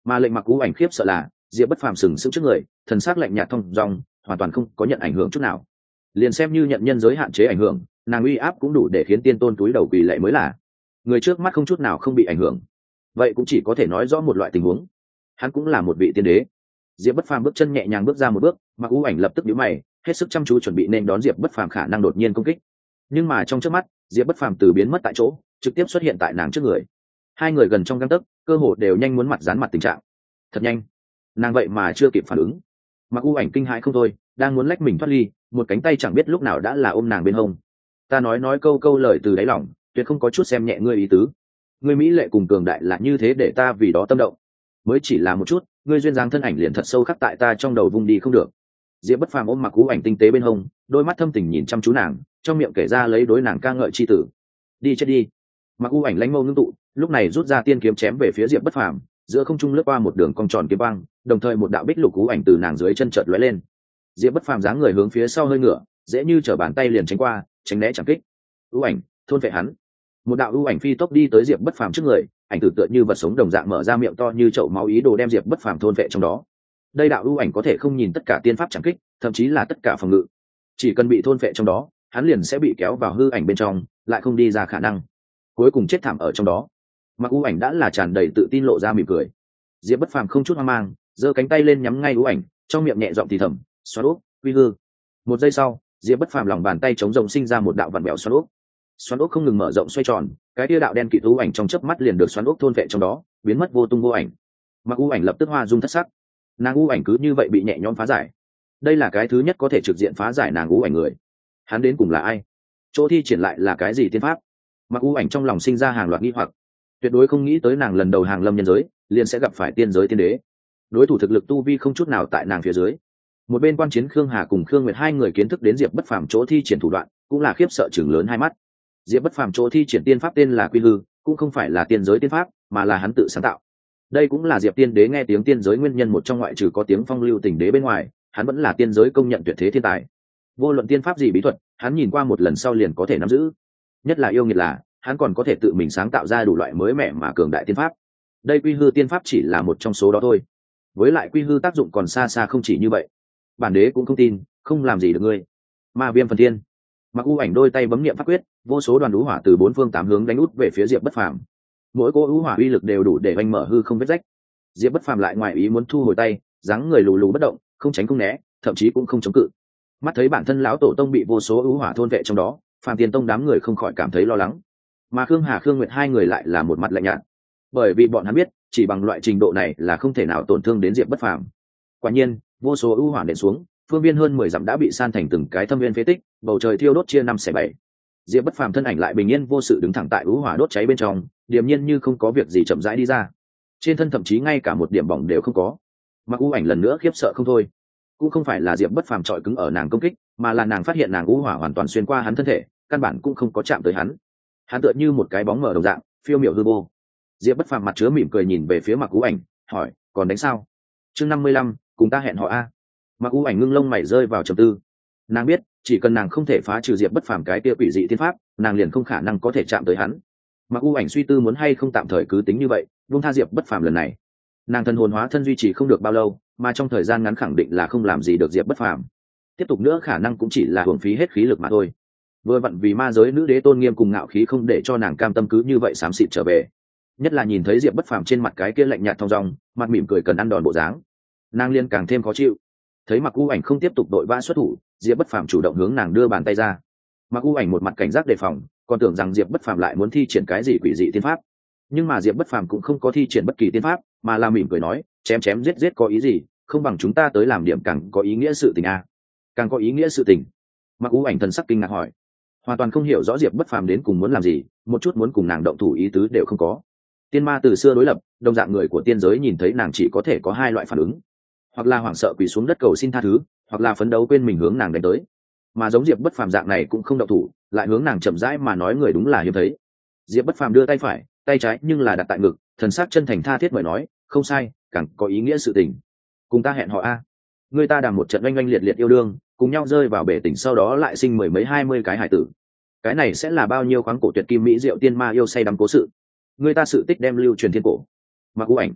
Mà lệnh mặc ưu ảnh khiếp sợ là diệp bất phàm sừng sững trước người, thần sắc lạnh nhạt thông dong, hoàn toàn không có nhận ảnh hưởng chút nào. Liền xem như nhận nhân giới hạn chế ảnh hưởng, nàng uy áp cũng đủ để khiến tiên tôn túi đầu quỳ lạy mới là. Người trước mắt không chút nào không bị ảnh hưởng, vậy cũng chỉ có thể nói rõ một loại tình huống, hắn cũng là một vị tiên đế. Diệp bất phàm bước chân nhẹ nhàng bước ra một bước, mặc ưu ảnh lập tức nhíu mày, hết sức chăm chú chuẩn bị nên đón diệp bất phàm khả năng đột nhiên công kích. Nhưng mà trong chớp mắt, diệp bất phàm từ biến mất tại chỗ trực tiếp xuất hiện tại nàng trước người. Hai người gần trong gang tấc, cơ hồ đều nhanh muốn mặt dán mặt tình trạng. Thật nhanh, nàng vậy mà chưa kịp phản ứng. Mặc ưu ảnh kinh hãi không thôi, đang muốn lách mình thoát ly, một cánh tay chẳng biết lúc nào đã là ôm nàng bên hông. Ta nói nói câu câu lời từ đáy lòng, tuyệt không có chút xem nhẹ ngươi ý tứ. Ngươi mỹ lệ cùng cường đại là như thế để ta vì đó tâm động. Mới chỉ là một chút, ngươi duyên dáng thân ảnh liền thật sâu khắc tại ta trong đầu vung đi không được. Diệp bất phàm ôm mặc ưu ảnh tinh tế bên hông, đôi mắt thâm tình nhìn chăm chú nàng, trong miệng kể ra lấy đối nàng ca ngợi chi tử. Đi chết đi. Mặc ưu ảnh lãnh mâu ngưng tụ, lúc này rút ra tiên kiếm chém về phía diệp bất phàm, giữa không trung lướt qua một đường cong tròn kiếm băng, đồng thời một đạo bích lục ưu ảnh từ nàng dưới chân chợt lóe lên. Diệp bất phàm dáng người hướng phía sau hơi ngửa, dễ như trở bàn tay liền tránh qua, tránh né chẳng kích. Ưu ảnh thôn vệ hắn. Một đạo ưu ảnh phi tốc đi tới diệp bất phàm trước người, ảnh tử tựa như vật sống đồng dạng mở ra miệng to như chậu máu ý đồ đem diệp bất phàm thôn vệ trong đó. Đây đạo ưu ảnh có thể không nhìn tất cả tiên pháp chẳng kích, thậm chí là tất cả phòng ngự, chỉ cần bị thôn vệ trong đó, hắn liền sẽ bị kéo vào hư ảnh bên trong, lại không đi ra khả năng, cuối cùng chết thảm ở trong đó. Mặc ưu ảnh đã là tràn đầy tự tin lộ ra mỉm cười. Diệp bất phàm không chút hoang mang, giơ cánh tay lên nhắm ngay ưu ảnh, trong miệng nhẹ giọng thì thầm, xoắn úp quy hư. Một giây sau, Diệp bất phàm lòng bàn tay chống rồng sinh ra một đạo vặn bèo xoắn úp. Xoắn úp không ngừng mở rộng xoay tròn, cái tia đạo đen kịt ưu ảnh trong chớp mắt liền được xoắn úp thôn vệ trong đó, biến mất vô tung vô ảnh. Mặc ưu ảnh lập tức hoa dung thất sắc, nàng ưu ảnh cứ như vậy bị nhẹ nhõm phá giải. Đây là cái thứ nhất có thể trực diện phá giải nàng ưu ảnh người. Hắn đến cùng là ai? Chỗ thi triển lại là cái gì tiên pháp? Mặc ưu ảnh trong lòng sinh ra hàng loạt nghi hoặc, tuyệt đối không nghĩ tới nàng lần đầu hàng lâm nhân giới liền sẽ gặp phải tiên giới tiên đế. Đối thủ thực lực tu vi không chút nào tại nàng phía dưới. Một bên quan chiến Khương Hà cùng Khương Nguyệt hai người kiến thức đến diệp bất phàm chỗ thi triển thủ đoạn, cũng là khiếp sợ chừng lớn hai mắt. Diệp bất phàm chỗ thi triển tiên pháp tên là quy hư, cũng không phải là tiên giới tiên pháp, mà là hắn tự sáng tạo. Đây cũng là diệp tiên đế nghe tiếng tiên giới nguyên nhân một trong, ngoại trừ có tiếng phong lưu tình đế bên ngoài, hắn vẫn là tiên giới công nhận tuyệt thế thiên tài. Vô luận tiên pháp gì bí thuật, hắn nhìn qua một lần sau liền có thể nắm giữ. Nhất là yêu nghiệt là hắn còn có thể tự mình sáng tạo ra đủ loại mới mẻ mà cường đại tiên pháp. Đây quy hư tiên pháp chỉ là một trong số đó thôi. Với lại quy hư tác dụng còn xa xa không chỉ như vậy. Bản đế cũng không tin, không làm gì được ngươi. Ma viêm phần thiên. Mặc ưu ảnh đôi tay bấm niệm pháp quyết, vô số đoàn lũ hỏa từ bốn phương tám hướng đánh út về phía diệp bất phàm. Mỗi cỗ lũ hỏa uy lực đều đủ để oanh mở hư không vết rách. Diệp bất phàm lại ngoài ý muốn thu hồi tay, dáng người lù lù bất động, không tránh không né, thậm chí cũng không chống cự. Mắt thấy bản thân lão tổ tông bị vô số lũ hỏa thôn vệ trong đó, Phàm Tiền Tông đám người không khỏi cảm thấy lo lắng. Mà Khương Hà Khương Nguyệt hai người lại là một mặt lạnh nhạt, bởi vì bọn hắn biết chỉ bằng loại trình độ này là không thể nào tổn thương đến diệp bất phàm. Quả nhiên, vô số ưu hỏa nện xuống, phương viên hơn mười dặm đã bị san thành từng cái thâm viên phế tích, bầu trời thiêu đốt chia năm xẻ bảy. Diệp bất phàm thân ảnh lại bình yên vô sự đứng thẳng tại ưu hỏa đốt cháy bên trong, điềm nhiên như không có việc gì chậm rãi đi ra. Trên thân thậm chí ngay cả một điểm bỏng đều không có. Mặc ưu ảnh lần nữa khiếp sợ không thôi. Cũng không phải là diệp bất phàm trọi cứng ở nàng công kích, mà là nàng phát hiện nàng ưu hỏa hoàn toàn xuyên qua hắn thân thể, căn bản cũng không có chạm tới hắn. Hắn tựa như một cái bóng mờ đồng dạng, phiêu miểu hư vô. Diệp bất phàm mặt chứa mỉm cười nhìn về phía Mặc ưu ảnh, hỏi, còn đánh sao? Chương năm mươi lăm, cùng ta hẹn hò a. Mặc ưu ảnh ngưng lông mày rơi vào trầm tư. Nàng biết, chỉ cần nàng không thể phá trừ diệp bất phàm cái kia quỷ dị thiên pháp, nàng liền không khả năng có thể chạm tới hắn. Mặc ưu ảnh suy tư muốn hay không tạm thời cứ tính như vậy, buông tha diệp bất phàm lần này. Nàng thần hồn hóa thân duy trì không được bao lâu, mà trong thời gian ngắn khẳng định là không làm gì được diệp bất phàm. Tiếp tục nữa khả năng cũng chỉ là hưởng phí hết khí lực mà thôi. Vừa vặn vì ma giới nữ đế tôn nghiêm cùng ngạo khí không để cho nàng cam tâm cứ như vậy xám xịt trở về. Nhất là nhìn thấy diệp bất phàm trên mặt cái kia lạnh nhạt thong dong, mặt mỉm cười cần ăn đòn bộ dáng, nàng liên càng thêm khó chịu. Thấy Mặc ưu ảnh không tiếp tục đội vã xuất thủ, diệp bất phàm chủ động hướng nàng đưa bàn tay ra. Mặc ưu ảnh một mặt cảnh giác đề phòng, còn tưởng rằng diệp bất phàm lại muốn thi triển cái gì quỷ dị tiên pháp. Nhưng mà diệp bất phàm cũng không có thi triển bất kỳ tiên pháp, mà là mỉm cười nói, chém chém giết giết có ý gì, không bằng chúng ta tới làm điểm càng có ý nghĩa sự tình a. Càng có ý nghĩa sự tình. Mặc ưu ảnh thần sắc kinh ngạc hỏi, hoàn toàn không hiểu rõ diệp bất phàm đến cùng muốn làm gì, một chút muốn cùng nàng động thủ ý tứ đều không có. Tiên ma từ xưa đối lập, đồng dạng người của tiên giới nhìn thấy nàng chỉ có thể có hai loại phản ứng, hoặc là hoảng sợ quỳ xuống đất cầu xin tha thứ, hoặc là phấn đấu quên mình hướng nàng đánh tới. Mà giống diệp bất phàm dạng này cũng không động thủ, lại hướng nàng chậm rãi mà nói người đúng là hiếm thấy. Diệp bất phàm đưa tay phải, tay trái nhưng là đặt tại ngực, thần sắc chân thành tha thiết mời nói, không sai, càng có ý nghĩa sự tình. Cùng ta hẹn hò a. Người ta đàm một trận oanh oanh liệt liệt yêu đương, cùng nhau rơi vào bể tình, sau đó lại sinh mười mấy hai mươi cái hải tử. Cái này sẽ là bao nhiêu khoáng cổ tuyệt kim mỹ diệu tiên ma yêu say đắm cố sự. Người ta sự tích đem lưu truyền thiên cổ. Mặc ưu ảnh,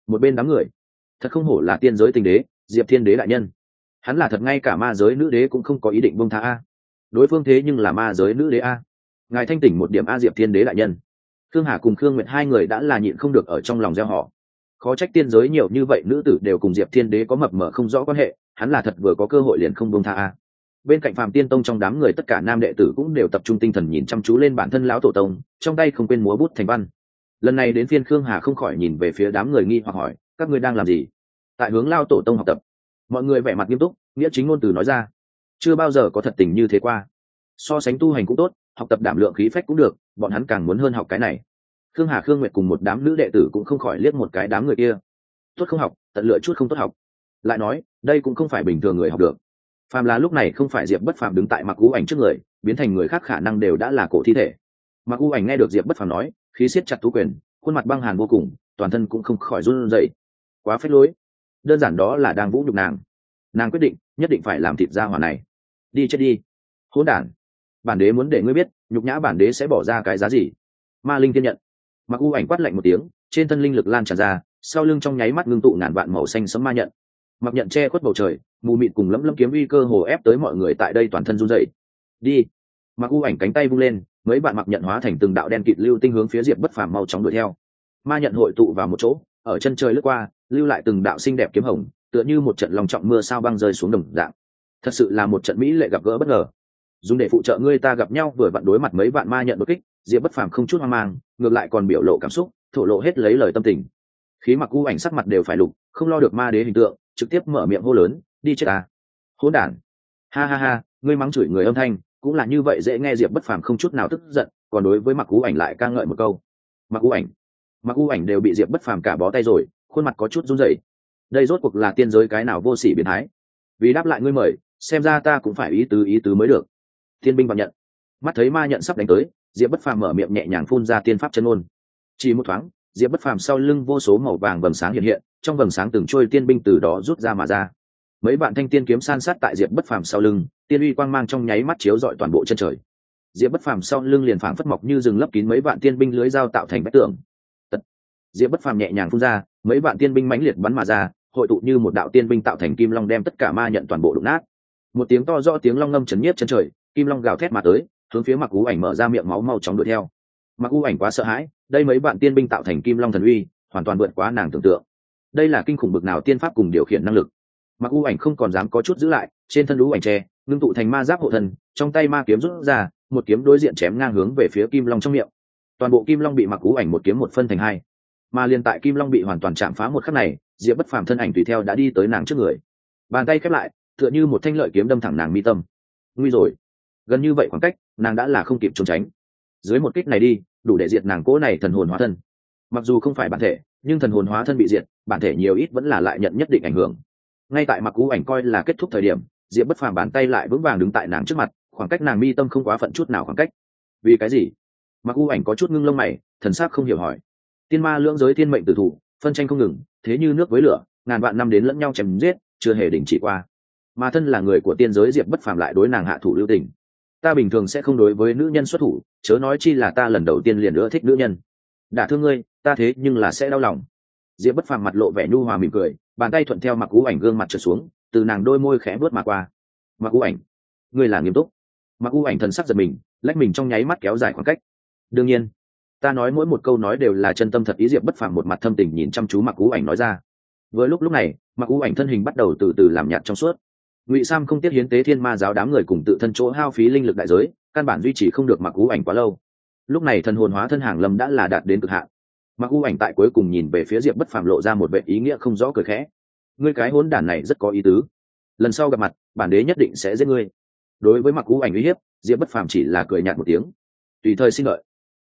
một bên đám người, thật không hổ là tiên giới tình đế Diệp Thiên Đế đại nhân, hắn là thật ngay cả ma giới nữ đế cũng không có ý định buông tha a. Đối phương thế nhưng là ma giới nữ đế a, ngài thanh tỉnh một điểm a Diệp Thiên Đế đại nhân. Khương Hà cùng Khương Nguyệt hai người đã là nhịn không được ở trong lòng gieo họ. Khó trách tiên giới nhiều như vậy nữ tử đều cùng Diệp Thiên Đế có mập mờ không rõ quan hệ, hắn là thật vừa có cơ hội liền không buông tha a. Bên cạnh Phạm Tiên Tông trong đám người tất cả nam đệ tử cũng đều tập trung tinh thần nhìn chăm chú lên bản thân lão tổ tông, trong tay không quên múa bút thành văn. Lần này đến phiên Khương Hà không khỏi nhìn về phía đám người nghi hoặc hỏi, các ngươi đang làm gì? Tại hướng lao tổ tông học tập. Mọi người vẻ mặt nghiêm túc, nghĩa chính ngôn từ nói ra, chưa bao giờ có thật tình như thế qua. So sánh tu hành cũng tốt, học tập đảm lượng khí phách cũng được, bọn hắn càng muốn hơn học cái này. Khương Hà Khương Nguyệt cùng một đám nữ đệ tử cũng không khỏi liếc một cái đám người kia. Tốt không học, tận lựa chút không tốt học. Lại nói, đây cũng không phải bình thường người học được. Phàm là lúc này không phải Diệp Bất Phàm đứng tại Mặc U Ảnh trước người, biến thành người khác khả năng đều đã là cổ thi thể. Mặc U Ảnh nghe được Diệp Bất Phàm nói, khí siết chặt tú quyền, khuôn mặt băng hàn vô cùng, toàn thân cũng không khỏi run rẩy. Quá phế lối, đơn giản đó là đang vũ nhục nàng. Nàng quyết định, nhất định phải làm thịt gia hỏa này. Đi chết đi, hỗn đản. Bản đế muốn để ngươi biết, nhục nhã bản đế sẽ bỏ ra cái giá gì. Ma linh thiên nhận. Mặc U Ảnh quát lạnh một tiếng, trên thân linh lực lan tràn ra, sau lưng trong nháy mắt ngưng tụ ngàn vạn màu xanh sẫm ma nhận. Mặc nhận che khuất bầu trời, mù mịt cùng lấm lấm kiếm uy cơ hồ ép tới mọi người tại đây toàn thân run rẩy. Đi. Mặc U Ảnh cánh tay vung lên, mấy bạn mặc nhận hóa thành từng đạo đen kịt lưu tinh hướng phía Diệp Bất Phàm mau chóng đuổi theo. Ma nhận hội tụ vào một chỗ, ở chân trời lướt qua, lưu lại từng đạo xinh đẹp kiếm hồng, tựa như một trận lòng trọng mưa sao băng rơi xuống đồng dạng. Thật sự là một trận mỹ lệ gặp gỡ bất ngờ. Dùng để phụ trợ ngươi ta gặp nhau vừa vặn đối mặt mấy vạn ma nhận đột kích, Diệp Bất Phàm không chút hoang mang, ngược lại còn biểu lộ cảm xúc, thổ lộ hết lấy lời tâm tình. Khí Mặc U Ảnh sắc mặt đều phải lục, không lo được ma đế hình tượng, trực tiếp mở miệng hô lớn, đi chết ta, hỗn đản. Ha ha ha, ngươi mắng chửi người âm thanh cũng là như vậy dễ nghe. Diệp Bất Phàm không chút nào tức giận, còn đối với Mặc U Ảnh lại ca ngợi một câu. Mặc U Ảnh, Mặc U Ảnh đều bị Diệp Bất Phàm cả bó tay rồi, khuôn mặt có chút run rẩy. Đây rốt cuộc là tiên giới cái nào vô sỉ biến thái? Vì đáp lại ngươi mời, xem ra ta cũng phải ý tứ ý tứ mới được. Thiên binh vào nhận. Mắt thấy ma nhận sắp đánh tới, Diệp Bất Phàm mở miệng nhẹ nhàng phun ra tiên pháp chân ngôn. Chỉ một thoáng, Diệp Bất Phàm sau lưng vô số màu vàng vầng sáng hiện hiện, trong vầng sáng từng trôi tiên binh từ đó rút ra mà ra. Mấy bạn thanh tiên kiếm san sát tại Diệp Bất Phàm sau lưng, tiên uy quang mang trong nháy mắt chiếu rọi toàn bộ chân trời. Diệp Bất Phàm sau lưng liền phảng phất mọc như rừng lấp kín mấy vạn tiên binh lưới dao tạo thành vách tường. Tật. Diệp Bất Phàm nhẹ nhàng phun ra, mấy vạn tiên binh mãnh liệt bắn mà ra, hội tụ như một đạo tiên binh tạo thành kim long đem tất cả ma nhận toàn bộ đụng nát. Một tiếng to rõ tiếng long ngâm chấn nhiếp chân trời, kim long gào thét mà tới, hướng phía Mặc U Ảnh mở ra miệng máu mau chóng đuổi theo. Mặc U Ảnh quá sợ hãi, đây mấy vạn tiên binh tạo thành kim long thần uy, hoàn toàn vượt quá nàng tưởng tượng. Đây là kinh khủng bực nào tiên pháp cùng điều khiển năng lực. Mặc U Ảnh không còn dám có chút giữ lại, trên thân lũ ảnh tre ngưng tụ thành ma giáp hộ thân, trong tay ma kiếm rút ra, một kiếm đối diện chém ngang hướng về phía kim long trong miệng. Toàn bộ kim long bị Mặc U Ảnh một kiếm một phân thành hai. Mà liên tại kim long bị hoàn toàn chạm phá một khắc này, Diệp Bất Phàm thân ảnh tùy theo đã đi tới nàng trước người, bàn tay khép lại, tựa như một thanh lợi kiếm đâm thẳng nàng mi tâm. Nguy rồi, gần như vậy khoảng cách, nàng đã là không kịp trốn tránh. Dưới một kích này đi, đủ để diệt nàng cỗ này thần hồn hóa thân. Mặc dù không phải bản thể, nhưng thần hồn hóa thân bị diệt, bản thể nhiều ít vẫn là lại nhận nhất định ảnh hưởng. Ngay tại Mặc U Ảnh coi là kết thúc thời điểm, Diệp Bất Phàm bàn tay lại vững vàng đứng tại nàng trước mặt, khoảng cách nàng mi tâm không quá phận chút nào khoảng cách. Vì cái gì? Mặc U Ảnh có chút ngưng lông mày, thần sắc không hiểu hỏi. Tiên ma lưỡng giới thiên mệnh tử thủ, phân tranh không ngừng, thế như nước với lửa, ngàn vạn năm đến lẫn nhau chém giết, chưa hề đình chỉ qua. Mà thân là người của tiên giới Diệp Bất Phàm lại đối nàng hạ thủ lưu tình. Ta bình thường sẽ không đối với nữ nhân xuất thủ, chớ nói chi là ta lần đầu tiên liền ưa thích nữ nhân. Đả thương ngươi, ta thế nhưng là sẽ đau lòng. Diệp Bất Phàm mặt lộ vẻ nhu hòa mỉm cười, bàn tay thuận theo Mặc U Ảnh gương mặt trượt xuống, từ nàng đôi môi khẽ bước mà qua. Mặc U Ảnh, ngươi là nghiêm túc? Mặc U Ảnh thần sắc giật mình, lách mình trong nháy mắt kéo dài khoảng cách. Đương nhiên, ta nói mỗi một câu nói đều là chân tâm thật ý. Diệp Bất Phàm một mặt thâm tình nhìn chăm chú Mặc U Ảnh nói ra. Vừa lúc lúc này, Mặc U Ảnh thân hình bắt đầu từ từ làm nhạt trong suốt. Ngụy Sam không tiếc hiến tế thiên ma giáo đám người cùng tự thân chỗ hao phí linh lực đại giới, căn bản duy trì không được Mặc U Ảnh quá lâu. Lúc này thần hồn hóa thân hàng lâm đã là đạt đến cực hạn. Mặc U Ảnh tại cuối cùng nhìn về phía Diệp Bất Phàm lộ ra một vẻ ý nghĩa không rõ cười khẽ. Ngươi cái hỗn đản này rất có ý tứ. Lần sau gặp mặt, bản đế nhất định sẽ giết ngươi. Đối với Mặc U Ảnh uy hiếp, Diệp Bất Phàm chỉ là cười nhạt một tiếng. Tùy thời xin lợi.